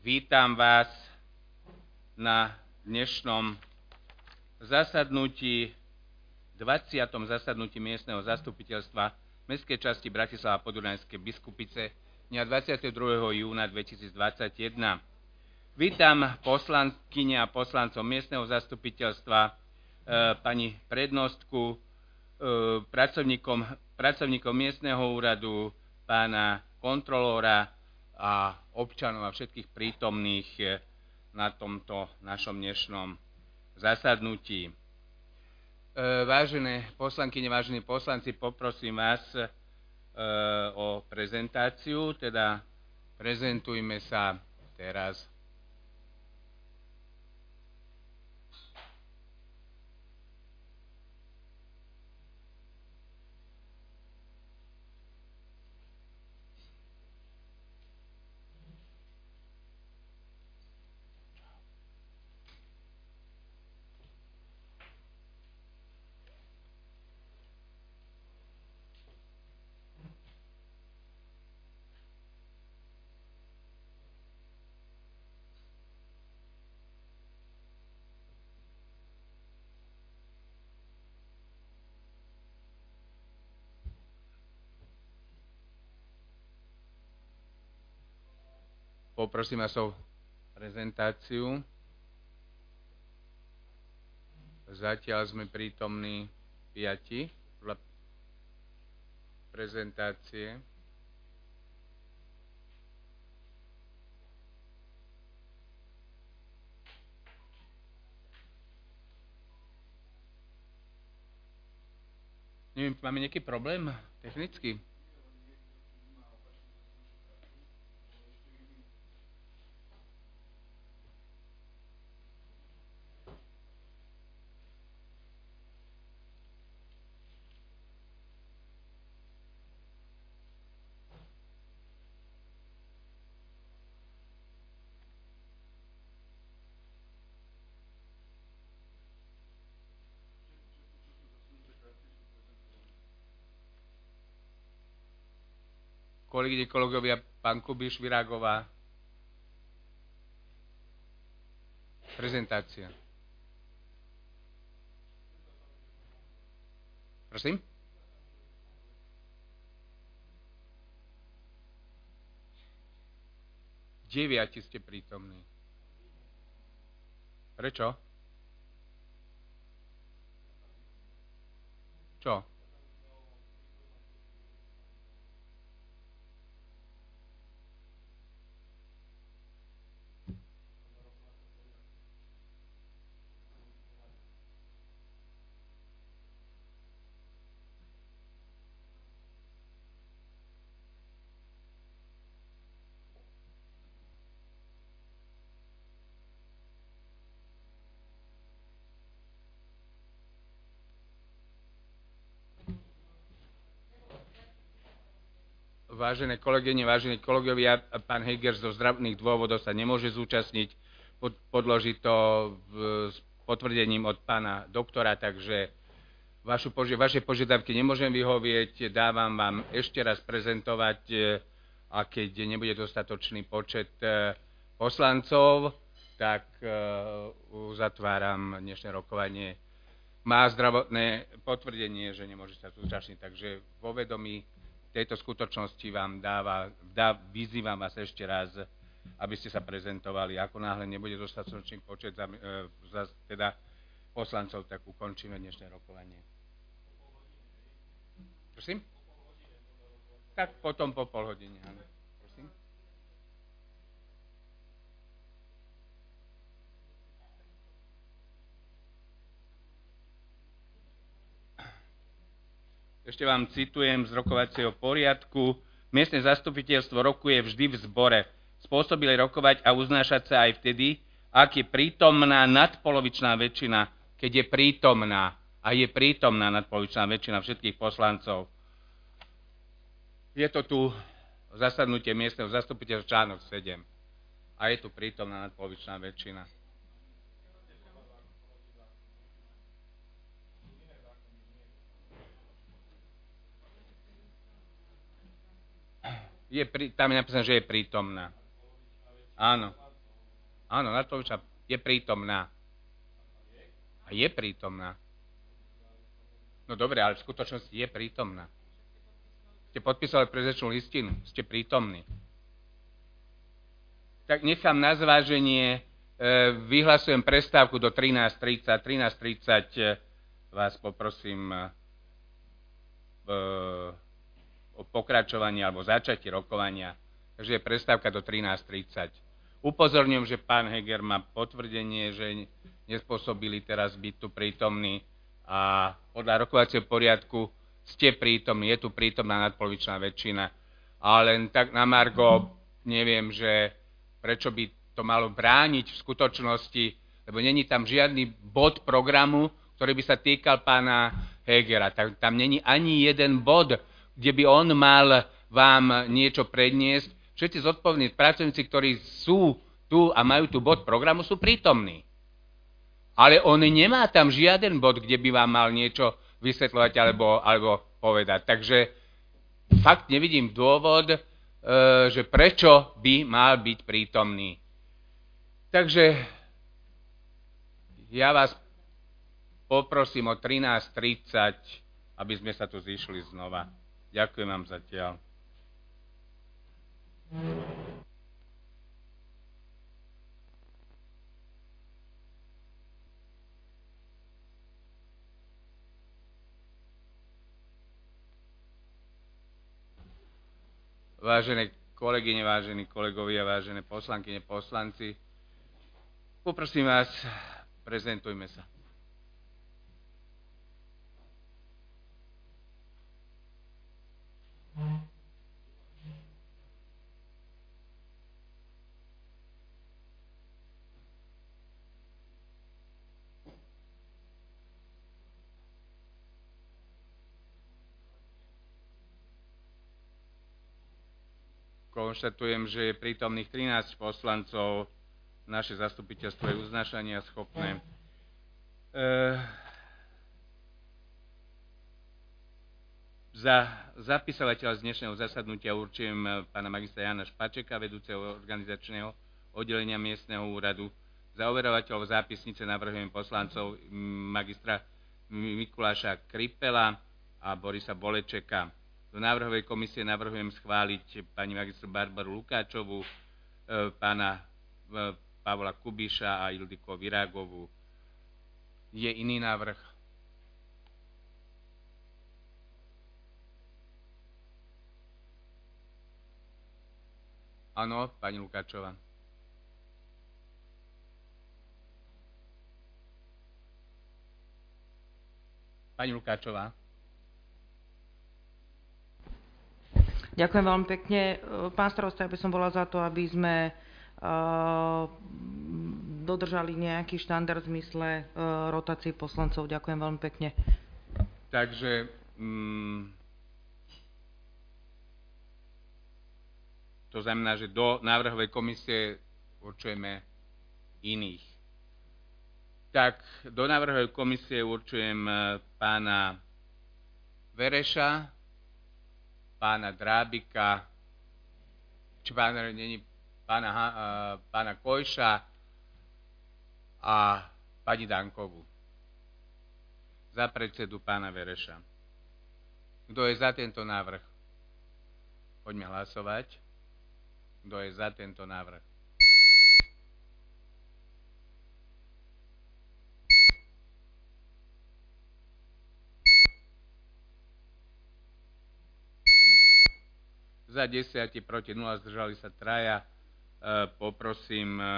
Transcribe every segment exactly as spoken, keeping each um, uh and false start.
Vítam vás na dnešnom zasadnutí, dvadsiatom zasadnutí miestneho zastupiteľstva Mestskej časti Bratislava Podunajskej Biskupice dňa dvadsiateho druhého júna dvetisícdvadsaťjeden. Vítam poslankyne a poslancov miestneho zastupiteľstva, e, pani prednostku, e, pracovníkom, pracovníkom miestneho úradu, pána kontrolóra a občanov a všetkých prítomných na tomto našom dnešnom zasadnutí. E, vážené poslankyne, vážení poslanci, poprosím vás e, o prezentáciu, teda prezentujme sa teraz. Poprosím vás o prezentáciu. Zatiaľ sme prítomní piati podľa prezentácie. Neviem, máme nejaký problém technicky? Kolegyne, kolegovia, pán Kubiš, Virágová. Prezentácia. Prosím? Deviati ste prítomní. Prečo? Čo? Vážené kolegyne, vážení kolegovia, pán Heger zo zdravotných dôvodov sa nemôže zúčastniť, podloží to v, s potvrdením od pána doktora, takže vašu, vaše požiadavky nemôžem vyhovieť. Dávam vám ešte raz prezentovať, a keď nebude dostatočný počet poslancov, tak uzatváram dnešné rokovanie. Má zdravotné potvrdenie, že nemôže sa zúčastniť, takže vo vedomí tejto skutočnosti vám dáva, dá, vyzývam vás ešte raz, aby ste sa prezentovali. Ako náhle nebude dostatočný počet za, e, za, teda poslancov, tak ukončíme dnešné rokovanie. Prosím? Tak potom po pol hodine. Áno. Prosím? Ešte vám citujem z rokovacieho poriadku. Miestne zastupiteľstvo rokuje vždy v zbore. Spôsobili rokovať a uznášať sa aj vtedy, ak je prítomná nadpolovičná väčšina, keď je prítomná a je prítomná nadpolovičná väčšina všetkých poslancov. Je to tu zasadnutie miestneho zastupiteľstva článok sedem a je tu prítomná nadpolovičná väčšina. Je, tam je napísané, že je prítomná. Áno. Áno, nadpolovičná je prítomná. A je prítomná. No dobre, ale v skutočnosti je prítomná. Ste podpísali prezidenčnú listinu, ste prítomní. Tak nechám na zváženie, e, vyhlasujem prestávku do trinásť tridsať. trinásť tridsať e, vás poprosím e, o pokračovanie alebo začatie rokovania. Takže je prestávka do trinásť tridsať. Upozorňujem, že pán Heger má potvrdenie, že nespôsobili teraz byť tu prítomný a podľa rokovacieho poriadku ste prítomní, je tu prítomná nadpolovičná väčšina. Ale len tak na margo, neviem, že prečo by to malo brániť v skutočnosti, lebo není tam žiadny bod programu, ktorý by sa týkal pána Hegera. Tam, tam není ani jeden bod, kde by on mal vám niečo predniesť. Všetci zodpovední pracovníci, ktorí sú tu a majú tu bod programu, sú prítomní. Ale on nemá tam žiaden bod, kde by vám mal niečo vysvetľovať alebo, alebo povedať. Takže fakt nevidím dôvod, e, že prečo by mal byť prítomný. Takže ja vás poprosím o trinásť tridsať, aby sme sa tu zišli znova. Ďakujem vám zatiaľ. Vážené kolegyne, vážení kolegovia, vážené poslankyne, poslanci, poprosím vás, prezentujme sa. Konštatujem, že je prítomných trinásť poslancov, naše zastupiteľstvo je uznášania schopné. E, za zapisovateľa z dnešného zasadnutia určujem pána magistra Jana Špačeka, vedúceho organizačného oddelenia miestneho úradu. Za overovateľov zápisnice navrhujem poslancov magistra Mikuláša Kripela a Borisa Bolečeka. Do návrhovej komisie navrhujem schváliť pani magistru Barbaru Lukáčovú, pána Pavla Kubiša a Ildiko Virágovú. Je iný návrh? Áno, pani Lukáčová. Pani Lukáčová. Ďakujem veľmi pekne. Pán starosta, ja by som bola za to, aby sme uh, dodržali nejaký štandard v zmysle uh, rotácií poslancov. Ďakujem veľmi pekne. Takže mm, to znamená, že do návrhovej komisie určujeme iných. Tak, do návrhovej komisie určujem pána Vereša, pána Drábika, či pána, není, pána, uh, pána Kojša a pani Dankovú. Za predsedu pána Vereša. Kto je za tento návrh? Poďme hlasovať. Kto je za tento návrh? Za desať, proti nula, zdržali sa traja. E, poprosím, e,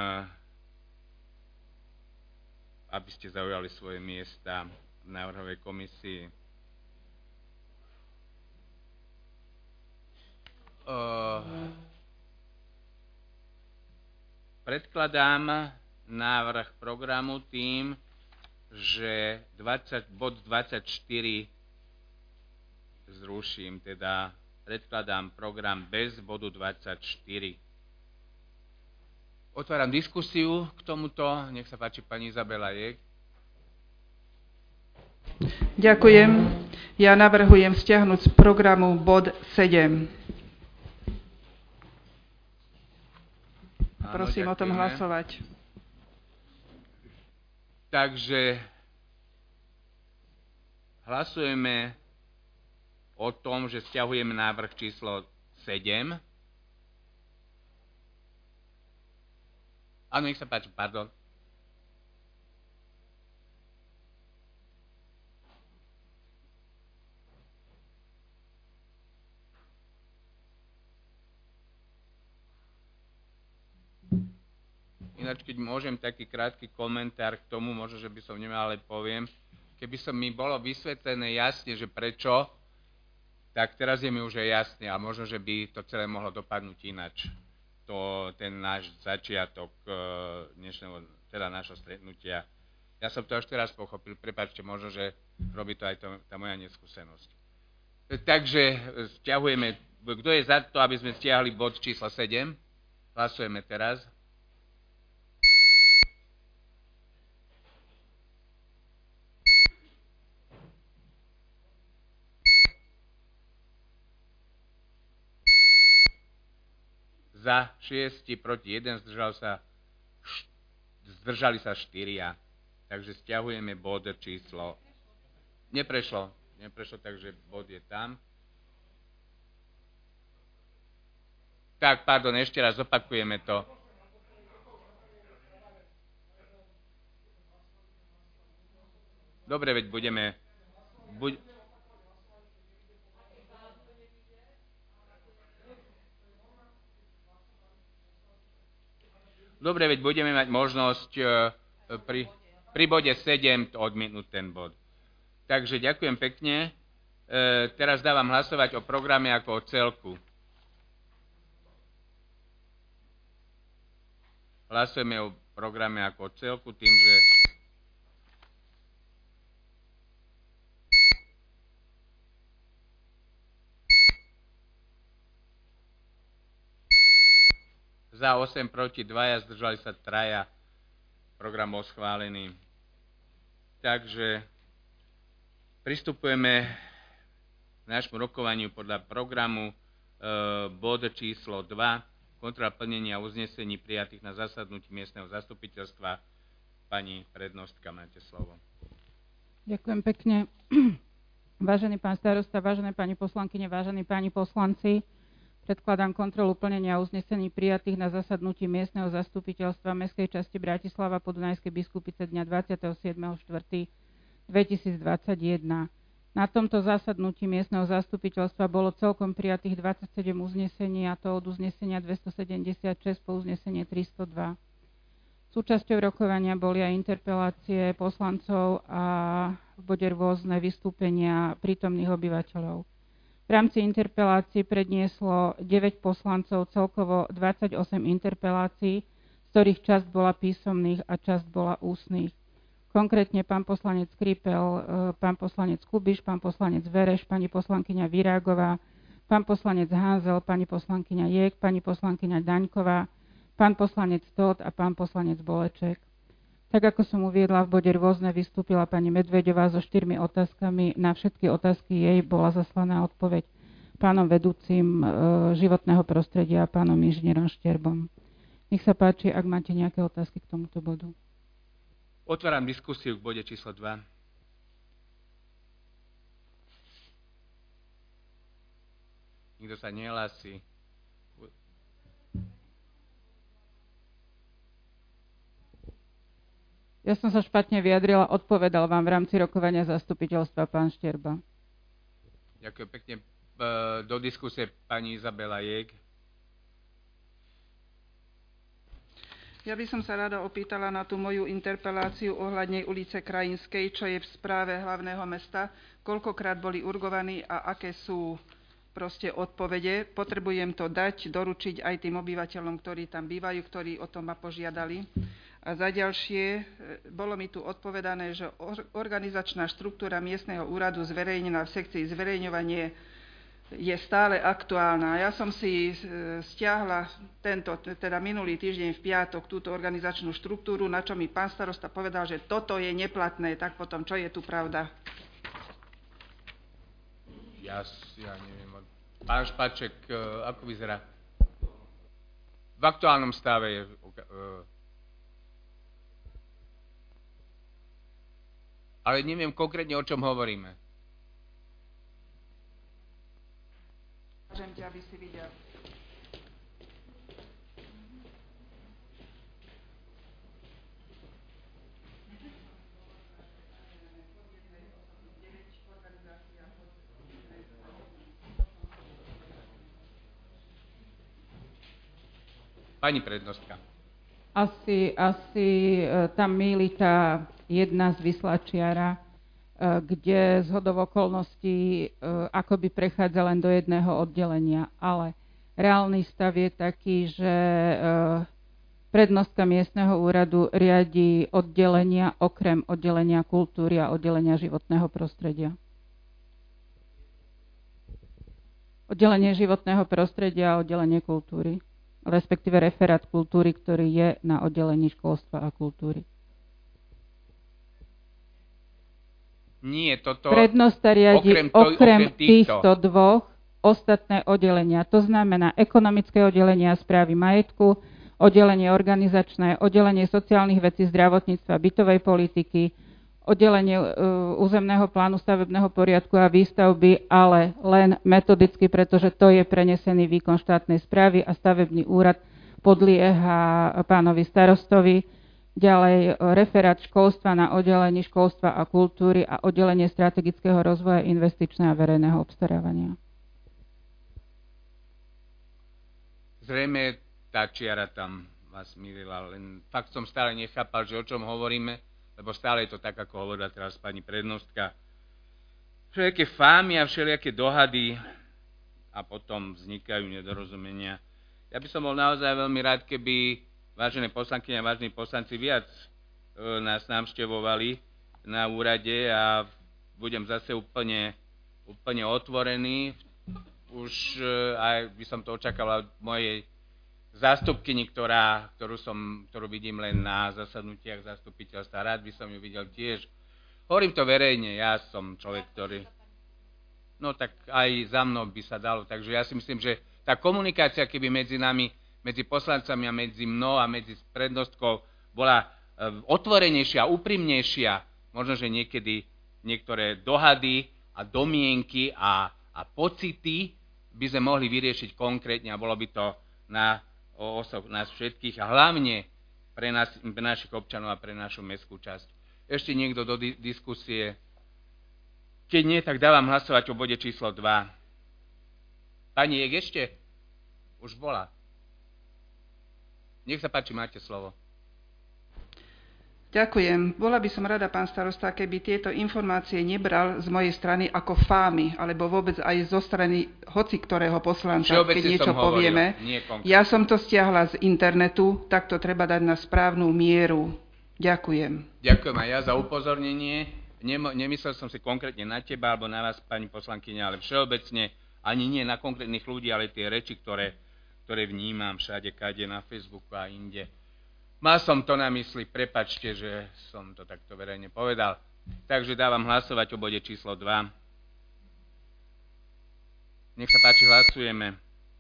aby ste zaujali svoje miesta v návrhovej komisii. E, predkladám návrh programu tým, že dvadsať, bod dvadsaťštyri zruším, teda predkladám program bez bodu dvadsaťštyri. Otváram diskusiu k tomuto. Nech sa páči pani Izabela Jek. Ďakujem. Ja navrhujem stiahnuť z programu bod sedem. Áno, prosím ďakujeme. O tom hlasovať. Takže hlasujeme o tom, že stiahujeme návrh číslo sedem. Áno, nech sa páči, pardon. Ináč, keď môžem taký krátky komentár k tomu, možno, že by som nemal, ale poviem. Keby som mi bolo vysvetlené jasne, že prečo, tak teraz je mi už aj jasne, a možno, že by to celé mohlo dopadnúť ináč. To, ten náš začiatok dnešného, teda nášho stretnutia. Ja som to až teraz pochopil, prepáčte, možno, že robí to aj to, tá moja neskúsenosť. Takže stiahujeme, kto je za to, aby sme stiahli bod číslo sedem? Hlasujeme teraz. Za šesť, proti jeden, zdržal sa, zdržali sa štyria. Takže stiahujeme bod číslo. Neprešlo, neprešlo, takže bod je tam. Tak, pardon, ešte raz opakujeme to. Dobre, veď budeme... Buď, Dobre, veď budeme mať možnosť pri, pri bode sedem odmietnúť ten bod. Takže ďakujem pekne. E, teraz dávam hlasovať o programe ako o celku. Hlasujeme o programe ako o celku tým, že... Za osem, proti dvaja, zdržali sa traja. Program bol schválený. Takže pristupujeme k nášmu rokovaniu podľa programu e, bod číslo dva. Kontrola plnenia uznesení prijatých na zasadnutí miestneho zastupiteľstva. Pani prednostka, máte slovo. Ďakujem pekne. Vážený pán starosta, vážené pani poslankyne, vážení páni poslanci, predkladám kontrolu plnenia uznesení prijatých na zasadnutí miestneho zastupiteľstva Mestskej časti Bratislava Podunajskej Biskupice dňa dvadsiateho siedmeho štvrtého dvetisícdvadsaťjeden. Na tomto zasadnutí miestneho zastupiteľstva bolo celkom prijatých dvadsaťsedem uznesení, a to od uznesenia dvestosedemdesiatšesť po uznesenie tristodva. Súčasťou rokovania boli aj interpelácie poslancov a v bode rôzne vystúpenia prítomných obyvateľov. V rámci interpelácií prednieslo deväť poslancov celkovo dvadsaťosem interpelácií, z ktorých časť bola písomných a časť bola ústnych. Konkrétne pán poslanec Skripel, pán poslanec Kubiš, pán poslanec Vereš, pani poslankyňa Virágová, pán poslanec Hanzel, pani poslankyňa Jek, pani poslankyňa Daňková, pán poslanec Tóth a pán poslanec Boleček. Tak ako som uviedla, v bode rôzne vystúpila pani Medveďová so štyrmi otázkami. Na všetky otázky jej bola zaslaná odpoveď pánom vedúcim e, životného prostredia a pánom inžinierom Šterbom. Nech sa páči, ak máte nejaké otázky k tomuto bodu. Otváram diskusiu k bode číslo dva. Nikto sa nehlási. Ja som sa špatne vyjadrila, odpovedal vám v rámci rokovania zastupiteľstva pán Šterba. Ďakujem pekne. Do diskusie pani Izabela Jek. Ja by som sa rada opýtala na tú moju interpeláciu ohľadne ulice Krajinskej, čo je v správe hlavného mesta. Koľkokrát boli urgovaní a aké sú proste odpovede. Potrebujem to dať, doručiť aj tým obyvateľom, ktorí tam bývajú, ktorí o tom ma požiadali. A za ďalšie, bolo mi tu odpovedané, že organizačná štruktúra miestneho úradu zverejnená v sekcii zverejňovanie je stále aktuálna. Ja som si stiahla tento, teda minulý týždeň v piatok túto organizačnú štruktúru, na čo mi pán starosta povedal, že toto je neplatné. Tak potom, čo je tu pravda? Ja, ja neviem. Pán Špaček, ako vyzerá? V aktuálnom stave je... ale neviem konkrétne, o čom hovoríme. Môžem ťa, aby si videl. Pani prednostka. Asi, asi e, tam mýli tá jedna z vyslačiara, e, kde z hodou okolností e, akoby prechádza len do jedného oddelenia. Ale reálny stav je taký, že e, prednostka miestneho úradu riadi oddelenia okrem oddelenia kultúry a oddelenia životného prostredia. Oddelenie životného prostredia a oddelenie kultúry. Respektíve referát kultúry, ktorý je na oddelení školstva a kultúry. Nie, toto... Prednosta riadi okrem, to, okrem, okrem týchto. týchto dvoch ostatné oddelenia. To znamená ekonomické oddelenie a správy majetku, oddelenie organizačné, oddelenie sociálnych vecí, zdravotníctva, bytovej politiky, oddelenie uh, územného plánu stavebného poriadku a výstavby, ale len metodicky, pretože to je prenesený výkon štátnej správy a stavebný úrad podlieha pánovi starostovi. Ďalej referát školstva na oddelení školstva a kultúry a oddelenie strategického rozvoja, investičného a verejného obstarávania. Zrejme tá čiara tam vás mýlila, len fakt som stále nechápal, že o čom hovoríme, lebo stále je to tak, ako hovorila teraz pani prednostka. Všelijaké fámy a všelijaké dohady a potom vznikajú nedorozumenia. Ja by som bol naozaj veľmi rád, keby vážené poslankyne a vážení poslanci viac e, nás návštevovali na úrade a budem zase úplne, úplne otvorený. Už e, aj by som to očakával od mojej zástupkyni, ktorá, ktorú, som, ktorú vidím len na zasadnutiach zastupiteľstva. Rád by som ju videl tiež. Hovorím to verejne, ja som človek, ktorý... No tak aj za mnou by sa dalo. Takže ja si myslím, že tá komunikácia, keby medzi nami, medzi poslancami a medzi mnou a medzi prednostkou bola otvorenejšia, úprimnejšia, možno, že niekedy niektoré dohady a domienky a, a pocity by sme mohli vyriešiť konkrétne a bolo by to na o osob nás všetkých a hlavne pre, nás, pre našich občanov a pre našu mestskú časť. Ešte niekto do di- diskusie? Keď nie, tak dávam hlasovať o bode číslo dva. Pani Jek ešte? Už bola. Nech sa páči, máte slovo. Ďakujem. Bola by som rada, pán starosta, keby tieto informácie nebral z mojej strany ako fámy, alebo vôbec aj zo strany hoci ktorého poslanca, keď niečo povieme. Ja som to stiahla z internetu, tak to treba dať na správnu mieru. Ďakujem. Ďakujem aj ja za upozornenie. Nem- nemyslel som si konkrétne na teba, alebo na vás, pani poslankyňa, ale všeobecne, ani nie na konkrétnych ľudí, ale tie reči, ktoré, ktoré vnímam všade, kade, na Facebooku a inde. Mal som to na mysli, prepačte, že som to takto verejne povedal. Takže dávam hlasovať o bode číslo dva. Nech sa páči, hlasujeme.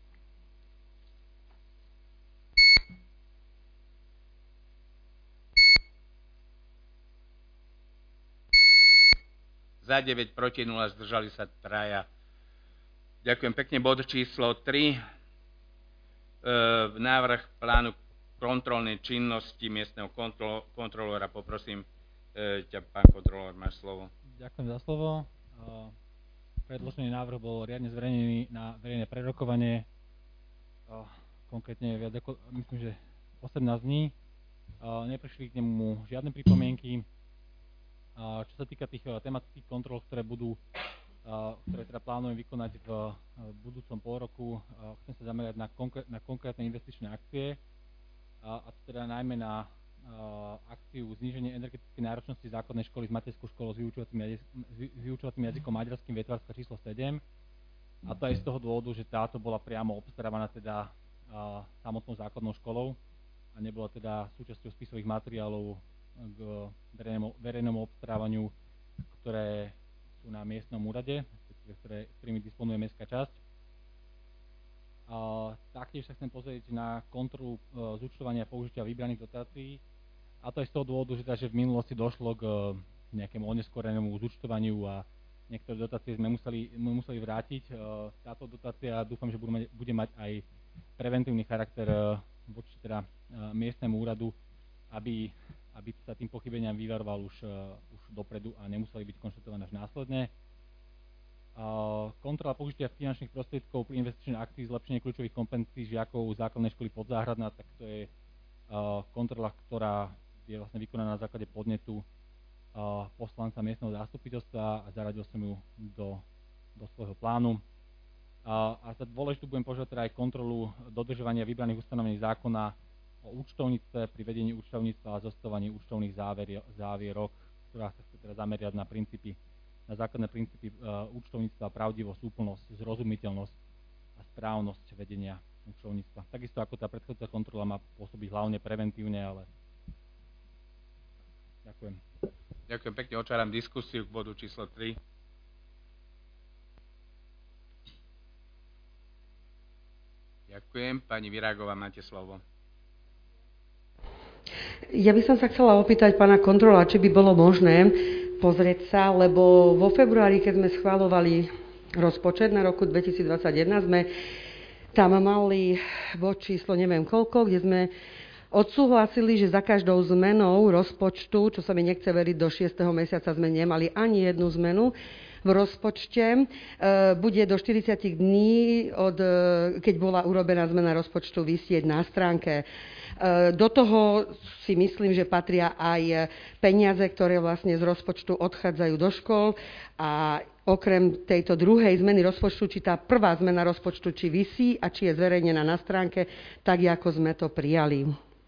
Za deväť, proti nula, zdržali sa traja. Ďakujem pekne. Bod číslo tri. E, návrh plánu kontrolnej činnosti miestneho kontrol, kontrolóra. Poprosím e, ťa, pán kontrolór, máš slovo. Ďakujem za slovo. E, predložený návrh bol riadne zverejnený na verejné prerokovanie. E, konkrétne viac ako, myslím, že osemnásť dní. E, neprišli k nemu žiadne pripomienky. E, čo sa týka tých tematických kontrol, ktoré budú, e, ktoré teda plánujem vykonať v, v budúcom pol roku, e, chcem sa zamerať na, konkrét, na konkrétne investičné akcie. A to teda najmä na uh, akciu zníženie energetickej náročnosti základnej školy s materskou školou s vyučovacím, jazyk, s vyučovacím jazykom maďarským Vietvárska číslo sedem. A to aj z toho dôvodu, že táto bola priamo obstarávaná teda uh, samotnou základnou školou a nebola teda súčasťou spisových materiálov k verejnému, verejnému obstarávaniu, ktoré sú na miestnom úrade, ktoré, ktorými disponuje mestská časť. Uh, taktiež sa chcem pozrieť na kontrolu uh, zúčtovania a použitia vybraných dotácií. A to aj z toho dôvodu, že, teda, že v minulosti došlo k uh, nejakému oneskorenému zúčtovaniu a niektoré dotácie sme museli, museli vrátiť. Táto dotácia dúfam, že bude mať, bude mať aj preventívny charakter voči teda miestnemu úradu, aby, aby sa tým pochybeniam vyvaroval už, už dopredu a nemuseli byť konštatované až následne. Kontrola použitia finančných prostriedkov pri investičnej akcii zlepšenie kľúčových kompetencií žiakov základnej školy Podzáhradná, tak to je kontrola, ktorá je vlastne vykonaná na základe podnetu poslanca miestneho zastupiteľstva a zaradil som ju do, do svojho plánu. A, a za dôležitú budem požiadať teda aj kontrolu dodržovania vybraných ustanovení zákona o účtovníctve pri vedení účtovníctva a zostavovaní účtovných závier, závierok, ktorá sa chce teda zameriať na princípy, na základné princípy uh, účtovníctva, pravdivosť, úplnosť, zrozumiteľnosť a správnosť vedenia účtovníctva. Takisto ako tá predchádzajúca kontrola má pôsobiť hlavne preventívne, ale ďakujem. Ďakujem pekne, otváram diskusiu k bodu číslo tri. Ďakujem. Pani Virágová, máte slovo. Ja by som sa chcela opýtať pána kontrola, či by bolo možné pozrieť sa, lebo vo februári, keď sme schvaľovali rozpočet na roku dvetisícdvadsaťjeden, sme tam mali bod číslo neviem koľko, kde sme odsúhlasili, že za každou zmenou rozpočtu, čo sa mi nechce veriť, do šiesteho mesiaca sme nemali ani jednu zmenu v rozpočte. Bude do štyridsať dní, od, keď bola urobená zmena rozpočtu, visieť na stránke. Do toho si myslím, že patria aj peniaze, ktoré vlastne z rozpočtu odchádzajú do škôl a okrem tejto druhej zmeny rozpočtu, či tá prvá zmena rozpočtu, či visí a či je zverejnená na stránke, tak ako sme to prijali.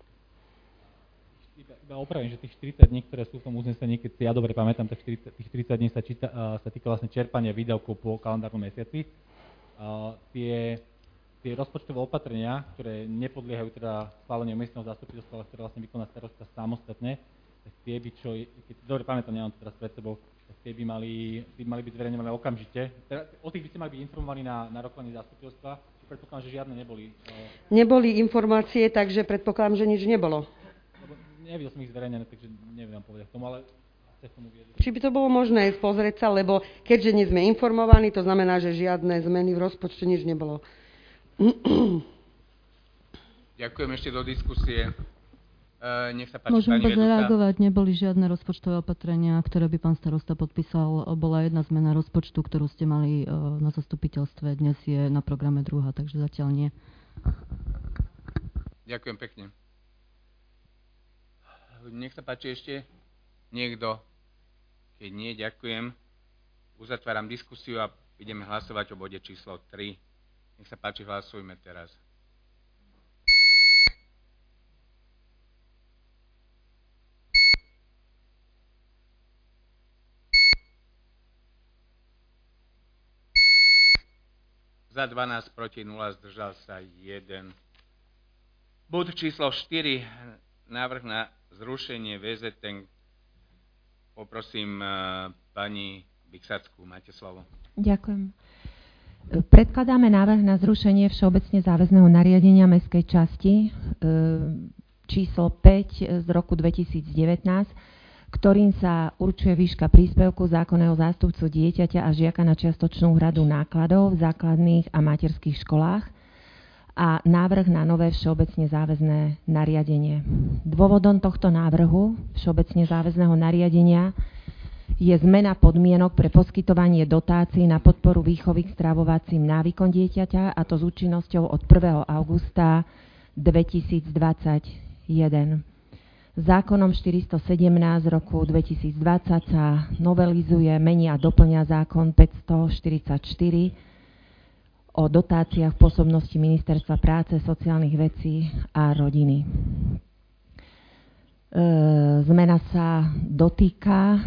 Iba opravím, že tých štyridsať dní, ktoré sú v tom uznesení, keď si ja dobre pamätám, tak štyridsať, tých štyridsať dní sa, číta, uh, sa týka vlastne čerpania výdavkov po kalendárnom mesiaci. Uh, tie, tie rozpočtové opatrenia, ktoré nepodliehajú teda schváleniu miestneho zastupiteľstva, ale ktoré vlastne vykoná starosta samostatne, tak tie by, čo, keď si dobre pamätám, nemám to teraz pred sebou, tak tie by mali, by mali byť zverejňované okamžite. Teda, o tých by ste mali byť informovaní na, na rokovaní zastupiteľstva. Predpokladám, že žiadne neboli. Uh... Neboli informácie, takže predpokladám, že nič nebolo. Nevidel som ich zverejnené, takže neviem povedať k tomu, ale chce k tomu viedť. Či by to bolo možné pozrieť sa, lebo keďže nie sme informovaní, to znamená, že žiadne zmeny v rozpočte nič nebolo. Ďakujem ešte do diskusie. E, nech sa páči, Môžem pani vedúca. zareagovať, neboli žiadne rozpočtové opatrenia, ktoré by pán starosta podpísal. Bola jedna zmena rozpočtu, ktorú ste mali na zastupiteľstve. Dnes je na programe druhá, takže zatiaľ nie. Ďakujem pekne. Nech sa páči ešte niekto. Keď nie, ďakujem. Uzatváram diskusiu a ideme hlasovať o bode číslo tri. Nech sa páči, hlasujme teraz. Za dvanásť, proti nula, zdržal sa jeden. Bod číslo štyri. Návrh na zrušenie vé zet en. Poprosím uh, pani Biksackú, máte slovo. Ďakujem. Predkladáme návrh na zrušenie všeobecne záväzného nariadenia mestskej časti e, číslo päť z roku dvetisícdevätnásť, ktorým sa určuje výška príspevku zákonného zástupcu dieťaťa a žiaka na čiastočnú hradu nákladov v základných a materských školách a návrh na nové všeobecne záväzné nariadenie. Dôvodom tohto návrhu všeobecne záväzného nariadenia je zmena podmienok pre poskytovanie dotácií na podporu výchovy k stravovacím návykom dieťaťa, a to s účinnosťou od prvého augusta dvetisícdvadsaťjeden. Zákonom štyristosedemnásť roku dvetisícdvadsať sa novelizuje, mení a doplňa zákon päťstoštyridsaťštyri o dotáciách v pôsobnosti Ministerstva práce, sociálnych vecí a rodiny. E, zmena sa dotýka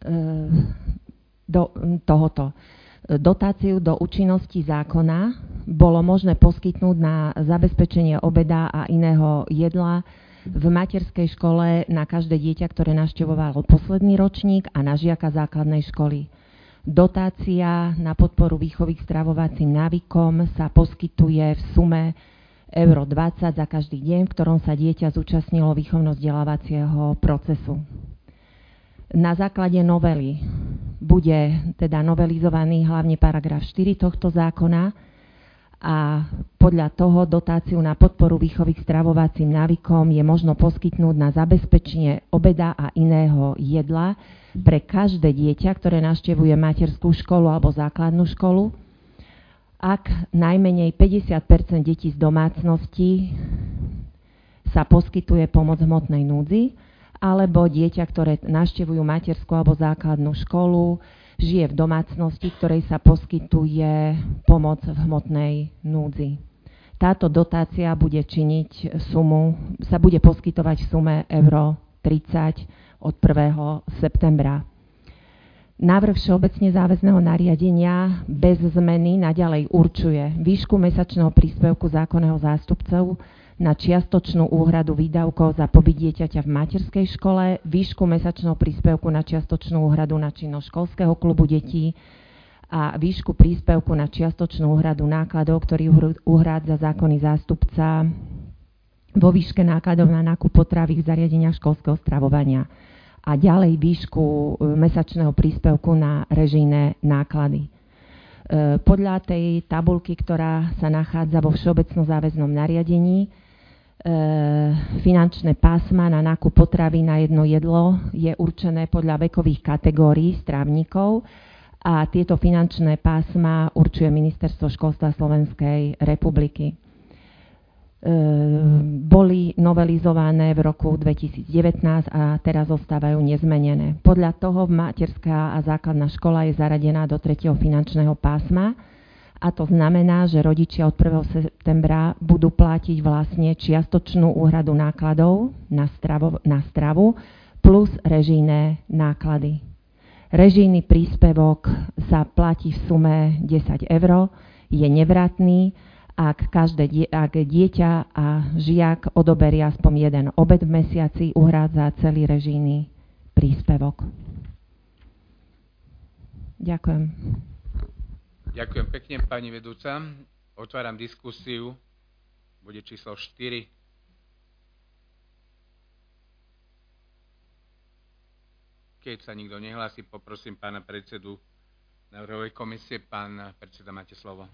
do tohoto. Dotáciu do účinnosti zákona bolo možné poskytnúť na zabezpečenie obeda a iného jedla v materskej škole na každé dieťa, ktoré navštevovalo posledný ročník, a na žiaka základnej školy. Dotácia na podporu výchovy k stravovacím návykom sa poskytuje v sume euro dvadsať za každý deň, v ktorom sa dieťa zúčastnilo výchovno-vzdelávacieho procesu. Na základe novely bude teda novelizovaný hlavne paragraf štyri tohto zákona a podľa toho dotáciu na podporu výchovy k stravovacím návykom je možno poskytnúť na zabezpečenie obeda a iného jedla pre každé dieťa, ktoré navštevuje materskú školu alebo základnú školu, ak najmenej päťdesiat percent detí z domácnosti sa poskytuje pomoc v hmotnej núdzi, alebo dieťa, ktoré navštevujú materskú alebo základnú školu, žije v domácnosti, ktorej sa poskytuje pomoc v hmotnej núdzi. Táto dotácia bude činiť sumu, sa bude poskytovať v sume euro tridsať od prvého septembra. Návrh všeobecne záväzného nariadenia bez zmeny naďalej určuje výšku mesačného príspevku zákonného zástupcu na čiastočnú úhradu výdavkov za pobyt dieťaťa v materskej škole, výšku mesačného príspevku na čiastočnú úhradu na činnosť školského klubu detí a výšku príspevku na čiastočnú úhradu nákladov, ktorý uhrádza zákonný zástupca vo výške nákladov na nákup potravy v zariadeniach školského stravovania a ďalej výšku mesačného príspevku na režijné náklady. Podľa tej tabuľky, ktorá sa nachádza vo všeobecnom záväznom nariadení, finančné pásma na nákup potravy na jedno jedlo je určené podľa vekových kategórií strávnikov a tieto finančné pásma určuje Ministerstvo školstva Slovenskej republiky. Boli novelizované v roku dvetisícdevätnásť a teraz zostávajú nezmenené. Podľa toho materská a základná škola je zaradená do tretieho finančného pásma a to znamená, že rodičia od prvého septembra budú platiť vlastne čiastočnú úhradu nákladov na stravu, na stravu plus režijné náklady. Režijný príspevok sa platí v sume desať eur, je nevratný. Ak, každé, ak dieťa a žiak odoberia aspoň jeden obed v mesiaci, uhrádza celý režijný príspevok. Ďakujem. Ďakujem pekne, pani vedúca. Otváram diskusiu. Bude číslo štyri. Keď sa nikto nehlási, poprosím pána predsedu návrhovej komisie. Pán predseda, máte slovo.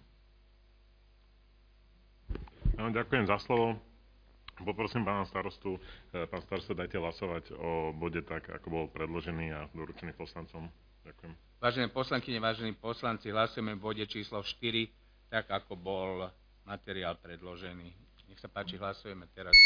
No, ďakujem za slovo. Poprosím pána starostu. Pán starosta, dajte hlasovať o bode tak, ako bol predložený a doručený poslancom. Ďakujem. Vážené poslankyne, vážení poslanci, hlasujeme v bode číslo štyri, tak ako bol materiál predložený. Nech sa páči, hlasujeme teraz.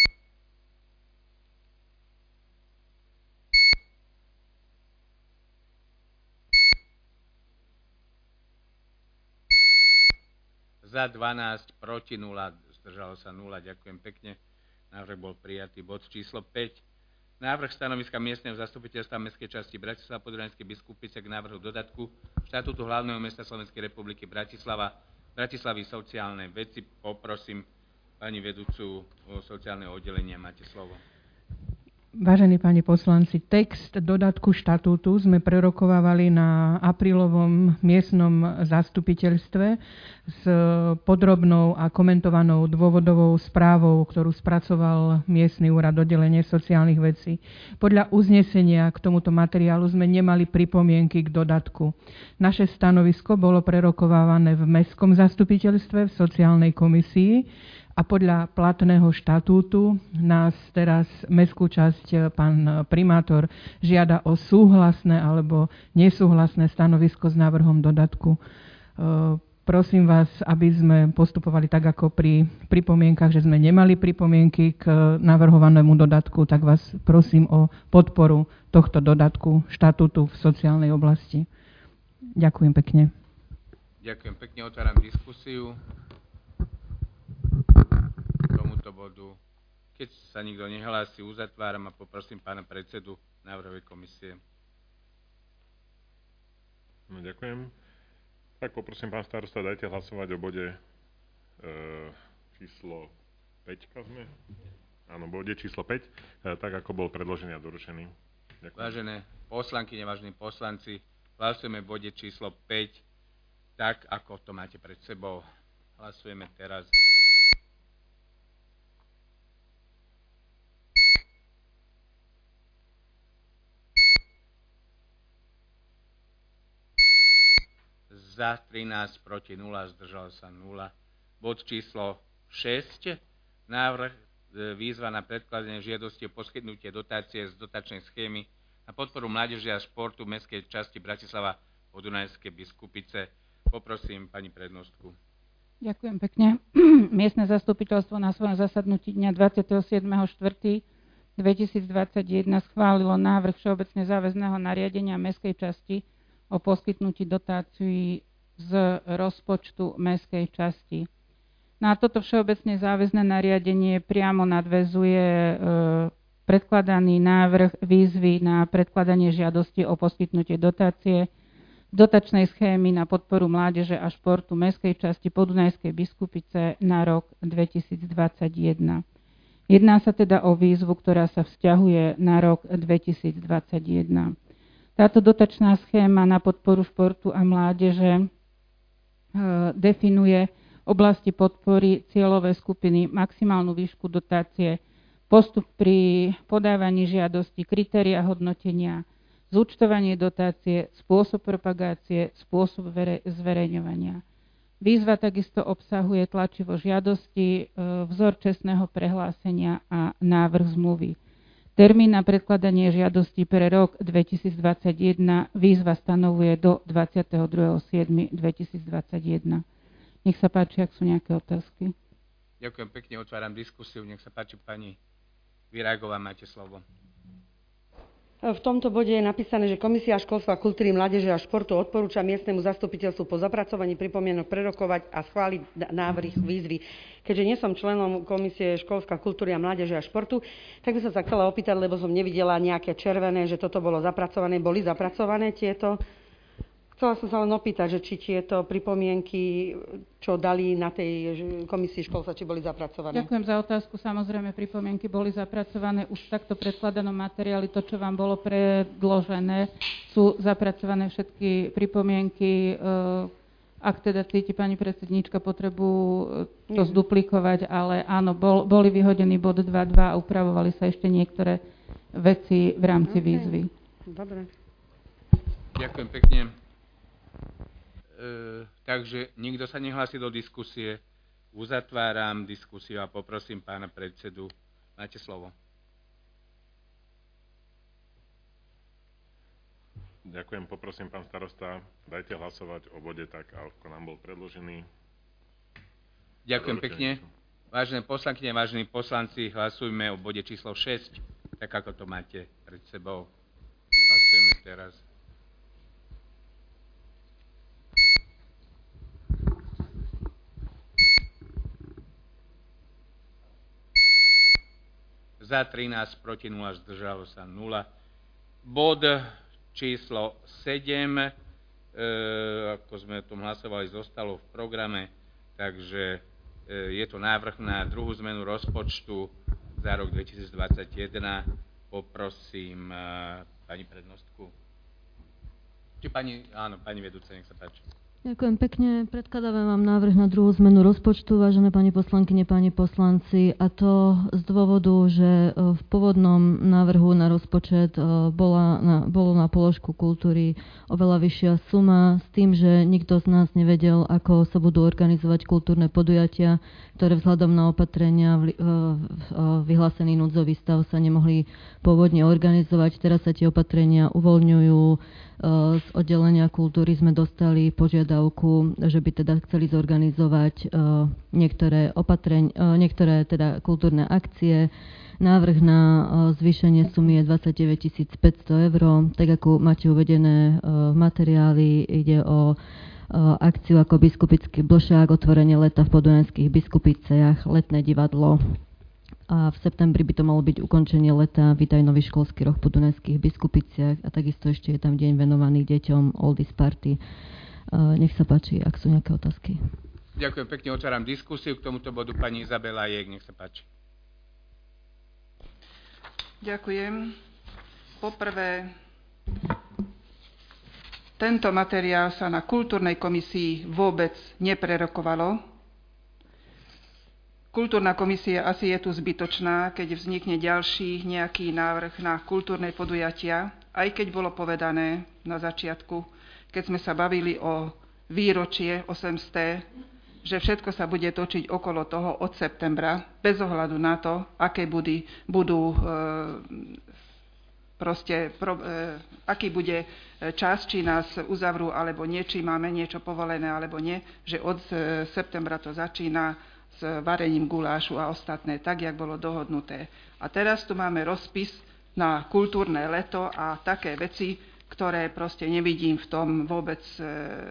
Za dvanásť, proti nula, zdržalo sa nula. Ďakujem pekne. Návrh bol prijatý. Bod číslo päť. Návrh stanoviska miestneho zastupiteľstva Mestskej časti Bratislava Podunajskej Biskupice k návrhu dodatku štatútu hlavného mesta Slovenskej republiky Bratislava, Bratislavy sociálne veci. Poprosím pani vedúcu sociálneho oddelenia. Máte slovo. Vážení páni poslanci, text dodatku štatútu sme prerokovávali na aprílovom miestnom zastupiteľstve s podrobnou a komentovanou dôvodovou správou, ktorú spracoval miestny úrad oddelenie sociálnych vecí. Podľa uznesenia k tomuto materiálu sme nemali pripomienky k dodatku. Naše stanovisko bolo prerokovávané v mestskom zastupiteľstve v sociálnej komisii a podľa platného štatútu nás teraz mestskú časť pán primátor žiada o súhlasné alebo nesúhlasné stanovisko s návrhom dodatku. Prosím vás, aby sme postupovali tak, ako pri pripomienkach, že sme nemali pripomienky k navrhovanému dodatku, tak vás prosím o podporu tohto dodatku štatútu v sociálnej oblasti. Ďakujem pekne. Ďakujem pekne, otváram diskusiu k tomuto bodu. Keď sa nikto nehlási, uzatváram a poprosím pána predsedu návrhovej komisie. No, ďakujem. Tak poprosím pán starosta, dajte hlasovať o bode e, číslo päť. Sme? Áno, bode číslo päť, e, tak ako bol predložený a doručený. Ďakujem. Vážené poslankyne, vážení poslanci, hlasujeme v bode číslo päť, tak ako to máte pred sebou. Hlasujeme teraz. za trinásť, proti nula, zdržalo sa nula. Bod číslo šesť. Návrh výzva na predkladanie žiadosti o poskytnutie dotácie z dotačnej schémy na podporu mládeže a športu v mestskej časti Bratislava Podunajské Biskupice. Poprosím pani prednostku. Ďakujem pekne. Miestne zastupiteľstvo na svojom zasadnutí dňa dvadsiateho siedmeho štvrtého dvetisícdvadsaťjeden schválilo návrh všeobecne záväzného nariadenia mestskej časti o poskytnutí dotácií z rozpočtu mestskej časti. Na toto všeobecne záväzné nariadenie priamo nadväzuje e, predkladaný návrh výzvy na predkladanie žiadosti o poskytnutie dotácie dotačnej schémy na podporu mládeže a športu mestskej časti Podunajskej Biskupice na rok dvetisícdvadsaťjeden. Jedná sa teda o výzvu, ktorá sa vzťahuje na rok dvetisícdvadsaťjeden. Táto dotačná schéma na podporu športu a mládeže e, definuje oblasti podpory cieľové skupiny, maximálnu výšku dotácie, postup pri podávaní žiadosti, kritéria hodnotenia, zúčtovanie dotácie, spôsob propagácie, spôsob zverejňovania. Výzva takisto obsahuje tlačivo žiadosti, vzor čestného prehlásenia a návrh zmluvy. Termín na predkladanie žiadosti pre rok dvetisícdvadsaťjeden výzva stanovuje do dvadsiateho druhého júla dvetisícdvadsaťjeden. Nech sa páči, ak sú nejaké otázky. Ďakujem pekne, otváram diskusiu. Nech sa páči, pani Virágová, máte slovo. V tomto bode je napísané, že Komisia školstva, kultúry, mládeže a športu odporúča miestnemu zastupiteľstvu po zapracovaní pripomienok prerokovať a schváliť návrh výzvy. Keďže nie som členom Komisie školstva, kultúry a mládeže a športu, tak by som sa chcela opýtať, lebo som nevidela nejaké červené, že toto bolo zapracované. Boli zapracované tieto? Chcela som sa len opýtať, že či tieto pripomienky, čo dali na tej komisii školstva, či boli zapracované. Ďakujem za otázku. Samozrejme, pripomienky boli zapracované. Už takto predkladanom materiáli, to, čo vám bolo predložené, sú zapracované všetky pripomienky. Ak teda cíti pani predsedníčka potrebu to zduplikovať, ale áno, bol, boli vyhodení bod dva bodka dva a upravovali sa ešte niektoré veci v rámci okay. výzvy. Dobre. Ďakujem pekne. E, takže nikto sa nehlási do diskusie. Uzatváram diskusiu a poprosím pána predsedu. Máte slovo. Ďakujem, poprosím pán starosta, dajte hlasovať o bode tak, ako nám bol predložený. Ďakujem pekne. Vážené poslankyne, vážení poslanci, hlasujme o bode číslo šesť, tak ako to máte pred sebou. Hlasujeme teraz. Za trinásť, proti nula, zdržalo sa nula. Bod číslo sedem, e, ako sme o tom hlasovali, zostalo v programe, takže e, je to návrh na druhú zmenu rozpočtu za rok dvetisícdvadsaťjeden. Poprosím e, pani prednostku. Či pani, áno, pani vedúca, nech sa páči. Ďakujem pekne. Predkladáme vám návrh na druhú zmenu rozpočtu, vážené pani poslankyne, páni poslanci, a to z dôvodu, že v pôvodnom návrhu na rozpočet bola na, bolo na položku kultúry oveľa vyššia suma, s tým, že nikto z nás nevedel, ako sa budú organizovať kultúrne podujatia, ktoré vzhľadom na opatrenia vyhlásený núdzový stav sa nemohli pôvodne organizovať. Teraz sa tie opatrenia uvoľňujú. Z oddelenia kultúry sme dostali požiadavku, že by teda chceli zorganizovať niektoré opatreň, niektoré teda kultúrne akcie. Návrh na zvýšenie sumy je dvadsaťdeväť tisíc päťsto eur. Tak ako máte uvedené v materiáli, ide o akciu ako Biskupický blšák, otvorenie leta v Podunajských Biskupiciach, letné divadlo. A v septembri by to malo byť ukončenie leta, vítaj nový školský rok v Podunajských Biskupiciach a takisto ešte je tam deň venovaný deťom, Oldies Party. Uh, nech sa páči, ak sú nejaké otázky. Ďakujem pekne, otváram diskusiu k tomuto bodu. Pani Izabela Jek, nech sa páči. Ďakujem. Poprvé, tento materiál sa na kultúrnej komisii vôbec neprerokovalo. Kultúrna komisia asi je tu zbytočná, keď vznikne ďalší nejaký návrh na kultúrne podujatia, aj keď bolo povedané na začiatku, keď sme sa bavili o výročie osemsté, že všetko sa bude točiť okolo toho od septembra, bez ohľadu na to, aké budú, budú e, proste, pro, e, aký bude čas, či nás uzavrú alebo nie, či máme niečo povolené alebo nie, že od e, septembra to začína s varením gulášu a ostatné, tak, jak bolo dohodnuté. A teraz tu máme rozpis na kultúrne leto a také veci, ktoré proste nevidím v tom vôbec e,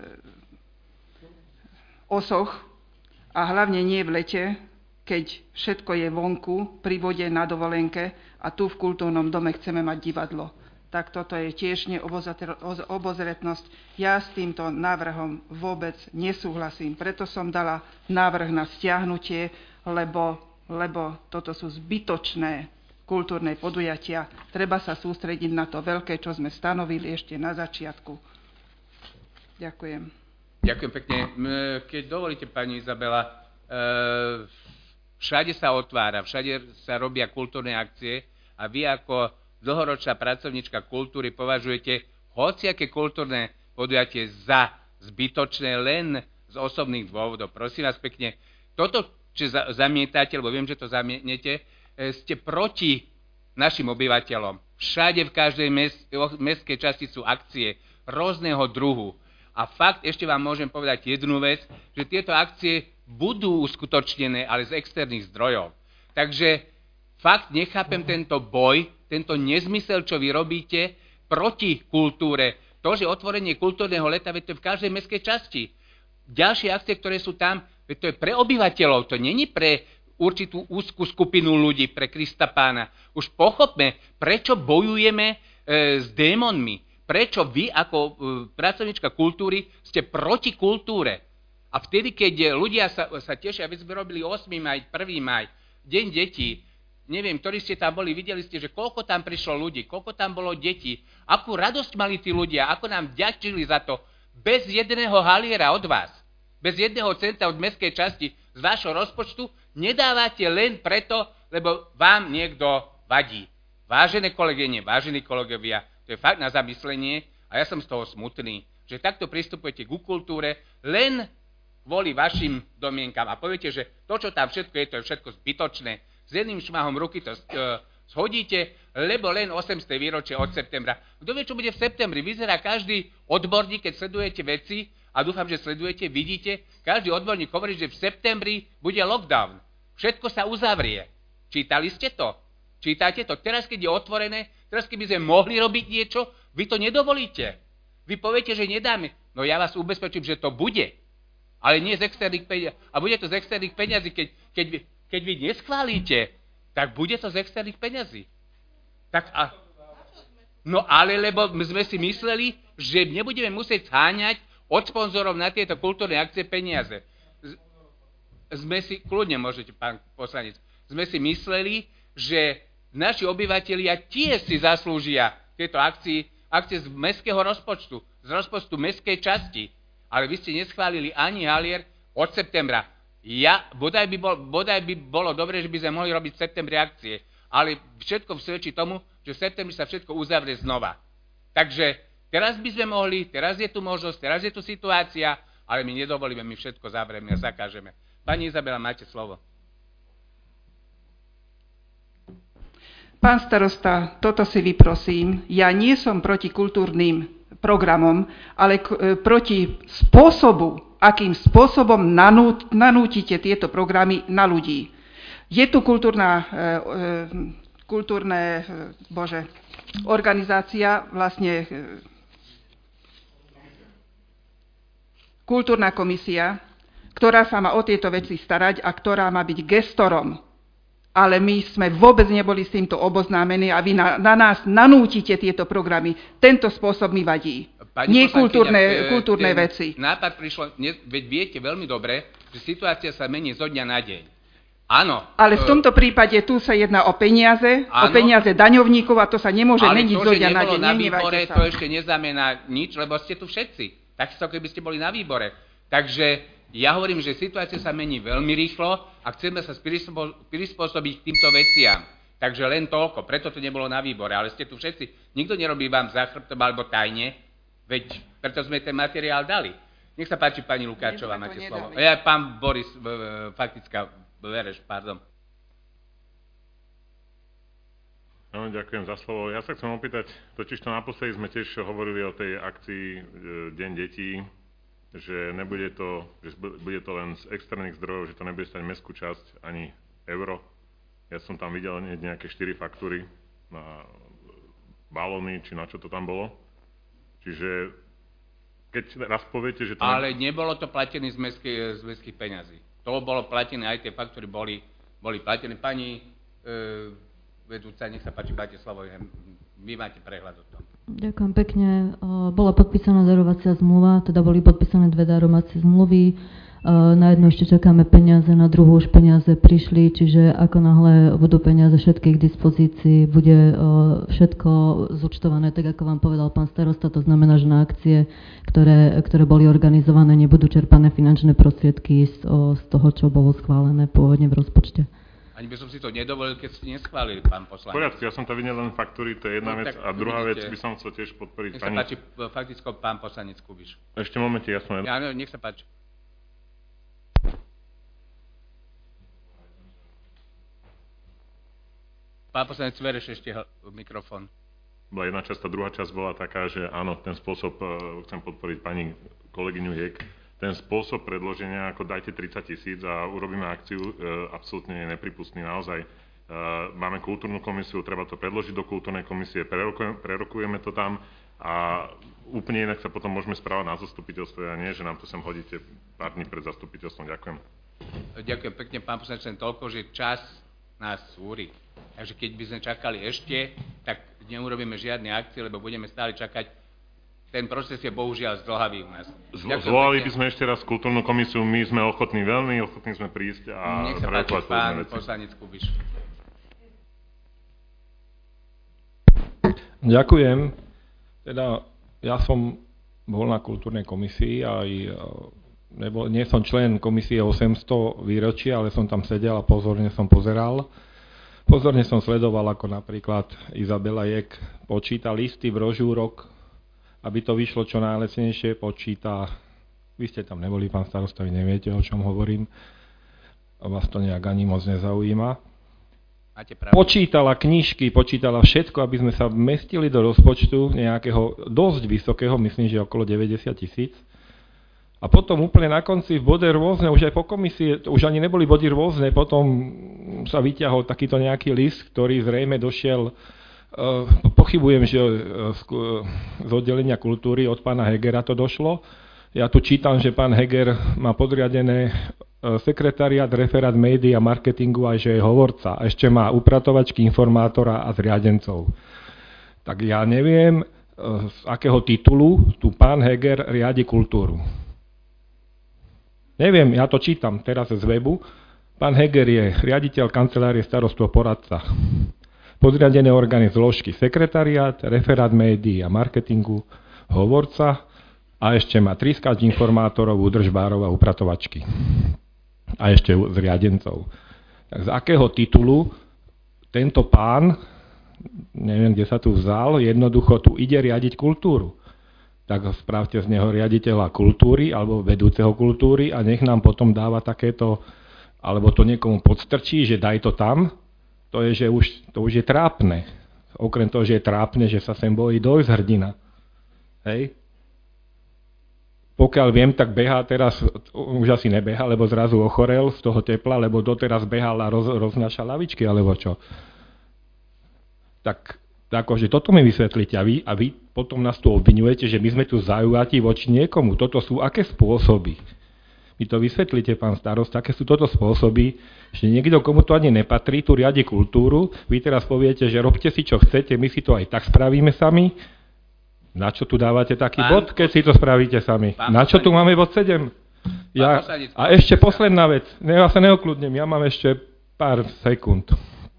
osoch a hlavne nie v lete, keď všetko je vonku, pri vode, na dovolenke a tu v kultúrnom dome chceme mať divadlo. Tak toto je tiež neobozretnosť. Ja s týmto návrhom vôbec nesúhlasím. Preto som dala návrh na stiahnutie, lebo, lebo toto sú zbytočné kultúrne podujatia. Treba sa sústrediť na to veľké, čo sme stanovili ešte na začiatku. Ďakujem. Ďakujem pekne. Keď dovolíte, pani Izabela, všade sa otvára, všade sa robia kultúrne akcie a vy ako dlhoročná pracovníčka kultúry považujete hociaké kultúrne podujatie za zbytočné len z osobných dôvodov. Prosím vás pekne, toto, čo zamietate, lebo viem, že to zamietnete, ste proti našim obyvateľom. Všade v každej mestskej časti sú akcie rôzneho druhu. A fakt, ešte vám môžem povedať jednu vec, že tieto akcie budú uskutočnené, ale z externých zdrojov. Takže fakt nechápem tento boj, tento nezmysel, čo vy robíte proti kultúre. To, že otvorenie kultúrneho leta, veď to je v každej mestskej časti. Ďalšie akcie, ktoré sú tam, veď to je pre obyvateľov, to není pre určitú úzkú skupinu ľudí, pre Krista Pána. Už pochopme, prečo bojujeme e, s démonmi. Prečo vy ako e, pracovníčka kultúry ste proti kultúre. A vtedy, keď ľudia sa, sa tešia, aby sme robili ôsmy maj, prvý maj, deň detí, neviem, ktorí ste tam boli, videli ste, že koľko tam prišlo ľudí, koľko tam bolo detí, akú radosť mali tí ľudia, ako nám vďačili za to, bez jedného haliera od vás, bez jedného centa od mestskej časti z vášho rozpočtu, nedávate len preto, lebo vám niekto vadí. Vážené kolegyne, vážení kolegovia, to je fakt na zamyslenie a ja som z toho smutný, že takto pristupujete ku kultúre len kvôli vašim domienkam a poviete, že to, čo tam všetko je, to je všetko zbytočné. S jedným šmahom ruky to uh, shodíte, lebo len osemsté výročie od septembra. Kto vie, čo bude v septembri? Vyzerá každý odborník, keď sledujete veci, a dúfam, že sledujete, vidíte, každý odborník hovorí, že v septembri bude lockdown. Všetko sa uzavrie. Čítali ste to? Čítate to? Teraz, keď je otvorené, teraz, keby sme mohli robiť niečo, vy to nedovolíte. Vy poviete, že nedáme. No ja vás ubezpečím, že to bude. Ale nie z externých peniazí. A bude to z externých peniazí, keď, keď, vy, keď vy neschválite, tak bude to z externých peniazí. Tak a... No ale, lebo my sme si mysleli, že nebudeme musieť zháňať od sponzorov na tieto kultúrne akcie peniaze. Sme si, kľudne môžete, pán poslanec, sme si mysleli, že naši obyvatelia tiež si zaslúžia tieto akcie, akcie z mestského rozpočtu, z rozpočtu mestskej časti. Ale vy ste neschválili ani halier od septembra. Ja, bodaj by, bol, bodaj by bolo dobre, že by sme mohli robiť v septembri akcie, ale všetko svedčí tomu, že v septembri sa všetko uzavrie znova. Takže teraz by sme mohli, teraz je tu možnosť, teraz je tu situácia, ale my nedovolíme, my všetko zavrieme a zakážeme. Pani Izabela, máte slovo. Pán starosta, toto si vyprosím. Ja nie som proti kultúrnym programom, ale k, e, proti spôsobu, akým spôsobom nanú, nanútite tieto programy na ľudí. Je tu kultúrna, e, e, kultúrne, e, bože, organizácia, vlastne e, kultúrna komisia, ktorá sa má o tieto veci starať a ktorá má byť gestorom. Ale my sme vôbec neboli s týmto oboznámení a vy na, na nás nanútite tieto programy. Tento spôsob mi vadí. Pani Nie kultúrne, kultúrne veci. Nápad prišlo, veď viete veľmi dobre, že situácia sa mení zo dňa na deň. Áno. Ale v tomto prípade tu sa jedná o peniaze, áno, o peniaze daňovníkov a to sa nemôže meniť zo dňa na deň. Ale to, že nebolo na výbore, to ešte neznamená nič, lebo ste tu všetci. Tak to, keby ste boli na výbore. Takže ja hovorím, že situácia sa mení veľmi rýchlo a chceme sa prispôsobiť k týmto veciam. Takže len toľko, preto to nebolo na výbore, ale ste tu všetci. Nikto nerobí vám za chrbtom alebo tajne, veď preto sme ten materiál dali. Nech sa páči, pani Lukáčová, My sme to máte slovo. nedali. Ja, pán Boris, e, e, faktická, Vereš, pardon. No, ďakujem za slovo. Ja sa chcem opýtať, totižto naposledy sme tiež hovorili o tej akcii e, Deň detí, že nebude to, že bude to len z externých zdrojov, že to nebude stať mestskú časť ani euro. Ja som tam videl nejaké štyri faktúry na balóny, či na čo to tam bolo. Čiže keď raz poviete, že to... Ale nebolo to platené z mestských, z mestských peňazí. To bolo platené, aj tie faktúry boli, boli platené. Pani e, vedúca, nech sa páči, máte slovo, vy máte prehľad o tom. Ďakujem pekne. Bola podpísaná darovacia zmluva, teda boli podpísané dve darovacie zmluvy. Na jednu ešte čakáme peniaze, na druhú už peniaze prišli, čiže ako náhle budú peniaze všetky k dispozícii, bude všetko zúčtované, tak ako vám povedal pán starosta, to znamená, že na akcie, ktoré, ktoré boli organizované, nebudú čerpané finančné prostriedky z, z toho, čo bolo schválené pôvodne v rozpočte. Ani by som si to nedovolil, keď ste neschválili, pán poslanec. V poriadku, ja som tam videl len faktúry, to je jedna No, vec. tak A druhá vidíte. vec by som chcel tiež podporiť Nech pani... sa páči, fakticko, pán poslanec Kubiš. Ešte momente, ja som... Ja, no, nech sa páči. Pán poslanec Vereš, ešte hl- mikrofón. Bola jedna časť, tá druhá časť bola taká, že áno, ten spôsob, e, chcem podporiť pani kolegyňu Hiek, ten spôsob predloženia, ako dajte tridsať tisíc a urobíme akciu, e, absolútne je nepripustný naozaj. E, máme kultúrnu komisiu, treba to predložiť do kultúrnej komisie, prerokujeme, prerokujeme to tam a úplne inak sa potom môžeme správať na zastupiteľstve a nie, že nám to sem hodíte pár dní pred zastupiteľstvom. Ďakujem. Ďakujem pekne, pán poslanec, len toľko, že čas nás súri. Takže keď by sme čakali ešte, tak neurobíme žiadne akcie, lebo budeme stále čakať. Ten proces je bohužiaľ zdĺhavý u nás. Zvo- Zvolali by sme ešte raz kultúrnu komisiu, my sme ochotní, veľmi ochotní sme prísť a Nech sa páči, prerokovať pán povedzme veci. poslanec Kubiš. Ďakujem. Teda ja som bol na kultúrnej komisii a aj, nebol, nie som člen komisie osemsto výročia, ale som tam sedel a pozorne som pozeral. Pozorne som sledoval, ako napríklad Izabela Jek počíta listy brožúrok, aby to vyšlo čo najlacnejšie, počíta. Vy ste tam neboli, pán starosta, vy neviete, o čom hovorím. Vás to nejak ani moc nezaujíma. Máte pravdu. Počítala knižky, počítala všetko, aby sme sa vmestili do rozpočtu nejakého dosť vysokého, myslím, že okolo deväťdesiat tisíc. A potom úplne na konci v bode rôzne, už aj po komisii, už ani neboli body rôzne, potom sa vyťahol takýto nejaký list, ktorý zrejme došiel, uh, pochybujem, že uh, z oddelenia kultúry od pána Hegera to došlo. Ja tu čítam, že pán Heger má podriadené uh, sekretariat, referát médií a marketingu a že je hovorca. A ešte má upratovačky, informátora a zriadencov. Tak ja neviem, uh, z akého titulu tu pán Heger riadi kultúru. Neviem, ja to čítam teraz z webu. Pán Heger je riaditeľ kancelárie starostov poradca. Podriadené orgány zložky sekretariát, referát médií a marketingu, hovorca a ešte má trískač informátorov, údržbárov a upratovačky. A ešte zriadencov. Tak z akého titulu tento pán, neviem, kde sa tu vzal, jednoducho tu ide riadiť kultúru. Tak spravte z neho riaditeľa kultúry alebo vedúceho kultúry a nech nám potom dáva takéto, alebo to niekomu podstrčí, že daj to tam, to je, že už, to už je trápne. Okrem toho, že je trápne, že sa sem bojí dojsť hrdina. Hej? Pokiaľ viem, tak behá teraz, už asi nebeha, lebo zrazu ochorel z toho tepla, lebo doteraz behal a roz, roznáša lavičky, alebo čo. Tak Takže toto mi vysvetlíte a vy, a vy potom nás tu obviňujete, že my sme tu zaujatí voči niekomu. Toto sú aké spôsoby? Vy to vysvetlíte, pán starosta, aké sú toto spôsoby, že niekto, komu to ani nepatrí, tu riadi kultúru, vy teraz poviete, že robte si, čo chcete, my si to aj tak spravíme sami. Na čo tu dávate taký pán, bod, keď si to spravíte sami? Na čo tu máme bod sedem? Ja, a ešte posledná vec, ne, ja sa neokľudnem, ja mám ešte pár sekúnd.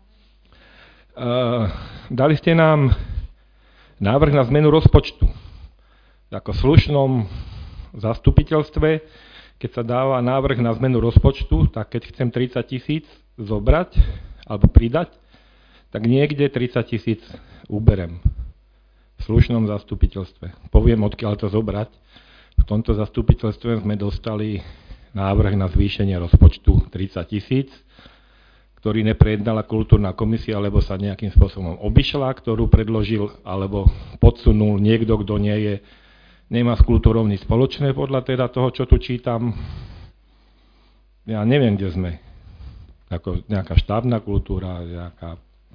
Uh, dali ste nám návrh na zmenu rozpočtu. Ako v slušnom zastupiteľstve, keď sa dáva návrh na zmenu rozpočtu, tak keď chcem tridsať tisíc zobrať alebo pridať, tak niekde tridsať tisíc uberem v slušnom zastupiteľstve. Poviem, odkiaľ to zobrať. v tomto zastupiteľstve sme dostali návrh na zvýšenie rozpočtu tridsať tisíc, ktorý neprejednala kultúrna komisia, alebo sa nejakým spôsobom obišla, ktorú predložil, alebo podsunul niekto, kto nie je, nemá s kultúrou nič spoločné, podľa teda toho, čo tu čítam. Ja neviem, kde sme. Ako nejaká štábna kultúra, nejaká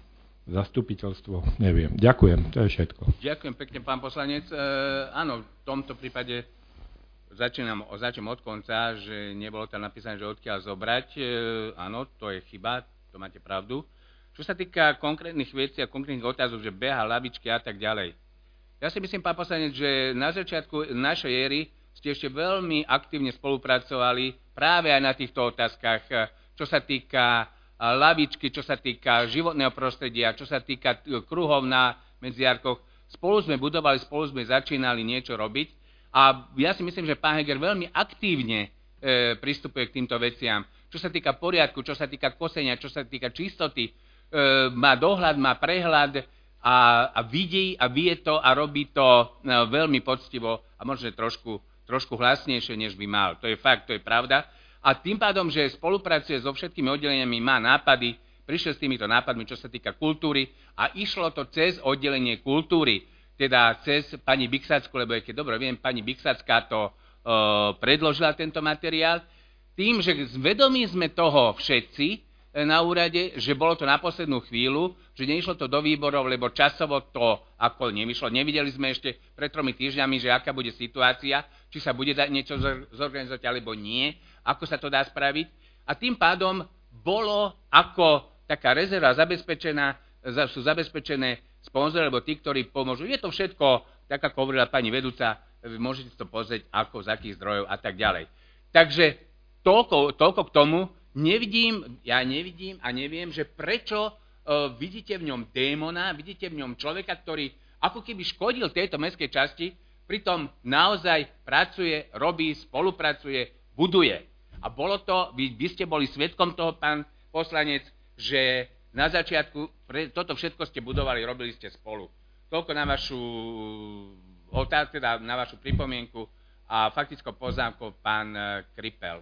zastupiteľstvo, neviem. Ďakujem, to je všetko. Ďakujem pekne, pán poslanec. E, áno, v tomto prípade začínam, začnem od konca, že nebolo tam napísané, že odkiaľ zobrať. E, áno, to je chyba, to máte pravdu. Čo sa týka konkrétnych vecí a konkrétnych otázok, že beha, lavičky a tak ďalej. Ja si myslím, pán poslanec, že na začiatku našej éry ste ešte veľmi aktívne spolupracovali práve aj na týchto otázkach, čo sa týka lavičky, čo sa týka životného prostredia, čo sa týka kruhov na Medziarkoch. Spolu sme budovali, spolu sme začínali niečo robiť a ja si myslím, že pán Heger veľmi aktívne e, pristupuje k týmto veciam. Čo sa týka poriadku, čo sa týka kosenia, čo sa týka čistoty, e, má dohľad, má prehľad a, a vidí a vie to a robí to e, veľmi poctivo a možno trošku, trošku hlasnejšie, než by mal. To je fakt, to je pravda. A tým pádom, že spolupracuje so všetkými oddeleniami, má nápady, prišiel s týmito nápadmi, čo sa týka kultúry a išlo to cez oddelenie kultúry, teda cez pani Biksacku, lebo keď dobre viem, pani Biksacka to e, predložila tento materiál, tým, že zvedomí sme toho všetci e, na úrade, že bolo to na poslednú chvíľu, že neišlo to do výborov, lebo časovo to ako nevyšlo. Nevideli sme ešte pred tromi týždňami, že aká bude situácia, či sa bude dať niečo zorganizovať, alebo nie, ako sa to dá spraviť. A tým pádom bolo ako taká rezerva zabezpečená, sú zabezpečené sponzory, alebo tí, ktorí pomôžu. Je to všetko, tak ako hovorila pani vedúca, môžete to pozrieť, ako, z akých zdrojov a tak ďalej. Takže toľko, toľko k tomu. Nevidím, ja nevidím a neviem, že prečo uh, vidíte v ňom démona, vidíte v ňom človeka, ktorý ako keby škodil tejto mestskej časti, pritom naozaj pracuje, robí, spolupracuje, buduje. A bolo to, vy, vy ste boli svedkom toho, pán poslanec, že na začiatku pre, toto všetko ste budovali, robili ste spolu. Toľko na vašu otázku, teda na vašu pripomienku a faktickou poznámkou pán Kripel.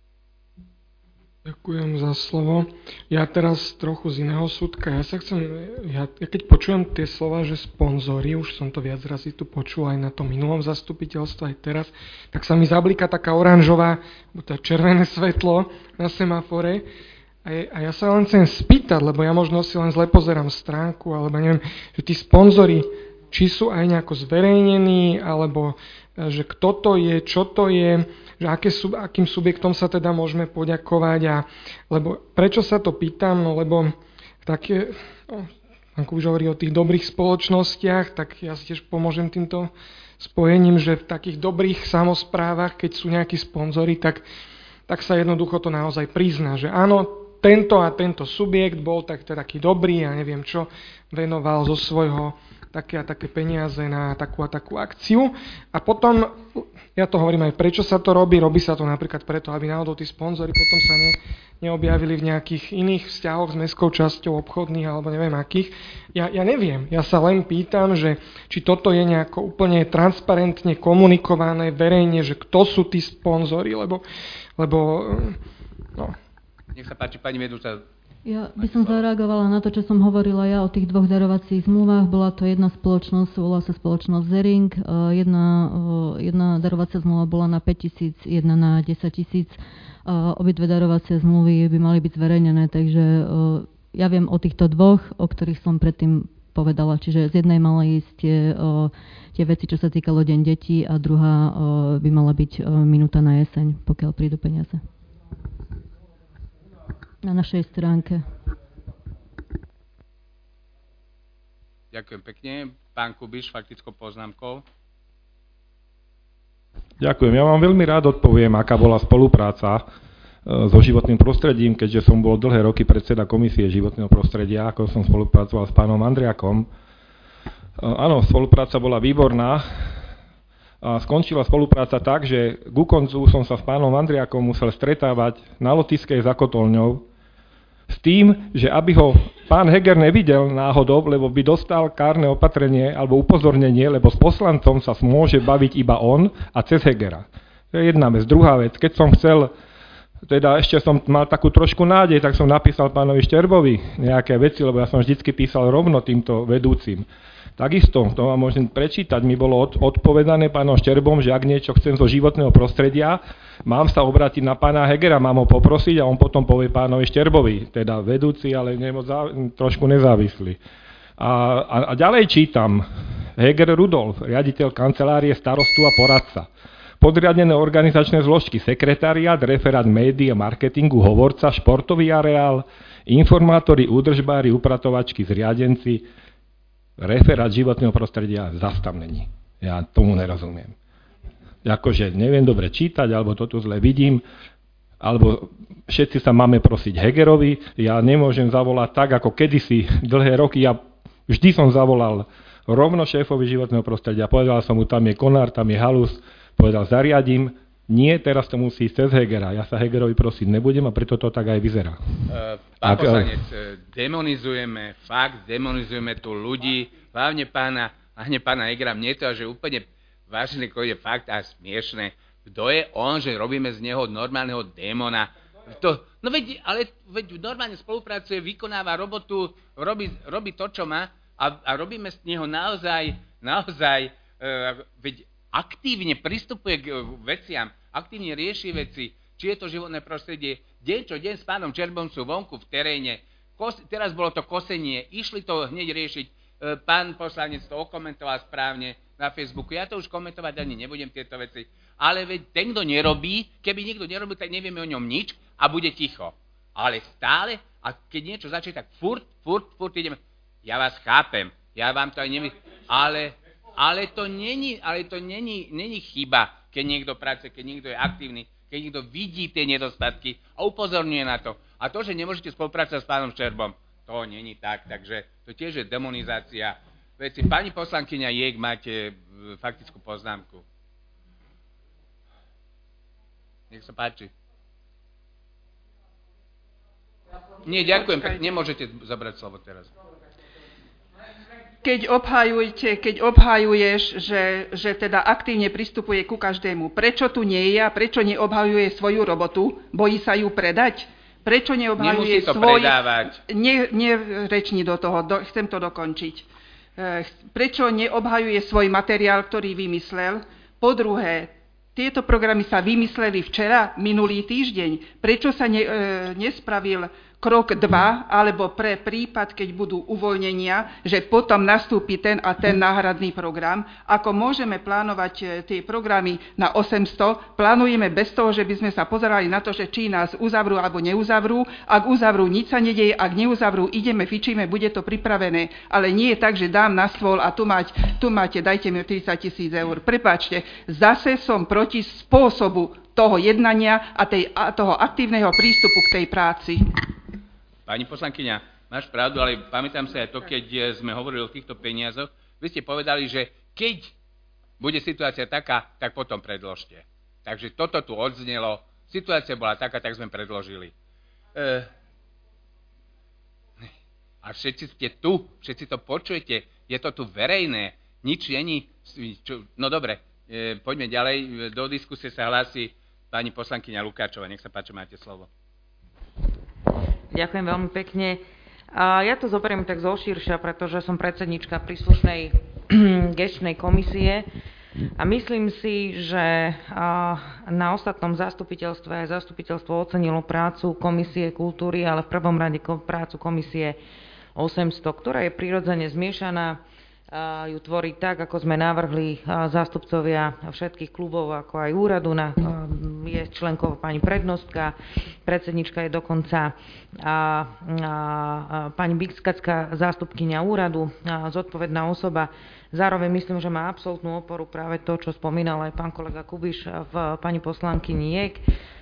Ďakujem za slovo. Ja teraz trochu z iného súdka. Ja sa chcem, ja, ja keď počujem tie slova, že sponzori, už som to viac razy tu počul aj na tom minulom zastupiteľstve, aj teraz, tak sa mi zablíka taká oranžová, to červené svetlo na semafore. A, je, a ja sa len chcem spýtať, lebo ja možno si len zle pozerám stránku, alebo neviem, že tí sponzori, či sú aj nejako zverejnení, alebo že kto to je, čo to je, že aké sú, akým subjektom sa teda môžeme poďakovať. A, lebo prečo sa to pýtam? No lebo také, no, ako už hovorí o tých dobrých spoločnostiach, tak ja si tiež pomôžem týmto spojením, že v takých dobrých samosprávach, keď sú nejakí sponzori, tak, tak sa jednoducho to naozaj prizná, že áno, tento a tento subjekt bol tak, taký dobrý a neviem čo, venoval zo svojho také a také peniaze na takú a takú akciu. A potom, ja to hovorím aj prečo sa to robí, robí sa to napríklad preto, aby náhodou tí sponzori potom sa ne, neobjavili v nejakých iných vzťahoch s mestskou časťou obchodných alebo neviem akých. Ja, ja neviem, ja sa len pýtam, že či toto je nejako úplne transparentne komunikované verejne, že kto sú tí sponzori, lebo, lebo no. Nech sa páči, pani vedúca. Ja by som zareagovala na to, čo som hovorila ja o tých dvoch darovacích zmluvách. Bola to jedna spoločnosť, volá sa spoločnosť Zering. Jedna, jedna darovacia zmluva bola na päť tisíc, jedna na desať tisíc. Obidve darovacie zmluvy by mali byť zverejnené, takže ja viem o týchto dvoch, o ktorých som predtým povedala. Čiže z jednej mala ísť tie, tie veci, čo sa týkalo Deň detí a druhá by mala byť minúta na jeseň, pokiaľ prídu peniaze. Na našej stránke. Ďakujem pekne. Pán Kubiš, faktickou poznámkou. Ďakujem. Ja vám veľmi rád odpoviem, aká bola spolupráca so životným prostredím, keďže som bol dlhé roky predseda komisie životného prostredia, ako som spolupracoval s pánom Andriakom. Áno, spolupráca bola výborná. A skončila spolupráca tak, že ku koncu som sa s pánom Andriakom musel stretávať na Lotyšskej za kotolňou S tým, že aby ho pán Heger nevidel náhodou, lebo by dostal kárne opatrenie alebo upozornenie, lebo s poslancom sa môže baviť iba on a cez Hegera. To je jedna vec. Druhá vec, keď som chcel, teda ešte som mal takú trošku nádej, tak som napísal pánovi Šterbovi nejaké veci, lebo ja som vždycky písal rovno týmto vedúcim. Takisto, to vám môžem prečítať, mi bolo od, odpovedané pánom Šterbom, že ak niečo chcem zo životného prostredia, mám sa obrátiť na pána Hegera, mám ho poprosiť a on potom povie pánovi Šterbovi, teda vedúci, ale nemoc, trošku nezávislý. A, a, a ďalej čítam, Heger Rudolf, riaditeľ kancelárie starostu a poradca. Podriadené organizačné zložky, sekretariát, referát médií a marketingu, hovorca, športový areál, informátori, údržbári, upratovačky, zriadenci, referát životného prostredia zastav není. Ja tomu nerozumiem. Akože neviem dobre čítať, alebo to tu zle vidím, alebo všetci sa máme prosiť Hegerovi. Ja nemôžem zavolať tak, ako kedysi dlhé roky. Ja vždy som zavolal rovno šéfovi životného prostredia. Povedal som mu, tam je konár, tam je halus. Povedal, zariadím. Nie, teraz to musí ísť cez Hegera. Ja sa Hegerovi prosiť nebudem a preto to tak aj vyzerá. Uh, pán Ak, poslanec, demonizujeme, fakt demonizujeme tu ľudí, hlavne pána, hlavne pána Hegera. Mne to je úplne vážne, je fakt a smiešné. Kto je on, že robíme z neho normálneho démona? To, no veď, ale veď normálne spolupracuje, vykonáva robotu, robí, robí to, čo má a, a robíme z neho naozaj, naozaj, uh, veď aktívne pristupuje k veciam, aktívne rieši veci, či je to životné prostredie. Deň čo deň s pánom Čerbom sú vonku v teréne. Kos, teraz bolo to kosenie, išli to hneď riešiť. Pán poslanec to okomentoval správne na Facebooku. Ja to už komentovať ani nebudem tieto veci. Ale veď ten, kto nerobí, keby niekto nerobí, tak nevieme o ňom nič a bude ticho. Ale stále, a keď niečo začne, tak furt, furt, furt ideme. Ja vás chápem, ja vám to aj nemyslím, ale... Ale to není, ale to není, není chyba, keď niekto pracuje, keď niekto je aktívny, keď niekto vidí tie nedostatky a upozorňuje na to. A to, že nemôžete spolupracovať s pánom Šterbom, to není tak. Takže to tiež je demonizácia veci. Pani poslankyňa Jek, máte faktickú poznámku. Nech sa páči. Nie, ďakujem, nemôžete zobrať slovo teraz. Keď obhajujete, keď obhajuješ, že, že teda aktívne pristupuje ku každému, prečo tu nie je a prečo neobhajuje svoju robotu? Bojí sa ju predať? Prečo neobhajuje to svoj... predávať. Ne, nerečni do toho, do, chcem to dokončiť. Prečo neobhajuje svoj materiál, ktorý vymyslel? Po druhé, tieto programy sa vymysleli včera, minulý týždeň. Prečo sa ne, e, nespravil krok dva, alebo pre prípad, keď budú uvoľnenia, že potom nastúpi ten a ten náhradný program. Ako môžeme plánovať tie programy na osemsto, plánujeme bez toho, že by sme sa pozerali na to, že či nás uzavrú alebo neuzavrú. Ak uzavrú, nič sa nedeje, ak neuzavrú, ideme, fičíme, bude to pripravené. Ale nie je tak, že dám na stôl a tu, mať, tu máte, dajte mi tridsať tisíc eur. Prepáčte, zase som proti spôsobu toho jednania a, tej, a toho aktívneho prístupu k tej práci. Pani poslankyňa, máš pravdu, ale pamätám sa aj to, keď sme hovorili o týchto peniazoch, vy ste povedali, že keď bude situácia taká, tak potom predložte. Takže toto tu odznelo, situácia bola taká, tak sme predložili. E... A všetci ste tu, všetci to počujete, je to tu verejné, nič není. No dobre, e, poďme ďalej, do diskusie sa hlási pani poslankyňa Lukáčová, nech sa páči, máte slovo. Ďakujem veľmi pekne. A ja to zoberiem tak zoširšia, pretože som predsednička príslušnej gestčnej komisie a myslím si, že na ostatnom zastupiteľstve aj zastupiteľstvo ocenilo prácu Komisie kultúry, ale v prvom rade prácu Komisie osemsto, ktorá je prirodzene zmiešaná, ju tvorí tak, ako sme navrhli zástupcovia všetkých klubov, ako aj úradu. Na, je členkou pani prednostka, predsednička je dokonca a, a, a, pani Bixkacká, zástupkyňa úradu, a zodpovedná osoba. Zároveň myslím, že má absolútnu oporu práve to, čo spomínal aj pán kolega Kubiš v pani poslankyni Jek.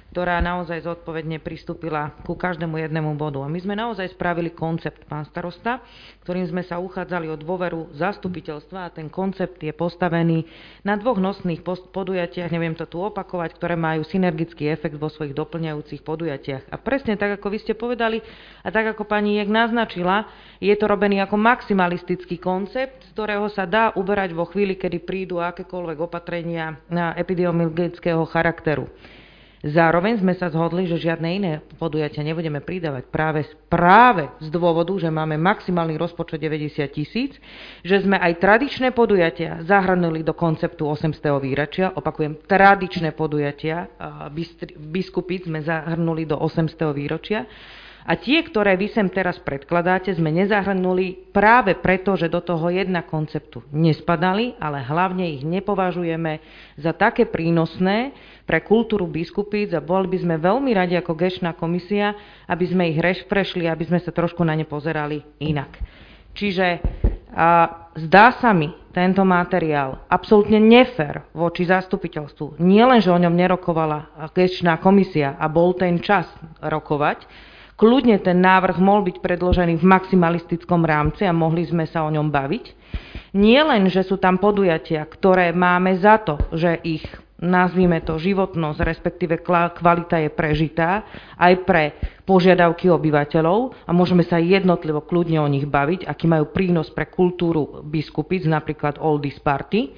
ktorá naozaj zodpovedne pristúpila ku každému jednému bodu. A my sme naozaj spravili koncept, pán starosta, ktorým sme sa uchádzali o dôveru zastupiteľstva a ten koncept je postavený na dvoch nosných podujatiach, neviem to tu opakovať, ktoré majú synergický efekt vo svojich doplňajúcich podujatiach. A presne tak, ako vy ste povedali a tak, ako pani Jek naznačila, je to robený ako maximalistický koncept, z ktorého sa dá uberať vo chvíli, kedy prídu akékoľvek opatrenia na epidemiologického charakteru. Zároveň sme sa zhodli, že žiadne iné podujatia nebudeme pridávať práve, práve z dôvodu, že máme maximálny rozpočet deväťdesiat tisíc, že sme aj tradičné podujatia zahrnuli do konceptu osemstého výročia, opakujem, tradičné podujatia biskupíc sme zahrnuli do osemstého výročia, a tie, ktoré vy sem teraz predkladáte, sme nezahrnuli práve preto, že do toho jedna konceptu nespadali, ale hlavne ich nepovažujeme za také prínosné pre kultúru biskupíc a boli by sme veľmi radi ako gestčná komisia, aby sme ich refreshli, aby sme sa trošku na ne pozerali inak. Čiže a, zdá sa mi tento materiál absolútne nefér voči zastupiteľstvu. Nie len, že o ňom nerokovala gestčná komisia a bol ten čas rokovať, kľudne ten návrh mohol byť predložený v maximalistickom rámci a mohli sme sa o ňom baviť. Nie len, že sú tam podujatia, ktoré máme za to, že ich, nazvime to, životnosť, respektíve kvalita je prežitá aj pre požiadavky obyvateľov a môžeme sa jednotlivo kľudne o nich baviť, aký majú prínos pre kultúru biskupíc, napríklad Oldies Party,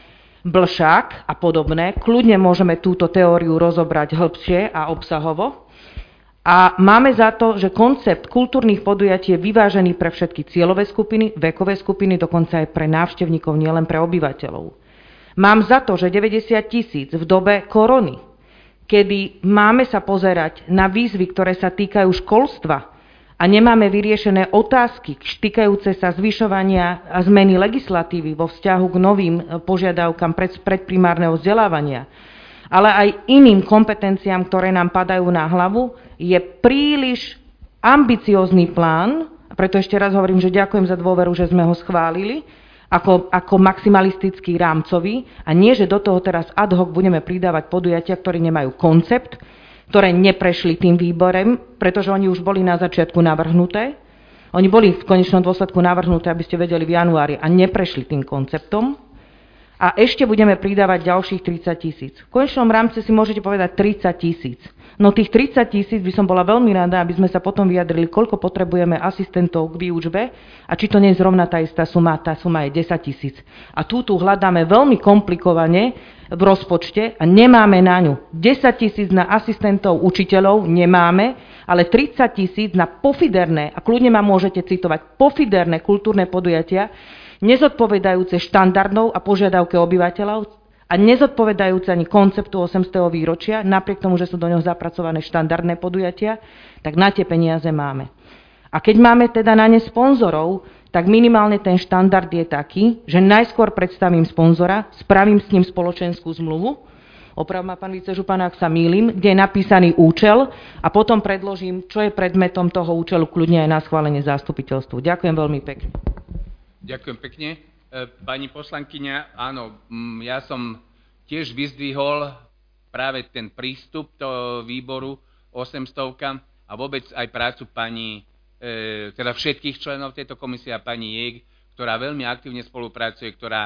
Blšák a podobné. Kľudne môžeme túto teóriu rozobrať hĺbšie a obsahovo. A máme za to, že koncept kultúrnych podujatí je vyvážený pre všetky cieľové skupiny, vekové skupiny, dokonca aj pre návštevníkov, nielen pre obyvateľov. Mám za to, že deväťdesiat tisíc v dobe korony, kedy máme sa pozerať na výzvy, ktoré sa týkajú školstva a nemáme vyriešené otázky týkajúce sa zvyšovania a zmeny legislatívy vo vzťahu k novým požiadavkám pred, predprimárneho vzdelávania, ale aj iným kompetenciám, ktoré nám padajú na hlavu, je príliš ambiciózny plán, a preto ešte raz hovorím, že ďakujem za dôveru, že sme ho schválili, ako, ako maximalistický rámcový a nie, že do toho teraz ad hoc budeme pridávať podujatia, ktoré nemajú koncept, ktoré neprešli tým výborem, pretože oni už boli na začiatku navrhnuté. Oni boli v konečnom dôsledku navrhnuté, aby ste vedeli, v januári a neprešli tým konceptom. A ešte budeme pridávať ďalších tridsať tisíc. V konečnom rámci si môžete povedať tridsať tisíc. No tých tridsať tisíc by som bola veľmi rada, aby sme sa potom vyjadrili, koľko potrebujeme asistentov k výučbe a či to nie je zrovna tá istá suma, tá suma je desať tisíc. A tu tu hľadáme veľmi komplikovane v rozpočte a nemáme na ňu. desať tisíc na asistentov učiteľov nemáme, ale tridsať tisíc na pofiderné, a kľudne ma môžete citovať, pofiderné kultúrne podujatia, nezodpovedajúce štandardov a požiadavke obyvateľov a nezodpovedajúce ani konceptu osemstého výročia, napriek tomu, že sú do ňoho zapracované štandardné podujatia, tak na tie peniaze máme. A keď máme teda na ne sponzorov, tak minimálne ten štandard je taký, že najskôr predstavím sponzora, spravím s ním spoločenskú zmluvu, oprav ma pán vicežupan, ak sa mýlim, kde je napísaný účel a potom predložím, čo je predmetom toho účelu, kľudne aj na schválenie zástupiteľstvu. Ďakujem veľmi pekne. Ďakujem pekne. Pani poslankyňa, áno, ja som tiež vyzdvihol práve ten prístup toho výboru osemstovka a vôbec aj prácu pani, teda všetkých členov tejto komisie a pani Jek, ktorá veľmi aktívne spolupracuje, ktorá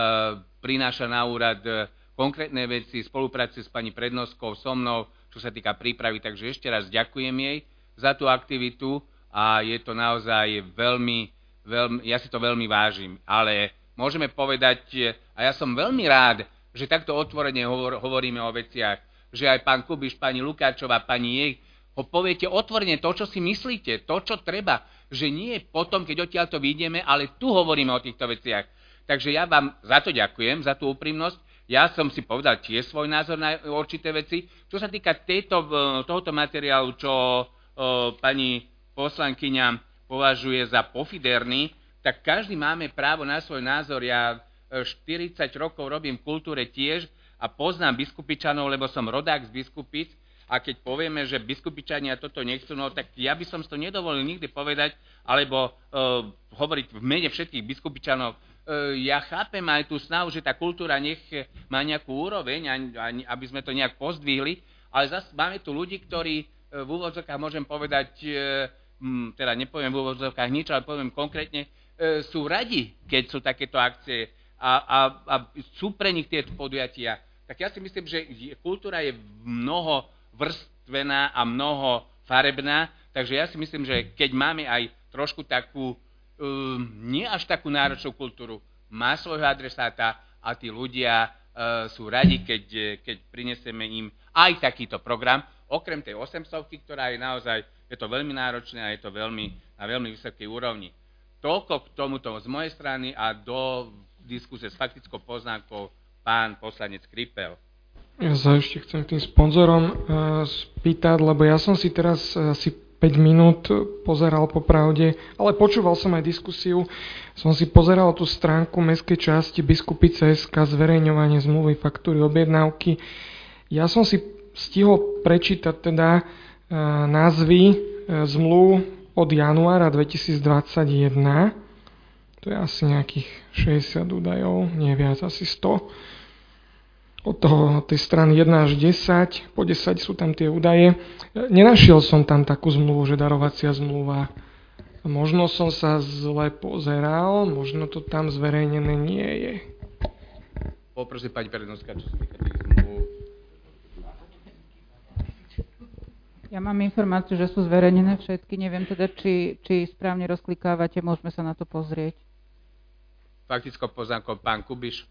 prináša na úrad konkrétne veci, spolupracuje s pani Prednoskou, so mnou, čo sa týka prípravy. Takže ešte raz ďakujem jej za tú aktivitu a je to naozaj veľmi Veľmi, ja si to veľmi vážim, ale môžeme povedať, a ja som veľmi rád, že takto otvorene hovor, hovoríme o veciach, že aj pán Kubiš, pani Lukáčová, pani Jek, ho poviete otvorene to, čo si myslíte, to, čo treba, že nie potom, keď odtiaľto vyjdeme, ale tu hovoríme o týchto veciach. Takže ja vám za to ďakujem, za tú úprimnosť. Ja som si povedal tiež svoj názor na určité veci. Čo sa týka tejto, tohoto materiálu, čo o, pani poslankyňa považuje za pofiderný, tak každý máme právo na svoj názor. Ja štyridsať rokov robím v kultúre tiež a poznám Biskupičanov, lebo som rodák z Biskupic a keď povieme, že Biskupičania toto nechcú, no tak ja by som to nedovolil nikdy povedať, alebo uh, hovoriť v mene všetkých Biskupičanov. Uh, ja chápem aj tú snahu, že tá kultúra nech má nejakú úroveň, aby sme to nejak pozdvihli, ale zase máme tu ľudí, ktorí v úvodzovkách, môžem povedať, teda nepoviem v úvodzovkách nič, ale poviem konkrétne, sú radi, keď sú takéto akcie a, a, a sú pre nich tieto podujatia. Tak ja si myslím, že kultúra je mnoho vrstvená a mnoho farebná, takže ja si myslím, že keď máme aj trošku takú, um, nie až takú náročnú kultúru, má svojho adresáta a tí ľudia uh, sú radi, keď, keď prinesieme im aj takýto program, okrem tej osemstovky, ktorá je naozaj, je to veľmi náročné a je to veľmi, na veľmi vysokej úrovni. Toľko k tomuto z mojej strany a do diskusie s faktickou poznámkou pán poslanec Kripel. Ja sa ešte chcem tým sponzorom uh, spýtať, lebo ja som si teraz asi uh, päť minút pozeral po pravde, ale počúval som aj diskusiu. Som si pozeral tú stránku mestskej časti Biskupice bodka es ká, zverejňovanie zmluvy, faktúry, objednávky. Ja som si stihol prečítať teda uh, názvy uh, zmluv od januára dvetisícdvadsaťjeden. To je asi nejakých šesťdesiat údajov, nie viac, asi sto. Od toho, od tej strany jeden až desať, po desať sú tam tie údaje. Nenašiel som tam takú zmluvu, že darovacia zmluva. Možno som sa zle pozeral, možno to tam zverejnené nie je. Poprosím pani Perednovská, čo sa týka tých zmluv. Ja mám informáciu, že sú zverejnené všetky. Neviem teda, či, či správne rozklikávate, môžeme sa na to pozrieť. Faktickou poznámkou pán Kubiš.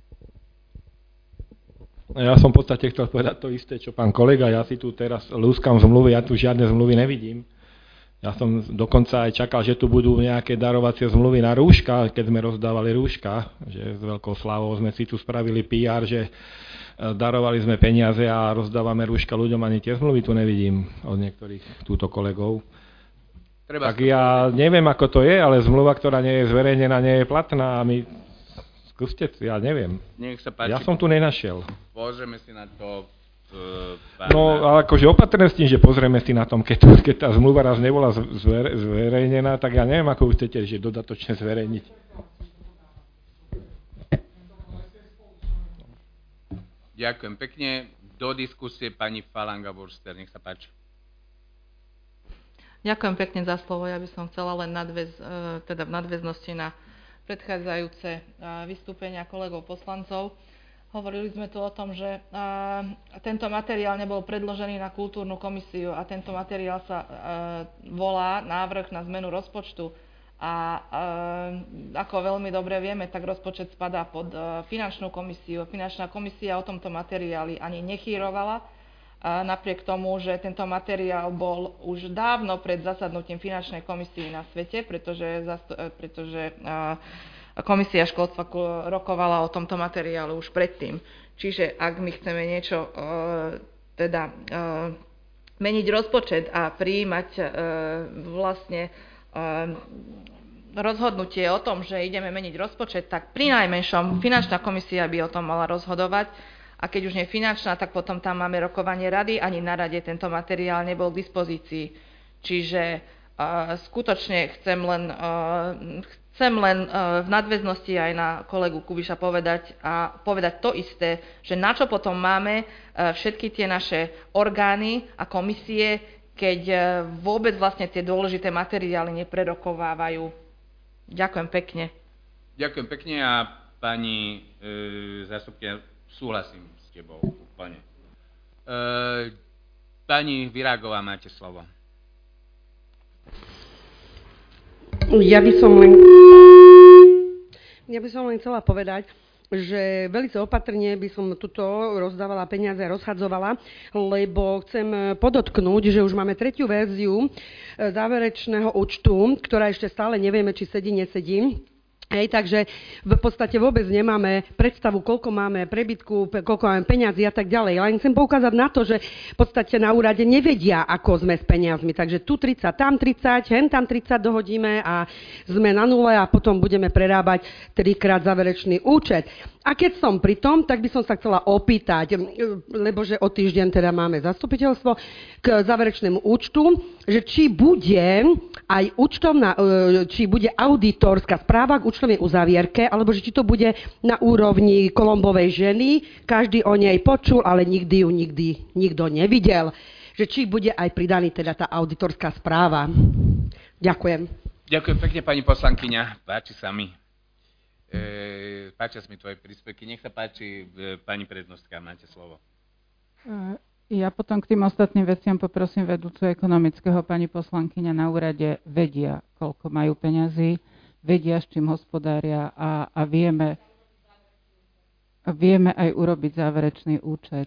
Ja som v podstate chcel povedať to isté, čo pán kolega. Ja si tu teraz lúskam zmluvy, ja tu žiadne zmluvy nevidím. Ja som dokonca aj čakal, že tu budú nejaké darovacie zmluvy na rúška, keď sme rozdávali rúška, že s veľkou slávou sme si tu spravili pé er, že darovali sme peniaze a rozdávame rúška ľuďom, ani tie zmluvy tu nevidím od niektorých túto kolegov. Treba tak ja neviem, ako to je, ale zmluva, ktorá nie je zverejnená, nie je platná a my... Skúste, ja neviem. Nech sa páči. Ja som tu nenašiel. Pozrieme si na to. Uh, no, ale akože opatrne s tým, že pozrieme si na tom, keď, keď tá zmluva raz nebola zver, zverejnená, tak ja neviem, ako chcete, že dodatočne zverejniť. Ďakujem pekne. Do diskusie pani Falanga Burster, nech sa páči. Ďakujem pekne za slovo. Ja by som chcela len nadväz, teda v nadväznosti na predchádzajúce vystúpenia kolegov poslancov. Hovorili sme tu o tom, že tento materiál nebol predložený na kultúrnu komisiu a tento materiál sa volá návrh na zmenu rozpočtu. A ako veľmi dobre vieme, tak rozpočet spadá pod finančnú komisiu. Finančná komisia o tomto materiáli ani nechýrovala, napriek tomu, že tento materiál bol už dávno pred zasadnutím finančnej komisii na svete, pretože, pretože komisia školstva rokovala o tomto materiálu už predtým. Čiže ak my chceme niečo teda meniť rozpočet a prijímať vlastne rozhodnutie o tom, že ideme meniť rozpočet, tak prinajmenšom finančná komisia by o tom mala rozhodovať. A keď už nie finančná, tak potom tam máme rokovanie rady. Ani na rade tento materiál nebol k dispozícii. Čiže uh, skutočne chcem len, uh, chcem len uh, v nadväznosti aj na kolegu Kubiša povedať a povedať to isté, že na čo potom máme uh, všetky tie naše orgány a komisie, keď uh, vôbec vlastne tie dôležité materiály neprerokovávajú. Ďakujem pekne. Ďakujem pekne a pani e, zástupkyňa, súhlasím s tebou úplne. E, pani Virágová, máte slovo. Ja by som len, ja by som len chcela povedať, že veľmi opatrne by som tuto rozdávala peniaze a rozhadzovala, lebo chcem podotknúť, že už máme tretiu verziu záverečného účtu, ktorá ešte stále nevieme, či sedí, nesedí. Hej, takže v podstate vôbec nemáme predstavu, koľko máme prebytku, koľko máme peňazí a tak ďalej. Len chcem poukázať na to, že v podstate na úrade nevedia, ako sme s peniazmi. Takže tu tridsať, tam tridsať, hen tam tridsať dohodíme a sme na nule a potom budeme prerábať trikrát záverečný účet. A keď som pri tom, tak by som sa chcela opýtať, lebo že o týždeň teda máme zastupiteľstvo k záverečnému účtu, že či bude aj účtovná, či bude auditorská správa k účtovná tlačovej uzávierke, alebo že či to bude na úrovni Kolombovej ženy, každý o nej počul, ale nikdy ju nikdy nikto nevidel. Že či bude aj pridaný teda tá auditorská správa. Ďakujem. Ďakujem pekne, pani poslankyňa. Páči sa mi. E, páčia sa mi tvoje príspevky. Nech sa páči, e, pani prednostka, máte slovo. Ja potom k tým ostatným veciam poprosím vedúcu ekonomického. Pani poslankyňa na úrade vedia, koľko majú peňazí, vedia, s čím hospodária a, a vieme, vieme aj urobiť záverečný účet.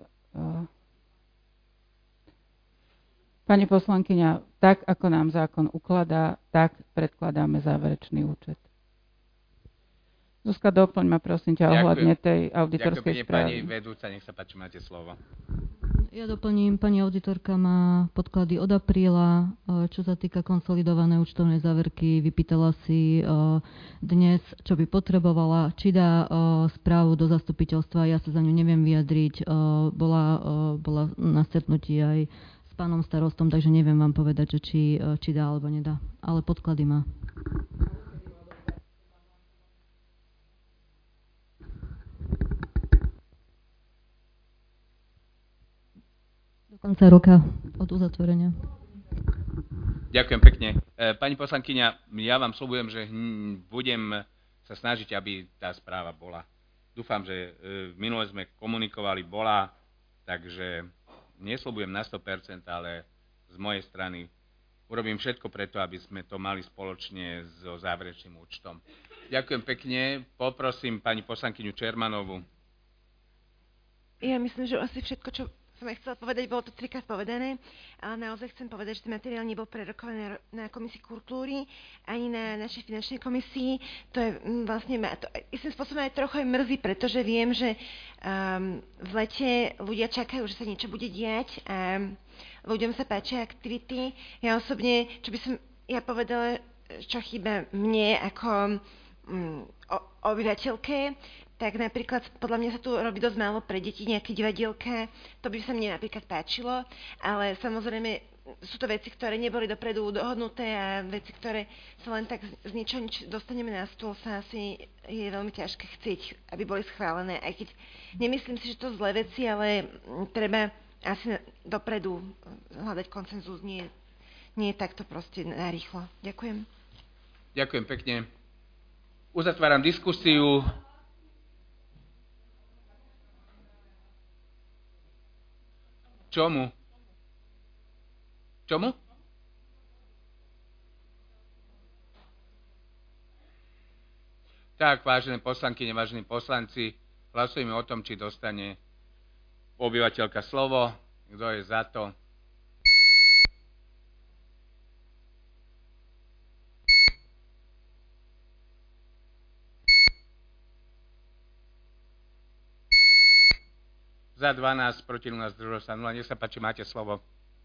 Pani poslankyňa, tak ako nám zákon ukladá, tak predkladáme záverečný účet. Zuzka, doplň ma prosím ťa ohľadne tej auditorskej správy. Ďakujem, pani vedúca, nech sa páči, máte slovo. Ja doplním, pani auditorka má podklady od apríla, čo sa týka konsolidovanej účtovnej záverky. Vypýtala si dnes, čo by potrebovala, či dá správu do zastupiteľstva. Ja sa za ňu neviem vyjadriť. Bola, bola na stretnutí aj s pánom starostom, takže neviem vám povedať, že či, či dá alebo nedá. Ale podklady má. Konca roka od uzatvorenia. Ďakujem pekne. Pani poslankyňa, ja vám sľubujem, že budem sa snažiť, aby tá správa bola. Dúfam, že minule sme komunikovali, bola, takže nesľubujem na sto percent, ale z mojej strany urobím všetko preto, aby sme to mali spoločne so záverečným účtom. Ďakujem pekne. Poprosím pani poslankyňu Čermanovú. Ja myslím, že asi všetko, čo som aj chcela povedať, bolo to trikrát povedané, ale naozaj chcem povedať, že ten materiál nebol prerokovaný na komisii kultúry, ani na našej finančnej komisii. To je vlastne, to istým spôsobom aj trochu mrzí, pretože viem, že um, v lete ľudia čakajú, že sa niečo bude diať a ľuďom sa páčia aktivity. Ja osobne, čo by som ja povedala, čo chýba mne ako um, obyvateľke, tak napríklad podľa mňa sa tu robí dosť málo pre deti, nejaké divadielka, to by sa mne napríklad páčilo, ale samozrejme sú to veci, ktoré neboli dopredu dohodnuté a veci, ktoré sa len tak z ničoho nič dostaneme na stôl, sa asi je veľmi ťažké chcieť, aby boli schválené, aj keď nemyslím si, že to zlé veci, ale treba asi dopredu hľadať konsenzus, nie, nie takto proste narýchlo. Ďakujem. Ďakujem pekne. Uzatváram diskusiu. Čomu? Čomu? Tak, vážené poslankyne, vážení poslanci, hlasujeme o tom, či dostane obyvateľka slovo. Kto je za to? Za dvanásť, proti nula, zdržalo sa nula. Nech sa páči, máte slovo.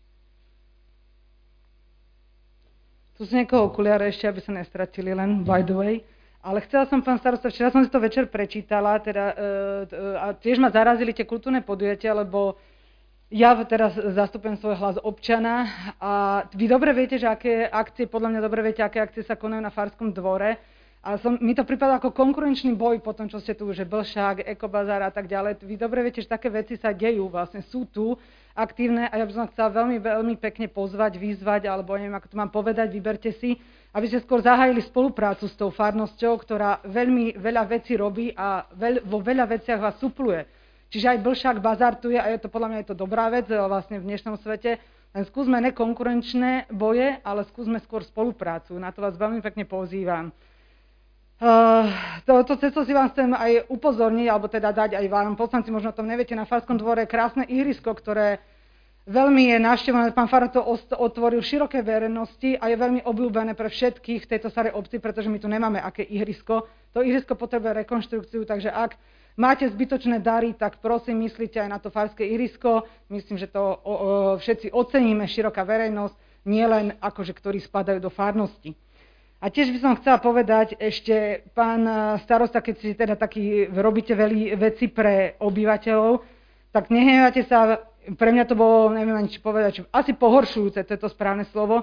Tu sú niekoho okuliare ešte, aby sa nestratili len, by the way. Ale chcela som, pán starosta, včera som si to večer prečítala, teda, e, a tiež ma zarazili tie kultúrne podujatia, lebo ja teraz zastupujem svoj hlas občana a vy dobre viete, že aké akcie, podľa mňa dobre viete, aké akcie sa konajú na Farskom dvore. A som, mi to pripadá ako konkurenčný boj po tom, čo ste tu, že Blšák, Ekobazár a tak ďalej. Vy dobre viete, že také veci sa dejú, vlastne sú tu aktívne a ja by som chcela veľmi, veľmi pekne pozvať, vyzvať, alebo neviem, ako to mám povedať, vyberte si, aby ste skôr zahájili spoluprácu s tou farnosťou, ktorá veľmi veľa vecí robí a veľ, vo veľa veciach vás supluje. Čiže aj Blšák, Bazár tu je a je to podľa mňa je to dobrá vec vlastne v dnešnom svete. Len skúsme nekonkurenčné boje, ale skúsme skôr spoluprácu. Na to vás veľmi pekne pozývam. Uh, to, to cesto si vám chcem aj upozorniť, alebo teda dať aj vám, poslanci možno o tom neviete, na Farskom dvore krásne ihrisko, ktoré veľmi je navštevované, pán Farah to otvoril široké verejnosti a je veľmi obľúbené pre všetkých v tejto starej obci, pretože my tu nemáme aké ihrisko. To ihrisko potrebuje rekonštrukciu, takže ak máte zbytočné dary, tak prosím, myslíte aj na to farské ihrisko. Myslím, že to o, o, všetci oceníme, široká verejnosť, nielen akože, ktorí spadajú do farnosti. A tiež by som chcela povedať ešte, pán starosta, keď si teda taký robíte veľi veci pre obyvateľov, tak nehnevajte sa, pre mňa to bolo, neviem ani či povedať, či, asi pohoršujúce, to je to správne slovo,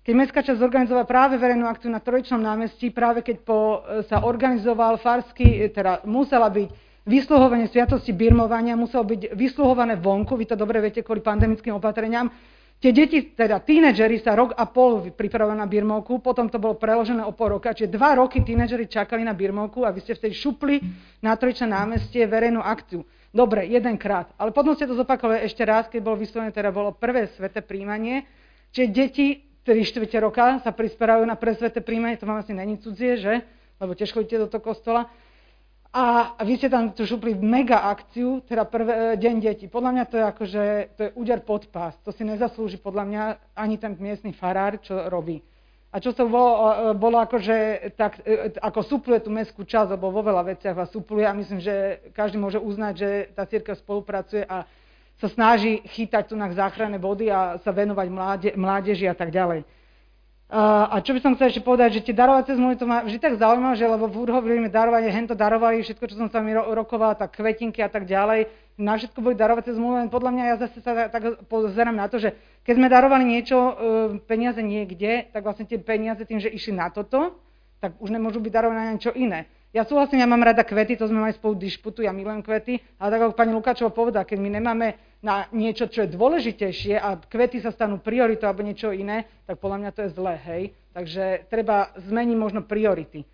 keď mestská časť zorganizovala práve verejnú akciu na Trojičnom námestí, práve keď po, sa organizoval farský, teda musela byť vysluhovanie sviatosti birmovania, muselo byť vysluhované vonku, vy to dobre viete, kvôli pandemickým opatreniam. Tie deti, teda tínedžeri sa rok a pol pripravovali na birmovku, potom to bolo preložené o pol roka, čiže dva roky tínedžeri čakali na birmovku a vy ste vtedy šupli na Trojičné námestie verejnú akciu. Dobre, jedenkrát, ale potom ste to zopakovali ešte raz, keď bolo vyslovené, teda bolo prvé sväté príjmanie, čiže deti tri štvrte roka sa prisperajú na prvé sväté príjmanie, to vám asi není cudzie, že? Lebo tiež chodíte do toho kostola. A vy ste tam tu šupli mega akciu, teda prvý deň detí. Podľa mňa to je akože, to je úder pod pás. To si nezaslúži podľa mňa ani ten miestny farár, čo robí. A čo to bolo, bolo akože, tak, ako supluje tú mestskú časť, lebo vo veľa veciach vás supluje a myslím, že každý môže uznať, že tá cirkev spolupracuje a sa snaží chytať tu na záchranné body a sa venovať mláde, mládeži a tak ďalej. A čo by som chcel ešte povedať, že tie darovacie zmluvy, to ma vždy tak zaujímavé, že lebo v hovoríme darovanie, hento darovali, všetko, čo som s vami ro- rokovala, tak kvetinky a tak ďalej, na všetko boli darovacie zmluvy, len podľa mňa ja zase sa tak pozerám na to, že keď sme darovali niečo, peniaze niekde, tak vlastne tie peniaze tým, že išli na toto, tak už nemôžu byť darované na niečo iné. Ja súhlasím, ja mám rada kvety, to sme mali spolu dišputu, ja milujem kvety, ale tak ako pani Lukáčová povedala, keď my nemáme na niečo, čo je dôležitejšie a kvety sa stanú prioritou alebo niečo iné, tak podľa mňa to je zlé, hej. Takže treba zmeniť možno priority.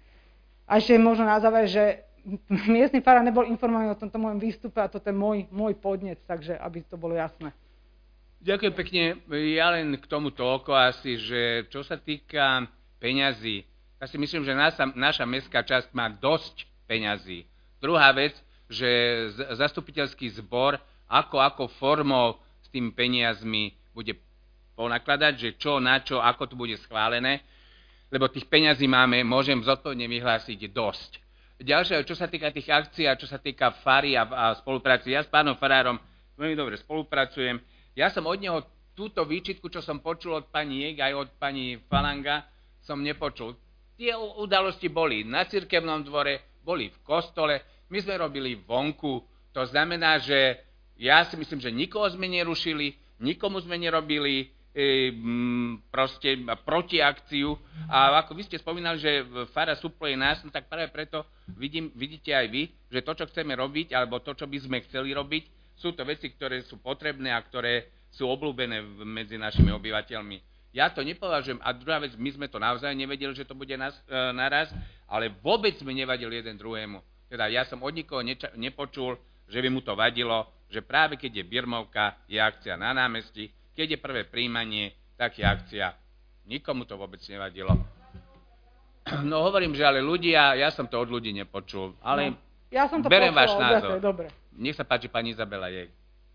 A ešte možno na záver, že miestny farár nebol informovaný o tomto mojom výstupe a toto je môj, môj podnec, takže aby to bolo jasné. Ďakujem pekne. Ja len k tomu toľko asi, že čo sa týka peňazí, ja si myslím, že naša, naša mestská časť má dosť peňazí. Druhá vec, že zastupiteľský zbor ako, ako formou s tými peniazmi bude ponakladať, že čo, na čo, ako to bude schválené, lebo tých peňazí máme, môžem zodpovedne vyhlásiť dosť. Ďalšie, čo sa týka tých akcií a čo sa týka fary a, a spolupráci, ja s pánom farárom veľmi dobre spolupracujem. Ja som od neho túto výčitku, čo som počul od pani Jek aj od pani Falanga, som nepočul. Tie udalosti boli na cirkevnom dvore, boli v kostole, my sme robili vonku. To znamená, že ja si myslím, že nikoho sme nerušili, nikomu sme nerobili e, m, proste protiakciu. A ako vy ste spomínali, že fara supluje nás, no tak práve preto vidím, vidíte aj vy, že to, čo chceme robiť, alebo to, čo by sme chceli robiť, sú to veci, ktoré sú potrebné a ktoré sú obľúbené medzi našimi obyvateľmi. Ja to nepovažujem. A druhá vec, my sme to naozaj nevedeli, že to bude nás, e, naraz, ale vôbec sme nevadili jeden druhému. Teda ja som od nikoho neča- nepočul, že by mu to vadilo, že práve keď je birmovka, je akcia na námestí, keď je prvé príjmanie, tak je akcia. Nikomu to vôbec nevadilo. No hovorím, že ale ľudia, ja som to od ľudí nepočul, ale no, ja som to beriem váš počula, názor. Dobre. Nech sa páči, pani Izabela Jej.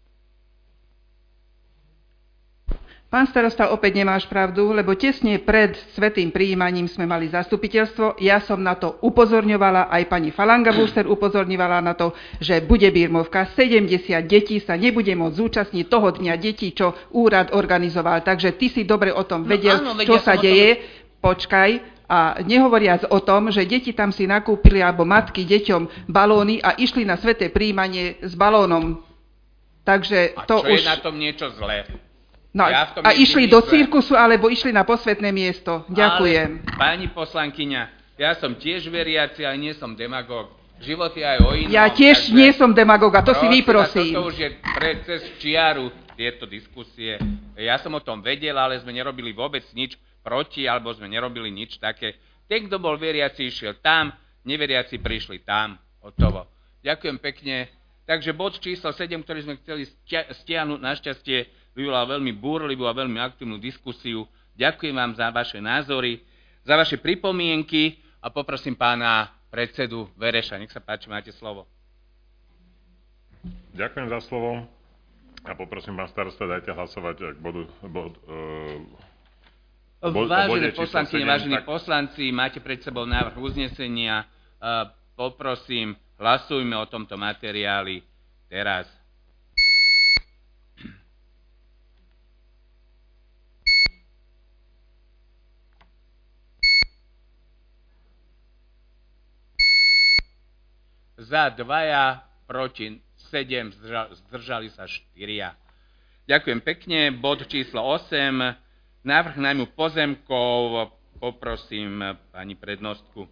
Pán starosta, opäť nemáš pravdu, lebo tesne pred svätým prijímaním sme mali zastupiteľstvo. Ja som na to upozorňovala, aj pani Falanga-Buster upozorňovala na to, že bude birmovka. sedemdesiat detí sa nebude môcť zúčastniť toho dňa detí, čo úrad organizoval. Takže ty si dobre o tom vedel, no, áno, čo sa deje. Tom... Počkaj. A nehovoriac o tom, že deti tam si nakúpili, alebo matky deťom balóny a išli na sväté prijímanie s balónom. Takže a to čo už... je na tom niečo zlé? No, ja a išli do cirkusu, alebo išli na posvätné miesto. Ďakujem. Ale, pani poslankyňa, ja som tiež veriaci, ale nie som demagóg. Život je aj o inom. Ja tiež takže, nie som demagóg, a to prosím, si vyprosím. Toto už je pre cez čiaru, tieto diskusie. Ja som o tom vedel, ale sme nerobili vôbec nič proti, alebo sme nerobili nič také. Ten, kto bol veriaci, išiel tam, neveriaci prišli tam. Hotovo. Ďakujem pekne. Takže bod číslo sedem, ktorý sme chceli stiahnuť, našťastie vyvolal veľmi búrlivú a veľmi aktívnu diskusiu. Ďakujem vám za vaše názory, za vaše pripomienky a poprosím pána predsedu Vereša. Nech sa páči, máte slovo. Ďakujem za slovo a poprosím pán starosta, dajte hlasovať k bodu... Bod, uh, bod, Vážené poslankyne, vážení tak... poslanci, máte pred sebou návrh uznesenia. Uh, poprosím, hlasujme o tomto materiáli teraz. Za dvaja, proti sedem, zdržali sa štyria. Ďakujem pekne. Bod číslo osem. Návrh najmu pozemkov, poprosím pani prednostku.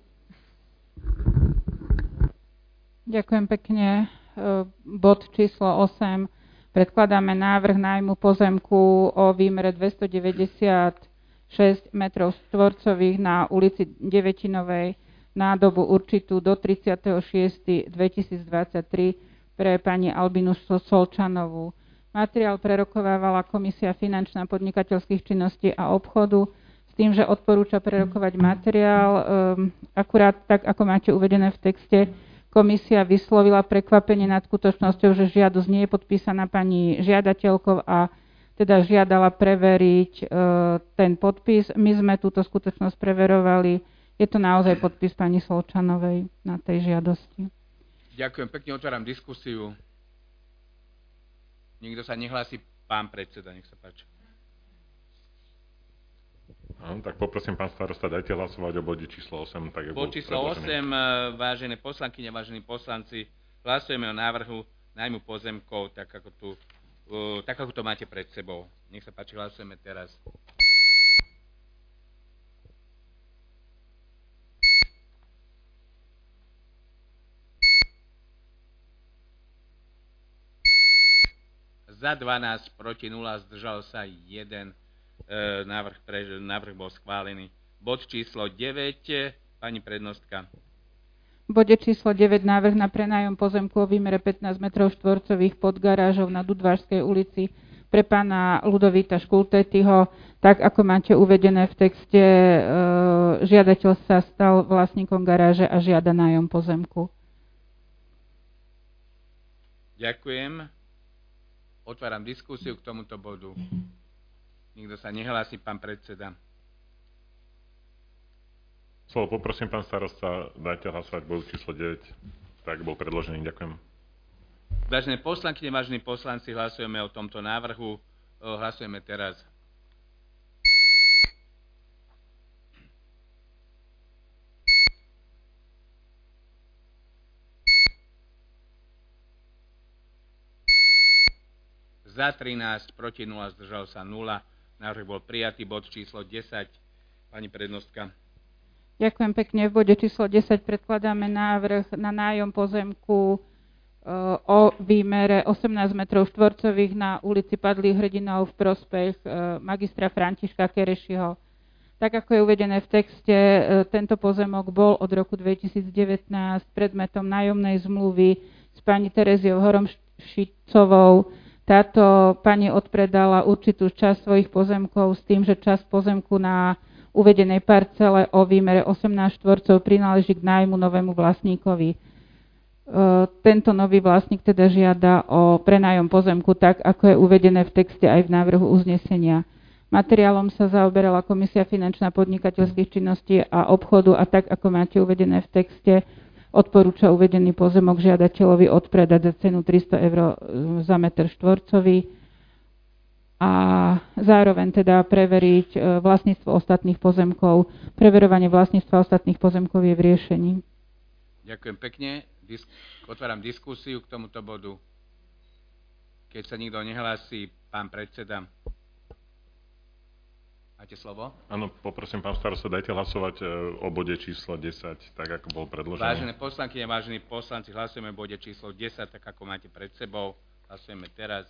Ďakujem pekne. Bod číslo osem. Predkladáme návrh nájmu pozemku o výmere dvestodeväťdesiatšesť metrov štvorcových na ulici Devetinovej na dobu určitú do tridsiateho šiesteho dvetisícdvadsaťtri pre pani Albinu Solčanovú. Materiál prerokovávala Komisia finančná podnikateľských činností a obchodu s tým, že odporúča prerokovať materiál. Akurát tak, ako máte uvedené v texte, Komisia vyslovila prekvapenie nad skutočnosťou, že žiadosť nie je podpísaná pani žiadateľkou a teda žiadala preveriť e, ten podpis. My sme túto skutočnosť preverovali. Je to naozaj podpis pani Solčanovej na tej žiadosti. Ďakujem pekne, otváram diskusiu. Nikto sa nehlási? Pán predseda, nech sa páči. Áno, tak poprosím, pán starosta, dajte hlasovať o bode číslo osem. Tak Bod číslo osem, vážené poslankyne, vážení poslanci, hlasujeme o návrhu najmu pozemkov, tak ako, tu, uh, tak ako to máte pred sebou. Nech sa páči, hlasujeme teraz. Za dvanásť, proti nula, zdržal sa jeden. Návrh, pre, návrh bol schválený. Bod číslo deväť, pani prednostka. V bode číslo deväť návrh na prenájom pozemku o výmere pätnásť metrov štvorcových pod garážou na Dudvážskej ulici pre pána Ľudovíta Škultetyho. Tak, ako máte uvedené v texte, e, žiadateľ sa stal vlastníkom garáže a žiada nájom pozemku. Ďakujem. Otváram diskusiu k tomuto bodu. Nikto sa nehlási, pán predseda. Slovo poprosím, pán starosta, dajte hlasovať bod číslo deväť, tak bol predložený. Ďakujem. Vážené poslankyne, vážení poslanci, hlasujeme o tomto návrhu. Hlasujeme teraz. Za trinásť, proti nula, zdržal sa nula. Návrh bol prijatý. Bod číslo desať. Pani prednostka. Ďakujem pekne. V bode číslo desať predkladáme návrh na nájom pozemku o výmere osemnásť metrov štvorcových na ulici Padlých hrdinov v prospech magistra Františka Kerešiho. Tak, ako je uvedené v texte, tento pozemok bol od roku dvetisícdevätnásť predmetom nájomnej zmluvy s pani Tereziou Horomšicovou. Táto pani odpredala určitú časť svojich pozemkov s tým, že časť pozemku na uvedenej parcele o výmere osemnásť štvorcov prináleží k nájmu novému vlastníkovi. E, tento nový vlastník teda žiada o prenájom pozemku tak, ako je uvedené v texte aj v návrhu uznesenia. Materiálom sa zaoberala Komisia finančná podnikateľských činností a obchodu a tak, ako máte uvedené v texte, odporúča uvedený pozemok žiadateľovi odpredať za cenu tristo eur za meter štvorcový a zároveň teda preveriť vlastníctvo ostatných pozemkov. Preverovanie vlastníctva ostatných pozemkov je v riešení. Ďakujem pekne. Disk- otváram diskusiu k tomuto bodu. Keď sa nikto nehlási, pán predseda. Máte slovo? Áno, poprosím, pán starosta, dajte hlasovať o bode číslo desať, tak ako bol predložený. Vážené poslankyne, vážení poslanci, hlasujeme o bode číslo desať, tak ako máte pred sebou. Hlasujeme teraz.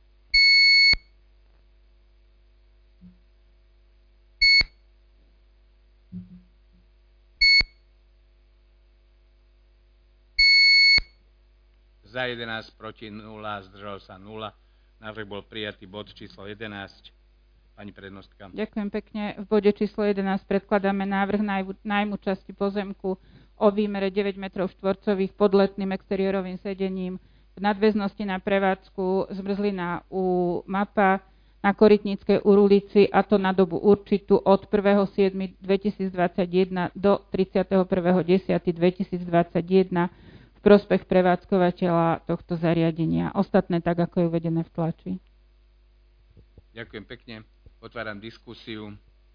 Za jedenásť, proti nula, zdržal sa nula. Návrh bol prijatý. Bod číslo jedenásť. Pani prednostka. Ďakujem pekne. V bode číslo jedenásť predkladáme návrh nájmu časti pozemku o výmere deväť metrov štvorcových pod letným exteriérovým sedením v nadväznosti na prevádzku zmrzlina u MAPA na Korytníckej ulici, a to na dobu určitú od prvého júla dvetisícdvadsaťjeden do tridsiateho prvého októbra dvetisícdvadsaťjeden v prospech prevádzkovateľa tohto zariadenia. Ostatné tak, ako je uvedené v tlači. Ďakujem pekne. Otváram diskusiu.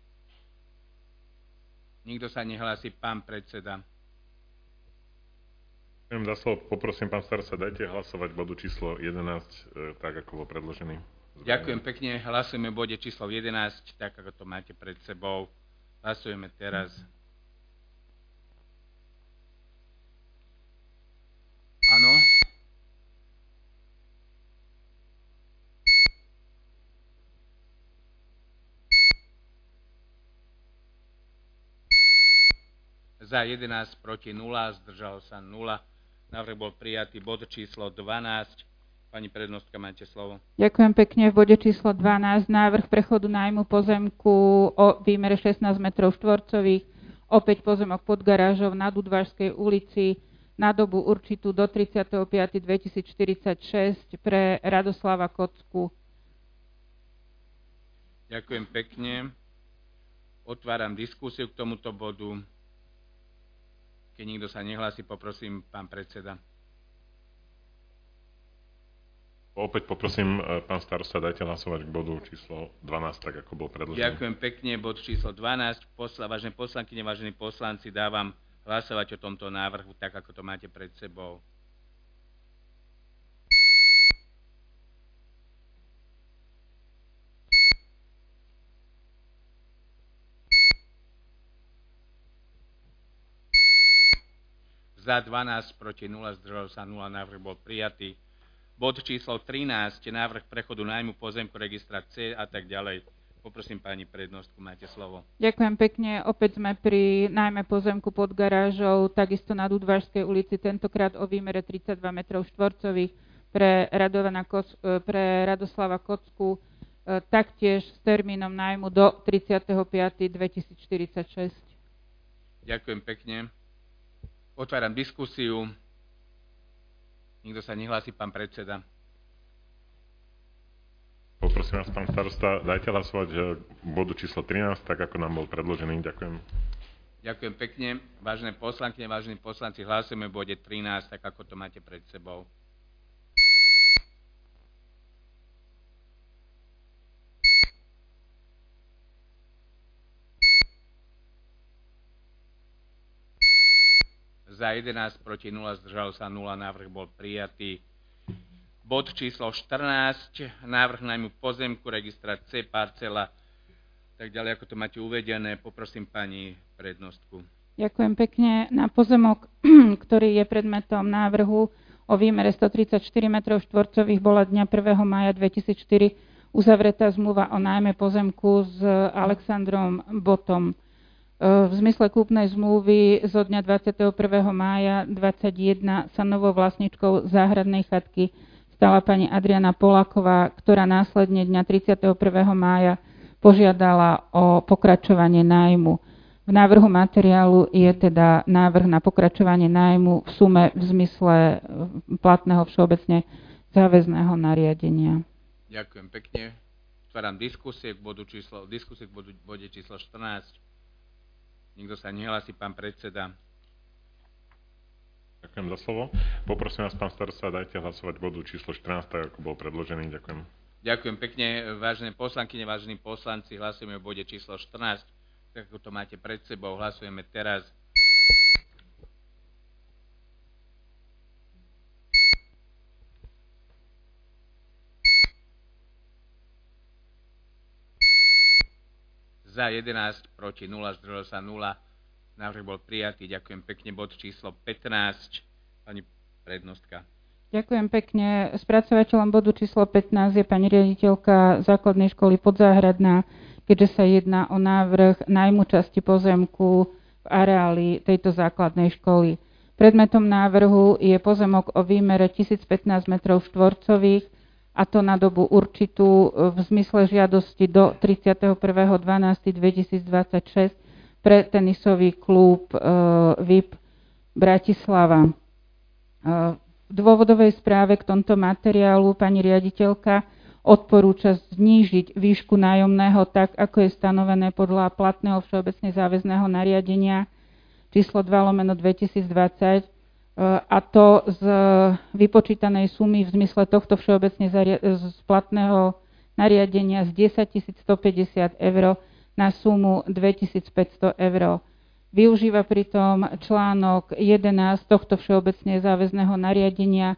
Nikto sa nehlási, pán predseda. Ďakujem za slovo. Poprosím, pán starosta, dajte hlasovať bodu číslo jedenásť, tak ako bol predložený. Ďakujem pekne. Hlasujeme v bode číslo jedenásť, tak ako to máte pred sebou. Hlasujeme teraz. Áno. Za jedenásť, proti nula, zdržalo sa nula. Návrh bol prijatý. Bod číslo dvanásť. Pani prednostka, máte slovo. Ďakujem pekne. V bode číslo dvanásť návrh prechodu nájmu pozemku o výmere šestnásť metrov štvorcových, opäť pozemok pod garážou na Dudvarskej ulici na dobu určitú do tridsiateho piateho dvetisícštyridsaťšesť pre Radoslava Kocku. Ďakujem pekne. Otváram diskusiu k tomuto bodu. Keď nikto sa nehlási, poprosím pán predseda. Opäť poprosím, pán starosta, dajte hlasovať k bodu číslo dvanásť, tak ako bol predložený. Ďakujem pekne. Bod číslo dvanásť. Posla, vážené poslankyne, vážení poslanci, dávam hlasovať o tomto návrhu, tak ako to máte pred sebou. Za dvanásť, proti nula, zdržalo sa nula, návrh bol prijatý. Bod číslo trinásť, návrh prechodu nájmu pozemku registra C a tak ďalej. Poprosím pani prednostku, máte slovo. Ďakujem pekne. Opäť sme pri nájme pozemku pod garážou, takisto na Dudvarskej ulici, tentokrát o výmere tridsaťdva metrov štvorcových pre, Radovana Koc, pre Radoslava Kocku, taktiež s termínom nájmu do tridsiateho piateho dvetisícštyridsaťšesť. Ďakujem pekne. Otváram diskusiu. Nikto sa nehlási, pán predseda. Poprosím vás, pán starosta, dajte hlasovať bodu číslo trinásť, tak ako nám bol predložený. Ďakujem. Ďakujem pekne. Vážené poslankyne, vážení poslanci, hlasujeme v bode trinásť, tak ako to máte pred sebou. Za jedenásť, proti nula, zdržalo sa nula, návrh bol prijatý. Bod číslo štrnásť, návrh nájmu pozemku, registra C, parcela, tak ďalej, ako to máte uvedené. Poprosím pani prednostku. Ďakujem pekne. Na pozemok, ktorý je predmetom návrhu o výmere stotridsaťštyri metrov štvorcových, bola dňa prvého mája dvetisícštyri uzavretá zmluva o nájme pozemku s Alexandrom Botom. V zmysle kúpnej zmluvy zo dňa dvadsiateho prvého mája dvadsaťjeden sa novou vlastničkou záhradnej chatky stala pani Adriana Poláková, ktorá následne dňa tridsiateho prvého mája požiadala o pokračovanie nájmu. V návrhu materiálu je teda návrh na pokračovanie nájmu v sume v zmysle platného všeobecne záväzného nariadenia. Ďakujem pekne. Otváram diskusie k bodu číslo, diskusie k bodu, bode číslo štrnásť. Nikto sa nehlási, pán predseda. Ďakujem za slovo. Poprosím vás, pán starosta, dajte hlasovať bodu číslo štrnásť, tak ako bol predložený. Ďakujem. Ďakujem pekne, vážené poslankyne, vážení poslanci. Hlasujeme v bode číslo štrnásť, tak ako to máte pred sebou. Hlasujeme teraz. Za jedenásť, proti nula, zdržalo sa nula. Návrh bol prijatý. Ďakujem pekne. Bod číslo pätnásť. Pani prednostka. Ďakujem pekne. Spracovateľom bodu číslo pätnásť je pani riaditeľka základnej školy Podzáhradná, keďže sa jedná o návrh nájmu časti pozemku v areáli tejto základnej školy. Predmetom návrhu je pozemok o výmere tisícpätnásť metrov štvorcových, a to na dobu určitú v zmysle žiadosti do tridsiateho prvého decembra dvetisícdvadsaťšesť pre tenisový klub e, vé í pé Bratislava. E, v dôvodovej správe k tomto materiálu pani riaditeľka odporúča znížiť výšku nájomného tak, ako je stanovené podľa platného všeobecne záväzného nariadenia číslo dva lomeno dvetisícdvadsať, a to z vypočítanej sumy v zmysle tohto všeobecne z platného nariadenia z desaťtisícstopäťdesiat eur na sumu dvetisícpäťsto eur. Využíva pritom článok jedenásť tohto všeobecne záväzného nariadenia,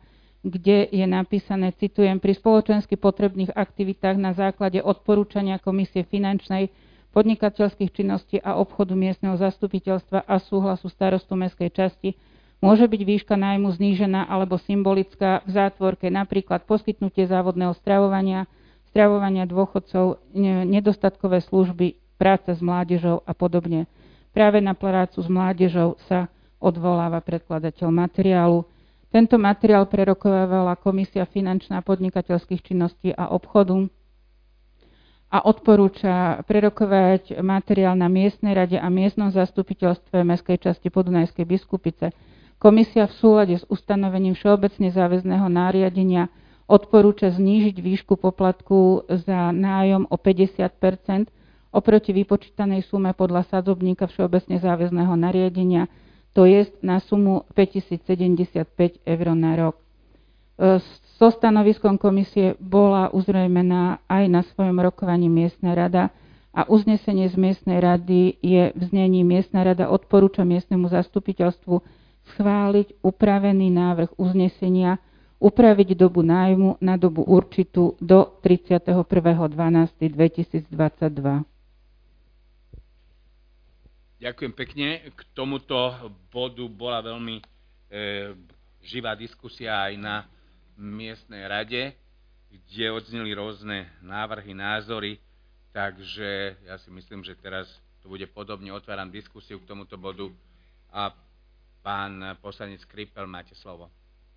kde je napísané, citujem, pri spoločensky potrebných aktivitách na základe odporúčania Komisie finančnej, podnikateľských činností a obchodu miestneho zastupiteľstva a súhlasu starostu mestskej časti môže byť výška nájmu znížená alebo symbolická v zátvorke, napríklad poskytnutie závodného stravovania, stravovania dôchodcov, nedostatkové služby, práca s mládežou a podobne. Práve na prácu s mládežou sa odvoláva predkladateľ materiálu. Tento materiál prerokovávala Komisia finančná podnikateľských činností a obchodu a odporúča prerokovať materiál na miestnej rade a miestnom zastupiteľstve mestskej časti Podunajskej Biskupice. Komisia v súlade s ustanovením všeobecne záväzného nariadenia odporúča znížiť výšku poplatku za nájom o päťdesiat percent oproti vypočítanej sume podľa sadzobníka všeobecne záväzného nariadenia, to je na sumu päťtisícsedemdesiatpäť eur na rok. So stanoviskom komisie bola uzrejmená aj na svojom rokovaní miestna rada a uznesenie z miestnej rady je v znení miestna rada odporúča miestnemu zastupiteľstvu schváliť upravený návrh uznesenia, upraviť dobu nájmu na dobu určitú do tridsiateho prvého decembra dvetisícdvadsaťdva. Ďakujem pekne. K tomuto bodu bola veľmi e, živá diskusia aj na miestnej rade, kde odzneli rôzne návrhy, názory, takže ja si myslím, že teraz to bude podobne. Otváram diskusiu k tomuto bodu a pán poslanec Skripel, máte slovo.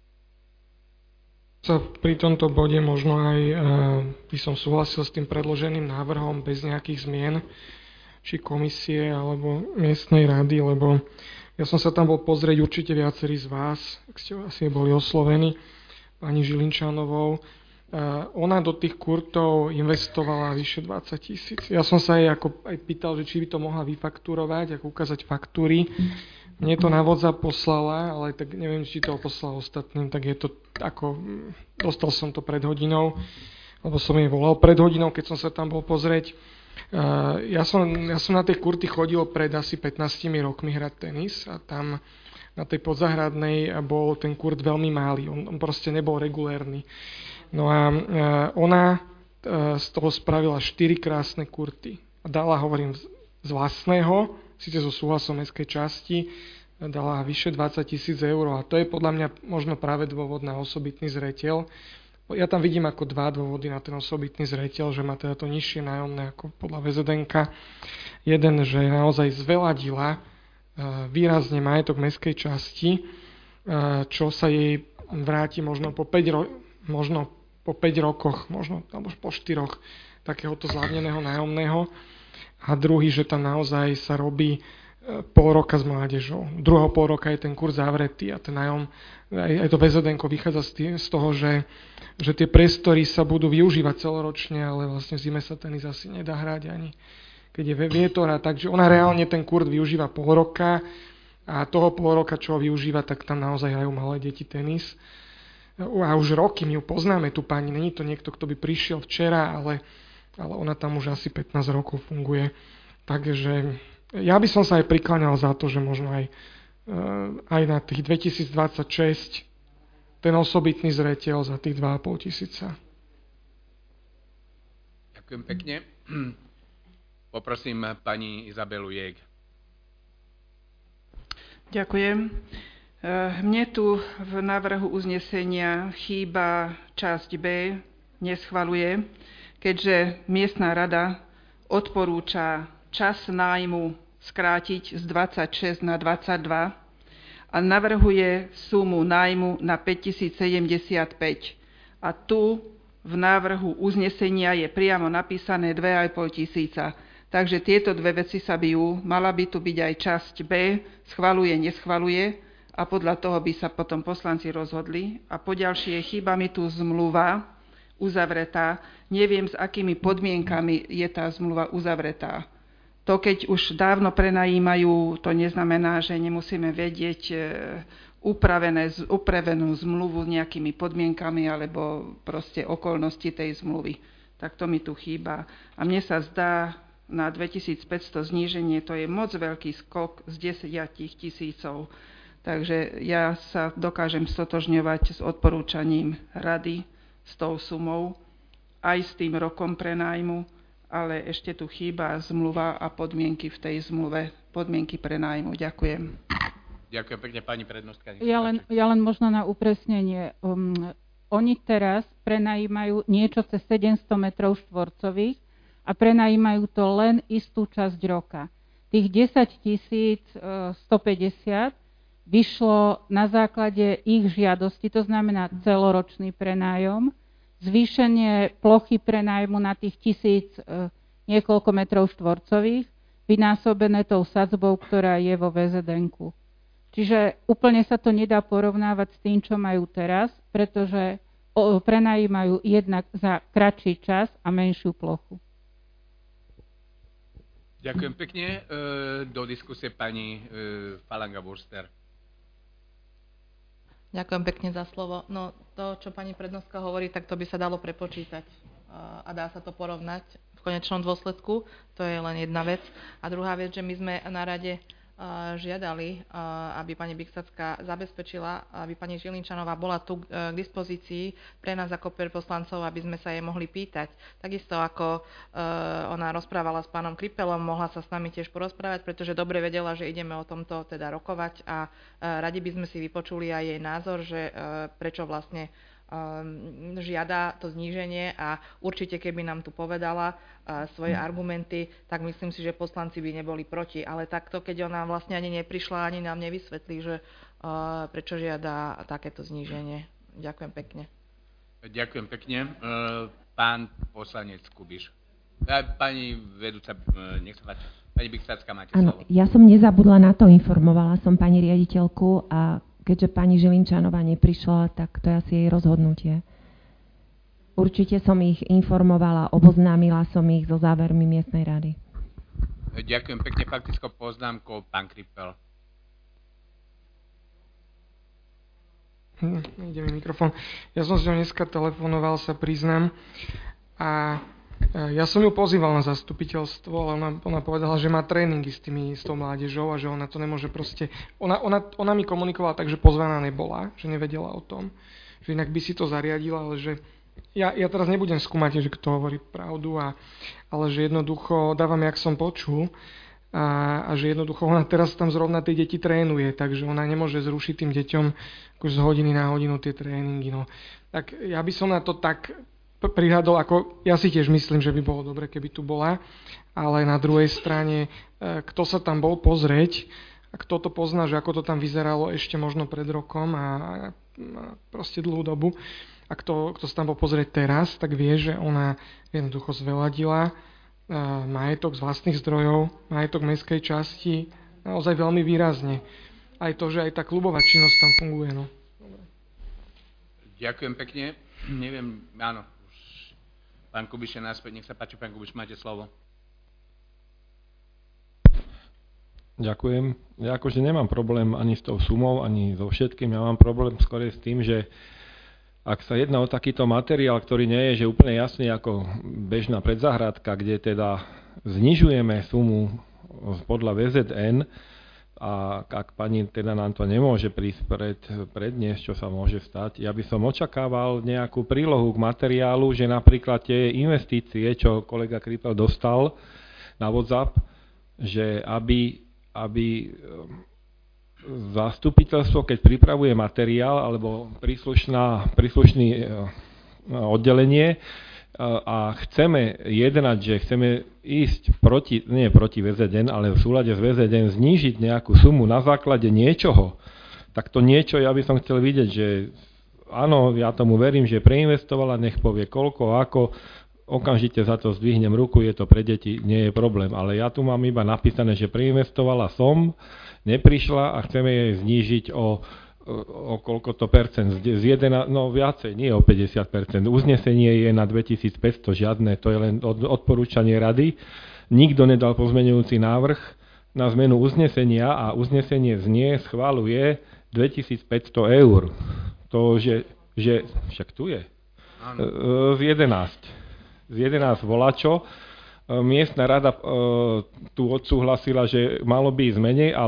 Pri tomto bode možno aj e, by som súhlasil s tým predloženým návrhom bez nejakých zmien, či komisie alebo miestnej rady, lebo ja som sa tam bol pozrieť, určite viacerí z vás, ak ste asi boli oslovení pani Žilinčanovou. Ona do tých kurtov investovala vyše dvadsať tisíc. Ja som sa jej ako aj pýtal, že či by to mohla vyfakturovať, ako ukázať faktúry. Mne to na vodza poslala, ale tak neviem, či to poslala ostatným, tak je to ako, dostal som to pred hodinou, lebo som jej volal pred hodinou, keď som sa tam bol pozrieť. Uh, ja, som, ja som na tej kurty chodil pred asi pätnástimi rokmi hrať tenis a tam na tej podzahradnej bol ten kurt veľmi malý, on, on proste nebol regulérny. No a uh, ona uh, z toho spravila štyri krásne kurty. A dala, hovorím, z, z vlastného, síce so súhlasom mestskej časti, dala vyše dvadsať tisíc eur a to je podľa mňa možno práve dôvod na osobitný zreteľ. Ja tam vidím ako dva dôvody na ten osobitný zreteľ, že má teda to nižšie nájomné ako podľa vé zet en ká. Jeden, že naozaj zveladila výrazne majetok mestskej časti, čo sa jej vráti možno po päť, ro- možno po päť rokoch, možno alebo po štyroch takéhoto zľavneného nájomného. A druhý, že tam naozaj sa robí pol roka s mládežou. Druhého pol roka je ten kurz zavretý a ten nájom, aj, aj to vé zet en ká vychádza z, tý, z toho, že, že tie priestory sa budú využívať celoročne, ale vlastne v zime sa tenis asi nedá hrať ani keď je vietor. Takže ona reálne ten kurz využíva pol roka a toho pol roka, čo ho využíva, tak tam naozaj hrajú malé deti tenis. A už roky, my ju poznáme, tú pani, není to niekto, kto by prišiel včera, ale, ale ona tam už asi pätnásť rokov funguje. Takže ja by som sa aj prikláňal za to, že možno aj, aj na tých dvetisícdvadsaťšesť ten osobitný zreteľ za tých dva a pol tisíca. Ďakujem pekne. Poprosím pani Izabelu Jég. Ďakujem. Mne tu v návrhu uznesenia chýba časť B, neschvaľuje, keďže miestna rada odporúča čas nájmu skrátiť z dvadsaťšesť na dvadsaťdva a navrhuje sumu nájmu na päťtisícsedemdesiatpäť. A tu v návrhu uznesenia je priamo napísané dva a pol tisíca. Takže tieto dve veci sa bijú. Mala by tu byť aj časť B, schvaľuje, neschvaľuje a podľa toho by sa potom poslanci rozhodli. A poďalšie, chýba mi tu zmluva uzavretá. Neviem, s akými podmienkami je tá zmluva uzavretá. To, keď už dávno prenajímajú, to neznamená, že nemusíme vedieť upravené, upravenú zmluvu nejakými podmienkami alebo proste okolnosti tej zmluvy. Tak to mi tu chýba. A mne sa zdá, na dvetisícpäťsto zníženie to je moc veľký skok z desať tisícov. Takže ja sa dokážem stotožňovať s odporúčaním rady, s tou sumou, aj s tým rokom prenájmu, ale ešte tu chýba zmluva a podmienky v tej zmluve, podmienky prenájmu. Ďakujem. Ďakujem pekne, pani prednostka. Ja len, ja len možno na upresnenie. Um, oni teraz prenajímajú niečo cez sedemsto metrov štvorcových a prenajímajú to len istú časť roka. Tých desaťtisíc stopäťdesiat vyšlo na základe ich žiadosti, to znamená celoročný prenájom, zvýšenie plochy prenájmu na tých tisíc e, niekoľko metrov štvorcových, vynásobené tou sadzbou, ktorá je vo vé zet enku. Čiže úplne sa to nedá porovnávať s tým, čo majú teraz, pretože o, prenajímajú jednak za kratší čas a menšiu plochu. Ďakujem pekne. Do diskusie pani Falanga-Burster. Ďakujem pekne za slovo. No to, čo pani prednostka hovorí, tak to by sa dalo prepočítať a dá sa to porovnať v konečnom dôsledku. To je len jedna vec. A druhá vec, že my sme na rade žiadali, aby pani Biksacká zabezpečila, aby pani Žilinčanová bola tu k dispozícii pre nás ako pre poslancov, aby sme sa jej mohli pýtať. Takisto ako ona rozprávala s pánom Kripelom, mohla sa s nami tiež porozprávať, pretože dobre vedela, že ideme o tomto teda rokovať a radi by sme si vypočuli aj jej názor, že prečo vlastne žiada to zníženie a určite keby nám tu povedala svoje argumenty, tak myslím si, že poslanci by neboli proti. Ale takto, keď ona vlastne ani neprišla, ani nám nevysvetlí, že prečo žiada takéto zníženie. Ďakujem pekne. Ďakujem pekne. Pán poslanec Kubiš. Pani vedúca, nech sa páči. Pani Biksacká, máte slovo. Ja som nezabudla na to, informovala som pani riaditeľku a keďže pani Žilinčanová neprišla, tak to je asi jej rozhodnutie. Určite som ich informovala, oboznámila som ich so závermi miestnej rady. Ďakujem pekne. Faktickou poznámkou pán Kripel. Hm, ide mi mikrofón. Ja som si ho dneska telefonoval, sa priznám. A ja som ju pozýval na zastupiteľstvo, ale ona, ona povedala, že má tréningy s, tými, s tou mládežou a že ona to nemôže proste... Ona, ona, ona mi komunikovala tak, že pozvaná nebola, že nevedela o tom, že inak by si to zariadila, ale že... Ja, ja teraz nebudem skúmať, že kto hovorí pravdu, a, ale že jednoducho dávam, jak som počul, a, a že jednoducho ona teraz tam zrovna tie deti trénuje, takže ona nemôže zrušiť tým deťom akože z hodiny na hodinu tie tréningy. No. Tak ja by som na to tak... prihľadol, ako ja si tiež myslím, že by bolo dobre, keby tu bola, ale na druhej strane, kto sa tam bol pozrieť a kto to pozná, že ako to tam vyzeralo ešte možno pred rokom a, a proste dlhú dobu, a kto, kto sa tam bol pozrieť teraz, tak vie, že ona jednoducho zveladila majetok z vlastných zdrojov, majetok mestskej časti naozaj veľmi výrazne. Aj to, že aj tá klubová činnosť tam funguje. No. Ďakujem pekne. Neviem, áno. Pán Kubiš je naspäť, nech sa páči, pán Kubiš, máte slovo. Ďakujem. Ja akože nemám problém ani s tou sumou, ani so všetkým. Ja mám problém skôr s tým, že ak sa jedná o takýto materiál, ktorý nie je že úplne jasný ako bežná predzahradka, kde teda znižujeme sumu podľa vé zet en, a ak pani teda nám to nemôže prísť pred, predniesť, čo sa môže stať, ja by som očakával nejakú prílohu k materiálu, že napríklad tie investície, čo kolega Kripel dostal na WhatsApp, že aby, aby zastupiteľstvo, keď pripravuje materiál alebo príslušná, príslušný oddelenie a chceme jednať, že chceme ísť proti, nie proti vé zet en, ale v súlade s vé zet en znížiť nejakú sumu na základe niečoho, tak to niečo ja by som chcel vidieť, že áno, ja tomu verím, že preinvestovala, nech povie koľko, ako, okamžite za to zdvihnem ruku, je to pre deti, nie je problém. Ale ja tu mám iba napísané, že preinvestovala som, neprišla a chceme jej znížiť o o koľko to percent, z jedenásť, no viacej, nie o päťdesiat percent. Uznesenie je na dvetisícpäťsto, žiadne, to je len odporúčanie rady. Nikto nedal pozmeňujúci návrh na zmenu uznesenia a uznesenie znie, schvaľuje dvetisícpäťsto eur. To, že, že však tu je. Z jedenásť. Z jedenásť volačo. Miestna rada e, tu odsúhlasila, že malo by ísť menej, ale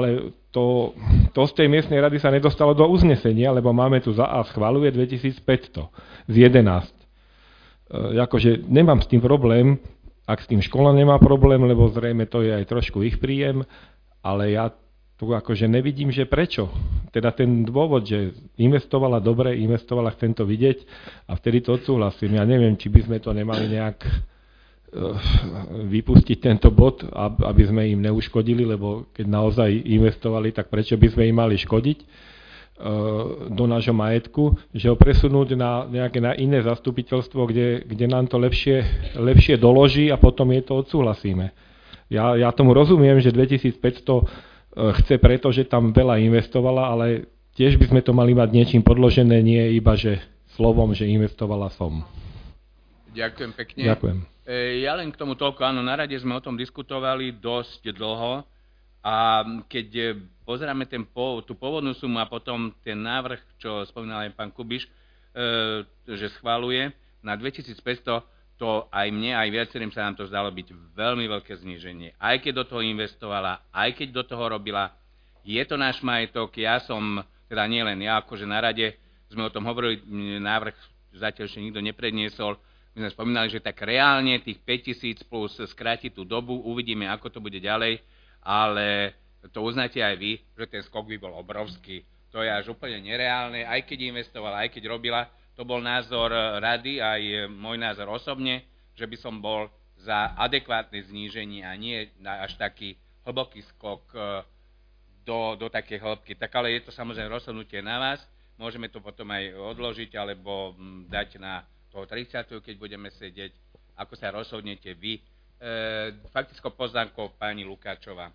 to, to z tej miestnej rady sa nedostalo do uznesenia, lebo máme tu za A schvaľuje dvetisícpäťsto z jedenásť. E, akože nemám s tým problém, ak s tým škola nemá problém, lebo zrejme to je aj trošku ich príjem, ale ja tu akože nevidím, že prečo. Teda ten dôvod, že investovala dobre, investovala, chcem to vidieť a vtedy to odsúhlasím. Ja neviem, či by sme to nemali nejak vypustiť tento bod, aby sme im neuškodili, lebo keď naozaj investovali, tak prečo by sme im mali škodiť do nášho majetku, že ho presunúť na nejaké na iné zastupiteľstvo, kde, kde nám to lepšie, lepšie doloží a potom je to odsúhlasíme. Ja, ja tomu rozumiem, že dvetisícpäťsto chce preto, že tam veľa investovala, ale tiež by sme to mali mať niečím podložené, nie iba, že slovom, že investovala som. Ďakujem pekne. Ďakujem. Ja len k tomu toľko, áno, na rade sme o tom diskutovali dosť dlho a keď pozeráme ten, tú pôvodnú sumu a potom ten návrh, čo spomínal aj pán Kubiš, že schváluje na dvetisícpäťsto, to aj mne, aj viacerým sa nám to zdalo byť veľmi veľké zníženie. Aj keď do toho investovala, aj keď do toho robila, je to náš majetok, ja som, teda nie len ja, akože na rade sme o tom hovorili, návrh zatiaľ ešte nikto nepredniesol. My sme spomínali, že tak reálne tých päťtisíc plus skráti tú dobu, uvidíme, ako to bude ďalej, ale to uznáte aj vy, že ten skok by bol obrovský. To je až úplne nereálne, aj keď investovala, aj keď robila. To bol názor rady, aj môj názor osobne, že by som bol za adekvátne zníženie a nie na až taký hlboký skok do, do takej hĺbky. Tak ale je to samozrejme rozhodnutie na vás. Môžeme to potom aj odložiť alebo dať na toho tridsiateho keď budeme sedieť, ako sa rozhodnete vy. E, faktickou poznámkou pani Lukáčová.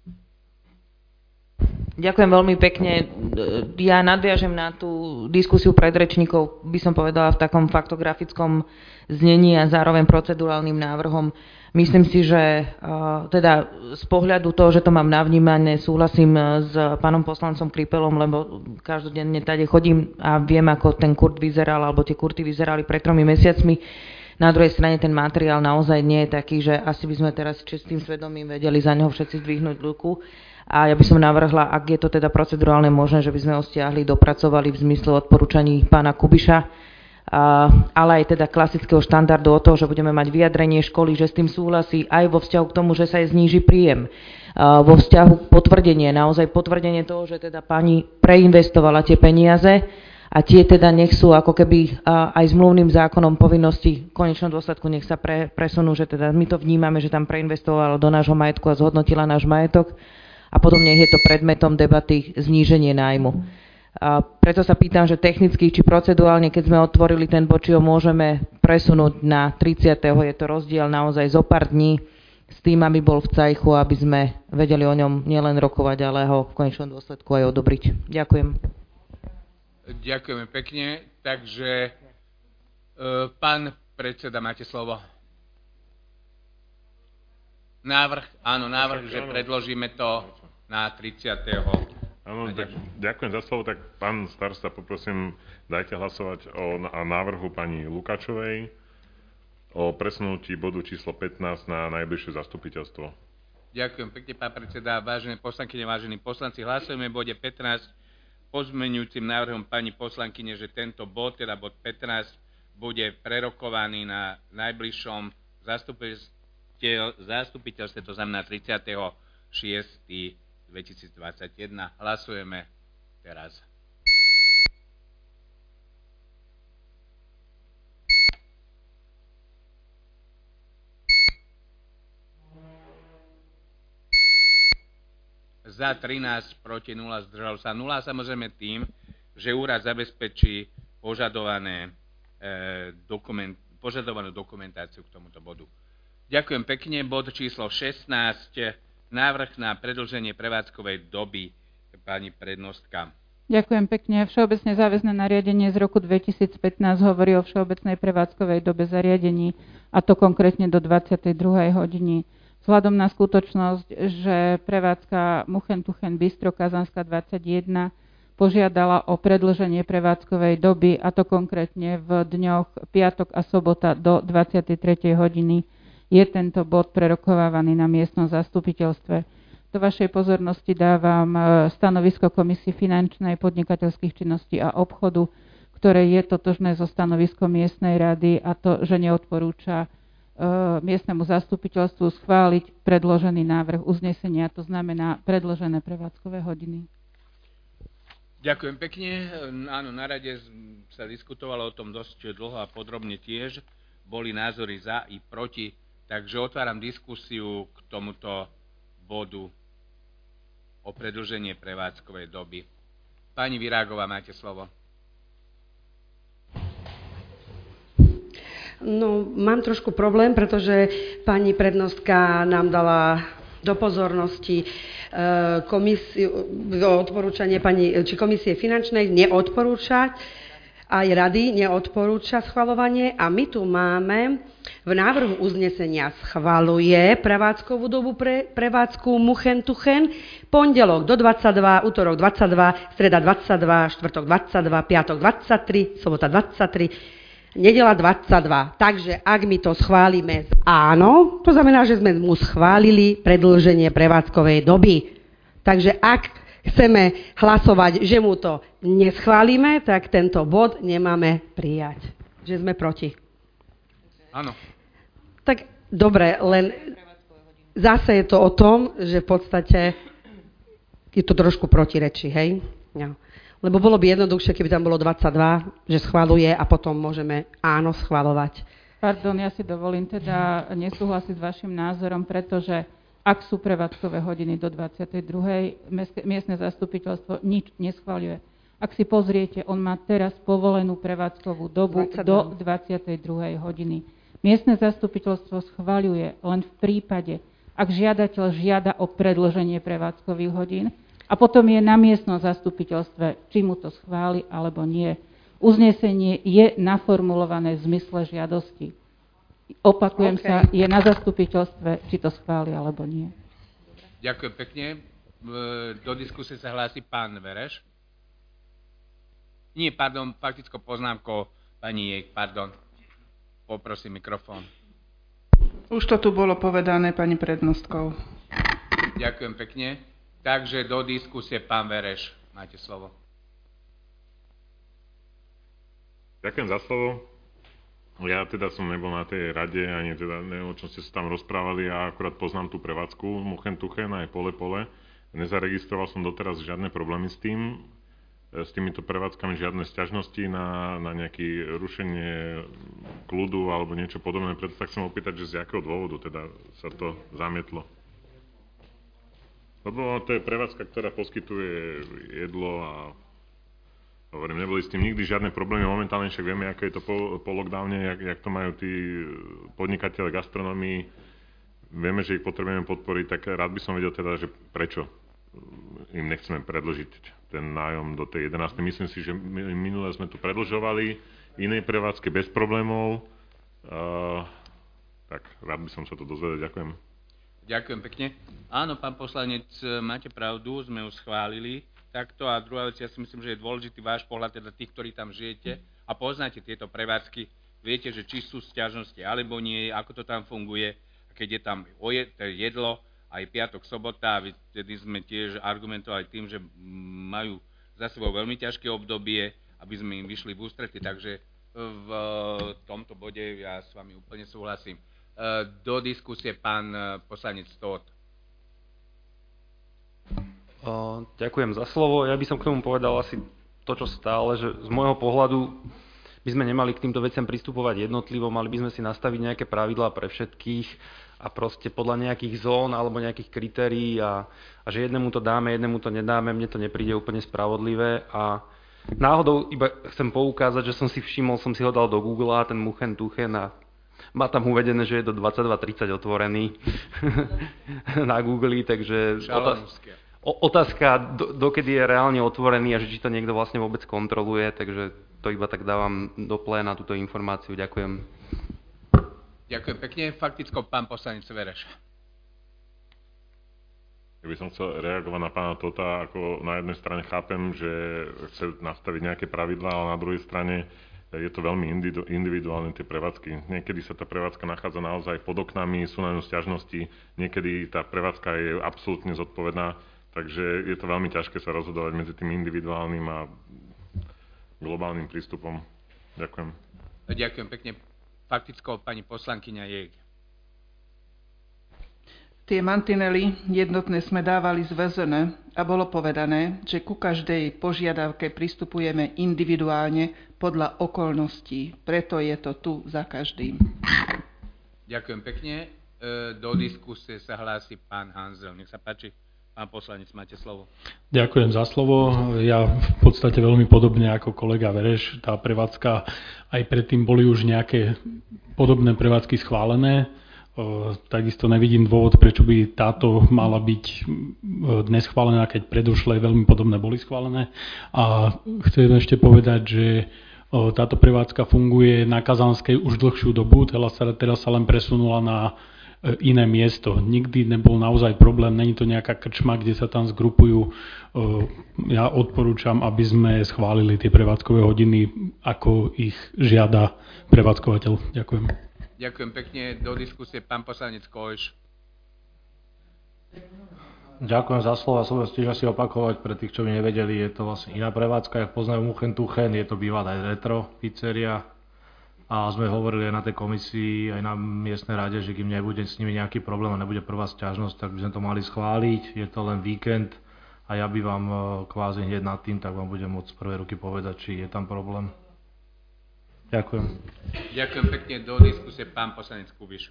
Ďakujem veľmi pekne. Ja nadviažem na tú diskusiu predrečníkov, by som povedala, v takom faktografickom znení a zároveň procedurálnym návrhom. Myslím si, že teda z pohľadu toho, že to mám navnímané, súhlasím s pánom poslancom Krypelom, lebo každodenne tady chodím a viem, ako ten kurt vyzeral, alebo tie kurty vyzerali pred tromi mesiacmi. Na druhej strane ten materiál naozaj nie je taký, že asi by sme teraz čistým svedomím vedeli za neho všetci zdvihnúť ruku. A ja by som navrhla, ak je to teda procedurálne možné, že by sme ho stiahli, dopracovali v zmysle odporúčaní pána Kubiša, a, ale aj teda klasického štandardu o toho, že budeme mať vyjadrenie školy, že s tým súhlasí aj vo vzťahu k tomu, že sa jej zníži príjem. A, vo vzťahu k potvrdenie, naozaj potvrdenie toho, že teda pani preinvestovala tie peniaze a tie teda nech sú ako keby a, aj zmluvným zákonom povinnosti v konečnom dôsledku nech sa pre, presunú, že teda my to vnímame, že tam preinvestovala do nášho majetku a zhodnotila náš majetok. A potom nech je to predmetom debaty zníženie nájmu. A preto sa pýtam, že technicky či procedurálne, keď sme otvorili ten bod, či ho môžeme presunúť na tridsiateho je to rozdiel naozaj zo pár dní s tým, aby bol v cajchu, aby sme vedeli o ňom nielen rokovať, ale ho v konečnom dôsledku aj odobriť. Ďakujem. Ďakujeme pekne. Takže e, pán predseda, máte slovo. Návrh, áno, návrh, že predložíme to na tridsiateho Áno, tak ďakujem za slovo. Tak pán starosta, poprosím, dajte hlasovať o návrhu pani Lukáčovej o presunutí bodu číslo pätnásť na najbližšie zastupiteľstvo. Ďakujem pekne, pán predseda. Vážené poslankyne, vážení poslanci, hlasujeme v bode pätnásť pozmeňujúcim návrhom pani poslankyne, že tento bod, teda bod pätnásť, bude prerokovaný na najbližšom zastupiteľstve, zastupiteľstve to znamená tridsiateho šiesteho dvetisícdvadsaťjeden. Hlasujeme teraz. Za trinásť, proti nula, zdržal sa nula. Samozrejme tým, že úrad zabezpečí požadované, e, dokument, požadovanú dokumentáciu k tomuto bodu. Ďakujem pekne. Bod číslo šestnásť. Návrh na predĺženie prevádzkovej doby. Pani prednostka. Ďakujem pekne. Všeobecne záväzné nariadenie z roku dvetisícpätnásť hovorí o všeobecnej prevádzkovej dobe zariadení, a to konkrétne do dvadsiatej druhej hodiny. Vzhľadom na skutočnosť, že prevádzka Muchentuchen Bistro Kazanská dvadsaťjeden požiadala o predĺženie prevádzkovej doby, a to konkrétne v dňoch piatok a sobota do dvadsiatej tretej hodiny, je tento bod prerokovávaný na miestnom zastupiteľstve. Do vašej pozornosti dávam stanovisko Komisie finančnej, podnikateľských činností a obchodu, ktoré je totožné so stanoviskom miestnej rady, a to, že neodporúča miestnemu zastupiteľstvu schváliť predložený návrh uznesenia, to znamená predložené prevádzkové hodiny. Ďakujem pekne. Áno, na rade sa diskutovalo o tom dosť dlho a podrobne tiež. Boli názory za i proti, takže otváram diskusiu k tomuto bodu o predĺženie prevádzkovej doby. Pani Virágová, máte slovo. No, mám trošku problém, pretože pani prednostka nám dala do pozornosti komisiu, odporúčanie pani, či komisie finančnej neodporúčať, aj rady neodporúča schvaľovanie, a my tu máme v návrhu uznesenia schvaľuje prevádzkovú dobu pre prevádzku Muchen Tuchen, pondelok do dvadsaťdva, útorok dvadsaťdva, streda dvadsaťdva, štvrtok dvadsaťdva, piatok dvadsaťtri, sobota dvadsaťtri, nedela dvadsaťdva. Takže ak my to schválime áno, to znamená, že sme mu schválili predĺženie prevádzkovej doby. Takže ak chceme hlasovať, že mu to neschválime, tak tento bod nemáme prijať. Že sme proti. Áno. Tak dobre, len zase je to o tom, že v podstate je to trošku protirečí, hej? No. Lebo bolo by jednoduchšie, keby tam bolo dvadsaťdva, že schvaľuje, a potom môžeme áno schvaľovať. Pardon, ja si dovolím teda nesúhlasiť s vašim názorom, pretože ak sú prevádzkové hodiny do dvadsiatej druhej, miestne zastupiteľstvo nič neschvaľuje. Ak si pozriete, on má teraz povolenú prevádzkovú dobu dvadsaťdva do dvadsiatej druhej hodiny. Miestne zastupiteľstvo schvaľuje len v prípade, ak žiadateľ žiada o predĺženie prevádzkových hodín, a potom je na miestnom zastupiteľstve, či mu to schváli alebo nie. Uznesenie je naformulované v zmysle žiadosti. Opakujem okay. sa, je na zastupiteľstve, či to schváli alebo nie. Ďakujem pekne. Do diskusie sa hlási pán Vereš. Nie, pardon, faktickou poznámkou pani Jejk, pardon. Poprosím mikrofón. Už to tu bolo povedané pani prednostkou. Ďakujem pekne. Takže do diskusie pán Vereš, máte slovo. Ďakujem za slovo. Ja teda som nebol na tej rade, ani teda neviem, o čom ste sa tam rozprávali, a akurát poznám tú prevádzku Muchen Tuchen aj Pole Pole. Nezaregistroval som doteraz žiadne problémy s tým, s týmito prevádzkami, žiadne sťažnosti na, na nejaké rušenie kľudu alebo niečo podobné. Preto sa chcem opýtať, že z jakého dôvodu teda sa to zamietlo. Lebo to je prevádzka, ktorá poskytuje jedlo a hovorím, neboli s tým nikdy žiadne problémy. Momentálne však vieme, ako je to po, po lockdowne, jak, jak to majú tí podnikatelia gastronomii. Vieme, že ich potrebujeme podporiť, tak rád by som vedel teda, že prečo im nechceme predĺžiť ten nájom do tej jedenástej. Myslím si, že minule sme tu predĺžovali inej prevádzke bez problémov. Uh, tak rád by som sa to dozvedel. Ďakujem. Ďakujem pekne. Áno, pán poslanec, máte pravdu, sme ju schválili takto. A druhá vec, ja si myslím, že je dôležitý váš pohľad, teda tých, ktorí tam žijete a poznáte tieto prevádzky. Viete, že či sú sťažnosti alebo nie, ako to tam funguje. A keď je tam jedlo, aj piatok, sobota, a vtedy sme tiež argumentovali tým, že majú za sebou veľmi ťažké obdobie, aby sme im vyšli v ústrety. Takže v tomto bode ja s vami úplne súhlasím. Do diskusie pán poslanec Tóth. Ďakujem za slovo. Ja by som k tomu povedal asi to, čo stále, že z môjho pohľadu by sme nemali k týmto veciam pristupovať jednotlivo, mali by sme si nastaviť nejaké pravidlá pre všetkých a proste podľa nejakých zón alebo nejakých kritérií a, a že jednému to dáme, jednému to nedáme, mne to nepríde úplne spravodlivé. A náhodou iba chcem poukázať, že som si všimol, som si ho dal do Google, ten Muchen Tuchen, a má tam uvedené, že je do dvadsaťdva tridsať otvorený na Google, takže otázka, do, dokedy je reálne otvorený a že či to niekto vlastne vôbec kontroluje, takže to iba tak dávam do pléna túto informáciu. Ďakujem. Ďakujem pekne. Fakticko pán poslanec Vereš. Ja by som chcel reagovať na pána Tota, ako na jednej strane chápem, že chce nastaviť nejaké pravidlá, ale na druhej strane je to veľmi individuálne tie prevádzky. Niekedy sa tá prevádzka nachádza naozaj pod oknami, sú na ňu sťažnosti, niekedy tá prevádzka je absolútne zodpovedná, takže je to veľmi ťažké sa rozhodovať medzi tým individuálnym a globálnym prístupom. Ďakujem. Ďakujem pekne. Faktickou pani poslankyňa Jég. Tie mantinely jednotné sme dávali z vé zet en a bolo povedané, že ku každej požiadavke pristupujeme individuálne podľa okolností. Preto je to tu za každým. Ďakujem pekne. Do diskusie sa hlási pán Hanzel. Nech sa páči. Pán poslanec, máte slovo. Ďakujem za slovo. Ja v podstate veľmi podobne ako kolega Vereš, tá prevádzka, aj predtým boli už nejaké podobné prevádzky schválené. Takisto nevidím dôvod, prečo by táto mala byť dnes schválená, keď predošlé veľmi podobné boli schválené. A chcem ešte povedať, že táto prevádzka funguje na Kazanskej už dlhšiu dobu, teraz sa, teraz sa len presunula na iné miesto. Nikdy nebol naozaj problém, není to nejaká krčma, kde sa tam zgrupujú. Ja odporúčam, aby sme schválili tie prevádzkové hodiny, ako ich žiada prevádzkovateľ. Ďakujem. Ďakujem pekne. Do diskusie pán poslanec Kojš. Ďakujem za slovo. Som tiež asi opakovať pre tých, čo by nevedeli. Je to vlastne iná prevádzka, jak poznajú Muchen Tuchen. Je to bývalá aj retro pizzeria. A sme hovorili aj na tej komisii, aj na miestnej rade, že kým nebude s nimi nejaký problém a nebude prvá sťažnosť, tak by sme to mali schváliť. Je to len víkend a ja by vám kvázi hneď nad tým, tak vám budem môcť z prvej ruky povedať, či je tam problém. Ďakujem. Ďakujem pekne. Do diskusie pán poslanec Kubiš.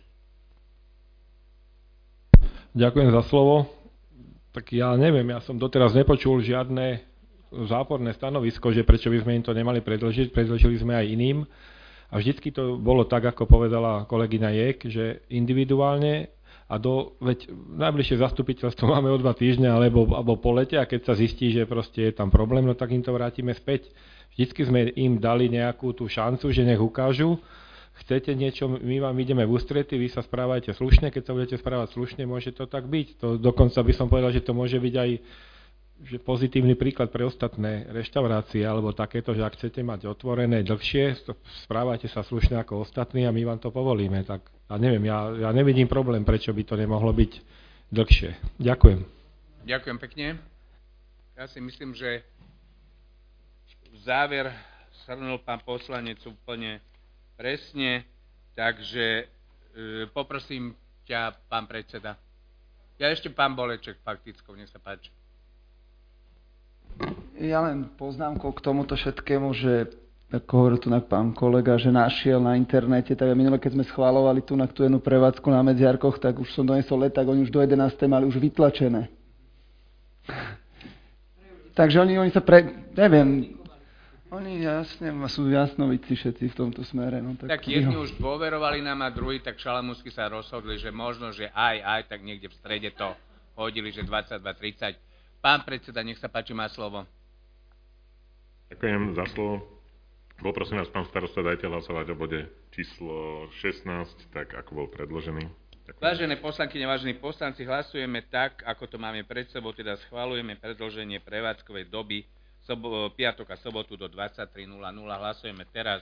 Ďakujem za slovo. Tak ja neviem, ja som doteraz nepočul žiadne záporné stanovisko, že prečo by sme im to nemali predĺžiť. Predĺžili sme aj iným. A vždycky to bolo tak, ako povedala kolegyňa Jek, že individuálne a do, veď najbližšie zastupiteľstvo máme o dva týždne alebo, alebo po lete a keď sa zistí, že proste je tam problém, no tak im to vrátime späť. Vždycky sme im dali nejakú tú šancu, že nech ukážu. Chcete niečo, my vám ideme v ústrety, vy sa správajte slušne, keď sa budete správať slušne, môže to tak byť. To dokonca by som povedal, že to môže byť aj že pozitívny príklad pre ostatné reštaurácie alebo takéto, že ak chcete mať otvorené dlhšie, správajte sa slušne ako ostatní a my vám to povolíme. Tak, a neviem, ja, ja nevidím problém, prečo by to nemohlo byť dlhšie. Ďakujem. Ďakujem pekne. Ja si myslím, že záver shrnul pán poslanec úplne presne, takže e, poprosím ťa, pán predseda. Ja ešte pán Boleček faktickou, nech sa páči. Ja len poznámkou k tomuto všetkému, že ako hovoril tu pán kolega, že našiel na internete, tak minule, keď sme schváľovali tu na tú jednu prevádzku na Medziarkoch, tak už som donesol leták, oni už do jedenástej mali už vytlačené. Takže oni, oni sa pre... neviem, oni jasne, sú jasnovici všetci v tomto smere. No, tak tak jedni jo. už dôverovali nám a druhí, tak šalamúsky sa rozhodli, že možno, že aj, aj, tak niekde v strede to hodili, že dvadsaťdva tridsať. Pán predseda, nech sa páči, má slovo. Ďakujem za slovo. Poprosím vás, pán starosta, dajte hlasovať o bode číslo šestnásť, tak ako bol predložený. Ďakujem. Vážené poslankyne, vážení poslanci, hlasujeme tak, ako to máme pred sebou, teda schvaľujeme predĺženie prevádzkovej doby sobo, piatok a sobotu do dvadsaťtri nula nula. Hlasujeme teraz.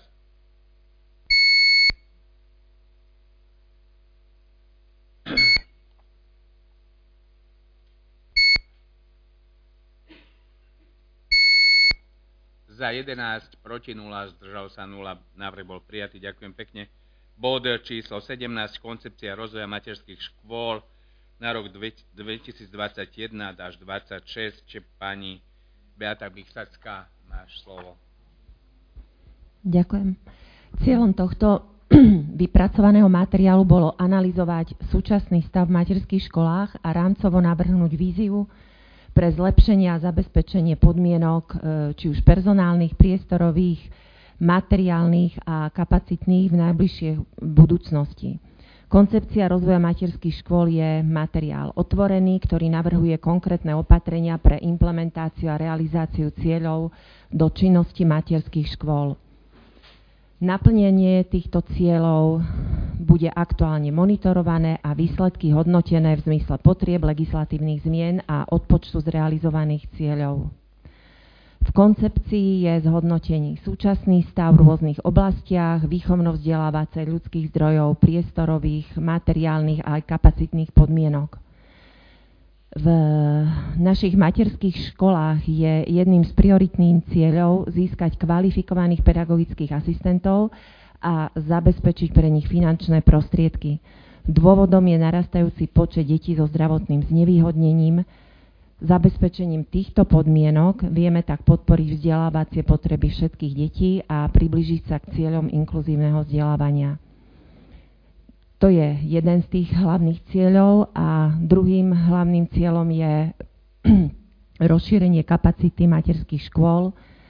Za jedenásť, proti nula, zdržal sa nula, návrh bol prijatý, ďakujem pekne. Bod číslo sedemnásť, koncepcia rozvoja materských škôl na rok dvetisícdvadsaťjeden až dvadsaťšesť, či pani Beata Bichsacká, máš slovo. Ďakujem. Cieľom tohto vypracovaného materiálu bolo analyzovať súčasný stav v materských školách a rámcovo navrhnúť víziu pre zlepšenie a zabezpečenie podmienok či už personálnych, priestorových, materiálnych a kapacitných v najbližšej budúcnosti. Koncepcia rozvoja materských škôl je materiál otvorený, ktorý navrhuje konkrétne opatrenia pre implementáciu a realizáciu cieľov do činnosti materských škôl. Naplnenie týchto cieľov bude aktuálne monitorované a výsledky hodnotené v zmysle potrieb legislatívnych zmien a odpočtu zrealizovaných cieľov. V koncepcii je zhodnotení súčasný stav v rôznych oblastiach, výchovno-vzdelávacej, ľudských zdrojov, priestorových, materiálnych a aj kapacitných podmienok. V našich materských školách je jedným z prioritných cieľov získať kvalifikovaných pedagogických asistentov a zabezpečiť pre nich finančné prostriedky. Dôvodom je narastajúci počet detí so zdravotným znevýhodnením. Zabezpečením týchto podmienok vieme tak podporiť vzdelávacie potreby všetkých detí a priblížiť sa k cieľom inkluzívneho vzdelávania. To je jeden z tých hlavných cieľov a druhým hlavným cieľom je rozšírenie kapacity materských škôl, e,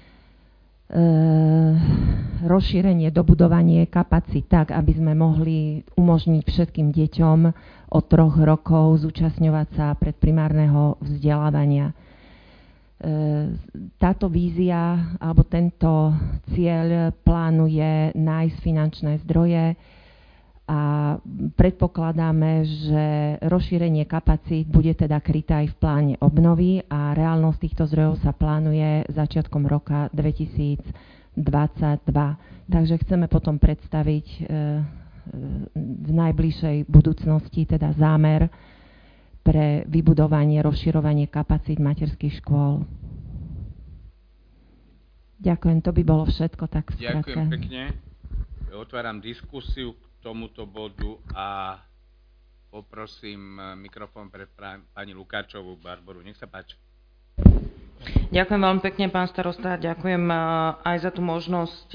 rozšírenie, dobudovanie kapacít tak, aby sme mohli umožniť všetkým deťom od troch rokov zúčastňovať sa predprimárneho vzdelávania. E, táto vízia alebo tento cieľ plánuje nájsť finančné zdroje a predpokladáme, že rozšírenie kapacít bude teda kryté aj v pláne obnovy a reálnosť týchto zdrojov sa plánuje začiatkom roka dvetisícdvadsaťdva. Takže chceme potom predstaviť e, v najbližšej budúcnosti teda zámer pre vybudovanie, rozširovanie kapacít materských škôl. Ďakujem, to by bolo všetko tak v skratke. Ďakujem pekne. Otváram diskusiu k tomuto bodu a poprosím mikrofón pre pani Lukáčovú Barboru. Nech sa páči. Ďakujem veľmi pekne, pán starosta. Ďakujem aj za tú možnosť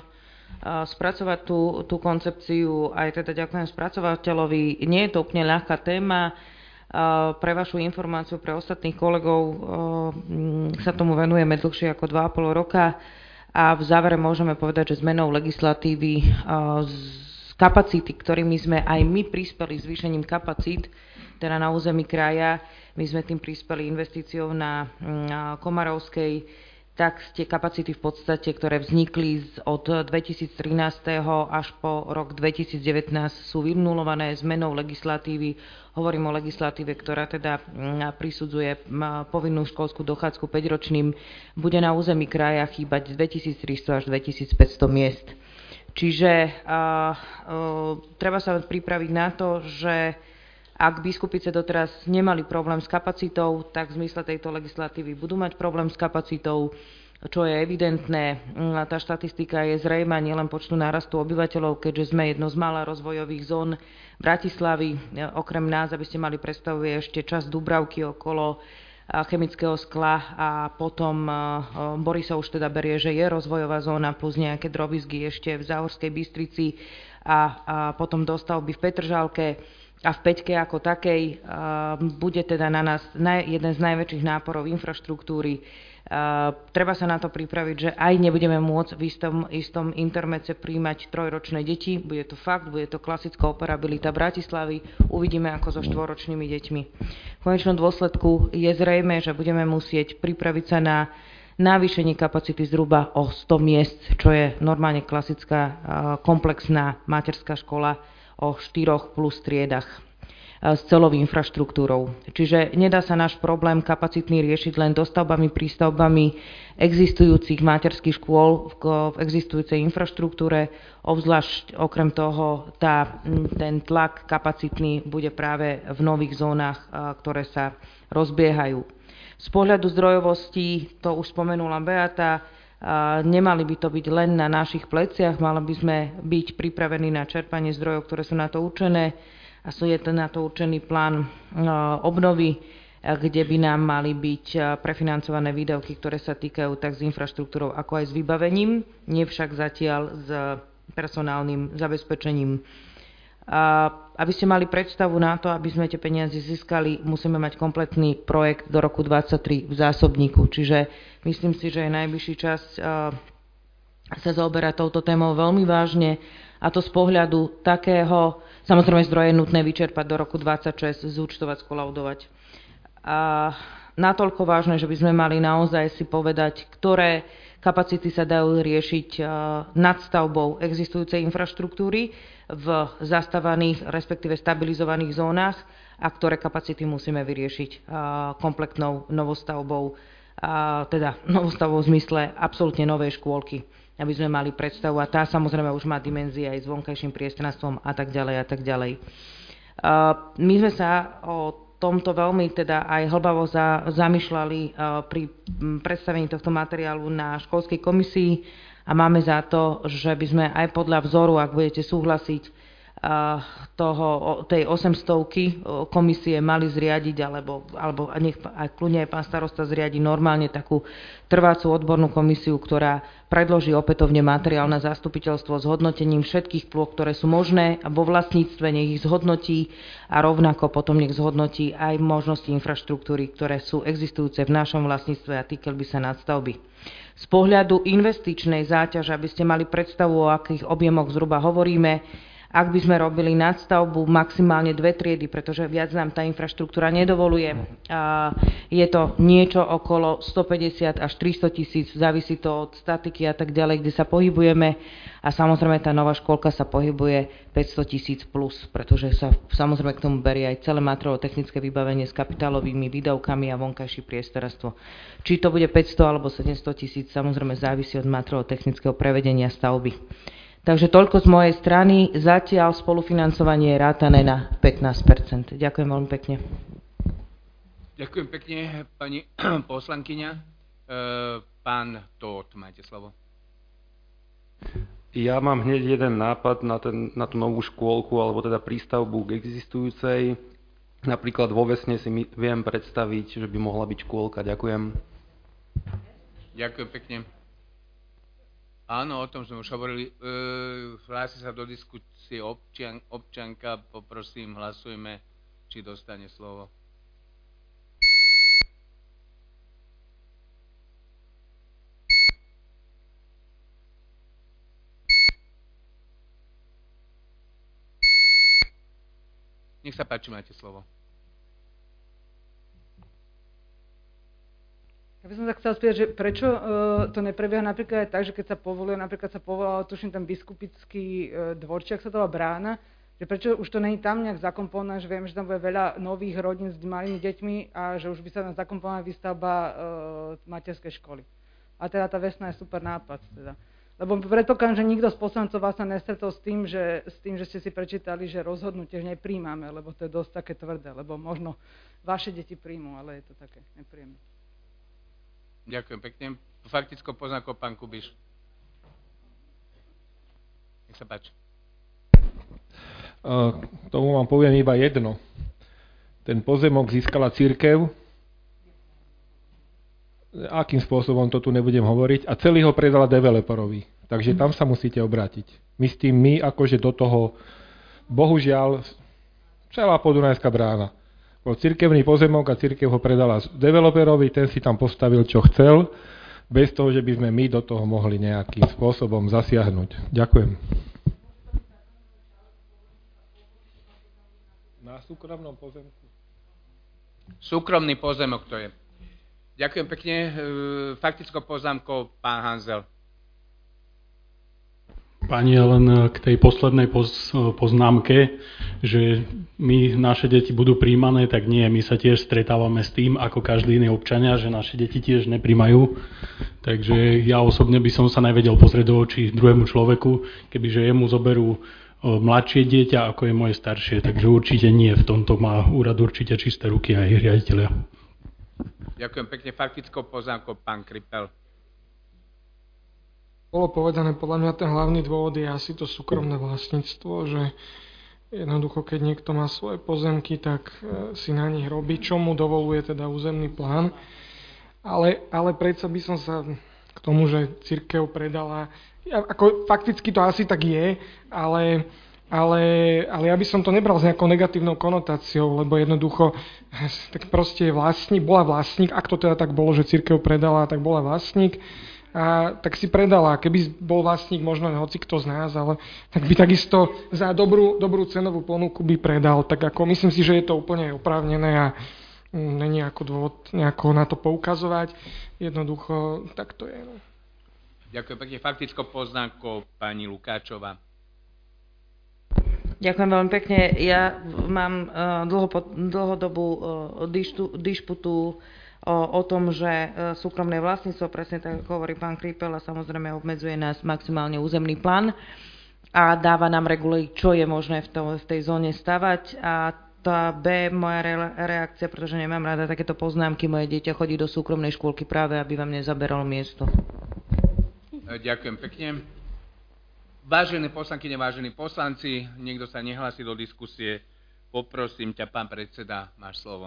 spracovať tú, tú koncepciu. Aj teda ďakujem spracovateľovi. Nie je to úplne ľahká téma. Pre vašu informáciu, pre ostatných kolegov sa tomu venujeme dlhšie ako dva a pol roka a v závere môžeme povedať, že zmenou legislatívy z kapacity, ktorými sme aj my prispeli zvýšením kapacít, teda na území kraja, my sme tým prispeli investíciou na, na Komarovskej, tak tie kapacity v podstate, ktoré vznikli od dvetisíctrinásť až po rok dvetisícdevätnásť sú vynulované zmenou legislatívy. Hovorím o legislatíve, ktorá teda prisudzuje povinnú školskú dochádzku päťročným. Bude na území kraja chýbať dvetisíctristo až dvetisícpäťsto miest. Čiže uh, uh, treba sa pripraviť na to, že ak biskupice doteraz nemali problém s kapacitou, tak v zmysle tejto legislatívy budú mať problém s kapacitou, čo je evidentné. Tá štatistika je zrejma nielen počtu nárastu obyvateľov, keďže sme jedno z mála rozvojových zón Bratislavy. Okrem nás, aby ste mali predstavu, je ešte časť Dubravky okolo chemického skla a potom Borisa už teda berie, že je rozvojová zóna plus nejaké drobizgy ešte v Záhorskej Bystrici a, a potom dostavby v Petržalke a v Peťke ako takej bude teda na nás jeden z najväčších náporov infraštruktúry. Uh, treba sa na to pripraviť, že aj nebudeme môcť v istom, istom intermece príjmať trojročné deti. Bude to fakt, bude to klasická operabilita Bratislavy. Uvidíme ako so štvoročnými deťmi. V konečnom dôsledku je zrejme, že budeme musieť pripraviť sa na navýšenie kapacity zhruba o sto miest, čo je normálne klasická uh, komplexná materská škola o štyroch plus triedach s celou infraštruktúrou. Čiže nedá sa náš problém kapacitný riešiť len dostavbami, prístavbami existujúcich materských škôl v existujúcej infraštruktúre. Obzvlášť okrem toho tá, ten tlak kapacitný bude práve v nových zónach, ktoré sa rozbiehajú. Z pohľadu zdrojovosti, to už spomenula Beata, nemali by to byť len na našich pleciach, mali by sme byť pripravení na čerpanie zdrojov, ktoré sú na to určené. A sú je na to určený plán obnovy, kde by nám mali byť prefinancované výdavky, ktoré sa týkajú tak s infraštruktúrou, ako aj s vybavením, nie však zatiaľ s personálnym zabezpečením. A aby ste mali predstavu na to, aby sme tie peniaze získali, musíme mať kompletný projekt do roku dvadsaťtri v zásobníku. Čiže myslím si, že je najvyšší čas sa zaoberať touto témou veľmi vážne, a to z pohľadu takého, samozrejme zdroje je nutné vyčerpať do roku dvadsaťšesť, zúčtovať, skolaudovať. A natoľko vážne, že by sme mali naozaj si povedať, ktoré kapacity sa dajú riešiť nadstavbou existujúcej infraštruktúry v zastávaných, respektíve stabilizovaných zónach a ktoré kapacity musíme vyriešiť kompletnou novostavbou a teda novostavov v zmysle absolútne novej škôlky, aby sme mali predstavu. A tá samozrejme už má dimenzie aj s vonkajším priestranstvom a tak ďalej a tak ďalej. My sme sa o tomto veľmi teda aj hlbavo za, zamýšľali pri predstavení tohto materiálu na školskej komisii a máme za to, že by sme aj podľa vzoru, ak budete súhlasiť, toho, tej osemstovky komisie mali zriadiť, alebo, alebo nech aj kľudne aj pán starosta zriadi normálne takú trvácu odbornú komisiu, ktorá predloží opätovne materiál na zastupiteľstvo s hodnotením všetkých plôch, ktoré sú možné a vo vlastníctve nech ich zhodnotí a rovnako potom nech zhodnotí aj možnosti infraštruktúry, ktoré sú existujúce v našom vlastníctve a týkali by sa nadstavby. Z pohľadu investičnej záťaže, aby ste mali predstavu, o akých objemoch zhruba hovoríme, ak by sme robili nadstavbu maximálne dve triedy, pretože viac nám tá infraštruktúra nedovoluje. A je to niečo okolo stopäťdesiat až tristo tisíc, závisí to od statiky a tak ďalej, kde sa pohybujeme. A samozrejme tá nová škôlka sa pohybuje päťsto tisíc plus, pretože sa samozrejme k tomu berie aj celé materiálovo-technické vybavenie s kapitálovými výdavkami a vonkajšie priestranstvo. Či to bude päťsto alebo sedemsto tisíc, samozrejme závisí od materiálovo-technického prevedenia stavby. Takže toľko z mojej strany. Zatiaľ spolufinancovanie je rátané na pätnásť percent. Ďakujem veľmi pekne. Ďakujem pekne, pani poslankyňa. Pán Tóth, máte slovo. Ja mám hneď jeden nápad na, ten, na tú novú škôlku, alebo teda prístavbu k existujúcej. Napríklad vo Vesne si viem predstaviť, že by mohla byť škôlka. Ďakujem. Ďakujem pekne. Áno, o tom sme už hovorili. E, hlási sa do diskusie občian, občanka. Poprosím, hlasujme, či dostane slovo. Nech sa páči, máte slovo. Ja by som sa chcela spýtať, že prečo uh, to neprebieha napríklad aj tak, že keď sa povoluje, napríklad sa povolal, tuším, ten biskupický uh, dvorček, sa to volá brána, že prečo už to není tam nejak zakomponované, že viem, že tam bude veľa nových rodín s malými deťmi a že už by sa tam zakomponovala výstavba uh, materskej školy. A teda tá Vesna je super nápad. Teda. Lebo predpokladám, že nikto z poslancov vás sa nestretol s tým, že, s tým, že ste si prečítali, že rozhodnutie že nepríjmame, lebo to je dosť také tvrdé, lebo možno vaše deti príjmu, ale je to také nepríjemné. Ďakujem pekne. Faktickou poznámkou pán Kubiš. Nech sa páči. Uh, tomu vám poviem iba jedno. Ten pozemok získala cirkev. Akým spôsobom to tu nebudem hovoriť. A celý ho predala developerovi. Takže tam sa musíte obrátiť. My s tým, my akože do toho, bohužiaľ, celá Podunajská brána. Bol cirkevný pozemok a cirkev ho predala developerovi, ten si tam postavil, čo chcel, bez toho, že by sme my do toho mohli nejakým spôsobom zasiahnuť. Ďakujem. Na súkromnom pozemku. Súkromný pozemok to je. Ďakujem pekne. Faktickou poznámkou pán Hanzel. Pani, len k tej poslednej poz, poznámke, že my, naše deti budú príjmané, tak nie, my sa tiež stretávame s tým, ako každý iný občania, že naše deti tiež nepríjmajú. Takže ja osobne by som sa nevedel pozrieť do očí druhému človeku, kebyže jemu zoberú mladšie dieťa, ako je moje staršie. Takže určite nie, v tomto má úrad určite čisté ruky aj riaditeľia. Ďakujem pekne. Faktickou poznámkou pán Kripel. Bolo povedané, podľa mňa ten hlavný dôvod je asi to súkromné vlastníctvo, že jednoducho, keď niekto má svoje pozemky, tak si na nich robí, čo mu dovoluje teda územný plán. Ale, ale predsa by som sa k tomu, že cirkev predala, ako fakticky to asi tak je, ale, ale, ale ja by som to nebral s nejakou negatívnou konotáciou, lebo jednoducho tak proste vlastník, bola vlastník, ak to teda tak bolo, že cirkev predala, tak bola vlastník, a tak si predala. Keby bol vlastník možno hoci kto z nás, ale tak by takisto za dobrú, dobrú cenovú ponuku by predal. Tak ako myslím si, že je to úplne oprávnené a není ako dôvod nejako na to poukazovať. Jednoducho, tak to je. No. Ďakujem pekne. Faktickou poznámkou pani Lukáčová. Ďakujem veľmi pekne. Ja mám uh, dlho, dlhodobú uh, dištu, dišputu o, o tom, že súkromné vlastníctvo, presne tak ako hovorí pán Krípel, a samozrejme obmedzuje nás maximálne územný plán a dáva nám reguly, čo je možné v, to, v tej zóne stavať. A tá B, moja re- reakcia, pretože nemám rada takéto poznámky, moje dieťa chodí do súkromnej škôlky práve, aby vám nezaberalo miesto. Ďakujem pekne. Vážené poslankyne, vážení poslanci, niekto sa nehlási do diskusie. Poprosím ťa, pán predseda, máš slovo.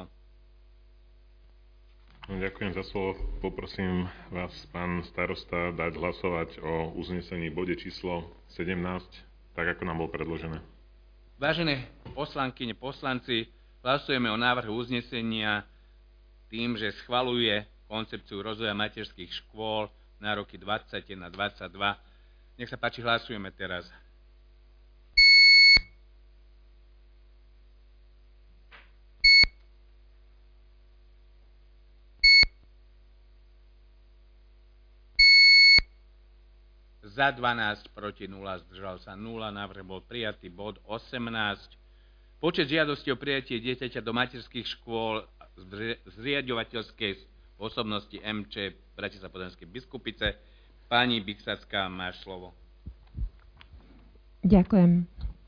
No, ďakujem za slovo. Poprosím vás, pán starosta, dať hlasovať o uznesení bode číslo sedemnásť, tak ako nám bolo predložené. Vážené poslankyne, poslanci, hlasujeme o návrhu uznesenia tým, že schvaľuje koncepciu rozvoja materských škôl na roky dvadsaťjeden a dvadsaťdva. Nech sa páči, hlasujeme teraz. Za dvanásť, proti nula, zdržal sa nula, návrh bol prijatý. Bod osemnásť. Počet žiadostí o prijatie dieťaťa do materských škôl z riaďovateľskej osobnosti em č Bratislava-Podunajskej Biskupice. Pani Biksacká, máš slovo. Ďakujem.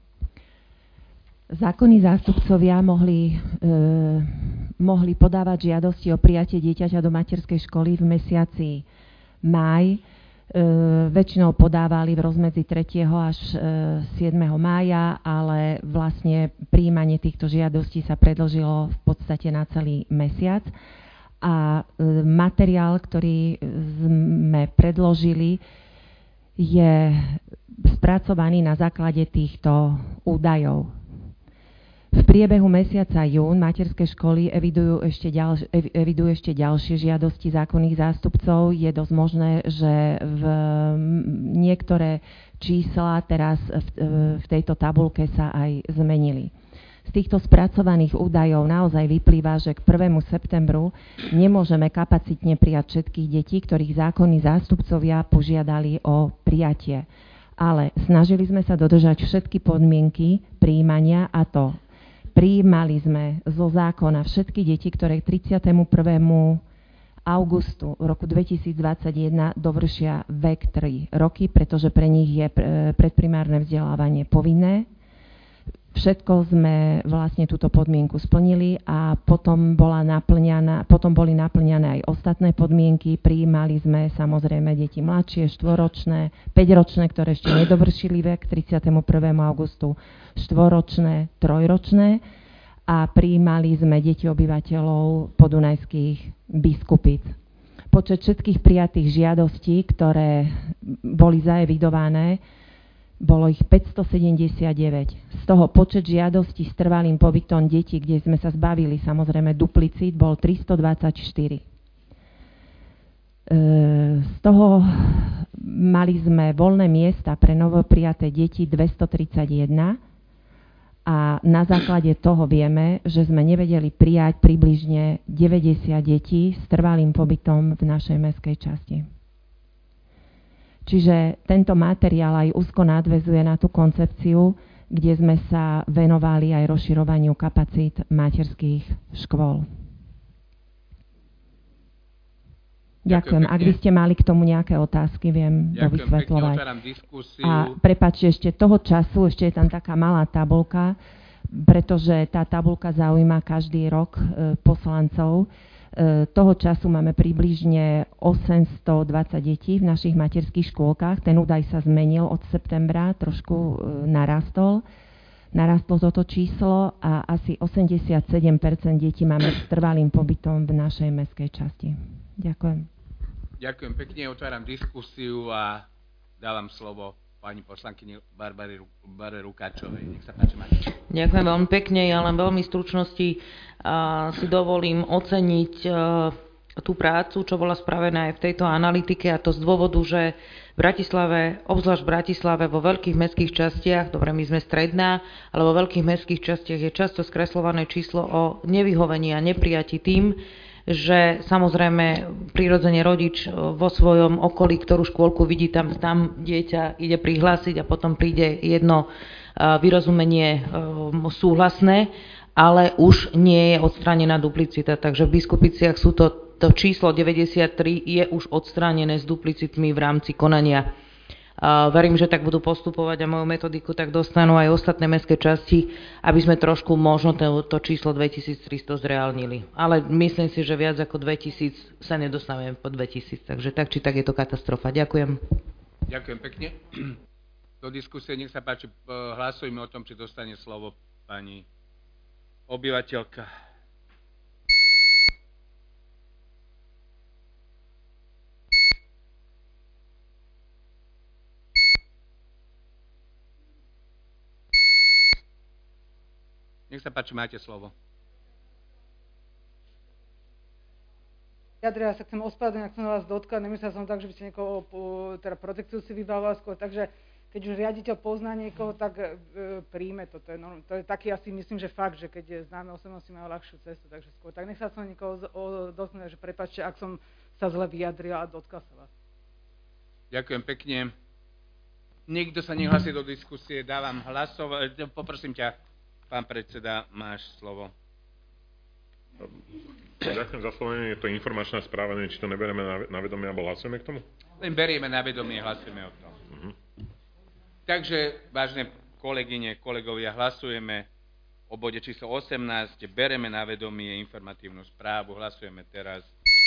Zákonní zástupcovia mohli, e, mohli podávať žiadosti o prijatie dieťaťa do materskej školy v mesiaci máj. E, väčšinou podávali v rozmedzi tretieho až e, siedmeho mája, ale vlastne prijímanie týchto žiadostí sa predĺžilo v podstate na celý mesiac. A materiál, ktorý sme predložili, je spracovaný na základe týchto údajov. V priebehu mesiaca jún materské školy evidujú ešte, ďalš- evidujú ešte ďalšie žiadosti zákonných zástupcov. Je dosť možné, že v niektoré čísla teraz v, v tejto tabuľke sa aj zmenili. Z týchto spracovaných údajov naozaj vyplýva, že k prvému septembru nemôžeme kapacitne prijať všetkých detí, ktorých zákonní zástupcovia požiadali o prijatie. Ale snažili sme sa dodržať všetky podmienky prijímania, a to prijímali sme zo zákona všetky deti, ktoré k tridsiatemu prvému augustu roku dvetisícdvadsaťjeden dovršia vek tri roky, pretože pre nich je predprimárne vzdelávanie povinné. Všetko sme vlastne túto podmienku splnili a potom, bola naplňaná, potom boli naplňané aj ostatné podmienky. Prijímali sme samozrejme deti mladšie, štvoročné, päťročné, ktoré ešte nedovršili vek tridsiatemu prvému augustu, štvoročné, trojročné a prijímali sme deti obyvateľov podunajských Biskupíc. Počet všetkých prijatých žiadostí, ktoré boli zaevidované, bolo ich päťstosedemdesiatdeväť. Z toho počet žiadostí s trvalým pobytom detí, kde sme sa zbavili samozrejme duplicít, bol tristodvadsaťštyri. Z toho mali sme voľné miesta pre novoprijaté deti dvestotridsaťjeden a na základe toho vieme, že sme nevedeli prijať približne deväťdesiat detí s trvalým pobytom v našej mestskej časti. Čiže tento materiál aj úzko nadväzuje na tú koncepciu, kde sme sa venovali aj rozširovaniu kapacít materských škôl. Ďakujem. Ak by ste mali k tomu nejaké otázky, viem dovysvetľovať. A prepáčte, ešte toho času, ešte je tam taká malá tabuľka, pretože tá tabuľka zaujíma každý rok e, poslancov. Toho času máme približne osemstodvadsať detí v našich materských škôlkach. Ten údaj sa zmenil od septembra, trošku narastol. Narastlo toto číslo a asi osemdesiatsedem percent detí máme s trvalým pobytom v našej mestskej časti. Ďakujem. Ďakujem pekne, otváram diskusiu a dávam slovo pani poslankyni Barbare Rukáčovej. Nech sa páči, máte. Ďakujem veľmi pekne. Ja len veľmi stručnosti uh, si dovolím oceniť uh, tú prácu, čo bola spravená aj v tejto analytike, a to z dôvodu, že v Bratislave, obzvlášť v Bratislave, vo veľkých mestských častiach, dobre, my sme stredná, ale vo veľkých mestských častiach je často skreslované číslo o nevyhovení a neprijatí tým, že samozrejme prirodzene rodič vo svojom okolí, ktorú škôlku vidí, tam, tam dieťa ide prihlásiť a potom príde jedno vyrozumenie súhlasné, ale už nie je odstranená duplicita. Takže v Biskupiciach sú to to číslo deväťdesiattri je už odstránené s duplicitmi v rámci konania. Uh, verím, že tak budú postupovať a moju metodiku tak dostanú aj ostatné mestské časti, aby sme trošku možno to, to číslo dvetisíctristo zreálnili. Ale myslím si, že viac ako dvetisíc sa nedostaneme po dvetisíc, takže tak či tak je to katastrofa. Ďakujem. Ďakujem pekne. Do diskusie nech sa páči, hlasujme o tom, či dostane slovo pani obyvateľka. Nech sa páči, máte slovo. Ja sa chcem ospravedlniť, ak som na vás dotkla, nemyslela som tak, že by ste niekoho, teda protekciu si vybavovala skôr, takže keď už riaditeľ pozná niekoho, tak e, príjme to. To je, no, to je taký asi, myslím, že fakt, že keď je známe osobnosti, majú ľahšiu cestu, takže skôr. Tak nech sa som niekoho dotknúť, že prepáčte, ak som sa zle vyjadrila a dotkla sa vás. Ďakujem pekne. Nikto sa nehlasí do diskusie, dávam hlasovať. Poprosím ťa, pán predseda, máš slovo. Ďakujem za slovo. Je to informačná správa, či to neberieme na vedomie, alebo hlasujeme k tomu? Len berieme na vedomie, hlasujeme o tom. Uh-huh. Takže, vážne kolegyne, kolegovia, hlasujeme o bode číslo osemnásť, bereme na vedomie informatívnu správu, hlasujeme teraz.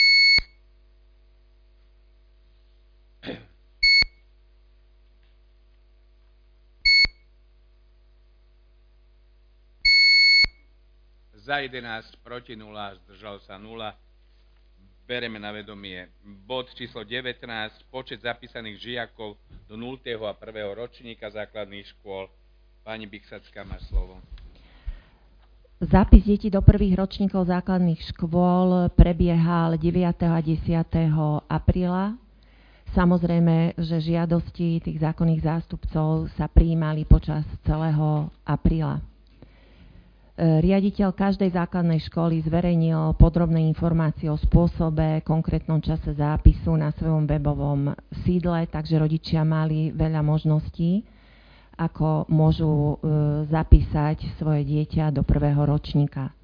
Za jedenásť, proti nula, zdržal sa nula. Bereme na vedomie bod číslo devätnásť, počet zapísaných žiakov do nultého a prvého ročníka základných škôl. Pani Biksacká má slovo. Zápis detí do prvých ročníkov základných škôl prebiehal deviateho a desiateho apríla. Samozrejme, že žiadosti tých zákonných zástupcov sa prijímali počas celého apríla. Riaditeľ každej základnej školy zverejnil podrobné informácie o spôsobe, konkrétnom čase zápisu na svojom webovom sídle, takže rodičia mali veľa možností, ako môžu e, zapísať svoje dieťa do prvého ročníka. E,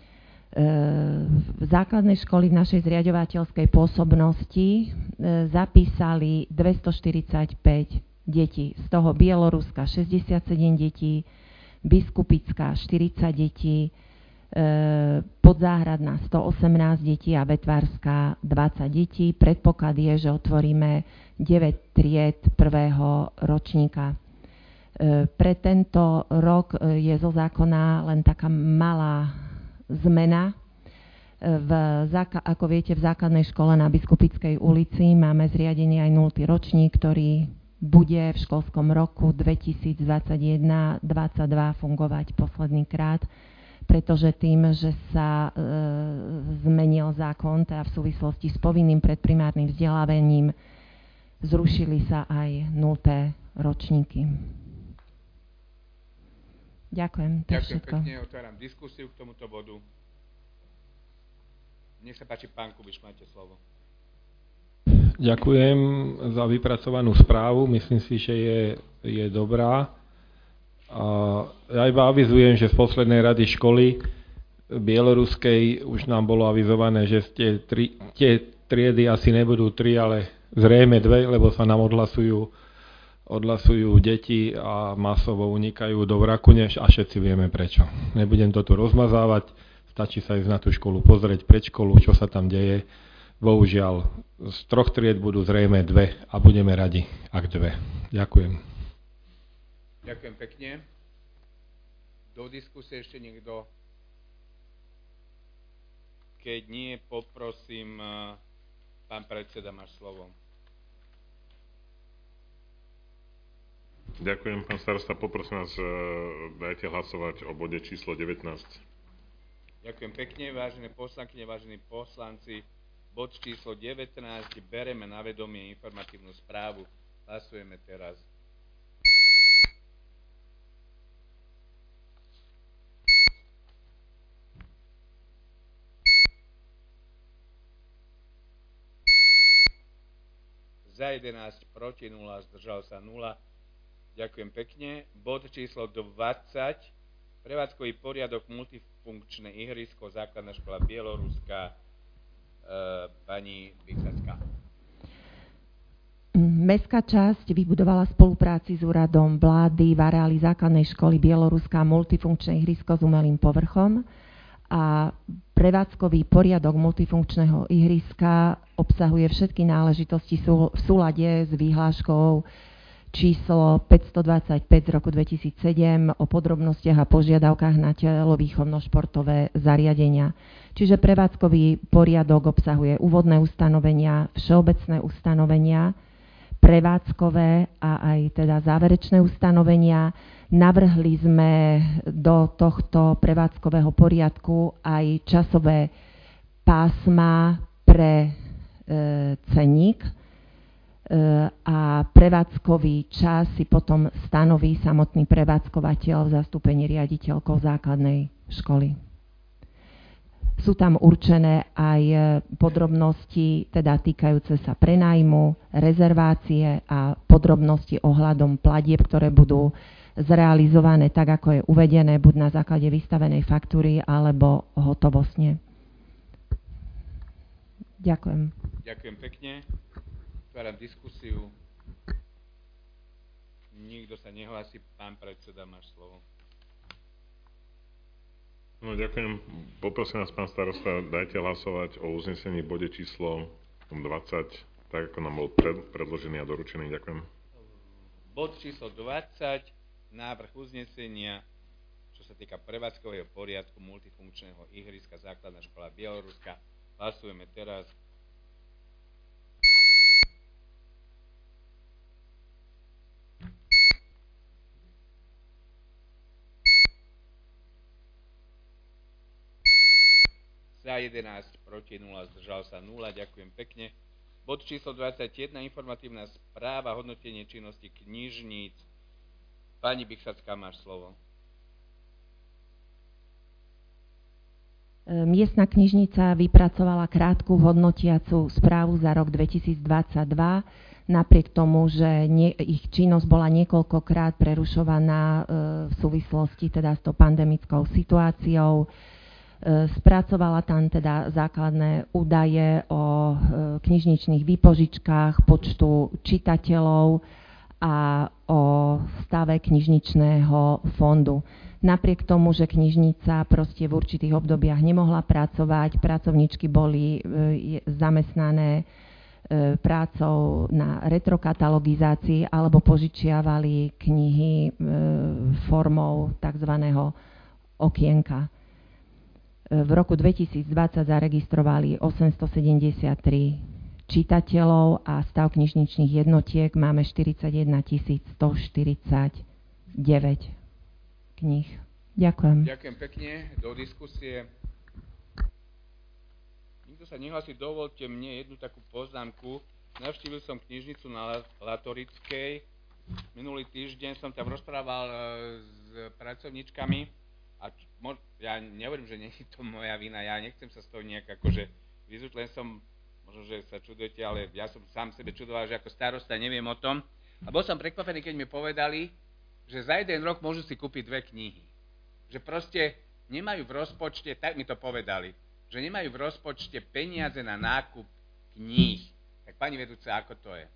v základnej školy v našej zriaďovateľskej pôsobnosti e, zapísali dvestoštyridsaťpäť detí, z toho Bieloruska šesťdesiatsedem detí, Biskupická štyridsať detí, e, Podzáhradná stoosemnásť detí a Vetvárska dvadsať detí. Predpoklad je, že otvoríme deväť tried prvého ročníka. E, pre tento rok je zo zákona len taká malá zmena. E, v, ako viete, v základnej škole na Biskupickej ulici máme zriadený aj nultý ročník, ktorý bude v školskom roku dvetisícdvadsaťjeden dvadsaťdva fungovať posledný krát, pretože tým, že sa e, zmenil zákon, teda v súvislosti s povinným predprimárnym vzdelávaním, zrušili sa aj nulté ročníky. Ďakujem. Ďakujem pekne, otváram diskusiu k tomuto bodu. Nech sa páči, pán Kubiš, máte slovo. Ďakujem za vypracovanú správu, myslím si, že je, je dobrá. A ja iba avizujem, že z poslednej rady školy bieloruskej už nám bolo avizované, že tie, tri, tie triedy asi nebudú tri, ale zrejme dve, lebo sa nám odhlasujú, odhlasujú deti a masovo unikajú do Vrakune a všetci vieme prečo. Nebudem to tu rozmazávať, stačí sa ísť na tú školu pozrieť, pred školu, čo sa tam deje. Bohužiaľ, z troch tried budú zrejme dve a budeme radi, ak dve. Ďakujem. Ďakujem pekne. Do diskusie ešte niekto? Keď nie, poprosím, pán predseda, máš slovo. Ďakujem, pán starosta. Poprosím vás, dajte hlasovať o bode číslo devätnásť. Ďakujem pekne, vážené poslankyne, vážení poslanci. Bod číslo devätnásť, bereme na vedomie informatívnu správu. Hlasujeme teraz. Za jedenásť, proti nula, zdržal sa nula. Ďakujem pekne. Bod číslo dvadsať, prevádzkový poriadok, multifunkčné ihrisko, základná škola Bieloruská. pani Bicacká. Mestská časť vybudovala v spolupráci s úradom vlády v areáli základnej školy Bieloruská multifunkčné ihrisko s umelým povrchom a prevádzkový poriadok multifunkčného ihriska obsahuje všetky náležitosti v súlade s vyhláškou číslo päťstodvadsaťpäť z roku dvetisícsedem o podrobnostiach a požiadavkách na telovýchovno-športové zariadenia. Čiže prevádzkový poriadok obsahuje úvodné ustanovenia, všeobecné ustanovenia, prevádzkové a aj teda záverečné ustanovenia. Navrhli sme do tohto prevádzkového poriadku aj časové pásma pre e, ceník e, a prevádzkový čas si potom stanoví samotný prevádzkovateľ v zastúpení riaditeľkou základnej školy. Sú tam určené aj podrobnosti, teda týkajúce sa prenájmu, rezervácie a podrobnosti ohľadom platieb, ktoré budú zrealizované tak, ako je uvedené, buď na základe vystavenej faktúry, alebo hotovostne. Ďakujem. Ďakujem pekne. Otváram diskusiu. Nikto sa nehlási. Pán predseda, máš slovo. No, ďakujem. Poprosím vás, pán starosta, dajte hlasovať o uznesení v bode číslo dvadsať, tak ako nám bol predložený a doručený. Ďakujem. Bod číslo dvadsať, návrh uznesenia, čo sa týka prevádzkového poriadku multifunkčného ihriska základná škola Bieloruska. Hlasujeme teraz. Za jedenásť, proti nula, zdržal sa nula. Ďakujem pekne. Bod číslo dvadsaťjeden, informatívna správa, hodnotenie činnosti knižníc. Pani Bicacká, máš slovo. Miestna knižnica vypracovala krátku hodnotiacu správu za rok dvetisícdvadsaťdva. Napriek tomu, že nie, ich činnosť bola niekoľkokrát prerušovaná e, v súvislosti teda s tou pandemickou situáciou. Spracovala tam teda základné údaje o knižničných výpožičkách, počtu čitateľov a o stave knižničného fondu. Napriek tomu, že knižnica proste v určitých obdobiach nemohla pracovať, pracovníčky boli zamestnané prácou na retrokatalogizácii alebo požičiavali knihy formou tzv. Okienka. V roku dvetisícdvadsať zaregistrovali osemstosedemdesiattri čitateľov a stav knižničných jednotiek máme štyridsaťjedentisíc stoštyridsaťdeväť kníh. Ďakujem. Ďakujem pekne. Do diskusie. Nikto sa nehlási, dovolte mne jednu takú poznámku. Navštívil som knižnicu na Latorickej. Minulý týždeň som tam rozprával s pracovníčkami. A ja nehovorím, že nie je to moja vina, ja nechcem sa z toho nejak akože vyzúť, len som, možno, že sa čudujete, ale ja som sám sebe čudoval, že ako starosta neviem o tom. A bol som prekvapený, keď mi povedali, že za jeden rok môžu si kúpiť dve knihy. Že proste nemajú v rozpočte, tak mi to povedali, že nemajú v rozpočte peniaze na nákup kníh. Tak pani vedúca, ako to je?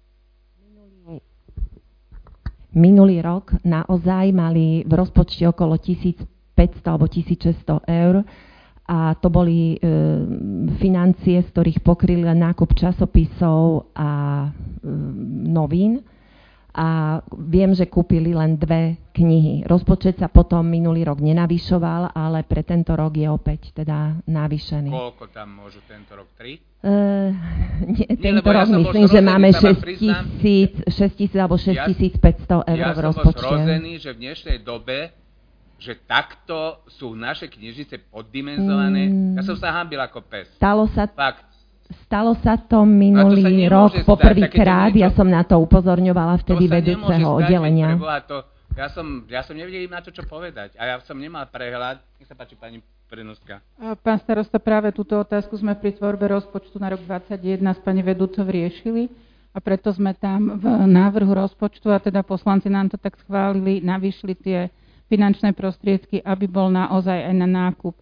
Minulý rok naozaj mali v rozpočte okolo tisícpäťsto alebo tisícšesťsto eur a to boli e, financie, z ktorých pokryli nákup časopisov a e, novín. A viem, že kúpili len dve knihy. Rozpočet sa potom minulý rok nenavyšoval, ale pre tento rok je opäť teda navýšený. Koľko tam môžu tento rok? Tri? Uh, nie, nie, tento rok ja myslím, že máme šesť tisíc alebo šesťtisícpäťsto eur ja v rozpočte. Ja som zrozený, že v dnešnej dobe, že takto sú naše knižnice poddimenzované. Mm. Ja som sa hanbil ako pes. Stalo sa... Fakt. Stalo sa to minulý to sa rok poprvýkrát, ja som na to upozorňovala vtedy vedúceho oddelenia. To, ja, som, ja som nevedel im na to, čo povedať a ja som nemal prehľad. Nech sa páči, pani Prenostka. Pán starosta, práve túto otázku sme pri tvorbe rozpočtu na rok dvadsaťjeden s pani vedúcou riešili a preto sme tam v návrhu rozpočtu, a teda poslanci nám to tak schválili, navýšili tie finančné prostriedky, aby bol naozaj aj na nákup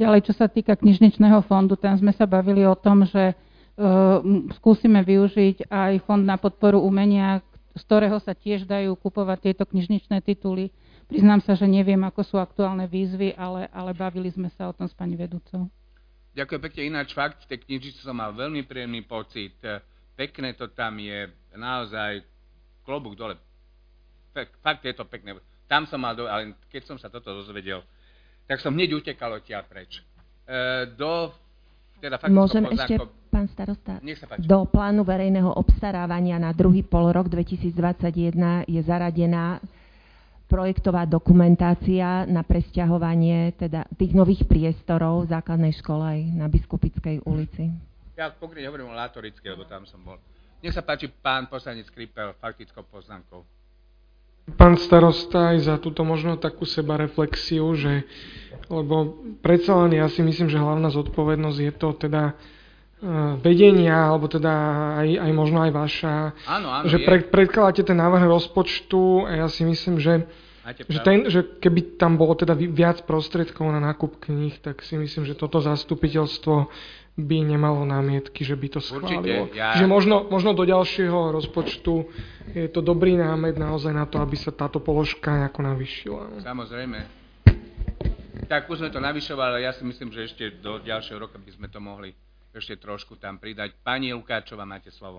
Ďalej, čo sa týka knižničného fondu, tam sme sa bavili o tom, že uh, skúsime využiť aj fond na podporu umenia, z ktorého sa tiež dajú kupovať tieto knižničné tituly. Priznám sa, že neviem, ako sú aktuálne výzvy, ale, ale bavili sme sa o tom s pani vedúcou. Ďakujem pekne, ináč fakt, v tej knižnici som mal veľmi príjemný pocit. Pekné to tam je, naozaj klobúk dole. Fakt je to pekné. Tam som mal, do, ale keď som sa toto dozvedel, tak som hneď utekal odtiaľ preč. E, do, teda Môžem poznáko, ešte, pán starosta, nech sa páči. Do plánu verejného obstarávania na druhý polrok dvetisícdvadsaťjeden je zaradená projektová dokumentácia na presťahovanie teda tých nových priestorov v základnej škole aj na Biskupickej ulici. Ja konkrétne hovorím o Látorickej, lebo tam som bol. Nech sa páči pán poslanec Skripel faktickou poznámkou. Pán starosta, aj za túto možno takú sebareflexiu, že, lebo predsa len ja si myslím, že hlavná zodpovednosť je to teda uh, vedenia, alebo teda aj, aj možno aj vaša, áno, áno, že pre, predkladáte ten návrh rozpočtu a ja si myslím, že, že, ten, že keby tam bolo teda viac prostriedkov na nákup kníh, tak si myslím, že toto zastupiteľstvo by nemalo námietky, že by to schválilo. Určite, ja... Že možno, možno do ďalšieho rozpočtu je to dobrý námet naozaj na to, aby sa táto položka nejako navýšila. Samozrejme. Tak už sme to navyšovali, ale ja si myslím, že ešte do ďalšieho roka by sme to mohli ešte trošku tam pridať. Pani Lukáčová, máte slovo.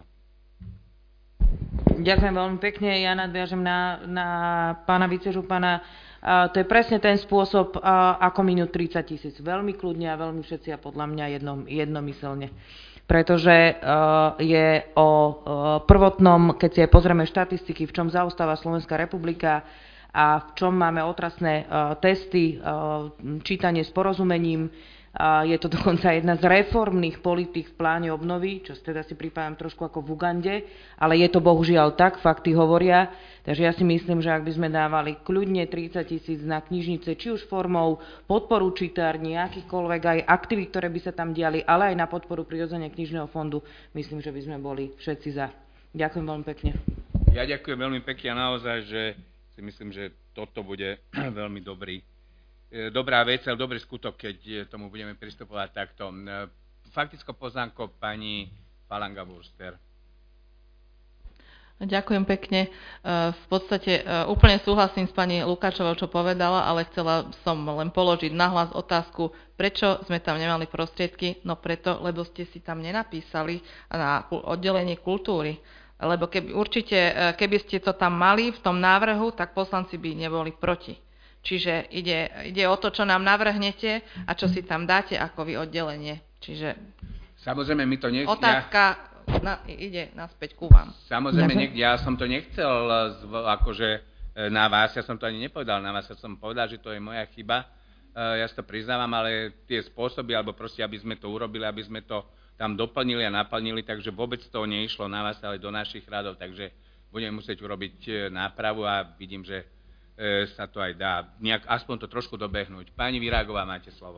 Ďakujem veľmi pekne. Ja nadviažem na, na pána vicežupana. Uh, to je presne ten spôsob, uh, ako minúť tridsať tisíc. Veľmi kľudne a veľmi všetci a podľa mňa jednom, jednomyselne. Pretože uh, je o uh, prvotnom, keď si aj pozrieme štatistiky, v čom zaostáva Slovenská republika a v čom máme otrasné uh, testy, uh, čítanie s porozumením. Uh, je to dokonca jedna z reformných politík v pláne obnovy, čo teda si pripájam trošku ako v Ugande, ale je to bohužiaľ tak, fakty hovoria. Takže ja si myslím, že ak by sme dávali kľudne tridsať tisíc na knižnice, či už formou podporu čitární, akýchkoľvek aj aktivít, ktoré by sa tam diali, ale aj na podporu prirodzene knižného fondu, myslím, že by sme boli všetci za. Ďakujem veľmi pekne. Ja ďakujem veľmi pekne a naozaj, že si myslím, že toto bude veľmi dobrý, dobrá vec, ale dobrý skutok, keď tomu budeme pristupovať takto. Faktickou poznámkou pani Falanga-Wurster. Ďakujem pekne. V podstate úplne súhlasím s pani Lukáčovou, čo povedala, ale chcela som len položiť nahlas otázku, prečo sme tam nemali prostriedky? No preto, lebo ste si tam nenapísali na oddelenie kultúry. Lebo keby, určite, keby ste to tam mali v tom návrhu, tak poslanci by neboli proti. Čiže ide, ide o to, čo nám navrhnete a čo si tam dáte ako vy oddelenie. Čiže samozrejme, my to nech... otázka na, ide naspäť ku vám. Samozrejme, nech, ja som to nechcel akože na vás, ja som to ani nepovedal na vás, ja som povedal, že to je moja chyba. Ja si to priznávam, ale tie spôsoby, alebo proste, aby sme to urobili, aby sme to tam doplnili a naplnili, takže vôbec to neišlo na vás, ale do našich radov, takže budeme musieť urobiť nápravu a vidím, že e, sa to aj dá nejak, aspoň to trošku dobehnúť. Pani Virágová, máte slovo.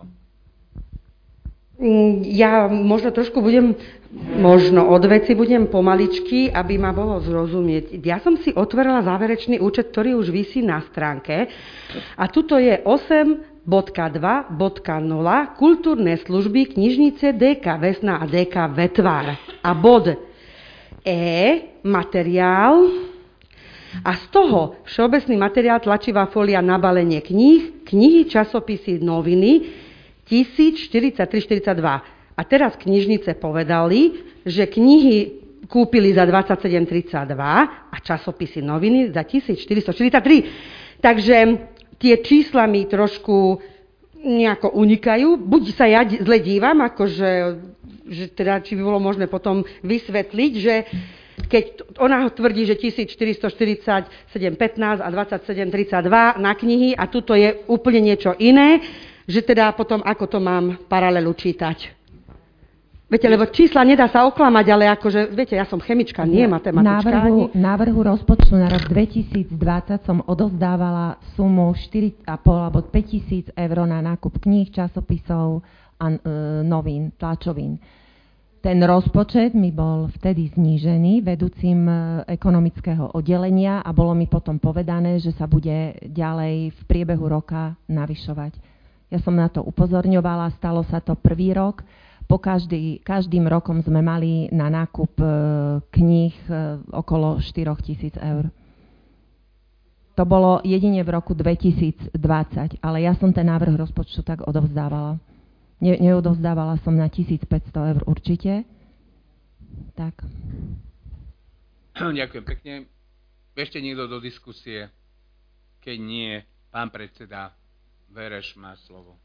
Ja možno trošku budem, možno od veci budem pomaličky, aby ma bolo zrozumieť. Ja som si otvorila záverečný účet, ktorý už visí na stránke a tuto je osem bodka dva bodka nula kultúrne služby knižnice dé ká Vesna a dé ká Vetvar a bod E, materiál a z toho všeobecný materiál, tlačivá folia, nabalenie kníh, knihy, časopisy, noviny tisícštyridsaťtri štyridsaťdva. A teraz knižnice povedali, že knihy kúpili za dvadsaťsedem tridsaťdva a časopisy, noviny za tisícštyristoštyridsaťtri. Takže tie čísla mi trošku nejako unikajú. Buď sa ja zle dívam, akože, že teda, či by bolo možné potom vysvetliť, že keď ona tvrdí, že tisícštyristoštyridsaťsedem pätnásť a dvadsaťsedem tridsaťdva na knihy a tuto je úplne niečo iné, že teda potom ako to mám paralelu čítať. Viete, lebo čísla nedá sa oklamať, ale akože, viete, ja som chemička, nie matematička. Návrhu, návrhu rozpočtu na rok dvetisícdvadsať som odovzdávala sumu štyri a pol alebo päťtisíc eur na nákup kníh, časopisov a e, novín, tlačovín. Ten rozpočet mi bol vtedy znížený vedúcim ekonomického oddelenia a bolo mi potom povedané, že sa bude ďalej v priebehu roka navyšovať. Ja som na to upozorňovala, stalo sa to prvý rok. Po každý, každým rokom sme mali na nákup kníh okolo štyri tisíc eur. To bolo jedine v roku dvetisícdvadsať, ale ja som ten návrh rozpočtu tak odovzdávala. Ne, neodovzdávala som na tisícpäťsto eur určite. Tak. Ďakujem pekne. Ešte niekto do diskusie? Keď nie, pán predseda Vereš má slovo.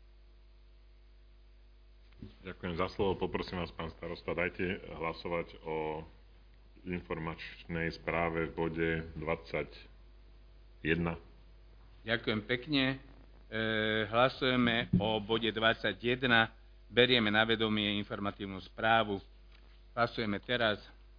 Ďakujem za slovo. Poprosím vás, pán starosta, dajte hlasovať o informačnej správe v bode dvadsaťjeden. Ďakujem pekne. E, hlasujeme o bode dvadsaťjeden. Berieme na vedomie informatívnu správu. Hlasujeme teraz.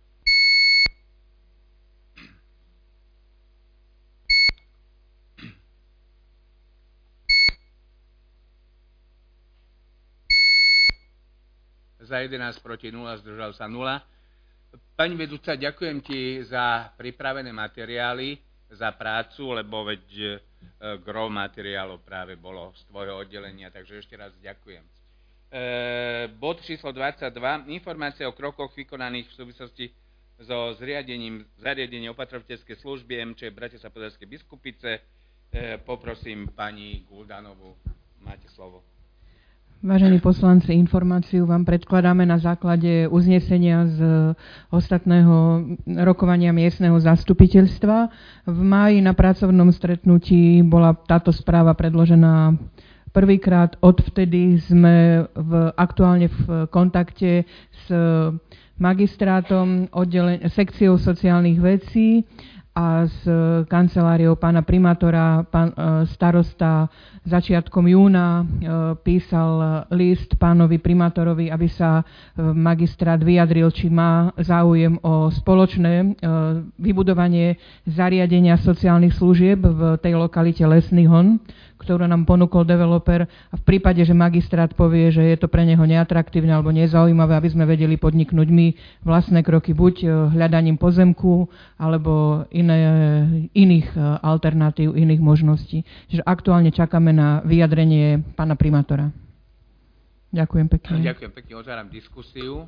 Za jedenásť proti nula, zdržal sa nula. Pani vedúca, ďakujem ti za pripravené materiály, za prácu, lebo veď e, gro materiálov práve bolo z tvojho oddelenia, takže ešte raz ďakujem. E, bod číslo dvadsaťdva. Informácie o krokoch vykonaných v súvislosti so zriadením zariadenia opatrovateľskej služby em č Bratislava Podilskej Biskupice. E, poprosím pani Guldanovú, máte slovo. Vážení poslanci, informáciu vám predkladáme na základe uznesenia z ostatného rokovania miestneho zastupiteľstva. V máji na pracovnom stretnutí bola táto správa predložená prvýkrát. Odvtedy sme v, aktuálne v kontakte s magistrátom, oddelen- sekciou sociálnych vecí a s kanceláriou pána primátora. Pán starosta začiatkom júna písal list pánovi primátorovi, aby sa magistrát vyjadril, či má záujem o spoločné vybudovanie zariadenia sociálnych služieb v tej lokalite Lesný Hon, ktorú nám ponúkol developer, a v prípade, že magistrát povie, že je to pre neho neatraktívne alebo nezaujímavé, aby sme vedeli podniknúť my vlastné kroky buď hľadaním pozemku alebo iné, iných alternatív, iných možností. Čiže aktuálne čakáme na vyjadrenie pána primátora. Ďakujem pekne. Ďakujem pekne, otváram diskusiu.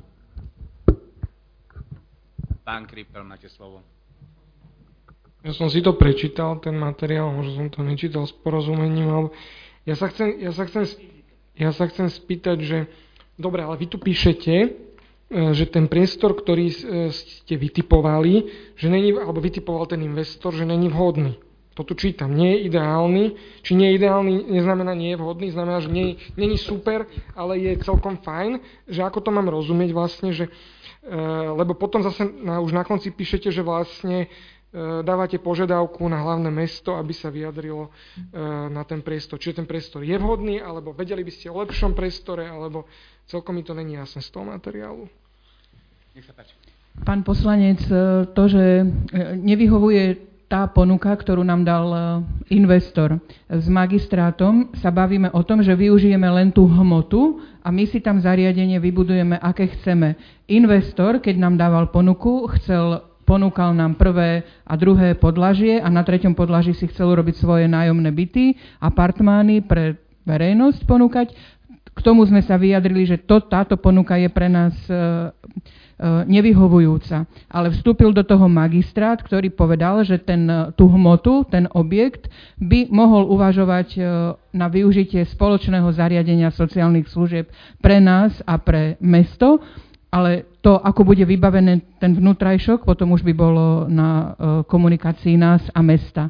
Pán Kripel, máte slovo. Ja som si to prečítal, ten materiál, možno som to nečítal s porozumením, ale ja sa chcem, ja sa chcem, ja sa chcem spýtať, že dobre, ale vy tu píšete, že ten priestor, ktorý ste vytipovali, že není, alebo vytipoval ten investor, že není vhodný. To tu čítam, nie je ideálny. Či nie je ideálny, neznamená nie je vhodný, znamená, že nie, není super, ale je celkom fajn, že ako to mám rozumieť vlastne, že, lebo potom zase na, už na konci píšete, že vlastne dávate požiadavku na hlavné mesto, aby sa vyjadrilo na ten priestor. Čiže ten priestor je vhodný, alebo vedeli by ste o lepšom priestore, alebo celkom mi to není jasné z toho materiálu. Nech sa páči. Pán poslanec, to, že nevyhovuje tá ponuka, ktorú nám dal investor s magistrátom, sa bavíme o tom, že využijeme len tú hmotu a my si tam zariadenie vybudujeme, aké chceme. Investor, keď nám dával ponuku, chcel ponúkal nám prvé a druhé podlažie a na treťom podlaží si chcel robiť svoje nájomné byty, apartmány pre verejnosť ponúkať. K tomu sme sa vyjadrili, že to, táto ponuka je pre nás e, e, nevyhovujúca. Ale vstúpil do toho magistrát, ktorý povedal, že ten, tú hmotu, ten objekt by mohol uvažovať e, na využitie spoločného zariadenia sociálnych služieb pre nás a pre mesto. Ale to, ako bude vybavený ten vnútrajšok, potom už by bolo na uh, komunikácii nás a mesta.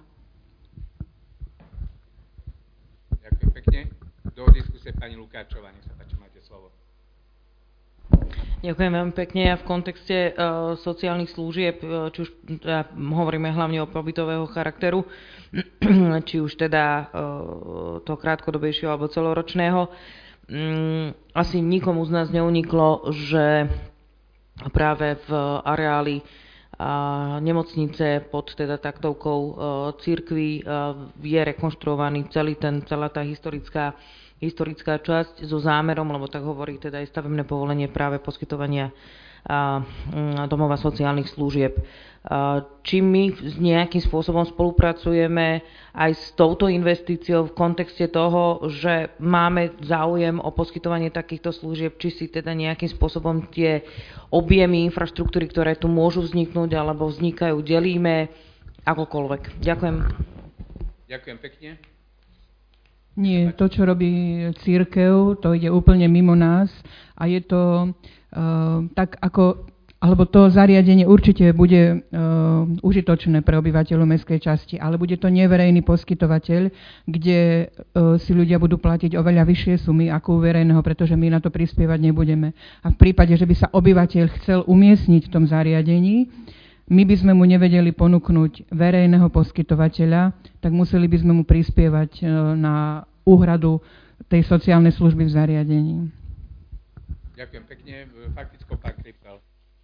Ďakujem pekne. Do diskusie pani Lukáčová, nech sa páči, máte slovo. Ďakujem veľmi pekne. Ja v kontexte uh, sociálnych služieb, uh, či už teda hovoríme hlavne o pobytového charakteru, či už teda uh, toho krátkodobejšieho alebo celoročného, asi nikomu z nás neuniklo, že práve v areáli nemocnice pod teda taktovkou cirkvi je rekonštruovaný celý ten, celá tá historická, historická časť so zámerom, lebo tak hovorí teda aj stavebné povolenie práve poskytovania domova sociálnych služieb. Či my nejakým spôsobom spolupracujeme aj s touto investíciou v kontexte toho, že máme záujem o poskytovanie takýchto služieb, či si teda nejakým spôsobom tie objemy infraštruktúry, ktoré tu môžu vzniknúť alebo vznikajú, delíme akokoľvek. Ďakujem. Ďakujem pekne. Nie, to, čo robí cirkev, to ide úplne mimo nás a je to uh, tak ako alebo to zariadenie určite bude uh, užitočné pre obyvateľov mestskej časti, ale bude to neverejný poskytovateľ, kde uh, si ľudia budú platiť oveľa vyššie sumy ako u verejného, pretože my na to prispievať nebudeme. A v prípade, že by sa obyvateľ chcel umiestniť v tom zariadení, my by sme mu nevedeli ponúknuť verejného poskytovateľa, tak museli by sme mu prispievať uh, na úhradu tej sociálnej služby v zariadení. Ďakujem pekne. Faktickou pán Kripkal.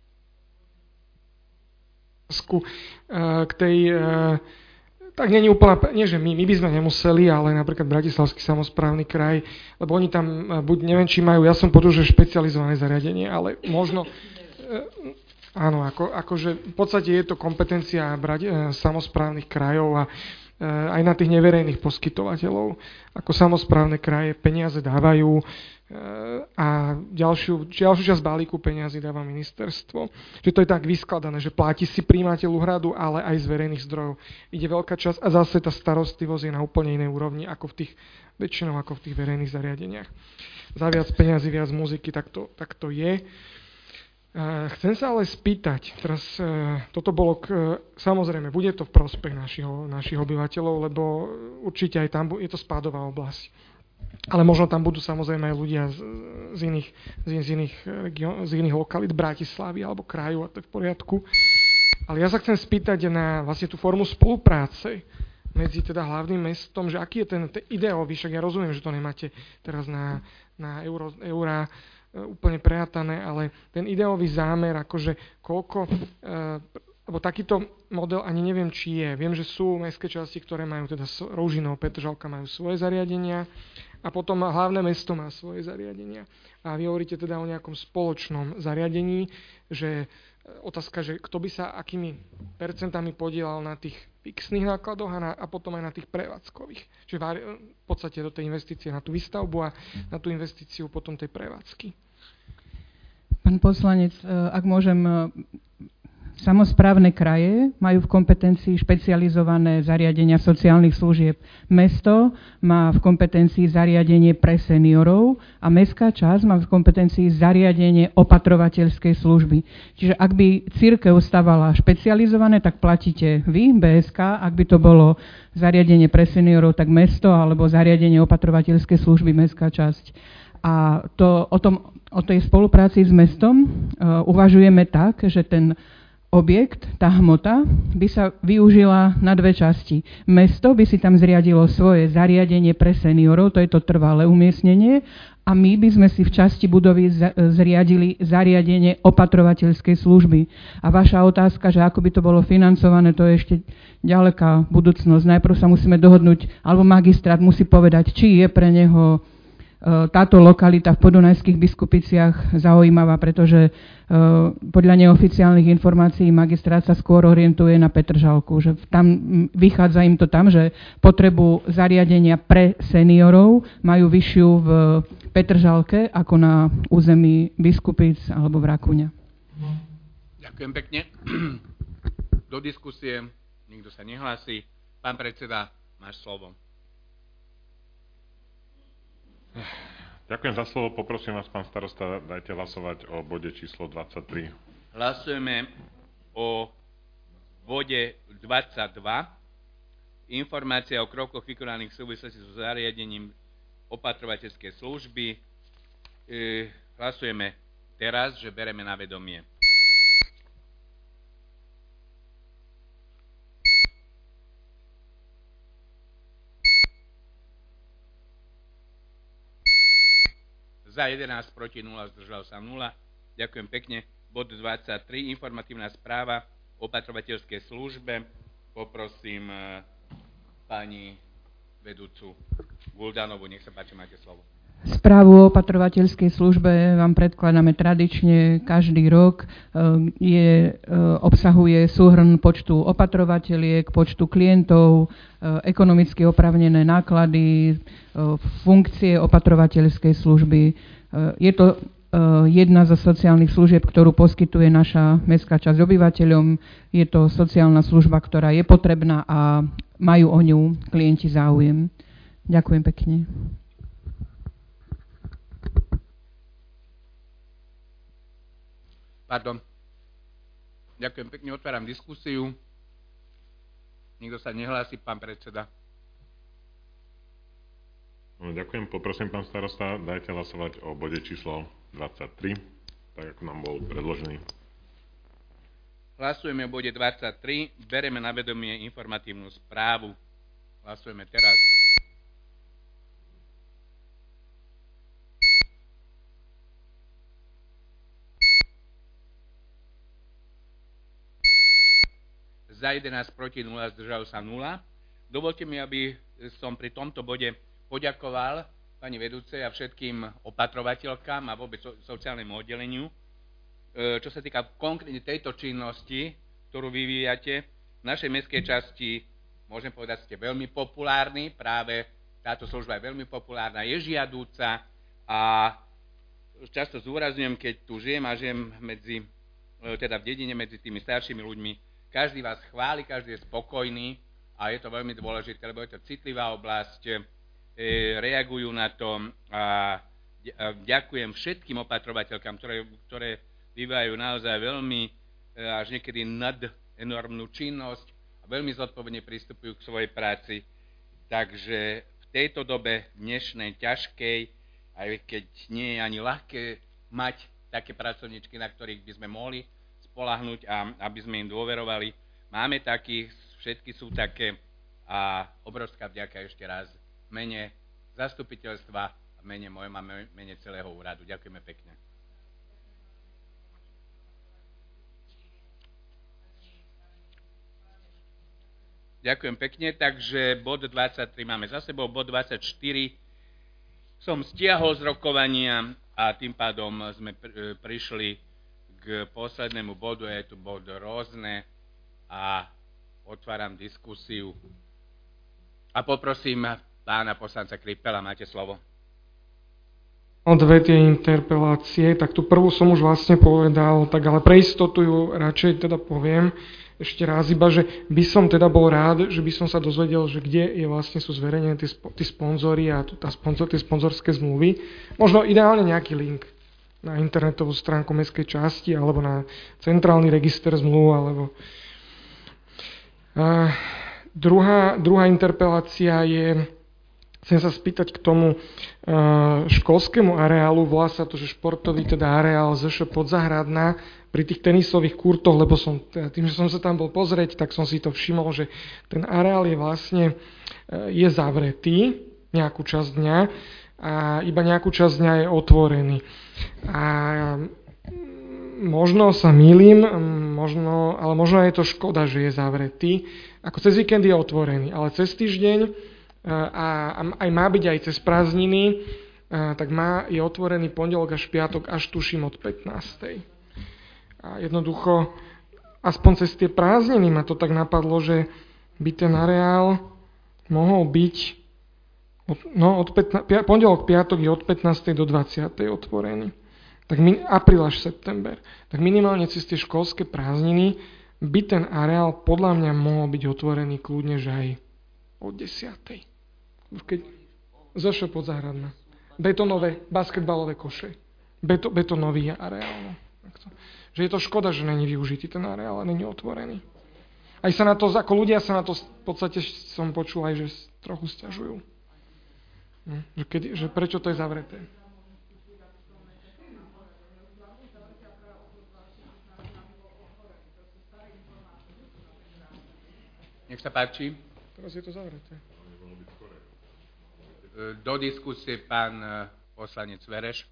K tej, tak nie je úplná, nie že my, my by sme nemuseli, ale napríklad Bratislavský samosprávny kraj, lebo oni tam, buď neviem, či majú, ja som počul, že špecializované zariadenie, ale možno, áno, ako, akože v podstate je to kompetencia samosprávnych krajov a aj na tých neverejných poskytovateľov. Ako samosprávne kraje peniaze dávajú a ďalšiu, ďalšiu časť balíku peniazy dáva ministerstvo. Že to je tak vyskladané, že platí si prijímateľ úhradu, ale aj z verejných zdrojov. Ide veľká časť a zase tá starostlivosť je na úplne inej úrovni ako v tých, väčšinou ako v tých verejných zariadeniach. Za viac peniazy, viac muziky, tak to, tak to je. Chcem sa ale spýtať, teraz toto bolo, k, samozrejme, bude to v prospech našich, našich obyvateľov, lebo určite aj tam je to spádová oblasť. Ale možno tam budú samozrejme aj ľudia z, z, iných, z, z, iných, region, z iných lokalít, Bratislavy alebo kraju, a to je v poriadku. Ale ja sa chcem spýtať na vlastne tú formu spolupráce medzi teda hlavným mestom, že aký je ten, ten ideový, však ja rozumiem, že to nemáte teraz na, na euro, eurá úplne prehatané, ale ten ideový zámer, akože koľko, lebo takýto model ani neviem, či je. Viem, že sú mestské časti, ktoré majú teda Ružinov, Petržalka majú svoje zariadenia a potom hlavné mesto má svoje zariadenia. A vy hovoríte teda o nejakom spoločnom zariadení, že otázka, že kto by sa akými percentami podielal na tých fixných nákladoch a, na, a potom aj na tých prevádzkových. Čiže v podstate do tej investície na tú výstavbu a na tú investíciu potom tej prevádzky. Pán poslanec, ak môžem, samosprávne kraje majú v kompetencii špecializované zariadenia sociálnych služieb. Mesto má v kompetencii zariadenie pre seniorov a mestská časť má v kompetencii zariadenie opatrovateľskej služby. Čiže ak by cirkev stavala špecializované, tak platíte vy, bé es ká, ak by to bolo zariadenie pre seniorov, tak mesto alebo zariadenie opatrovateľskej služby, mestská časť. A to, o, tom, o tej spolupráci s mestom uh, uvažujeme tak, že ten objekt, tá hmota, by sa využila na dve časti. Mesto by si tam zriadilo svoje zariadenie pre seniorov, to je to trvalé umiestnenie, a my by sme si v časti budovy zriadili zariadenie opatrovateľskej služby. A vaša otázka, že ako by to bolo financované, to je ešte ďaleká budúcnosť. Najprv sa musíme dohodnúť, alebo magistrát musí povedať, či je pre neho táto lokalita v Podunajských Biskupiciach zaujímavá, pretože podľa neoficiálnych informácií magistrát sa skôr orientuje na Petržalku, že tam vychádza im to tam, že potrebu zariadenia pre seniorov majú vyššiu v Petržalke ako na území Biskupic alebo v Rakuňa. Ďakujem pekne. Do diskusie nikto sa nehlási. Pán predseda, máš slovo. Ďakujem za slovo. Poprosím vás, pán starosta, dajte hlasovať o bode číslo dvadsaťtri. Hlasujeme o bode dvadsaťdva. Informácia o krokoch vykonaných v súvislosti so zariadením opatrovateľskej služby. E, hlasujeme teraz, že bereme na vedomie. Za jedenásť, proti nula, zdržal sa nula. Ďakujem pekne. Bod dvadsaťtri, informatívna správa o opatrovateľskej službe. Poprosím pani vedúcu Guldanovu, nech sa páči, máte slovo. Správu o opatrovateľskej službe vám predkladáme tradične každý rok. Je, obsahuje súhrn počtu opatrovateľiek, počtu klientov, ekonomicky oprávnené náklady, funkcie opatrovateľskej služby. Je to jedna zo sociálnych služieb, ktorú poskytuje naša mestská časť obyvateľom. Je to sociálna služba, ktorá je potrebná a majú o ňu klienti záujem. Ďakujem pekne. Pardon. Ďakujem pekne, otváram diskusiu. Nikto sa nehlási, pán predseda. No, ďakujem, poprosím pán starosta, dajte hlasovať o bode číslo dvadsaťtri, tak ako nám bol predložený. Hlasujeme o bode dvadsaťtri, bereme na vedomie informatívnu správu. Hlasujeme teraz. Za jedenásť, proti nula, zdržal sa nula. Dovolte mi, aby som pri tomto bode poďakoval pani vedúcej a všetkým opatrovateľkám a vôbec sociálnemu oddeleniu. Čo sa týka konkrétne tejto činnosti, ktorú vyvíjate, v našej mestskej časti, môžem povedať, ste veľmi populárni, práve táto služba je veľmi populárna, je žiadúca a často zúrazňujem, keď tu žijem a žijem medzi, teda v dedine medzi tými staršími ľuďmi, každý vás chváli, každý je spokojný a je to veľmi dôležité, lebo je to citlivá oblasť, e, reagujú na to a ďakujem všetkým opatrovateľkám, ktoré, ktoré vyvíjajú naozaj veľmi e, až niekedy nad enormnú činnosť a veľmi zodpovedne pristupujú k svojej práci. Takže v tejto dobe dnešnej, ťažkej, aj keď nie je ani ľahké mať také pracovníčky, na ktorých by sme mohli spolahnuť a aby sme im dôverovali. Máme takých, všetky sú také a obrovská vďaka ešte raz v mene zastupiteľstva a v mene mojom a mene celého úradu. Ďakujeme pekne. Ďakujem pekne, takže bod dvadsaťtri máme za sebou, bod dvadsaťštyri som stiahol z rokovania a tým pádom sme pr- prišli k poslednému bodu, je tu bod rôzne a otváram diskusiu. A poprosím pána poslanca Kripela, máte slovo. O dve tie interpelácie, tak tú prvú som už vlastne povedal, tak ale pre istotu ju radšej teda poviem ešte raz, iba že by som teda bol rád, že by som sa dozvedel, že kde je vlastne sú zverejnené tí, tí sponzory a tá sponzor, tie sponzorské zmluvy. Možno ideálne nejaký link na internetovú stránku mestskej časti alebo na centrálny register zmluv alebo uh, druhá, druhá interpelácia je, chcem sa spýtať k tomu uh, školskému areálu, volá sa to, že športový teda areál zet š Podzahradná pri tých tenisových kurtoch, lebo som, tým, že som sa tam bol pozrieť, tak som si to všimol, že ten areál je vlastne uh, je zavretý nejakú časť dňa a iba nejakú časť dňa je otvorený. A možno sa mýlim, možno, ale možno je to škoda, že je zavretý. Ako cez víkend je otvorený, ale cez týždeň a, a aj má byť aj cez prázdniny, a, tak má, je otvorený pondelok až piatok, až tuším od pätnástej. A jednoducho, aspoň cez tie prázdniny ma to tak napadlo, že by ten areál mohol byť No, od pätnástej, pondelok, piatok je od pätnástej do dvadsiatej otvorený. Tak min, apríl až september. Tak minimálne cez tie školské prázdniny by ten areál podľa mňa mohol byť otvorený kľudne, že aj od desiatej. Keď zet š Podzahradná. Betonové, basketbalové koše. Beto, betonový areál. No. Že je to škoda, že není využitý ten areál a není otvorený. Aj sa na to, ako ľudia sa na to v podstate som počul aj, že trochu sťažujú. No, že, kedy, že prečo to je zavreté? Nech sa páči. Teraz je to zavreté. Do diskusie pán poslanec Vereš.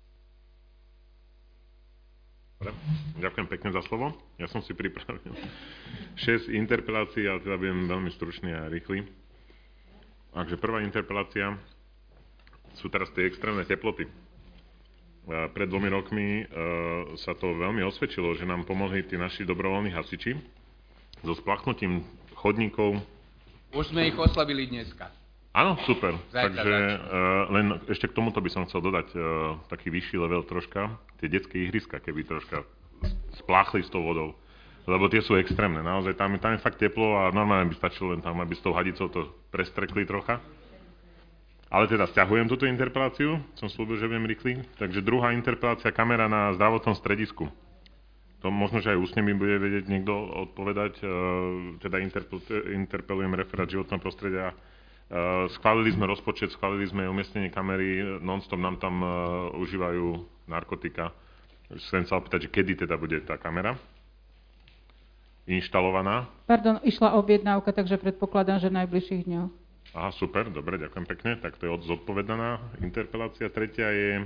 Ďakujem pekne za slovo. Ja som si pripravil šesť interpelácií, ale teda budem veľmi stručný a rýchly. Takže prvá interpelácia sú teraz tie extrémne teploty. Pred dvomi rokmi sa to veľmi osvedčilo, že nám pomohli tí naši dobrovoľní hasiči so splachnutím chodníkov. Už sme ich oslabili dneska. Áno, super. Zajtra Takže uh, len ešte k tomuto by som chcel dodať uh, taký vyšší level troška. Tie detské ihriska, keby troška spláchli s tou vodou. Lebo tie sú extrémne. Naozaj tam, tam je fakt teplo a normálne by stačilo len tam, aby s tou hadicou to prestrekli trocha. Ale teda sťahujem túto interpeláciu, som slúbil, že budem rýchly. Takže druhá interpelácia, kamera na zdravotnom stredisku. To možno, že aj ústne mi bude vedieť niekto odpovedať. Teda interpelujem referát životného prostredia. Schválili sme rozpočet, schválili sme umiestnenie kamery, non-stop nám tam užívajú narkotika. Chcem sa opýtať, že kedy teda bude tá kamera inštalovaná? Pardon, išla objednávka, takže predpokladám, že v najbližších dňoch. Aha, super, dobre, ďakujem pekne. Tak to je zodpovedaná interpelácia. Tretia je...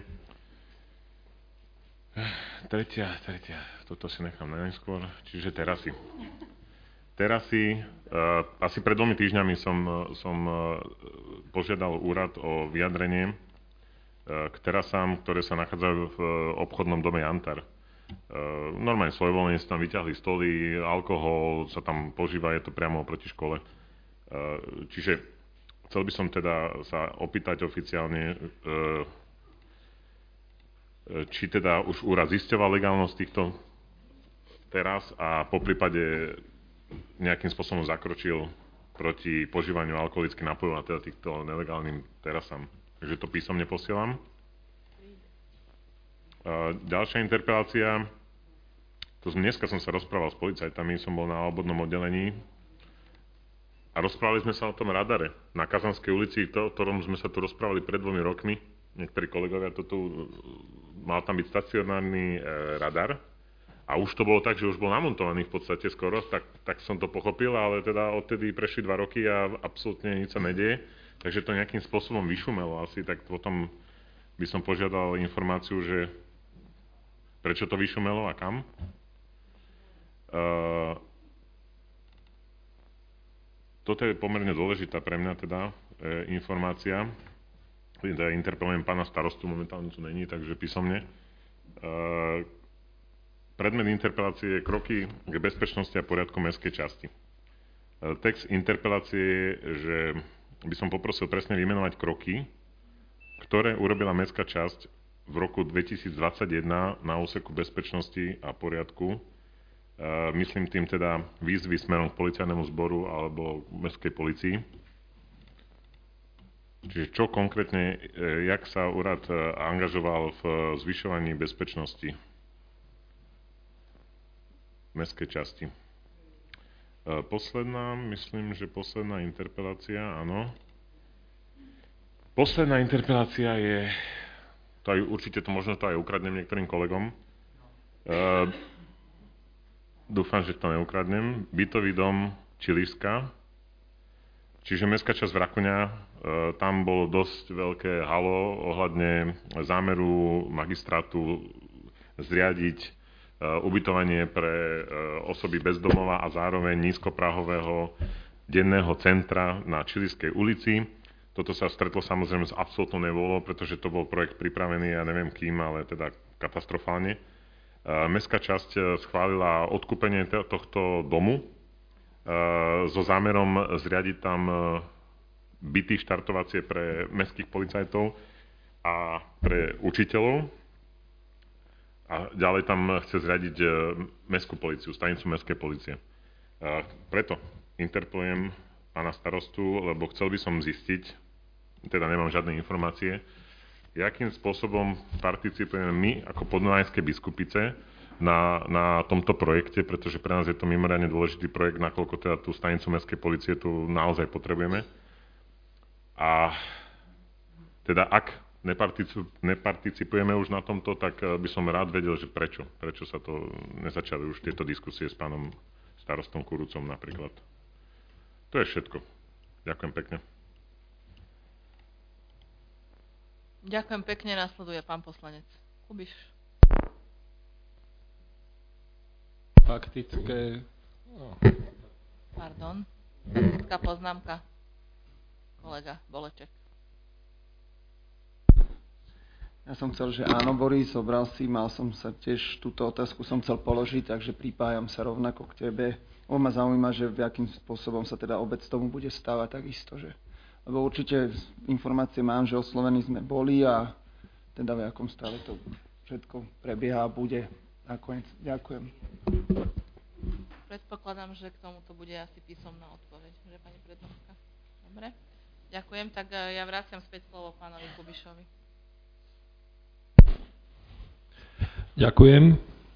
Tretia, tretia, toto si nechám na neskôr. Čiže terasy. Terasy, uh, asi pred dvomi týždňami som, som uh, požiadal úrad o vyjadrenie uh, k terasám, ktoré sa nachádzajú v uh, obchodnom dome Jantar. Uh, normálne svojvoľne sa tam vyťahli stoly, alkohol sa tam požíva, je to priamo oproti škole. Uh, čiže chcel by som teda sa opýtať oficiálne, či teda už úrad zisťoval legálnosť týchto teras a poprípade nejakým spôsobom zakročil proti požívaniu alkoholických nápojov a teda týchto nelegálnym terasám. Takže to písomne posielam. Ďalšia interpelácia. To dneska som sa rozprával s policajtami, som bol na obvodnom oddelení. A rozprávali sme sa o tom radare na Kazanskej ulici, to, o ktorom sme sa tu rozprávali pred dvomi rokmi. Niektorí kolegovia to tu, mal tam byť stacionárny e, radar. A už to bolo tak, že už bol namontovaný v podstate skoro, tak, tak som to pochopil, ale teda odtedy prešli dva roky a absolútne nič sa nedieje. Takže to nejakým spôsobom vyšumelo asi, tak potom by som požiadal informáciu, že prečo to vyšumelo a kam. Uh, Toto je pomerne dôležitá pre mňa teda e, informácia. Teda interpelujem pána starostu, momentálne tu není, takže písomne. E, predmet interpelácie je kroky k bezpečnosti a poriadku mestskej časti. E, text interpelácie je, že by som poprosil presne vymenovať kroky, ktoré urobila mestská časť v roku dvetisícdvadsaťjeden na úseku bezpečnosti a poriadku. Uh, myslím tým teda výzvy smerom k policajnému zboru alebo k mestskej policii. Čiže čo konkrétne, eh, jak sa úrad eh, angažoval v zvyšovaní bezpečnosti mestskej časti. Uh, posledná, myslím, že posledná interpelácia, áno. Posledná interpelácia je, to aj, určite to možno to aj ukradnem niektorým kolegom, uh, dúfam, že to neukradnem, bytový dom Čilišská, čiže mestská časť Vrakuňa, e, tam bolo dosť veľké halo ohľadne zámeru magistrátu zriadiť e, ubytovanie pre e, osoby bezdomova a zároveň nízkoprahového denného centra na Čilišskej ulici. Toto sa stretlo samozrejme s absolútnou nevôľou, pretože to bol projekt pripravený, ja neviem kým, ale teda katastrofálne. Mestská časť schválila odkúpenie tohto domu so zámerom zriadiť tam byty štartovacie pre mestských policajtov a pre učiteľov. A ďalej tam chce zriadiť mestskú políciu, stanicu mestskej polície. Preto interpelujem pána starostu, lebo chcel by som zistiť, teda nemám žiadne informácie, jakým spôsobom participujeme my ako podunajské biskupice na, na tomto projekte, pretože pre nás je to mimoriadne dôležitý projekt, nakoľko teda tú stanicu mestskej polície tu naozaj potrebujeme. A teda ak neparticipujeme už na tomto, tak by som rád vedel, že prečo. Prečo sa to nezačali už tieto diskusie s pánom starostom Kurucom napríklad. To je všetko. Ďakujem pekne. Ďakujem pekne, nasleduje pán poslanec Kubiš. Faktické... No. Pardon. Faktická poznámka. Kolega Boleček. Ja som chcel, že áno, Boris, zobral si, mal som sa tiež, túto otázku som chcel položiť, takže pripájam sa rovnako k tebe. O ma zaujíma, že v akým spôsobom sa teda obec tomu bude stávať takisto, že... Lebo určite informácie mám, že oslovení sme boli a teda v akom stave to všetko prebieha a bude nakoniec. Ďakujem. Predpokladám, že k tomuto bude asi písomná odpoveď, že pani prednostka. Dobre, ďakujem. Tak ja vraciam späť slovo pánovi Kubišovi. Ďakujem.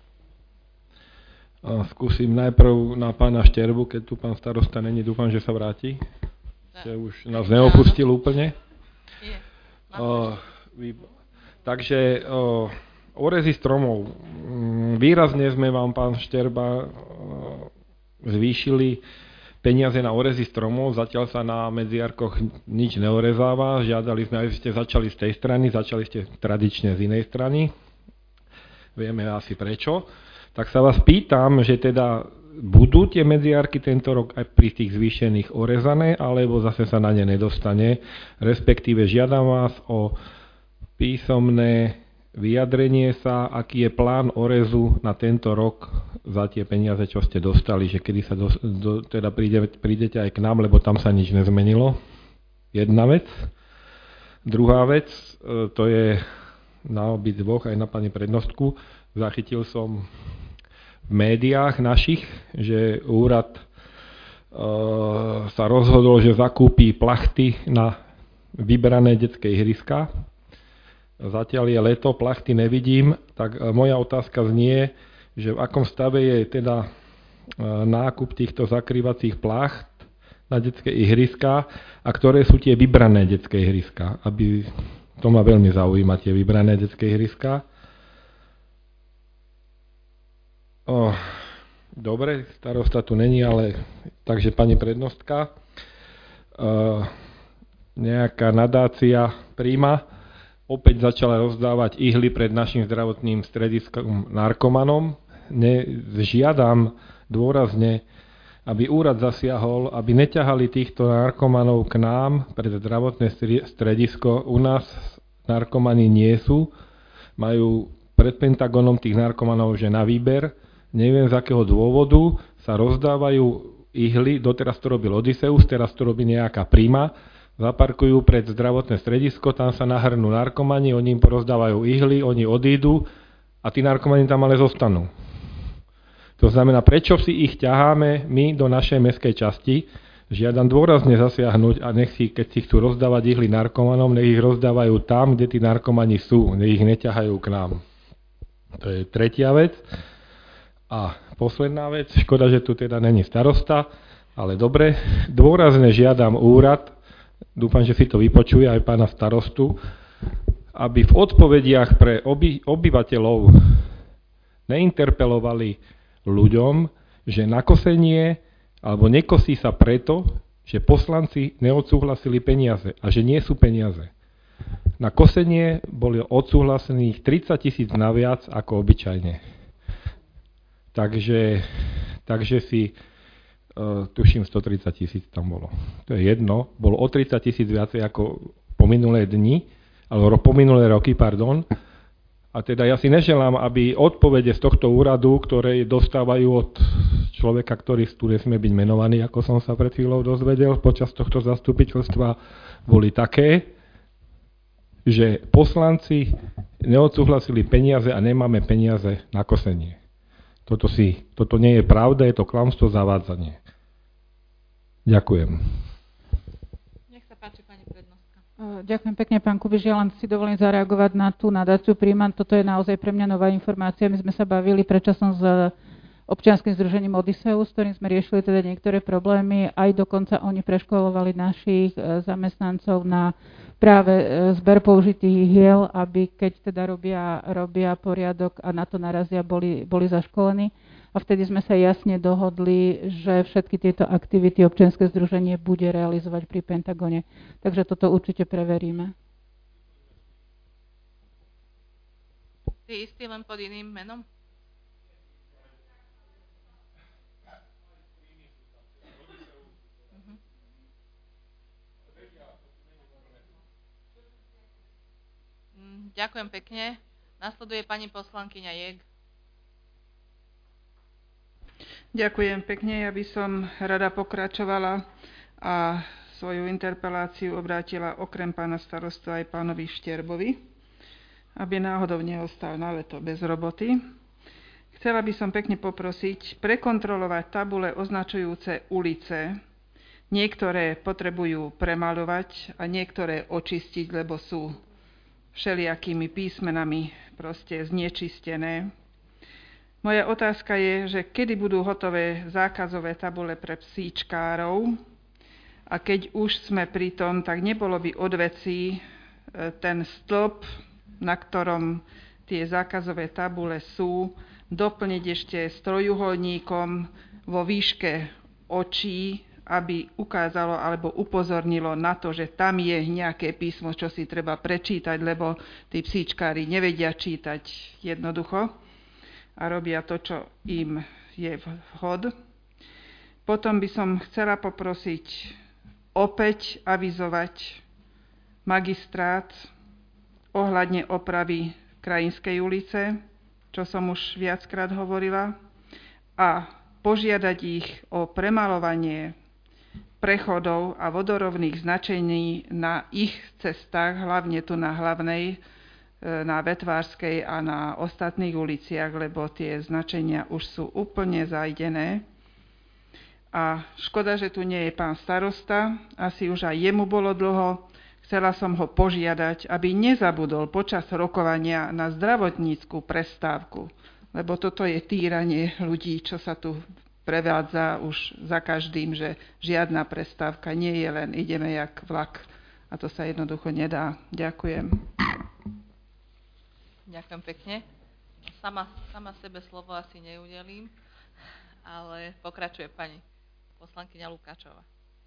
Skúsim najprv na pána Šterbu, keď tu pán starosta není, dúfam, že sa vráti. Že už nás neopustil úplne. O, takže o, orezy stromov. Výrazne sme vám, pán Šterba, zvýšili peniaze na orezy stromov, zatiaľ sa na Medziarkoch nič neorezáva, žiadali sme, aby ste začali z tej strany, začali ste tradične z inej strany. Vieme asi prečo. Tak sa vás pýtam, že teda budú tie medziarky tento rok aj pri tých zvýšených orezané, alebo zase sa na ne nedostane. Respektíve žiadam vás o písomné vyjadrenie sa, aký je plán orezu na tento rok za tie peniaze, čo ste dostali, že kedy sa do, do, teda príde, prídete aj k nám, lebo tam sa nič nezmenilo. Jedna vec. Druhá vec, to je na obi dvoch, aj na pani prednostku. Zachytil som v médiách našich, že úrad e, sa rozhodol, že zakúpi plachty na vybrané detské ihriska. Zatiaľ je leto, plachty nevidím, tak moja otázka znie, že v akom stave je teda e, nákup týchto zakrývacích placht na detské ihriska a ktoré sú tie vybrané detské ihriska, aby... To ma veľmi zaujíma, tie vybrané detské ihriska. Oh, dobre, starosta tu není, ale takže pani prednostka. Uh, nejaká nadácia Príma opäť začala rozdávať ihly pred našim zdravotným strediskom narkomanom. Ne, žiadam dôrazne, aby úrad zasiahol, aby neťahali týchto narkomanov k nám pred zdravotné stredisko. U nás narkomani nie sú, majú pred Pentagonom tých narkomanov, že na výber. Neviem z akého dôvodu sa rozdávajú ihly, doteraz to robil Odysseus, teraz to robí nejaká Prima, zaparkujú pred zdravotné stredisko, tam sa nahrnú narkomani, oni im porozdávajú ihly, oni odídu a tí narkomani tam ale zostanú. To znamená, prečo si ich ťaháme my do našej mestskej časti? Žiadam dôrazne zasiahnuť a nech si, keď si chcú rozdávať ihly narkomanom, nech ich rozdávajú tam, kde tí narkomani sú, nech ich neťahajú k nám. To je tretia vec. A posledná vec, škoda, že tu teda není starosta, ale dobre, dôrazne žiadam úrad, dúfam, že si to vypočuje aj pána starostu, aby v odpovediach pre oby, obyvateľov neinterpelovali ľuďom, že na kosenie alebo nekosí sa preto, že poslanci neodsúhlasili peniaze a že nie sú peniaze. Na kosenie boli odsúhlasených tridsať tisíc naviac ako obyčajne. Takže, takže si, uh, tuším, stotridsať tisíc tam bolo. To je jedno, bolo o tridsať tisíc viacej ako po minulé dni, alebo po minulé roky, pardon. A teda ja si neželám, aby odpovede z tohto úradu, ktoré dostávajú od človeka, ktorý tu nesmie byť menovaný, ako som sa pred chvíľou dozvedel počas tohto zastupiteľstva, boli také, že poslanci neodsúhlasili peniaze a nemáme peniaze na kosenie. Toto, si, toto nie je pravda, je to klamstvo, zavádzanie. Ďakujem. Nech sa páči, pani prednostka. Ďakujem pekne, pán Kubiš. Ja len si dovolím zareagovať na tú nadáciu Príma. Toto je naozaj pre mňa nová informácia. My sme sa bavili predčasom s občianskym združením Odysseus, s ktorým sme riešili teda niektoré problémy. Aj dokonca oni preškolovali našich zamestnancov na práve zber použitých hiel, aby keď teda robia, robia poriadok a na to narazia, boli, boli zaškolení. A vtedy sme sa jasne dohodli, že všetky tieto aktivity občianske združenie bude realizovať pri Pentagone. Takže toto určite preveríme. Ty istý len pod iným menom? Ďakujem pekne. Nasleduje pani poslankyňa Jeg. Ďakujem pekne. Ja by som rada pokračovala a svoju interpeláciu obrátila okrem pána starostu aj pánovi Šterbovi, aby náhodou neostal na leto bez roboty. Chcela by som pekne poprosiť prekontrolovať tabule označujúce ulice. Niektoré potrebujú premaľovať a niektoré očistiť, lebo sú všelijakými písmenami proste znečistené. Moja otázka je, že kedy budú hotové zákazové tabule pre psíčkárov a keď už sme pri tom, tak nebolo by od vecí ten stĺp, na ktorom tie zákazové tabule sú, doplniť ešte s trojuholníkom vo výške očí, aby ukázalo alebo upozornilo na to, že tam je nejaké písmo, čo si treba prečítať, lebo tí psíčkári nevedia čítať jednoducho a robia to, čo im je vhod. Potom by som chcela poprosiť opäť avizovať magistrát ohľadne opravy Krajinskej ulice, čo som už viackrát hovorila, a požiadať ich o premalovanie prechodov a vodorovných značení na ich cestách, hlavne tu na hlavnej, na Vetvárskej a na ostatných uliciach, lebo tie značenia už sú úplne zajdené. A škoda, že tu nie je pán starosta, asi už aj jemu bolo dlho. Chcela som ho požiadať, aby nezabudol počas rokovania na zdravotníckú prestávku, lebo toto je týranie ľudí, čo sa tu prevádza už za každým, že žiadna prestávka nie je len ideme jak vlak. A to sa jednoducho nedá. Ďakujem. Ďakujem pekne. Sama, sama sebe slovo asi neudelím, ale pokračuje pani poslankyňa Lukáčová.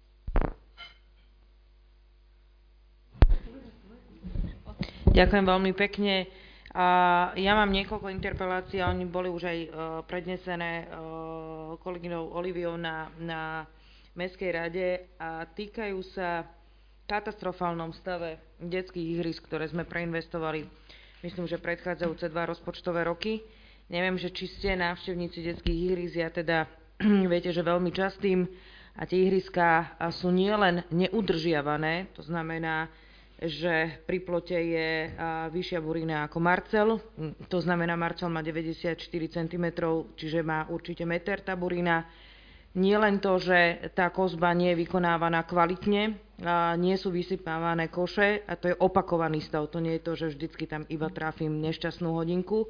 Ďakujem veľmi pekne. A ja mám niekoľko interpelácií, a oni boli už aj uh, prednesené uh, kolegyňou Oliviou na, na Mestskej rade a týkajú sa katastrofálnom stave detských ihrisk, ktoré sme preinvestovali, myslím, že predchádzajúce dva rozpočtové roky. Neviem, že či ste návštevníci detských ihrisk, ja teda viete, že veľmi častým, a tie ihriská sú nielen neudržiavané, to znamená, že pri plote je vyššia burina ako Marcel, to znamená Marcel má deväťdesiatštyri centimetrov, čiže má určite meter tá burina. Nie len to, že tá kozba nie je vykonávaná kvalitne, a nie sú vysypávané koše a to je opakovaný stav, to nie je to, že vždycky tam iba trafím nešťastnú hodinku.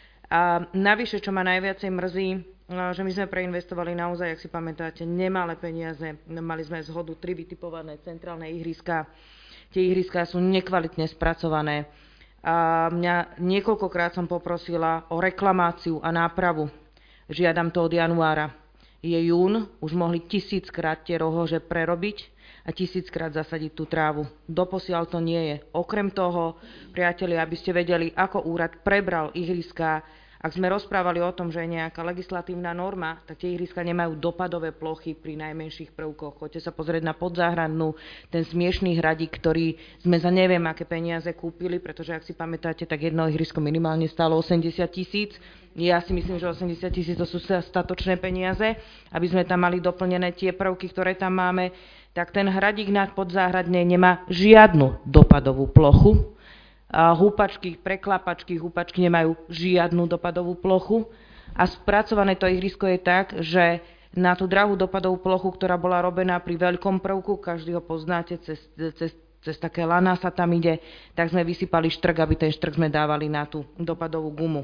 A navyše, čo ma najviacej mrzí, že my sme preinvestovali naozaj, ak si pamätáte, nemalé peniaze, mali sme zhodu tri vytipované centrálne ihriská. Tie ihriská sú nekvalitne spracované. A mňa niekoľkokrát som poprosila o reklamáciu a nápravu. Žiadam to od januára. Je jún, už mohli tisíckrát tie rohože prerobiť a tisíckrát zasadiť tú trávu. Doposiaľ to nie je. Okrem toho, priatelia, aby ste vedeli, ako úrad prebral ihriská. Ak sme rozprávali o tom, že je nejaká legislatívna norma, tak tie ihriska nemajú dopadové plochy pri najmenších prvkoch. Choďte sa pozrieť na Podzáhradnú, ten smiešný hradík, ktorý sme za neviem aké peniaze kúpili, pretože ak si pamätáte, tak jedno ihrisko minimálne stálo osemdesiat tisíc. Ja si myslím, že osemdesiat tisíc to sú statočné peniaze, aby sme tam mali doplnené tie prvky, ktoré tam máme. Tak ten hradík nad Podzáhradnej nemá žiadnu dopadovú plochu. Húpačky, preklapačky, húpačky nemajú žiadnu dopadovú plochu a spracované to ihrisko je tak, že na tú drahú dopadovú plochu, ktorá bola robená pri veľkom prvku, každý ho poznáte, cez, cez, cez také lana sa tam ide, tak sme vysypali štrk, aby ten štrk sme dávali na tú dopadovú gumu.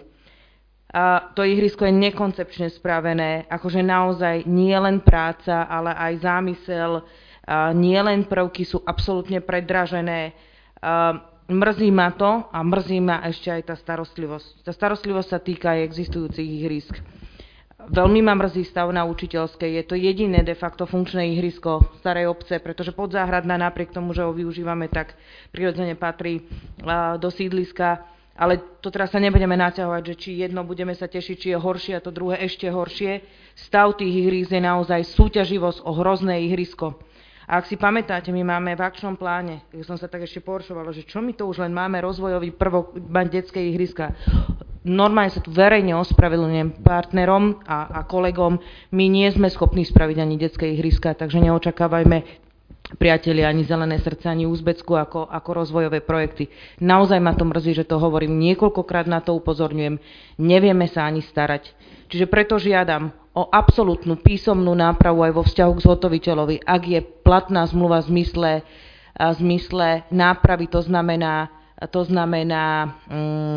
A to ihrisko je nekoncepčne spravené, akože naozaj nie len práca, ale aj zámysel, nie len prvky sú absolútne predražené. Mrzí ma to a mrzí ma ešte aj tá starostlivosť. Tá starostlivosť sa týka aj existujúcich ihrisk. Veľmi ma mrzí stav na Učiteľskej. Je to jediné de facto funkčné ihrisko starej obce, pretože Podzáhradná napriek tomu, že ho využívame, tak prirodzene patrí do sídliska. Ale to teraz sa nebudeme naťahovať, že či jedno budeme sa tešiť, či je horšie a to druhé ešte horšie. Stav tých ihrísk je naozaj súťaživosť o hrozné ihrisko. A ak si pamätáte, my máme v akčnom pláne, keď som sa tak ešte poršovala, že čo my to už len máme rozvojový prvok mať detské ihriska. Normálne sa tu verejne ospravedlňujem partnerom a, a kolegom, my nie sme schopní spraviť ani detské ihriska, takže neočakávajme, priatelia, ani Zelené srdce, ani Uzbecku ako, ako rozvojové projekty. Naozaj ma to mrzí, že to hovorím, niekoľkokrát na to upozorňujem, nevieme sa ani starať. Čiže preto žiadam o absolútnu písomnú nápravu aj vo vzťahu k zhotoviteľovi. Ak je platná zmluva v zmysle, v zmysle nápravy, to znamená, to znamená, mm,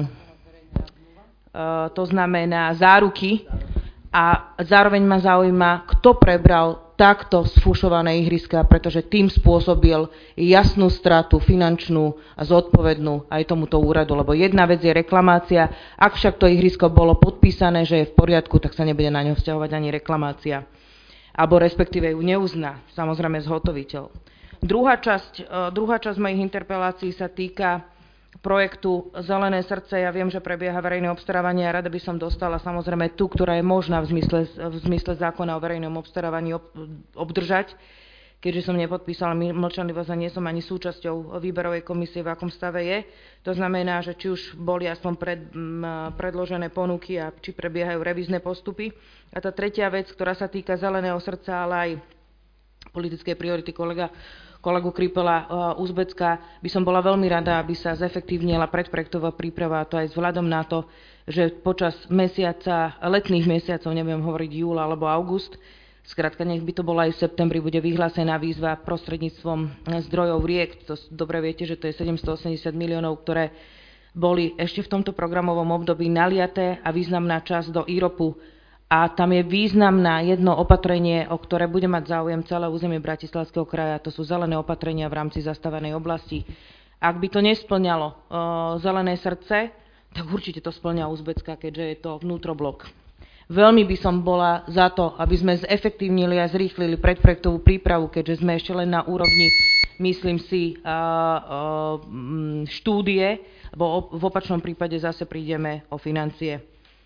to znamená záruky, a zároveň ma zaujíma, kto prebral takto sfušované ihriska, pretože tým spôsobil jasnú stratu finančnú a zodpovednú aj tomuto úradu, lebo jedna vec je reklamácia, ak však to ihrisko bolo podpísané, že je v poriadku, tak sa nebude na ňo vzťahovať ani reklamácia, alebo respektíve ju neuzná, samozrejme zhotoviteľ. Druhá časť, druhá časť mojich interpelácií sa týka projektu Zelené srdce. Ja viem, že prebieha verejné obstarávanie a rada by som dostala samozrejme tú, ktorá je možná v zmysle, v zmysle zákona o verejnom obstarávaní ob, obdržať, keďže som nepodpísala mlčanlivosť a nie som ani súčasťou výberovej komisie, v akom stave je. To znamená, že či už boli aspoň pred, m, predložené ponuky a či prebiehajú revízne postupy. A tá tretia vec, ktorá sa týka Zeleného srdca, ale aj politickej priority kolega kolegu Kripela uh, Uzbecka, by som bola veľmi rada, aby sa zefektívnila predprojektová príprava, a to aj vzhľadom na to, že počas mesiaca, letných mesiacov, neviem hovoriť júl alebo august, skrátka nech by to bolo aj v septembri, bude vyhlásená výzva prostredníctvom zdrojov riek. To dobre viete, že to je sedemstoosemdesiat miliónov, ktoré boli ešte v tomto programovom období naliaté a významná časť do í ropu. A tam je významná jedno opatrenie, o ktoré bude mať záujem celé územie Bratislavského kraja, to sú zelené opatrenia v rámci zastavenej oblasti. Ak by to nesplňalo uh, Zelené srdce, tak určite to spĺňa Uzbecka, keďže je to vnútroblok. Veľmi by som bola za to, aby sme zefektívnili a zrýchlili predprojektovú prípravu, keďže sme ešte len na úrovni, myslím si, uh, uh, štúdie, lebo v opačnom prípade zase prídeme o financie.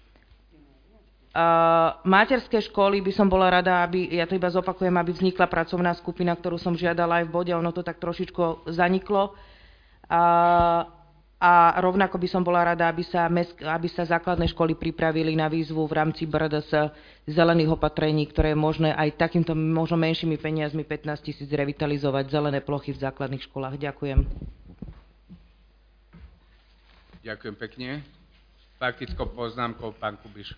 Uh, materské školy by som bola rada, aby, ja to iba zopakujem, aby vznikla pracovná skupina, ktorú som žiadala aj v bode, ono to tak trošičko zaniklo. Uh, a rovnako by som bola rada, aby sa, aby sa základné školy pripravili na výzvu v rámci bé er dé es zelených opatrení, ktoré je možné aj takýmto možno menšími peniazmi pätnásť tisíc revitalizovať zelené plochy v základných školách. Ďakujem. Ďakujem pekne. Faktickou poznámkou pán Kubiš.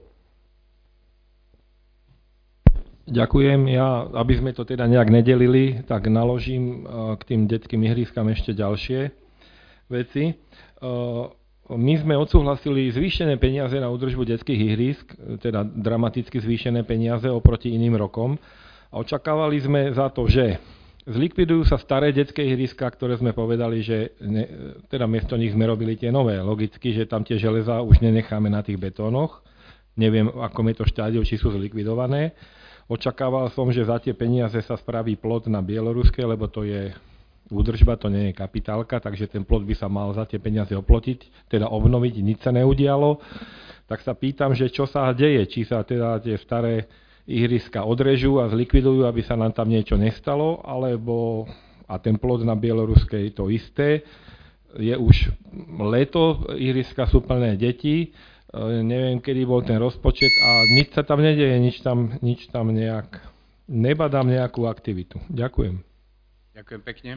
Ďakujem. Ja, aby sme to teda nejak nedelili, tak naložím k tým detským ihriskám ešte ďalšie veci. My sme odsúhlasili zvýšené peniaze na údržbu detských ihrisk, teda dramaticky zvýšené peniaze oproti iným rokom. A očakávali sme za to, že zlikvidujú sa staré detské ihriska, ktoré sme povedali, že ne, teda miesto nich sme robili tie nové. Logicky, že tam tie železá už nenecháme na tých betónoch. Neviem, ako je to štádiu, či sú zlikvidované. Očakával som, že za tie peniaze sa spraví plot na Bieloruskej, lebo to je údržba, to nie je kapitálka, takže ten plot by sa mal za tie peniaze oplotiť, teda obnoviť, nič sa neudialo. Tak sa pýtam, že čo sa deje, či sa teda tie staré ihriska odrežú a zlikvidujú, aby sa nám tam niečo nestalo, alebo a ten plot na Bieloruskej to isté. Je už leto, ihriska sú plné detí, neviem, kedy bol ten rozpočet a nič sa tam nedeje, nič tam, nič tam nejak, nebadám nejakú aktivitu. Ďakujem. Ďakujem pekne.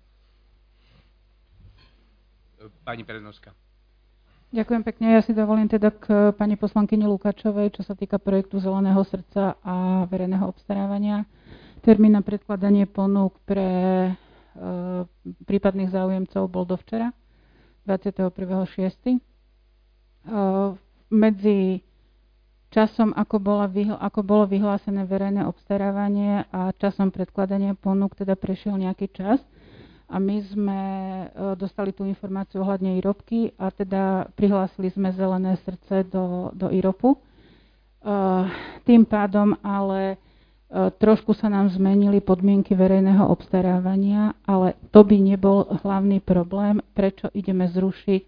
Pani Prednostka. Ďakujem pekne. Ja si dovolím teda k pani poslankyni Lukáčovej, čo sa týka projektu Zeleného srdca a verejného obstarávania. Termín na predkladanie ponúk pre e, prípadných záujemcov bol do včera, dvadsiateho prvého šiesteho E, medzi časom, ako, bola, ako bolo vyhlásené verejné obstarávanie a časom predkladania ponúk, teda prešiel nejaký čas a my sme dostali tú informáciu ohľadne IROPky a teda prihlásili sme Zelené srdce do, do IROPu. Tým pádom ale trošku sa nám zmenili podmienky verejného obstarávania, ale to by nebol hlavný problém, prečo ideme zrušiť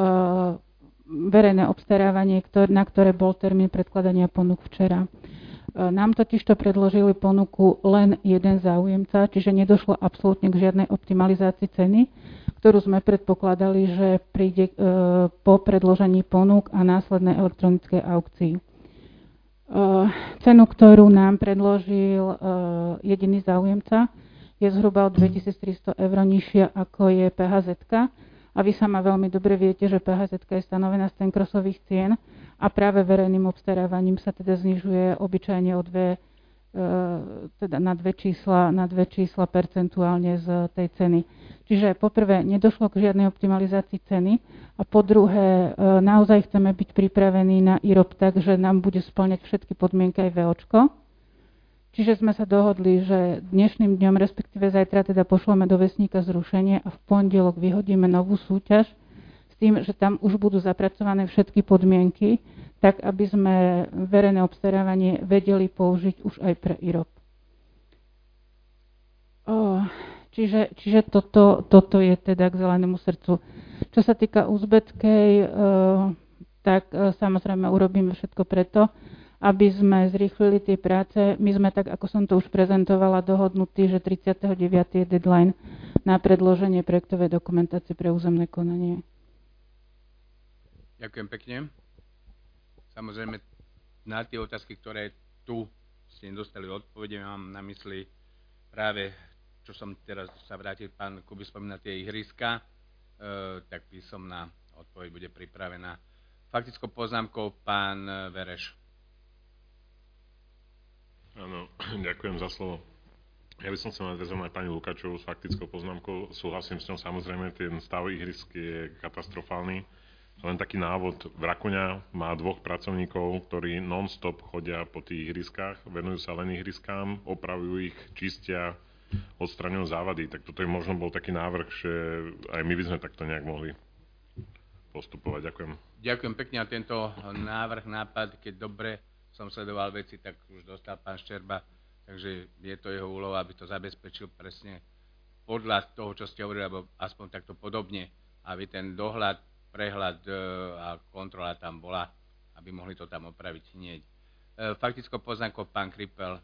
verejné obstarávanie, na ktoré bol termín predkladania ponúk včera. Nám totižto predložili ponuku len jeden záujemca, čiže nedošlo absolútne k žiadnej optimalizácii ceny, ktorú sme predpokladali, že príde po predložení ponúk a následnej elektronickej aukcii. Cenu, ktorú nám predložil jediný záujemca, je zhruba o dvetisíctristo eur nižšia ako je pé há zet-ka. A vy sama veľmi dobre viete, že pé há zet-ka je stanovená z tenkrosových cien a práve verejným obstarávaním sa teda znižuje obyčajne o dve, teda na dve čísla, na dve čísla percentuálne z tej ceny. Čiže poprvé nedošlo k žiadnej optimalizácii ceny a po druhé naozaj chceme byť pripravení na í rob tak, že nám bude spĺňať všetky podmienky aj VOčko. Čiže sme sa dohodli, že dnešným dňom, respektíve zajtra teda pošleme do vesníka zrušenie a v pondelok vyhodíme novú súťaž s tým, že tam už budú zapracované všetky podmienky, tak aby sme verejné obstarávanie vedeli použiť už aj pre í rob. Oh, čiže čiže toto, toto je teda k zelenému srdcu. Čo sa týka uzbeckej, uh, tak uh, samozrejme urobíme všetko preto, aby sme zrýchlili tie práce. My sme, tak ako som to už prezentovala, dohodnutí, že tridsiateho deviateho je deadline na predloženie projektovej dokumentácie pre územné konanie. Ďakujem pekne. Samozrejme, na tie otázky, ktoré tu ste nedostali odpovede, mám na mysli práve, čo som teraz sa vrátil, pán Kuby spomínal tie ihriska, e, tak písomná odpoveď bude pripravená. Faktickou poznámkou pán Vereš. Áno, ďakujem za slovo. Ja by som chcel nadväzovať pani Lukačovú s faktickou poznámkou. Súhlasím s ňou, samozrejme, ten stav ihrisk je katastrofálny. Len taký návod. Vrakuňa má dvoch pracovníkov, ktorí non-stop chodia po tých ihriskách, venujú sa len ihriskám, opravujú ich, čistia, odstraňujú závady. Tak toto je možno bol taký návrh, že aj my by sme takto nejak mohli postupovať. Ďakujem. Ďakujem pekne a tento návrh, nápad, keď dobre som sledoval veci, tak už dostal pán Ščerba, takže je to jeho úloha, aby to zabezpečil presne podľa toho, čo ste hovorili, alebo aspoň takto podobne, aby ten dohľad, prehľad a kontrola tam bola, aby mohli to tam opraviť hneď. Faktickou poznámkou pán Kripel.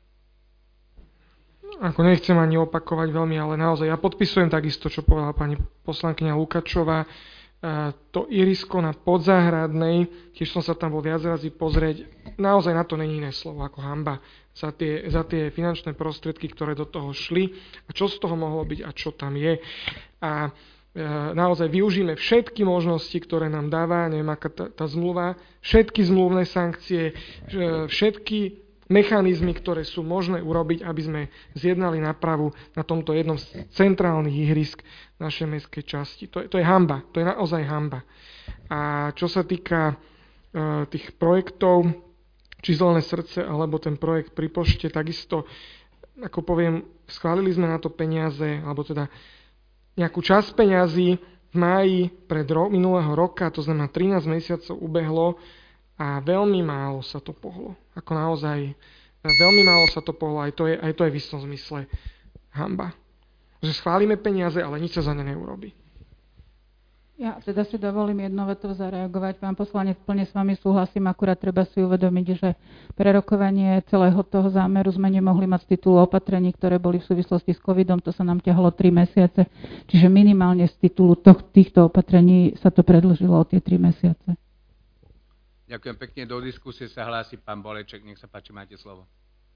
Ako nechcem ani opakovať veľmi, ale naozaj ja podpisujem takisto, čo povedala pani poslankyňa Lukačová. To irisko na Podzáhradnej, tiež som sa tam bol viac razy pozrieť, naozaj na to není iné slovo ako hanba za tie, za tie finančné prostriedky, ktoré do toho šli a čo z toho mohlo byť a čo tam je. A e, naozaj využíme všetky možnosti, ktoré nám dáva, neviem aká tá, tá zmluva, všetky zmluvné sankcie, e, všetky mechanizmy, ktoré sú možné urobiť, aby sme zjednali nápravu na tomto jednom z centrálnych ihrisk našej mestskej časti. To je, to je hanba, to je naozaj hanba. A čo sa týka uh, tých projektov, či Zelené srdce, alebo ten projekt pri pošte, takisto, ako poviem, schválili sme na to peniaze, alebo teda nejakú časť peňazí v máji pred ro- minulého roka, to znamená trinásť mesiacov ubehlo, a veľmi málo sa to pohlo. Ako naozaj, veľmi málo sa to pohlo, aj to je, aj to je v istom zmysle hanba. Že schválime peniaze, ale nič sa za ne neurobí. Ja teda si dovolím jednou vetou zareagovať. Pán poslanec, plne s vami súhlasím, akurát treba si uvedomiť, že prerokovanie celého toho zámeru sme nemohli mať z titulu opatrení, ktoré boli v súvislosti s covidom, to sa nám ťahalo tri mesiace, čiže minimálne z titulu týchto opatrení sa to predĺžilo o tie tri mesiace. Ďakujem pekne. Do diskusie sa hlási pán Boleček. Nech sa páči, máte slovo.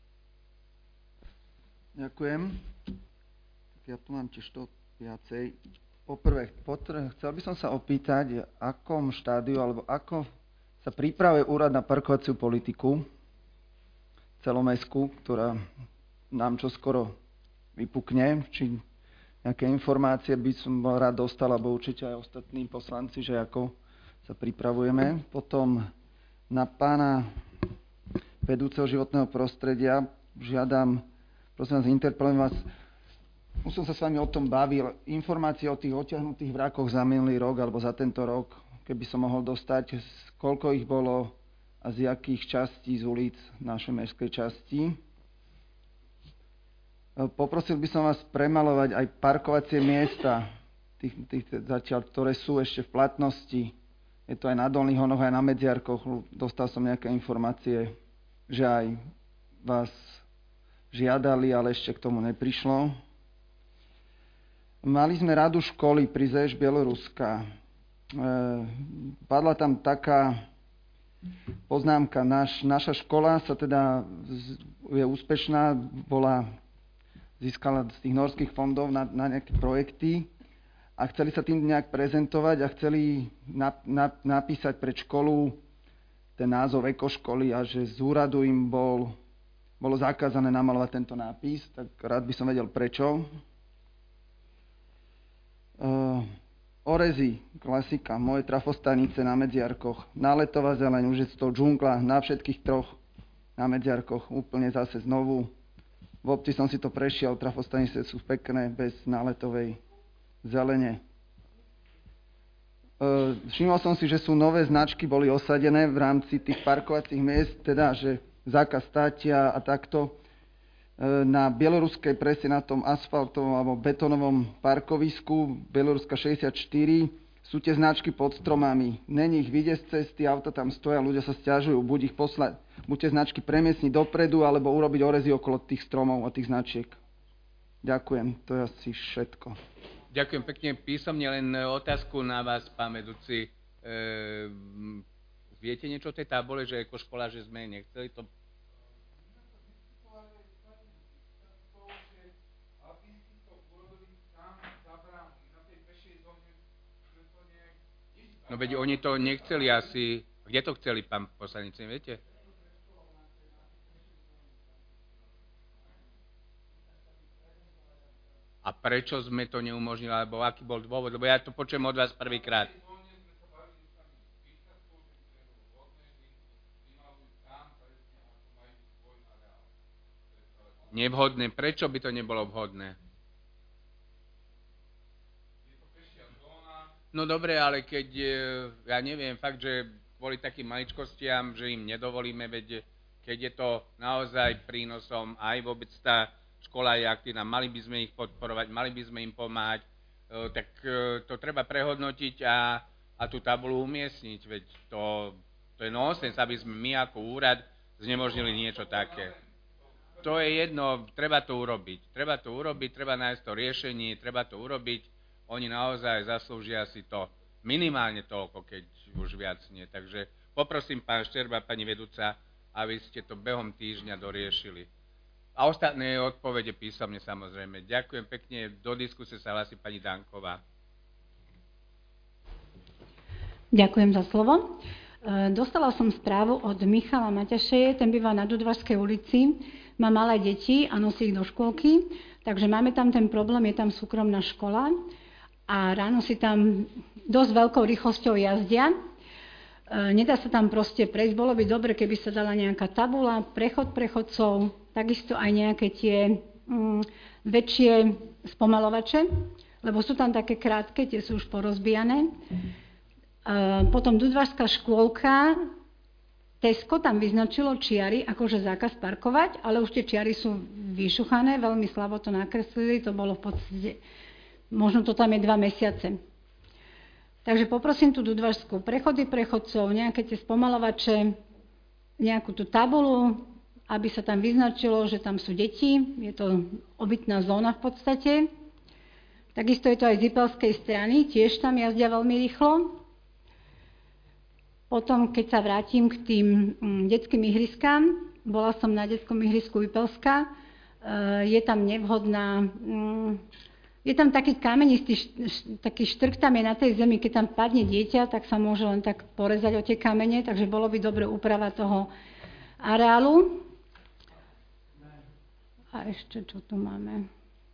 Ďakujem. Ja tu mám tiež to viacej. Poprvé, potré, chcel by som sa opýtať, v akom štádiu, alebo ako sa pripravuje úrad na parkovaciu politiku celomestskú, ktorá nám čoskoro vypukne. Či nejaké informácie by som rád dostal, alebo určite aj ostatní poslanci, že ako sa pripravujeme. Potom na pána vedúceho životného prostredia žiadam, prosím vás, interpelujem vás, už som sa s vami o tom bavil, informácie o tých odtiahnutých vrakoch za minulý rok alebo za tento rok, keby som mohol dostať, koľko ich bolo a z jakých častí z ulic našej mestskej časti. Poprosil by som vás premalovať aj parkovacie miesta, tých, tých zatiaľ, ktoré sú ešte v platnosti. Je to aj na Dolných Honoch, aj na Medziarkoch. Dostal som nejaké informácie, že aj vás žiadali, ale ešte k tomu neprišlo. Mali sme radu školy pri zé é š Bieloruska. E, padla tam taká poznámka. Naš, naša škola sa teda je úspešná, bola, získala z tých norských fondov na, na nejaké projekty a chceli sa tým nejak prezentovať a chceli nap, nap, napísať pred školu ten názov ekoškoly a že z úradu im bol, bolo zakázané namalovať tento nápis, tak rád by som vedel prečo. Uh, Orezy, klasika, moje trafostanice na Medziarkoch, náletová zeleň, už je to džungla na všetkých troch na Medziarkoch, úplne zase znovu. V obci som si to prešiel, trafostanice sú pekné, bez náletovej zelene. Uh, všimol som si, že sú nové značky, boli osadené v rámci tých parkovacích miest, teda, že zákaz státia a takto. Na bieloruskej prese na tom asfaltovom alebo betónovom parkovisku Bieloruska šesťdesiatštyri sú tie značky pod stromami. Není ich vidieť z cesty, auta tam stoja, ľudia sa sťažujú, buď ich poslať, buď tie značky premiestniť dopredu, alebo urobiť orezy okolo tých stromov a tých značiek. Ďakujem, to je asi všetko. Ďakujem pekne. Písomne len otázku na vás, pán vedúci. E, viete niečo o tej tabule, že ako škola, že sme nechceli to? No veď oni to nechceli asi. Kde to chceli, pán poslanec, neviete? A prečo sme to neumožnili, alebo aký bol dôvod? Lebo ja to počujem od vás prvýkrát. Nevhodné. Prečo by to nebolo vhodné? No dobre, ale keď, ja neviem, fakt, že kvôli takým maličkostiam, že im nedovolíme, veď keď je to naozaj prínosom, aj vôbec tá škola je aktívna, mali by sme ich podporovať, mali by sme im pomáhať, tak to treba prehodnotiť a, a tú tabulu umiestniť, veď to, to je nonsens, aby sme my ako úrad znemožnili niečo také. To je jedno, treba to urobiť, treba to urobiť, treba nájsť to riešenie, treba to urobiť. Oni naozaj zaslúžia si to minimálne toľko, keď už viac nie. Takže poprosím pán Šterba, pani vedúca, aby ste to behom týždňa doriešili. A ostatné odpovede písomne samozrejme. Ďakujem pekne. Do diskusie sa hlási pani Danková. Ďakujem za slovo. Dostala som správu od Michala Maťašeje, ten býva na Dudvarskej ulici, má malé deti a nosí ich do škôlky, takže máme tam ten problém, je tam súkromná škola. A ráno si tam dosť veľkou rýchlosťou jazdia. E, nedá sa tam proste prejsť. Bolo by dobre, keby sa dala nejaká tabula, prechod prechodcov, takisto aj nejaké tie mm, väčšie spomalovače, lebo sú tam také krátke, tie sú už porozbijané. E, potom Dudvarská škôlka, Tesco tam vyznačilo čiary, akože zákaz parkovať, ale už tie čiary sú vyšuchané, veľmi slabo to nakreslili, to bolo v podstate... Možno to tam je dva mesiace. Takže poprosím tú Dudvarskú prechody prechodcov, nejaké tie spomalovače, nejakú tú tabulu, aby sa tam vyznačilo, že tam sú deti. Je to obytná zóna v podstate. Takisto je to aj z Ipelskej strany, tiež tam jazdia veľmi rýchlo. Potom, keď sa vrátim k tým detským ihriskám, bola som na detskom ihrisku Ipelska, je tam nevhodná... Je tam taký kamenistý, taký štrk tam je na tej zemi, keď tam padne dieťa, tak sa môže len tak porezať o tie kamene, takže bolo by dobre úprava toho areálu. A ešte čo tu máme?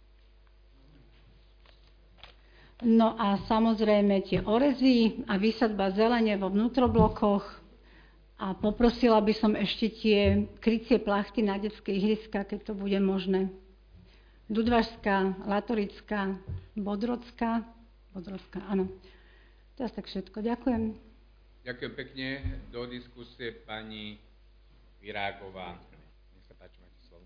No a samozrejme tie orezy a výsadba zelene vo vnútroblokoch a poprosila by som ešte tie krycie plachty na detské ihriska, keď to bude možné. Dudvarská, Latorická, Bodrodská, Bodrodská, áno. To je tak všetko. Ďakujem. Ďakujem pekne. Do diskusie pani Virágová. Nech sa páči, máte slovo.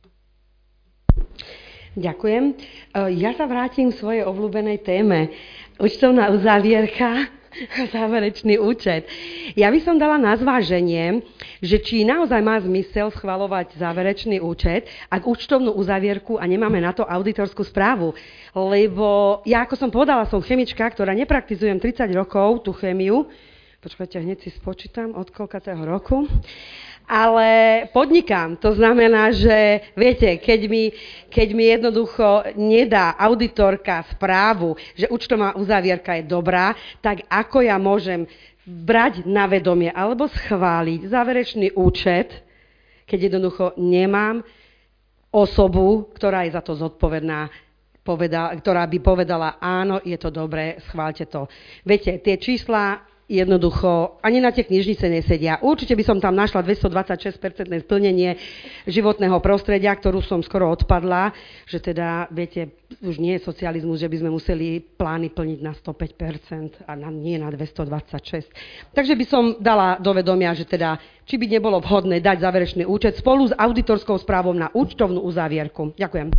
Ďakujem. Ja sa vrátim k svojej obľúbenej téme. Účtovná uzávierka. Záverečný účet. Ja by som dala na zváženie, že či naozaj má zmysel schvaľovať záverečný účet, ak účtovnú uzavierku a nemáme na to auditorskú správu. Lebo ja, ako som povedala, som chemička, ktorá nepraktizujem tridsať rokov tú chémiu. Počkajte, hneď si spočítam, od koľkatého roku. Ale podnikám. To znamená, že viete, keď mi, keď mi jednoducho nedá auditorka správu, že účtová uzávierka je dobrá, tak ako ja môžem brať na vedomie alebo schváliť záverečný účet, keď jednoducho nemám osobu, ktorá je za to zodpovedná, povedal, ktorá by povedala, áno, je to dobré, schváľte to. Viete, tie čísla jednoducho ani na tie knižnice nesedia. Určite by som tam našla dvestodvadsaťšesť percent splnenie životného prostredia, ktorú som skoro odpadla, že teda, viete, už nie je socializmus, že by sme museli plány plniť na sto päť percent a na, nie na dvestodvadsaťšesť. Takže by som dala do vedomia, že teda, či by nebolo vhodné dať záverečný účet spolu s auditorskou správou na účtovnú uzávierku. Ďakujem.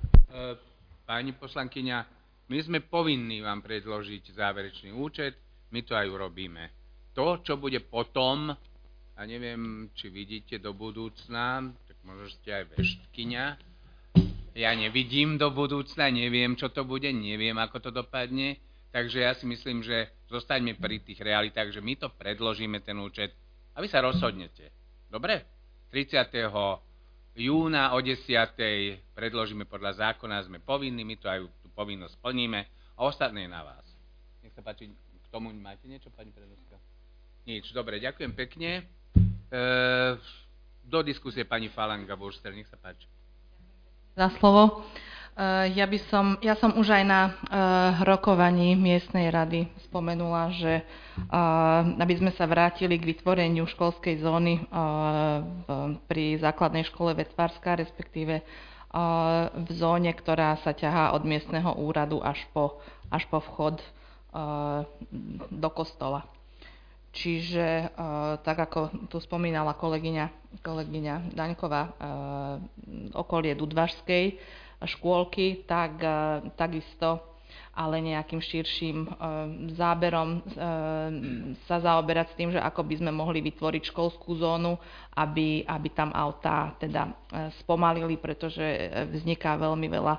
Pani poslankyňa, my sme povinní vám predložiť záverečný účet, my to aj urobíme. To, čo bude potom, a neviem, či vidíte do budúcna, tak možno ste aj veštkyňa. Ja nevidím do budúcna, neviem, čo to bude, neviem, ako to dopadne. Takže ja si myslím, že zostaňme pri tých realitách, že my to predložíme, ten účet, a vy sa rozhodnete. Dobre? tridsiateho júna o desiatej predložíme podľa zákona, sme povinní, my to aj tú povinnosť splníme a ostatné je na vás. Nech sa páči. Tomu máte niečo, pani predsedníčka? Nič, dobre, ďakujem pekne. E, do diskusie pani Falanga-Burster, nech sa páči. Za slovo. E, ja, by som, ja som už aj na e, rokovaní miestnej rady spomenula, že e, aby sme sa vrátili k vytvoreniu školskej zóny e, pri základnej škole Vecvárska, respektíve e, v zóne, ktorá sa ťahá od miestneho úradu až po, až po vchod do kostola. Čiže, tak ako tu spomínala kolegyňa, kolegyňa Daňková, okolie Dudvažskej škôlky, tak takisto, ale nejakým širším záberom sa zaoberať s tým, že ako by sme mohli vytvoriť školskú zónu, aby, aby tam autá teda spomalili, pretože vzniká veľmi veľa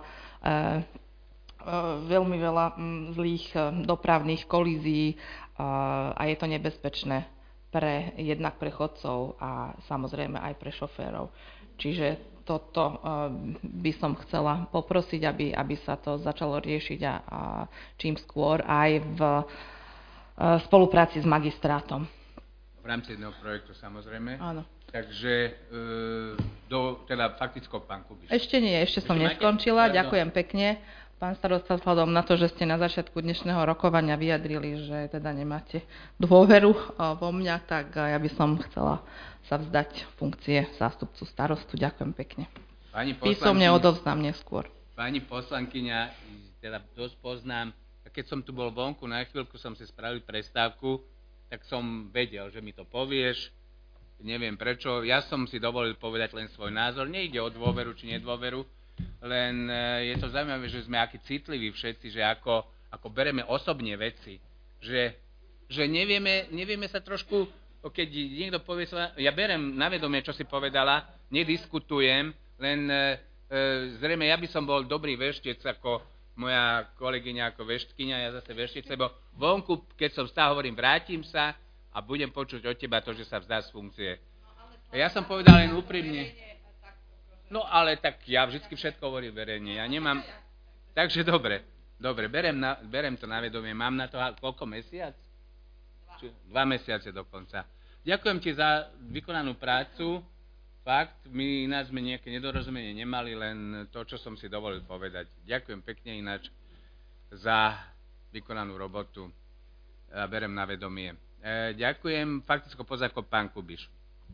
veľmi veľa zlých dopravných kolízií a je to nebezpečné pre jednak pre chodcov a samozrejme aj pre šoférov. Čiže toto by som chcela poprosiť, aby, aby sa to začalo riešiť a, a čím skôr aj v spolupráci s magistrátom. V rámci jedného projektu samozrejme. Áno. Takže do, teda fakticko pán Kubiš. Ešte nie, ešte som ešte neskončila. Máte? Ďakujem pekne. Pán starosta, vzhľadom na to, že ste na začiatku dnešného rokovania vyjadrili, že teda nemáte dôveru vo mňa, tak ja by som chcela sa vzdať funkcie zástupcu starostu. Ďakujem pekne. Písomne odovzdám neskôr. Pani poslankyňa, teda dosť poznám, keď som tu bol vonku, na chvíľku som si spravil prestávku, tak som vedel, že mi to povieš. Neviem prečo. Ja som si dovolil povedať len svoj názor. Nejde o dôveru či nedôveru, len je to zaujímavé, že sme akí citliví všetci, že ako, ako bereme osobne veci, že, že nevieme, nevieme sa trošku, keď niekto povie, ja berem na vedomie, čo si povedala, nediskutujem, len e, zrejme ja by som bol dobrý veštec ako moja kolegyňa ako veštkyňa, ja zase veštec, lebo vonku, keď som stále hovorím, vrátim sa a budem počuť od teba to, že sa vzdá z funkcie. Ja som povedal len úprimne. No ale tak ja vždy všetko hovorím verejne, ja nemám... Takže dobre, dobre, berem, na, berem to na vedomie, mám na to koľko mesiac? Dva. Či, dva mesiace dokonca. Ďakujem ti za vykonanú prácu, fakt, my ináč sme nejaké nedorozumenie nemali, len to, čo som si dovolil povedať. Ďakujem pekne ináč za vykonanú robotu a berem na vedomie. E, ďakujem, fakticky pozako pán Kubiš.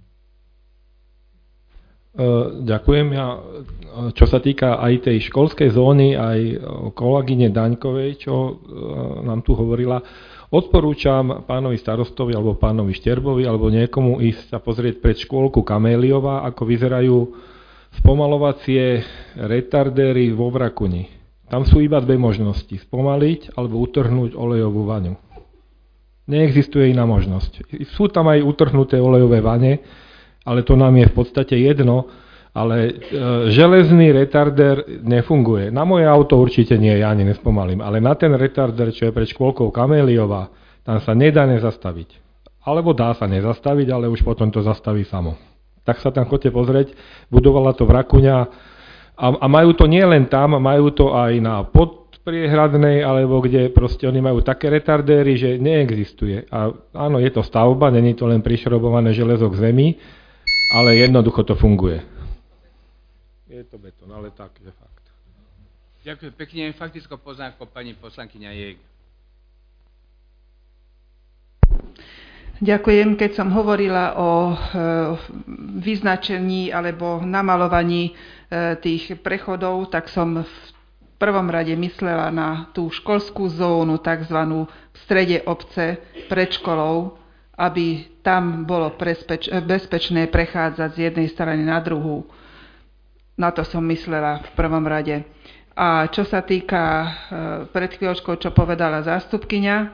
Ďakujem. Ja, čo sa týka aj tej školskej zóny, aj kolegyne Daňkovej, čo nám tu hovorila, odporúčam pánovi starostovi alebo pánovi Šterbovi alebo niekomu ísť sa pozrieť pred škôlku Kaméliova, ako vyzerajú spomalovacie retardéry vo Vrakuni. Tam sú iba dve možnosti. Spomaliť alebo utrhnúť olejovú vaňu. Neexistuje iná možnosť. Sú tam aj utrhnuté olejové vane, ale to nám je v podstate jedno, ale e, železný retardér nefunguje. Na moje auto určite nie, ja ani nespomalím, ale na ten retardér, čo je pred škôlkou Kaméliová, tam sa nedá nezastaviť. Alebo dá sa nezastaviť, ale už potom to zastaví samo. Tak sa tam chodte pozrieť, budovala to Vrakuňa a, a majú to nie len tam, majú to aj na Podpriehradnej, alebo kde proste oni majú také retardéry, že neexistuje. A áno, je to stavba, není to len prišrobované železo k zemi, ale jednoducho to funguje. Je to betón, ale tak je fakt. Ďakujem pekne. Faktickou poznámkou pani poslankyňa Jég. Ďakujem. Keď som hovorila o e, vyznačení alebo namalovaní e, tých prechodov, tak som v prvom rade myslela na tú školskú zónu, takzvanú v strede obce pred školou, aby tam bolo prespeč, bezpečné prechádzať z jednej strany na druhú. Na to som myslela v prvom rade. A čo sa týka e, pred chvíľočkou, čo povedala zástupkyňa,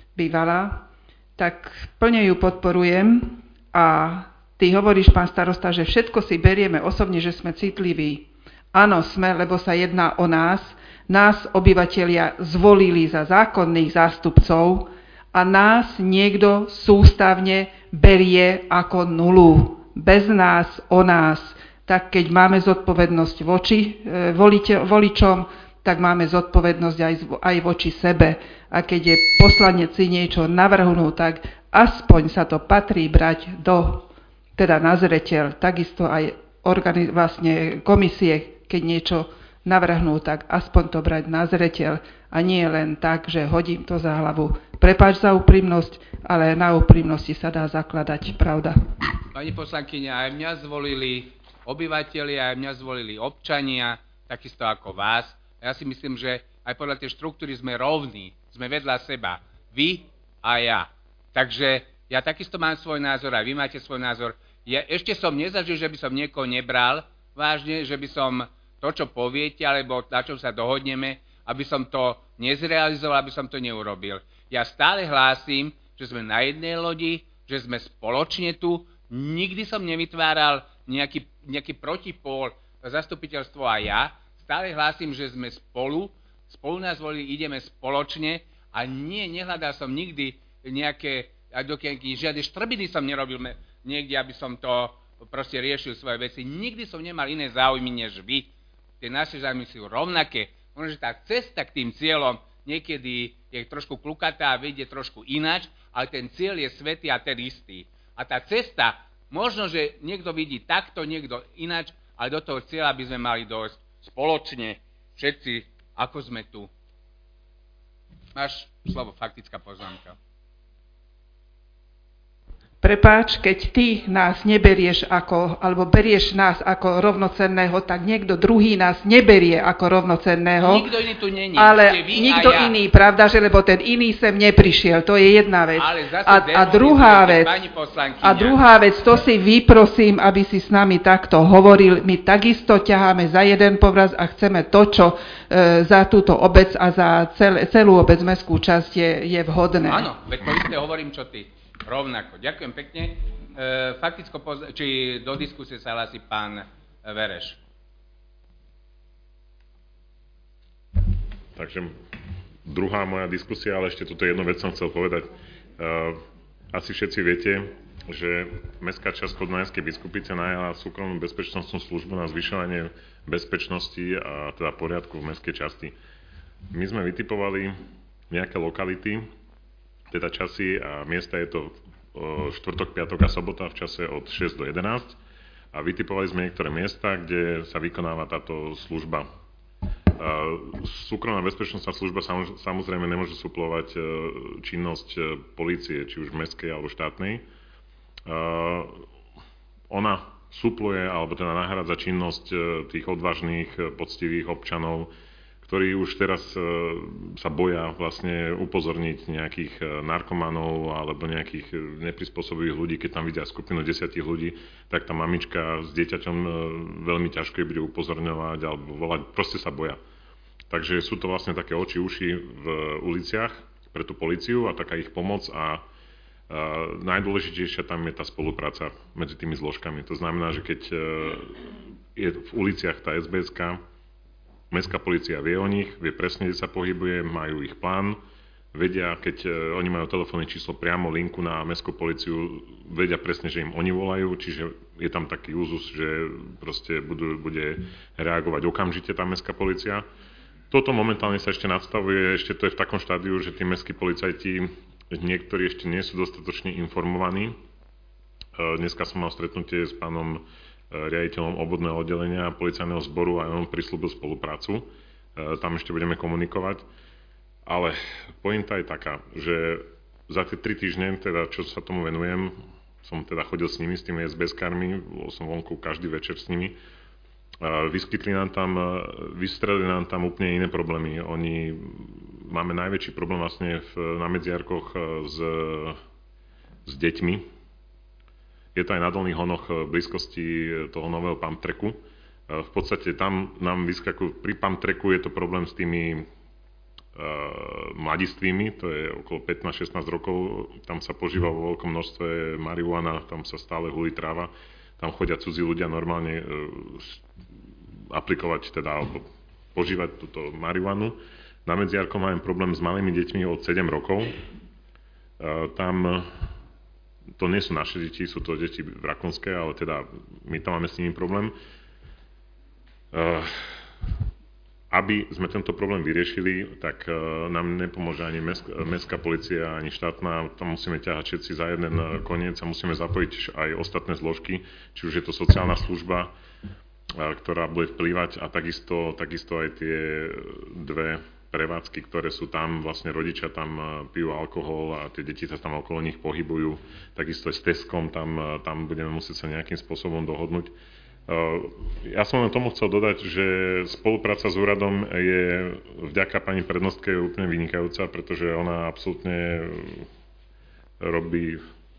bývalá, tak plne ju podporujem a ty hovoríš, pán starosta, že všetko si berieme osobne, že sme citliví. Áno, sme, lebo sa jedná o nás. Nás obyvatelia zvolili za zákonných zástupcov a nás niekto sústavne berie ako nulu. Bez nás, o nás. Tak keď máme zodpovednosť voči e, volite, voličom, tak máme zodpovednosť aj, aj voči sebe. A keď je poslanec si niečo navrhnú, tak aspoň sa to patrí brať do, teda na zreteľ. Takisto aj organi- vlastne komisie, keď niečo navrhnú, tak aspoň to brať na zreteľ. A nie len tak, že hodím to za hlavu. Prepáč za úprimnosť, ale na úprimnosti sa dá zakladať, pravda. Pani poslankyňa, aj mňa zvolili obyvatelia, aj mňa zvolili občania, takisto ako vás. Ja si myslím, že aj podľa tej štruktúry sme rovní, sme vedľa seba, vy a ja. Takže ja takisto mám svoj názor, aj vy máte svoj názor. Ja ešte som nezažil, že by som niekoho nebral vážne, že by som to, čo poviete, alebo na čom sa dohodneme, aby som to nezrealizoval, aby som to neurobil. Ja stále hlásim, že sme na jednej lodi, že sme spoločne tu. Nikdy som nevytváral nejaký, nejaký protipól, zastupiteľstvo a ja. Stále hlásim, že sme spolu, spolu nás volili, ideme spoločne a nie, nehľadal som nikdy nejaké, dokiaľ žiadne štrbiny som nerobil niekde, aby som to proste riešil svoje veci. Nikdy som nemal iné záujmy než vy. Tie naše záujmy sú rovnaké. Možno, že tá cesta k tým cieľom niekedy je trošku klukatá a vedie trošku ináč, ale ten cieľ je svätý a ten istý. A tá cesta, možno, že niekto vidí takto, niekto ináč, ale do toho cieľa by sme mali dojsť spoločne, všetci, ako sme tu. Máš slovo, faktická poznámka. Prepáč, keď ty nás neberieš ako, alebo berieš nás ako rovnocenného, tak niekto druhý nás neberie ako rovnocenného. Nikto iný tu není. Ale nikto ja. iný, pravda, že lebo ten iný sem neprišiel, to je jedna vec. Ale zase a, a druhá vec, pani a druhá vec, to si vyprosím, aby si s nami takto hovoril. My takisto ťaháme za jeden povraz a chceme to, čo e, za túto obec a za cel, celú obec mestskú časť je, je vhodné. Áno, veď to isté hovorím, čo ty. Rovnako. Ďakujem pekne. E, fakticko, poz- či do diskusie sa hlási pán Vereš. Takže druhá moja diskusia, ale ešte túto jednu vec som chcel povedať. E, asi všetci viete, že Mestská časť Podunajskej Biskupice najala súkromnú bezpečnostnú službu na zvyšovanie bezpečnosti a teda poriadku v mestskej časti. My sme vytipovali nejaké lokality, teda časy a miesta je to štvrtok, piatok a sobota v čase od šesť do jedenásť a vytipovali sme niektoré miesta, kde sa vykonáva táto služba. Súkromná bezpečnostná služba samozrejme nemôže suplovať činnosť polície, či už mestskej alebo štátnej. Ona supluje alebo teda nahrádza činnosť tých odvážnych, poctivých občanov, ktorí už teraz e, sa boja vlastne upozorniť nejakých e, narkomanov alebo nejakých neprispôsobivých ľudí. Keď tam vidia skupinu desiatich ľudí, tak tá mamička s dieťaťom e, veľmi ťažko je bude upozorňovať alebo volať, proste sa boja. Takže sú to vlastne také oči, uši v uliciach pre tú políciu a taká ich pomoc a Uh, najdôležitejšia tam je tá spolupráca medzi tými zložkami. To znamená, že keď uh, je v uliciach tá es bé eska, mestská polícia vie o nich, vie presne, kde sa pohybuje, majú ich plán, vedia, keď uh, oni majú telefónne číslo priamo, linku na mestskú políciu, vedia presne, že im oni volajú, čiže je tam taký úzus, že proste budú, bude reagovať okamžite tá mestská polícia. Toto momentálne sa ešte nadstavuje, ešte to je v takom štádiu, že tí mestskí policajti niektorí ešte nie sú dostatočne informovaní. Dneska som mal stretnutie s pánom riaditeľom obvodného oddelenia policajného zboru a on prislúbil spoluprácu. Tam ešte budeme komunikovať. Ale pointa je taká, že za tie tri týždne, teda čo sa tomu venujem, som teda chodil s nimi, s tými es bé eskármi, bol som vonku každý večer s nimi. Vyskytli nám tam, vystrelili nám tam úplne iné problémy. Oni, máme najväčší problém vlastne v, na Medziarkoch s, s deťmi. Je to aj na Dolných Honoch v blízkosti toho nového pump tracku. V podstate tam nám vyskakujú, pri pump tracku je to problém s tými uh, mladistvými, to je okolo pätnásť šestnásť rokov, tam sa požíva vo veľkom množstve marihuana, tam sa stále hulí tráva, tam chodia cudzí ľudia normálne uh, aplikovať, teda alebo požívať túto marihuanu. Na Medziarkoch máme problém s malými deťmi od sedem rokov. E, tam to nie sú naše deti, sú to deti vrakonské, ale teda my tam máme s nimi problém. E, aby sme tento problém vyriešili, tak e, nám nepomôže ani mestská polícia, ani štátna. Tam musíme ťahať všetci za jeden koniec a musíme zapojiť aj ostatné zložky, či už je to sociálna služba, ktorá bude vplývať a takisto, takisto aj tie dve prevádzky, ktoré sú tam, vlastne rodičia tam pijú alkohol a tie deti sa tam okolo nich pohybujú. Takisto aj s Teskom, tam, tam budeme musieť sa nejakým spôsobom dohodnúť. Ja som len tomu chcel dodať, že spolupráca s úradom je vďaka pani prednostke úplne vynikajúca, pretože ona absolútne robí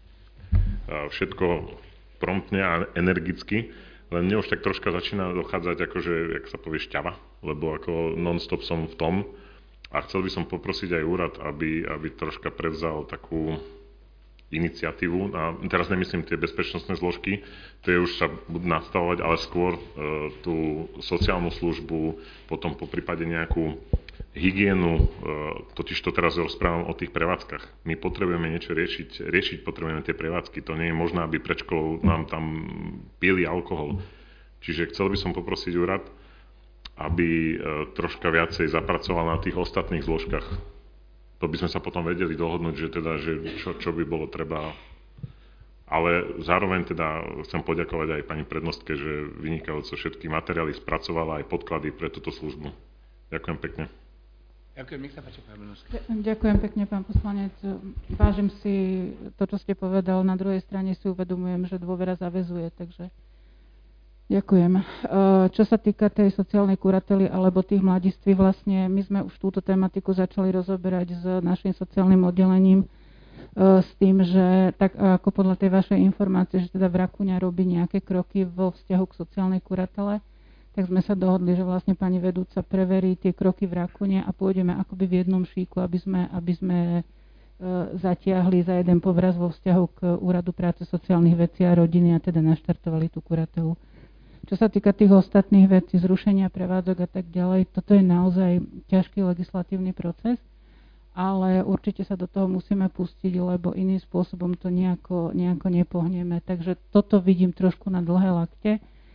všetko promptne a energicky. Len mne už tak troška začína dochádzať, akože, jak sa povie, šťava, lebo ako non-stop som v tom a chcel by som poprosiť aj úrad, aby, aby troška prevzal takú iniciatívu. A teraz nemyslím tie bezpečnostné zložky, tie už sa budú nastavovať, ale skôr e, tú sociálnu službu, potom po prípade nejakú hygienu, e, totiž to teraz rozprávam o tých prevádzkach. My potrebujeme niečo riešiť, riešiť potrebujeme tie prevádzky. To nie je možné, aby pred školou nám tam pili alkohol. Čiže chcel by som poprosiť úrad, aby e, troška viacej zapracoval na tých ostatných zložkách. To by sme sa potom vedeli dohodnúť, že teda, že čo, čo by bolo treba. Ale zároveň teda chcem poďakovať aj pani prednostke, že vynikajúco všetky materiály spracovala aj podklady pre túto službu. Ďakujem pekne. Ďakujem, nech sa páči, pán prednostke. Ďakujem pekne, pán poslanec. Vážim si to, čo ste povedal. Na druhej strane si uvedomujem, že dôvera zaväzuje, takže ďakujem. Čo sa týka tej sociálnej kurately alebo tých mladiství, vlastne my sme už túto tematiku začali rozoberať s našim sociálnym oddelením s tým, že tak ako podľa tej vašej informácie, že teda Vrakuňa robí nejaké kroky vo vzťahu k sociálnej kuratele, tak sme sa dohodli, že vlastne pani vedúca preverí tie kroky Vrakuňa a pôjdeme akoby v jednom šíku, aby sme, aby sme zatiahli za jeden povraz vo vzťahu k Úradu práce, sociálnych vecí a rodiny a teda naštartovali tú kuratelu. Čo sa týka tých ostatných vecí, zrušenia prevádzok a tak ďalej, toto je naozaj ťažký legislatívny proces, ale určite sa do toho musíme pustiť, lebo iným spôsobom to nejako, nejako nepohneme. Takže toto vidím trošku na dlhé lakte.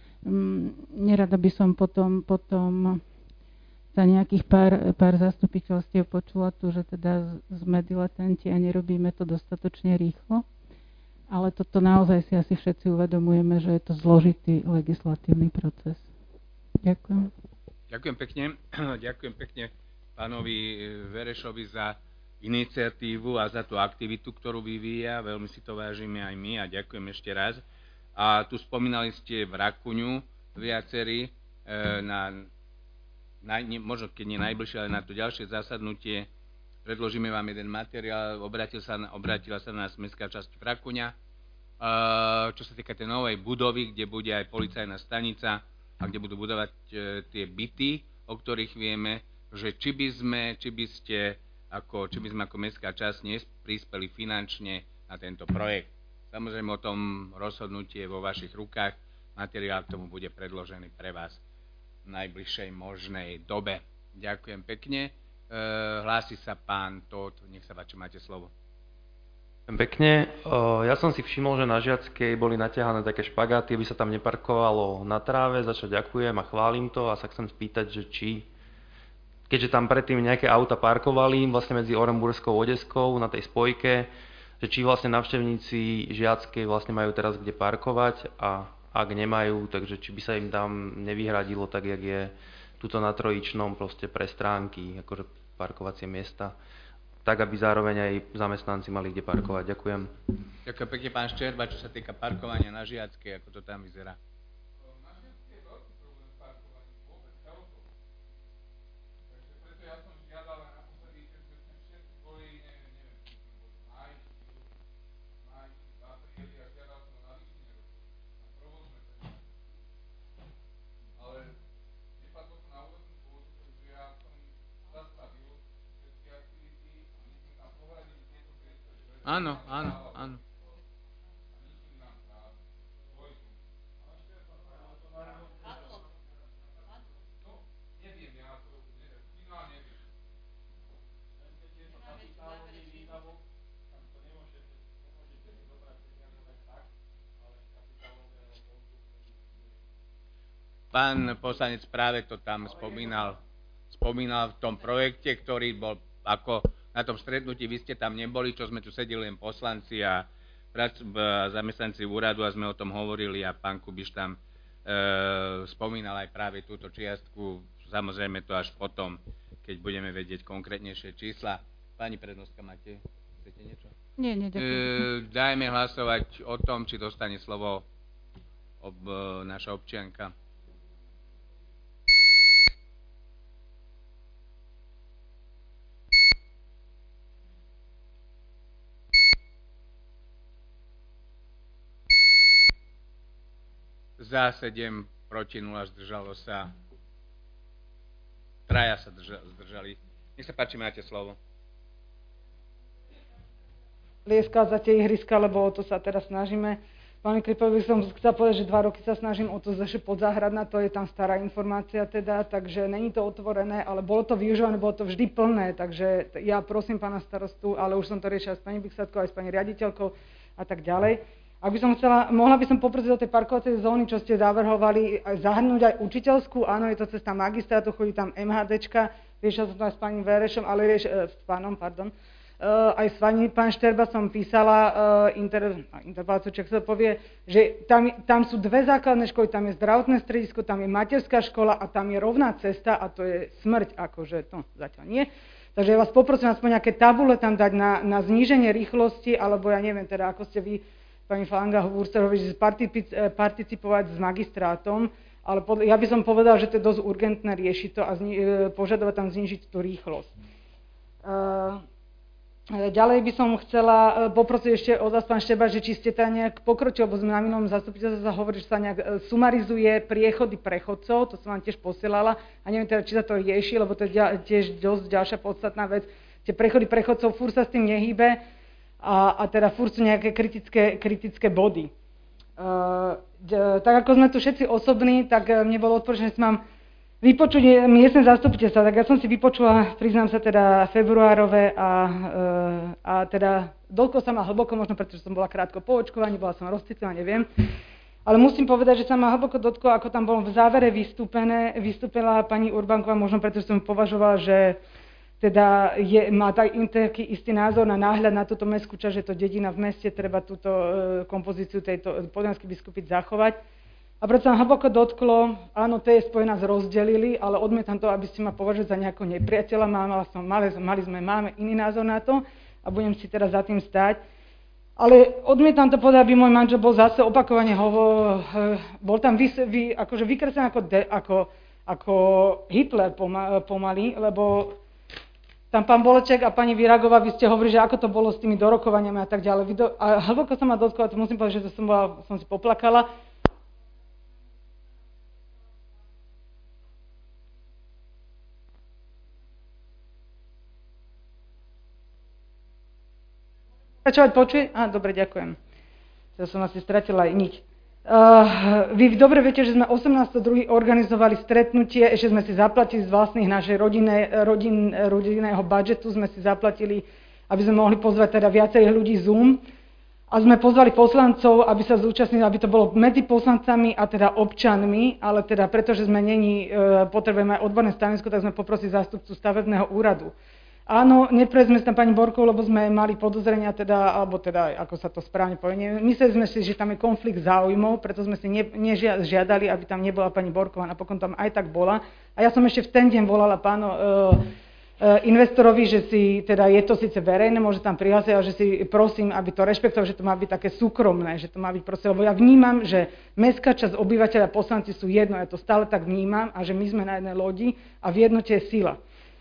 Nerada by som potom, potom za nejakých pár, pár zastupiteľstiev počula tu, že teda sme diletenti a nerobíme to dostatočne rýchlo. Ale toto naozaj si asi všetci uvedomujeme, že je to zložitý legislatívny proces. Ďakujem. Ďakujem pekne. Ďakujem pekne pánovi Verešovi za iniciatívu a za tú aktivitu, ktorú vyvíja. Veľmi si to vážime aj my a ďakujem ešte raz. A tu spomínali ste Vrakuňu viacerí, na, na, možno keď nie najbližšie, ale na to ďalšie zasadnutie predložíme vám jeden materiál, obratil sa, obratila sa na nás mestská časť Vrakuňa, čo sa týka tej novej budovy, kde bude aj policajná stanica a kde budú budovať tie byty, o ktorých vieme, že či by sme, či by ste ako, či by sme ako mestská časť neprispeli finančne na tento projekt. Samozrejme o tom rozhodnutie je vo vašich rukách. Materiál k tomu bude predložený pre vás v najbližšej možnej dobe. Ďakujem pekne. E, hlási sa pán Tóth, nech sa páči, máte slovo. Pekne. Ja som si všimol, že na Žiackej boli natiahané také špagáty, aby sa tam neparkovalo na tráve, za čo ďakujem a chválim to a sa chcem spýtať, že či, keďže tam predtým nejaké auta parkovali vlastne medzi Orenburskou a Odeskou na tej spojke, že či vlastne navštevníci Žiackej vlastne majú teraz kde parkovať a ak nemajú, takže či by sa im tam nevyhradilo tak, jak je tuto na Trojičnom proste pre stránky, akože parkovacie miesta, tak, aby zároveň aj zamestnanci mali kde parkovať. Ďakujem. Ďakujem pekne, pán Ščerba, čo sa týka parkovania na Žiackej, ako to tam vyzerá. Áno, áno, áno. Pán poslanec práve to tam spomínal, spomínal v tom projekte, ktorý bol ako na tom stretnutí, vy ste tam neboli, čo sme tu sedeli len poslanci a zamestnanci úradu a sme o tom hovorili a pán Kubiš tam e, spomínal aj práve túto čiastku, samozrejme to až potom, keď budeme vedieť konkrétnejšie čísla. Pani prednostka, máte, chcete niečo? Nie, nie, ďakujem. E, dajme hlasovať o tom, či dostane slovo ob, e, naša občianka. Za sedem, proti nula, zdržalo sa. Traja sa zdržali. Nech sa páči, máte slovo. Lieskať za tie ihriska, lebo o to sa teraz snažíme. Pani Kripovi som chcela povedať, že dva roky sa snažím o to zase podzáhradná, to je tam stará informácia teda, takže není to otvorené, ale bolo to využívané, bolo to vždy plné, takže ja prosím pána starostu, ale už som to riešila s pani Bixatkou, aj s pani riaditeľkou a tak ďalej. Ak by som chcela, mohla by som poprosiť do tej parkovacej zóny, čo ste zavrhovali, aj zahrnúť aj učiteľskú, áno, je to cesta magistrátu, chodí tam MHDčka, riešila som to aj s pani Verešom, ale rieš, e, s pánom, pardon, e, aj s pani, pán Šterba som písala e, inter, interpeláciu, čo sa povie, že tam, tam sú dve základné školy, tam je zdravotné stredisko, tam je materská škola a tam je rovná cesta a to je smrť, akože to zatiaľ nie. Takže ja vás poprosím aspoň nejaké tabule tam dať na, na zníženie rýchlosti, alebo ja neviem teda, ako ste vy, pani Falanga hovorí, že participovať s magistrátom, ale pod, ja by som povedal, že to je dosť urgentné riešiť to a zni, požadovať tam znížiť tú rýchlosť. Uh, ďalej by som chcela poprosiť ešte od vás, pán Šteba, že či ste tam nejak pokročili, lebo sme na minulom zastupiteľstve sa hovorí, že sa nejak sumarizuje priechody prechodcov, to som vám tiež posielala a neviem teda, či sa to rieši, lebo to je tiež dosť ďalšia podstatná vec. Tie prechody prechodcov, furt sa s tým nehýbe. A, a teda furt sú nejaké kritické, kritické body. Uh, d- tak ako sme tu všetci osobní, tak uh, mne bolo odporučené, že mám vypočuť miestne zastupiteľstva. Tak ja som si vypočula, priznám sa teda, februárové a, uh, a teda doľko sa ma hlboko, možno pretože som bola krátko po očkovaní, bola som rozcitlená, neviem. Ale musím povedať, že sa ma hlboko dotklo, ako tam bolo v závere vystúpené, vystúpila pani Urbanková, možno pretože som považovala, že teda je, má taký istý názor na náhľad na túto mestskú časť, že to dedina v meste, treba túto e, kompozíciu tejto Podunajskej Biskupice zachovať. A preto sa hlboko dotklo, áno, to je spojená s rozdelili, ale odmietam to, aby ste ma považovali za nejakého nepriateľa, mala som, mali, mali sme, máme iný názor na to a budem si teraz za tým stáť. Ale odmietam to povedať, aby môj manžel bol zase opakovane, hovo, bol tam vys, vy, akože vykreslený ako, de, ako, ako Hitler pomaly, lebo tam pán Boleček a pani Viragová, vy ste hovorili, že ako to bolo s tými dorokovaniami a tak ďalej. A hlboko sa ma dotklo, to musím povedať, že to som, bola, som si poplakala. Pokračovať počuje? Á, dobre, ďakujem. Ja som asi stratila aj niť. Uh, vy dobre viete, že sme osemnásteho druhého organizovali stretnutie, ešte sme si zaplatili z vlastných našej rodinné, rodin, rodinného budžetu, sme si zaplatili, aby sme mohli pozvať teda viacerých ľudí Zoom. A sme pozvali poslancov, aby sa zúčastnili, aby to bolo medzi poslancami a teda občanmi, ale teda pretože sme není, uh, potrebujeme aj odborné stanovisko, tak sme poprosili zástupcu stavebného úradu. Áno, neprejsť sme tam pani Borkov, lebo sme mali podozrenia, teda, alebo teda, ako sa to správne povie, mysleli sme si, že tam je konflikt záujmov, preto sme si ne, nežiadali, aby tam nebola pani Borková, napokon tam aj tak bola. A ja som ešte v ten deň volala pánu e, e, investorovi, že si, teda je to síce verejné, môže tam prihlásiť, ale že si prosím, aby to rešpektoval, že to má byť také súkromné, že to má byť proste, lebo ja vnímam, že mestská časť obyvateľa poslanci sú jedno, ja to stále tak vnímam, a že my sme na jednej lodi a v jednote je sila.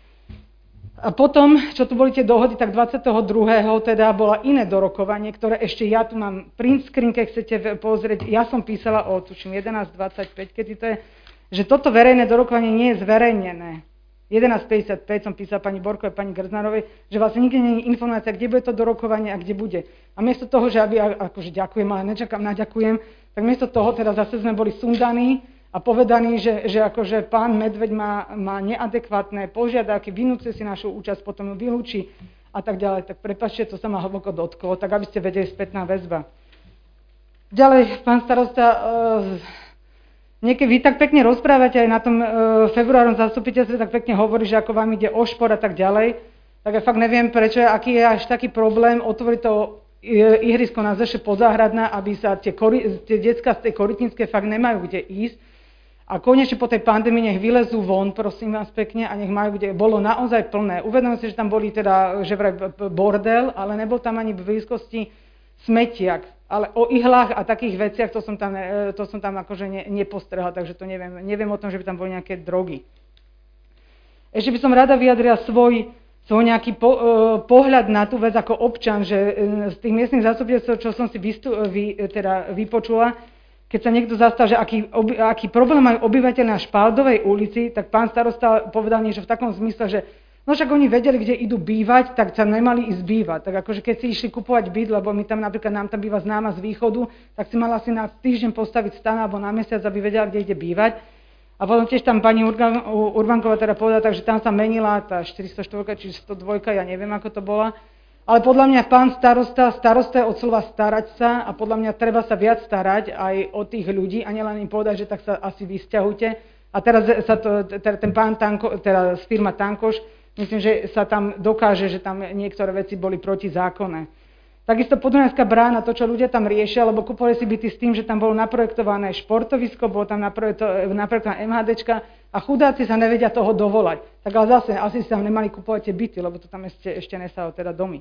A potom, čo tu boli tie dohody, tak dvadsiateho druhého teda bola iné dorokovanie, ktoré ešte ja tu mám print screen, keď chcete pozrieť. Ja som písala o, tuším, jedenásť dvadsaťpäť, kedy to je, že toto verejné dorokovanie nie je zverejnené. jedenásť päťdesiatpäť som písala pani Borkovej, pani Grznárovej, že vlastne nikde nie je informácia, kde bude to dorokovanie a kde bude. A miesto toho, že aby, akože ďakujem, ale nečakám na ďakujem, tak miesto toho teda zase sme boli sundaní a povedaní, že, že akože pán Medveď má, má neadekvátne požiadavky, vynúcuje si našu účasť, potom ju vylúči a tak ďalej. Tak prepáčte, to sa ma hlboko dotklo, tak aby ste vedeli spätná väzba. Ďalej, pán starosta, uh, niekedy vy tak pekne rozprávate aj na tom uh, februárom zastupiteľstve, tak pekne hovorí, že ako vám ide o šport a tak ďalej. Tak ja fakt neviem, prečo, aký je až taký problém otvoriť to ihrisko na Zeše Podzáhradná, aby sa tie, kori, tie decká z tej Korytníckej fakt nemajú kde ísť. A konečne po tej pandémii nech vylezú von, prosím vás pekne, a nech majú, kde bolo naozaj plné. Uvedomujem si, že tam boli teda, že vraj bordel, ale nebol tam ani v blízkosti smetiak. Ale o ihlách a takých veciach, to som tam, to som tam akože ne, nepostrehla, takže to neviem. Neviem o tom, že by tam boli nejaké drogy. Ešte by som rada vyjadrila svoj, svoj nejaký po, uh, pohľad na tú vec ako občan, že uh, z tých miestnych zastupiteľstv, čo som si vystu, vy, teda vypočula, keď sa niekto zastal, že aký, oby, aký problém majú obyvateľ na Špaldovej ulici, tak pán starosta povedal niečo v takom zmysle, že no však oni vedeli, kde idú bývať, tak sa nemali ísť bývať. Tak akože keď si išli kupovať byt, lebo my tam napríklad, nám tam býva známa z východu, tak si mala si na týždeň postaviť stan alebo na mesiac, aby vedela, kde ide bývať. A potom tiež tam pani Urbanková teda povedala, takže tam sa menila tá štyristoštyri či stodva, ja neviem, ako to bola. Ale podľa mňa pán starosta, starosta je od slova starať sa a podľa mňa treba sa viac starať aj o tých ľudí a nielen im povedať, že tak sa asi vysťahujte. A teraz sa to, teda ten pán Tanko, teda firma Tankoš, myslím, že sa tam dokáže, že tam niektoré veci boli protizákonné. Takisto Podunajská brána, to, čo ľudia tam riešia, lebo kupovali si byty s tým, že tam bolo naprojektované športovisko, bolo tam naprojektovaná MHDčka a chudáci sa nevedia toho dovolať. Tak ale zase, asi si tam nemali kupovať tie byty, lebo to tam ešte, ešte nesalo teda domy.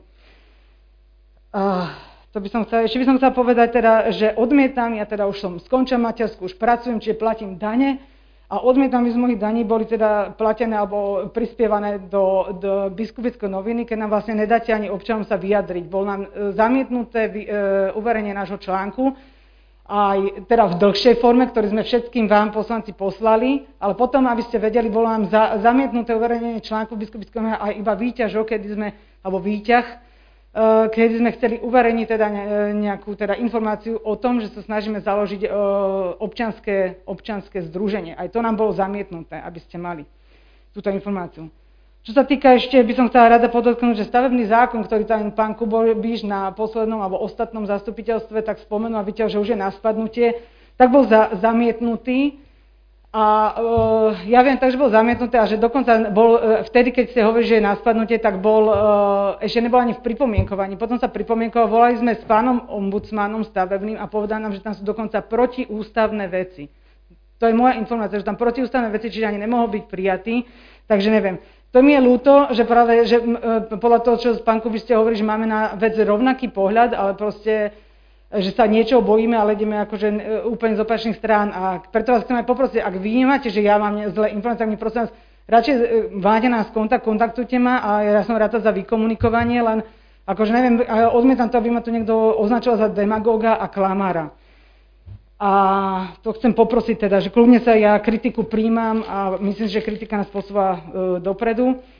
Uh, to by som chcela, ešte by som chcela povedať teda, že odmietam, ja teda už som skončil matersku, už pracujem, čiže platím dane, a odmietam, aby z mojich daní boli teda platené alebo prispievané do, do Biskupickej noviny, keď nám vlastne nedáte ani občanom sa vyjadriť. Bol nám zamietnuté vy, e, uverejnenie nášho článku, aj teda v dlhšej forme, ktorý sme všetkým vám poslanci poslali, ale potom, aby ste vedeli, bolo nám za, zamietnuté uverejnenie článku v Biskupickej noviny aj iba výťažok, kedy sme, alebo výťah, keď sme chceli uverejniť teda nejakú teda informáciu o tom, že sa snažíme založiť občianske, občianske združenie. Aj to nám bolo zamietnuté, aby ste mali túto informáciu. Čo sa týka ešte, by som chcela rada podotknúť, že stavebný zákon, ktorý tam pán Kubovič na poslednom alebo ostatnom zastupiteľstve tak spomenul a videl, že už je na spadnutie, tak bol za, zamietnutý. A uh, ja viem tak, že bol zamietnuté a že dokonca bol, uh, vtedy, keď ste hovorili, že je na spadnutie, tak bol, uh, ešte nebol ani v pripomienkovaní. Potom sa pripomienkovali, volali sme s pánom ombudsmanom stavebným a povedali nám, že tam sú dokonca protiústavné veci. To je moja informácia, že tam protiústavné veci, čiže ani nemohol byť prijatý, takže neviem. To mi je ľúto, že práve, že uh, podľa toho, čo pán Kubiš ste hovorí, že máme na vec rovnaký pohľad, ale proste že sa niečo bojíme, ale ideme akože úplne z opačných strán. A preto vás chcem aj poprosiť, ak vy nemáte, že ja mám zlé informácie, tak mi prosím vás, radšej máte nás kontakt, kontaktujte ma a ja som ráda za vykomunikovanie, len akože neviem, odmietam to, aby ma tu niekto označoval za demagóga a klamára. A to chcem poprosiť teda, že kľudne sa ja kritiku príjmam a myslím, že kritika nás posúva e, dopredu.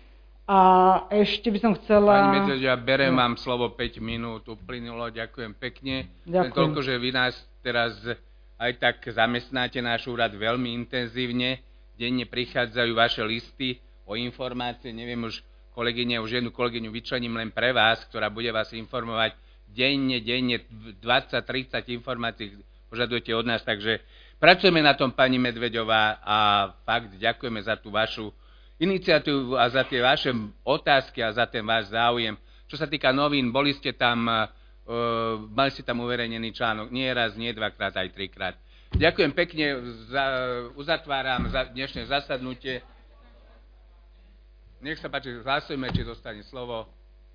A ešte by som chcela... Pani Medvedová, berem vám slovo päť minút, uplynulo, ďakujem pekne. Len Ďakujem. toľko, že vy nás teraz aj tak zamestnáte náš úrad veľmi intenzívne. Denne prichádzajú vaše listy o informácie, neviem už kolegyne, už jednu kolegyňu vyčlením len pre vás, ktorá bude vás informovať denne, denne, dvadsať tridsať informácií požadujete od nás, takže pracujeme na tom, pani Medvedová, a fakt ďakujeme za tú vašu iniciatívu a za tie vaše otázky a za ten váš záujem. Čo sa týka novín, boli ste tam, uh, mali ste tam uverejnený článok nie raz, nie dvakrát, aj trikrát. Ďakujem pekne, za, uzatváram za dnešné zasadnutie. Nech sa páči, hlasujme, či dostane slovo.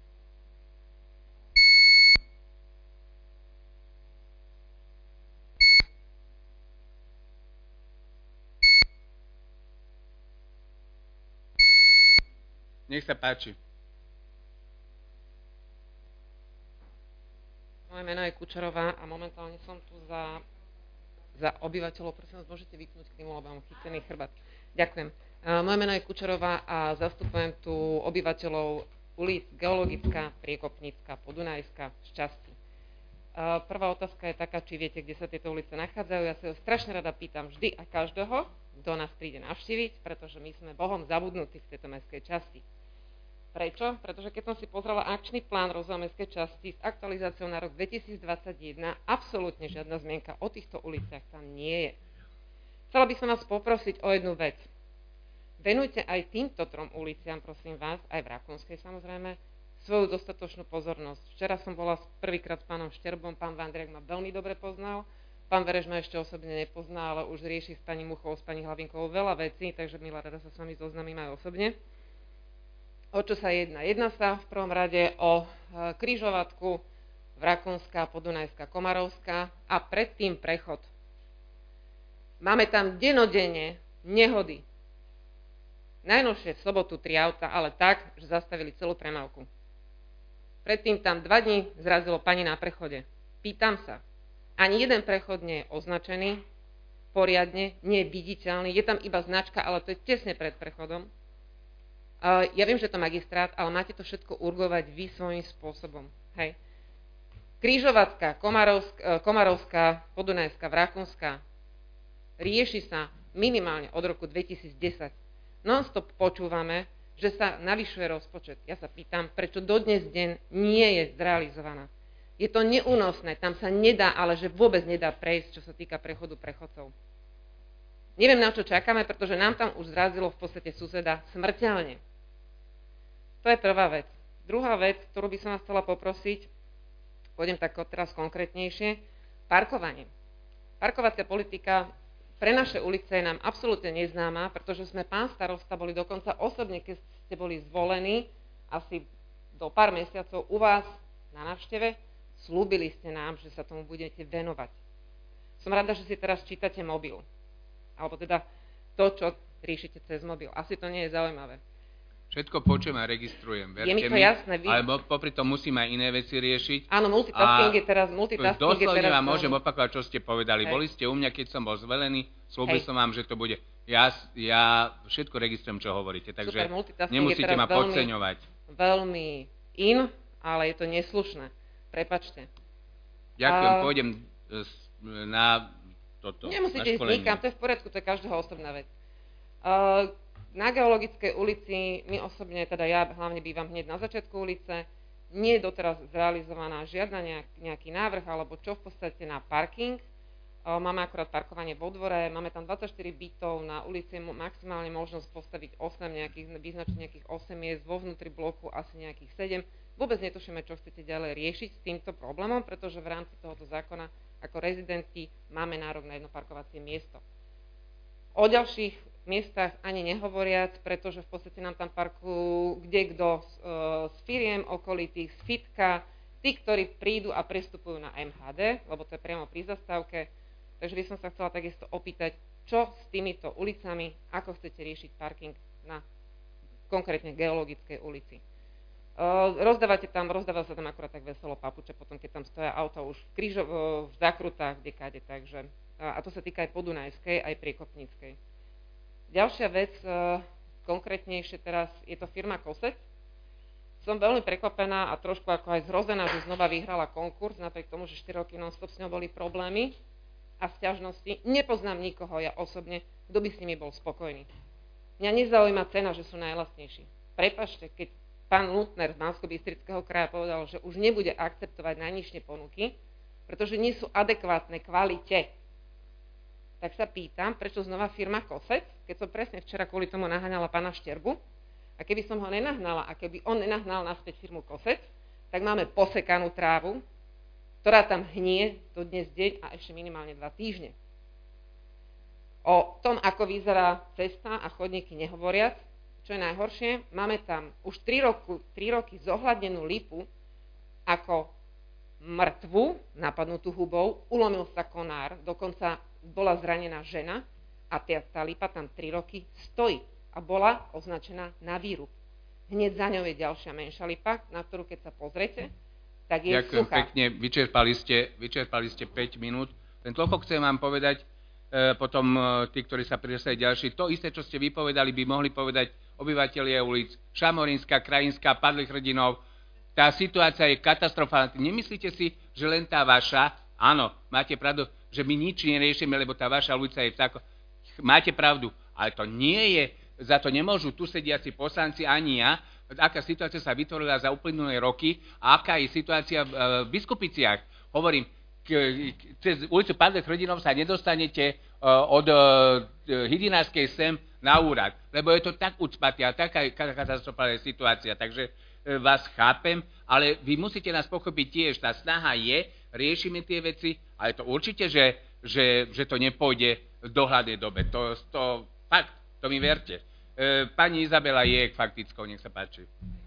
Nech sa páči. Moje meno je Kučerová a momentálne som tu za, za obyvateľov. Prosím vás, môžete vypnúť klímu, lebo mám chycený chrbát. Ďakujem. Uh, moje meno je Kučerová a zastupujem tu obyvateľov ulic Geologická, Priekopnícka, Podunajská, Šťastí. Uh, prvá otázka je taká, či viete, kde sa tieto ulice nachádzajú. Ja sa ho strašne rada pýtam vždy a každého, kto nás príde navštíviť, pretože my sme Bohom zabudnutí v tejto mestskej časti. Prečo? Pretože keď som si pozrela akčný plán rozvoja mestskej časti s aktualizáciou na rok dvetisícdvadsaťjeden, absolútne žiadna zmienka o týchto uliciach tam nie je. Chcela by som vás poprosiť o jednu vec. Venujte aj týmto trom uliciam, prosím vás, aj v Rakúnskej samozrejme, svoju dostatočnú pozornosť. Včera som bola prvýkrát s pánom Šterbom, pán Vandriak ma veľmi dobre poznal, pán Vereš ma ešte osobne nepozná, ale už rieši s pani Muchou, s pani Hlavinkovou veľa vecí, takže milá rada sa s vami zoznamím aj osobne. O čo sa jedná? Jedná sa v prvom rade o križovatku Rakúnska, Podunajská, Komarovská a predtým prechod. Máme tam denodenne nehody. Najnovšie v sobotu tri auta, ale tak, že zastavili celú premávku. Predtým tam dva dní zrazilo pani na prechode. Pýtam sa, ani jeden prechod nie je označený poriadne, nie je viditeľný, je tam iba značka, ale to je tesne pred prechodom. Uh, ja viem, že to magistrát, ale máte to všetko urgovať vy svojím spôsobom. Hej. Krížovatka, Komarovská, Komarovská, Podunajská, Rakúnska rieši sa minimálne od roku dvetisícdesať. Non-stop počúvame, že sa navyšuje rozpočet. Ja sa pýtam, prečo dodnes deň nie je zrealizovaná. Je to neúnosné, tam sa nedá, ale že vôbec nedá prejsť, čo sa týka prechodu prechodcov. Neviem, na čo čakáme, pretože nám tam už zrazilo v podstate suseda smrteľne. To je prvá vec. Druhá vec, ktorú by som vás chcela poprosiť, pôjdem tak teraz konkrétnejšie, parkovanie. Parkovacia politika pre naše ulice je nám absolútne neznáma, pretože sme, pán starosta, boli dokonca osobne, keď ste boli zvolení, asi do pár mesiacov u vás na návšteve, slúbili ste nám, že sa tomu budete venovať. Som rada, že si teraz čítate mobil. Alebo teda to, čo riešite cez mobil. Asi to nie je zaujímavé. Všetko počujem a registrujem, verte je mi to mi, jasné, vy... ale popri tom musím aj iné veci riešiť. Áno, multitasking je teraz... Multitasking doslovne je teraz vám môžem opakovať, čo ste povedali. Hej. Boli ste u mňa, keď som bol zvelený, slúbil som vám, že to bude. Ja, ja všetko registrujem, čo hovoríte, takže Super, nemusíte ma veľmi, podceňovať. Veľmi in, ale je to neslušné. Prepačte. Ďakujem, a... pôjdem na toto. Nemusíte ísť nikam, to je v poriadku, to je každého osobná vec. Uh, Na Geologickej ulici, my osobne, teda ja hlavne bývam hneď na začiatku ulice, nie je doteraz zrealizovaná žiadna nejak, nejaký návrh, alebo čo v podstate na parking. Máme akurát parkovanie vo dvore, máme tam dvadsaťštyri bytov, na ulici je maximálne možnosť postaviť osem, nejakých, vyznačiť nejakých osem miest, vo vnútri bloku asi nejakých sedem. Vôbec netušíme, čo chcete ďalej riešiť s týmto problémom, pretože v rámci tohoto zákona ako rezidenti máme nárok na jedno parkovacie miesto. O ďalších miestach ani nehovoriac, pretože v podstate nám tam parkujú kde kto z, z firiem okolitých, z fitka, tí, ktorí prídu a prestupujú na em há dé, lebo to je priamo pri zastávke. Takže by som sa chcela takisto opýtať, čo s týmito ulicami, ako chcete riešiť parking na konkrétne Geologickej ulici. Uh, rozdávate tam, rozdáva sa tam akurát tak veselo papuče, potom keď tam stoja auta už v, krížo, uh, v zakrutách, kdekade, takže, uh, a to sa týka aj Podunajskej, aj Priekopníckej. Ďalšia vec, konkrétnejšie teraz, je to firma Kosec. Som veľmi prekvapená a trošku ako aj zhrozená, že znova vyhrala konkurs, napriek tomu, že štyri roky non-stop s ňou boli problémy a sťažnosti. Nepoznám nikoho, ja osobne, kto by s nimi bol spokojný. Mňa nezaujíma cena, že sú najlacnejší. Prepáčte, keď pán Lutner z Banskobystrického kraja povedal, že už nebude akceptovať najnižšie ponuky, pretože nie sú adekvátne kvalite, tak sa pýtam, prečo znova firma Kosec, keď som presne včera kvôli tomu naháňala pána Šterbu, a keby som ho nenahnala a keby on nenahnal naspäť firmu Kosec, tak máme posekanú trávu, ktorá tam hnie do dnes deň a ešte minimálne dva týždne. O tom, ako vyzerá cesta a chodníky nehovoriac, čo je najhoršie, máme tam už tri roky zohľadnenú lipu ako mŕtvu, napadnutú hubou, ulomil sa konár, dokonca bola zranená žena a tá, tá lipa tam tri roky stojí a bola označená na výrub. Hneď za ňou je ďalšia menšia lipa, na ktorú keď sa pozrete, tak je Ďakujem suchá. pekne, vyčerpali ste, vyčerpali ste päť minút. Len toľko chcem vám povedať, e, potom e, tí, ktorí sa prihlásili ďalší, to isté, čo ste vypovedali, by mohli povedať obyvatelia ulic Šamorinská, Krajinská, Padlých Hrdinov. Tá situácia je katastrofálna. Nemyslíte si, že len tá vaša, áno, máte pravdu, že my nič neriešime, lebo tá vaša ulica je v tako... Máte pravdu, ale to nie je, za to nemôžu tu sediaci poslanci ani ja, aká situácia sa vytvorila za uplynulé roky a aká je situácia v, v Biskupiciach. Hovorím, k, cez ulicu Padlých Hrdinov sa nedostanete uh, od uh, Hydinárskej sem na úrad, lebo je to tak ucpatý a taká katastrofálna situácia, takže uh, vás chápem, ale vy musíte nás pochopiť tiež, tá snaha je, riešime tie veci, ale to určite, že, že, že to nepôjde v dohľadnej dobe, to, to fakt, to mi verte. Pani Izabela je k faktickou, nech sa páči.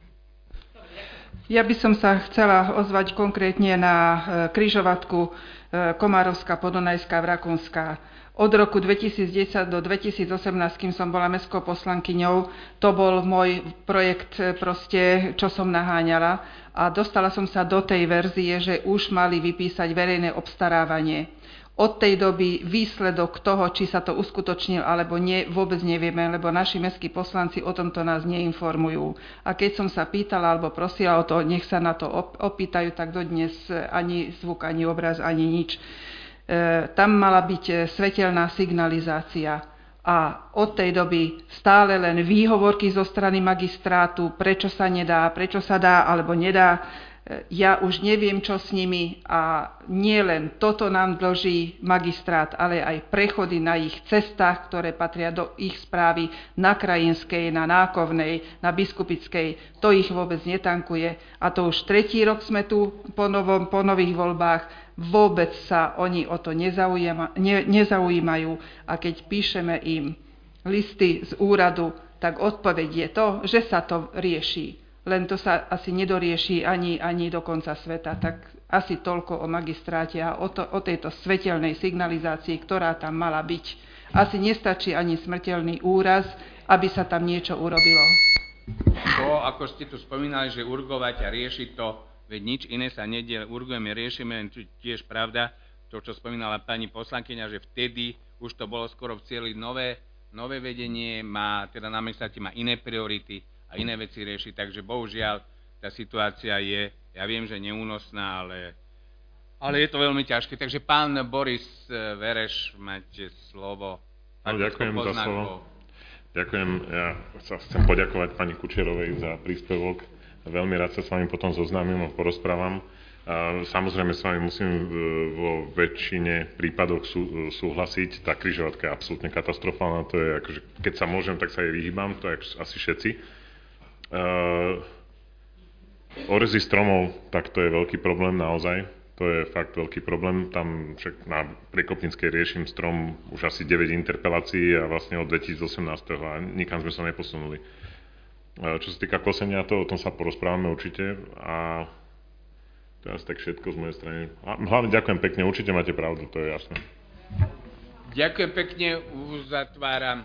Ja by som sa chcela ozvať konkrétne na križovatku Komárovská, Podunajská, Vrakunská. Od roku dvetisícdesať do dvetisícosemnásť, kým som bola mestskou poslankyňou, to bol môj projekt, proste, čo som naháňala. A dostala som sa do tej verzie, že už mali vypísať verejné obstarávanie. Od tej doby výsledok toho, či sa to uskutočnil alebo nie, vôbec nevieme, lebo naši mestskí poslanci o tomto nás neinformujú. A keď som sa pýtala alebo prosila o to, nech sa na to opýtajú, tak dodnes ani zvuk, ani obraz, ani nič. E, tam mala byť svetelná signalizácia. A od tej doby stále len výhovorky zo strany magistrátu, prečo sa nedá, prečo sa dá alebo nedá. Ja už neviem, čo s nimi a nie len toto nám dlží magistrát, ale aj prechody na ich cestách, ktoré patria do ich správy na Krajinskej, na Nákovnej, na Biskupickej. To ich vôbec netankuje. A to už tretí rok sme tu po, novom, po nových voľbách. Vôbec sa oni o to nezaujíma, ne, nezaujímajú. A keď píšeme im listy z úradu, tak odpoveď je to, že sa to rieši. Len to sa asi nedorieši ani, ani do konca sveta. Tak asi toľko o magistráte a o, to, o tejto svetelnej signalizácii, ktorá tam mala byť. Asi nestačí ani smrteľný úraz, aby sa tam niečo urobilo. To, ako ste tu spomínali, že urgovať a riešiť to, veď nič iné sa nedie, urgujeme, riešime, len tiež pravda, to, čo spomínala pani poslankyňa, že vtedy už to bolo skoro v cieli nové, nové vedenie, má, teda na magistrate má iné priority, a iné veci riešiť, takže bohužiaľ tá situácia je, ja viem, že neúnosná, ale, ale je to veľmi ťažké. Takže pán Boris Vereš, máte slovo. No, ďakujem za slovo. Ďakujem, ja sa chcem poďakovať pani Kučerovej za príspevok. Veľmi rád sa s vami potom zoznámim a porozprávam. A samozrejme s vami musím vo väčšine prípadoch sú, súhlasiť. Tá križovatka je absolútne katastrofálna. To je akože, keď sa môžem, tak sa jej vyhýbam, to je asi všetci. Uh, orezy stromov, tak to je veľký problém naozaj, to je fakt veľký problém, tam však na Prekopnickej riešim strom už asi deväť interpelácií a vlastne od dvetisícosemnásť a nikam sme sa neposunuli. Uh, čo sa týka kosenia, to o tom sa porozprávame určite a teraz tak všetko z mojej strany. A hlavne ďakujem pekne, určite máte pravdu, to je jasné. Ďakujem pekne, uzatváram.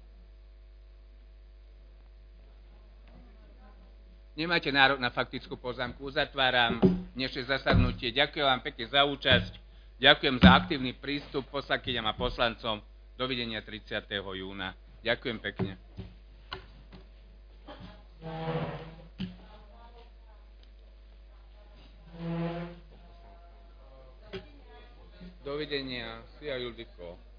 Nemáte nárok na faktickú poznámku. Uzatváram dnešné zasadnutie. Ďakujem vám pekne za účasť. Ďakujem za aktívny prístup poslankyňam a poslancom. Dovidenia tridsiateho júna. Ďakujem pekne. Dovidenia, Sia Judiko.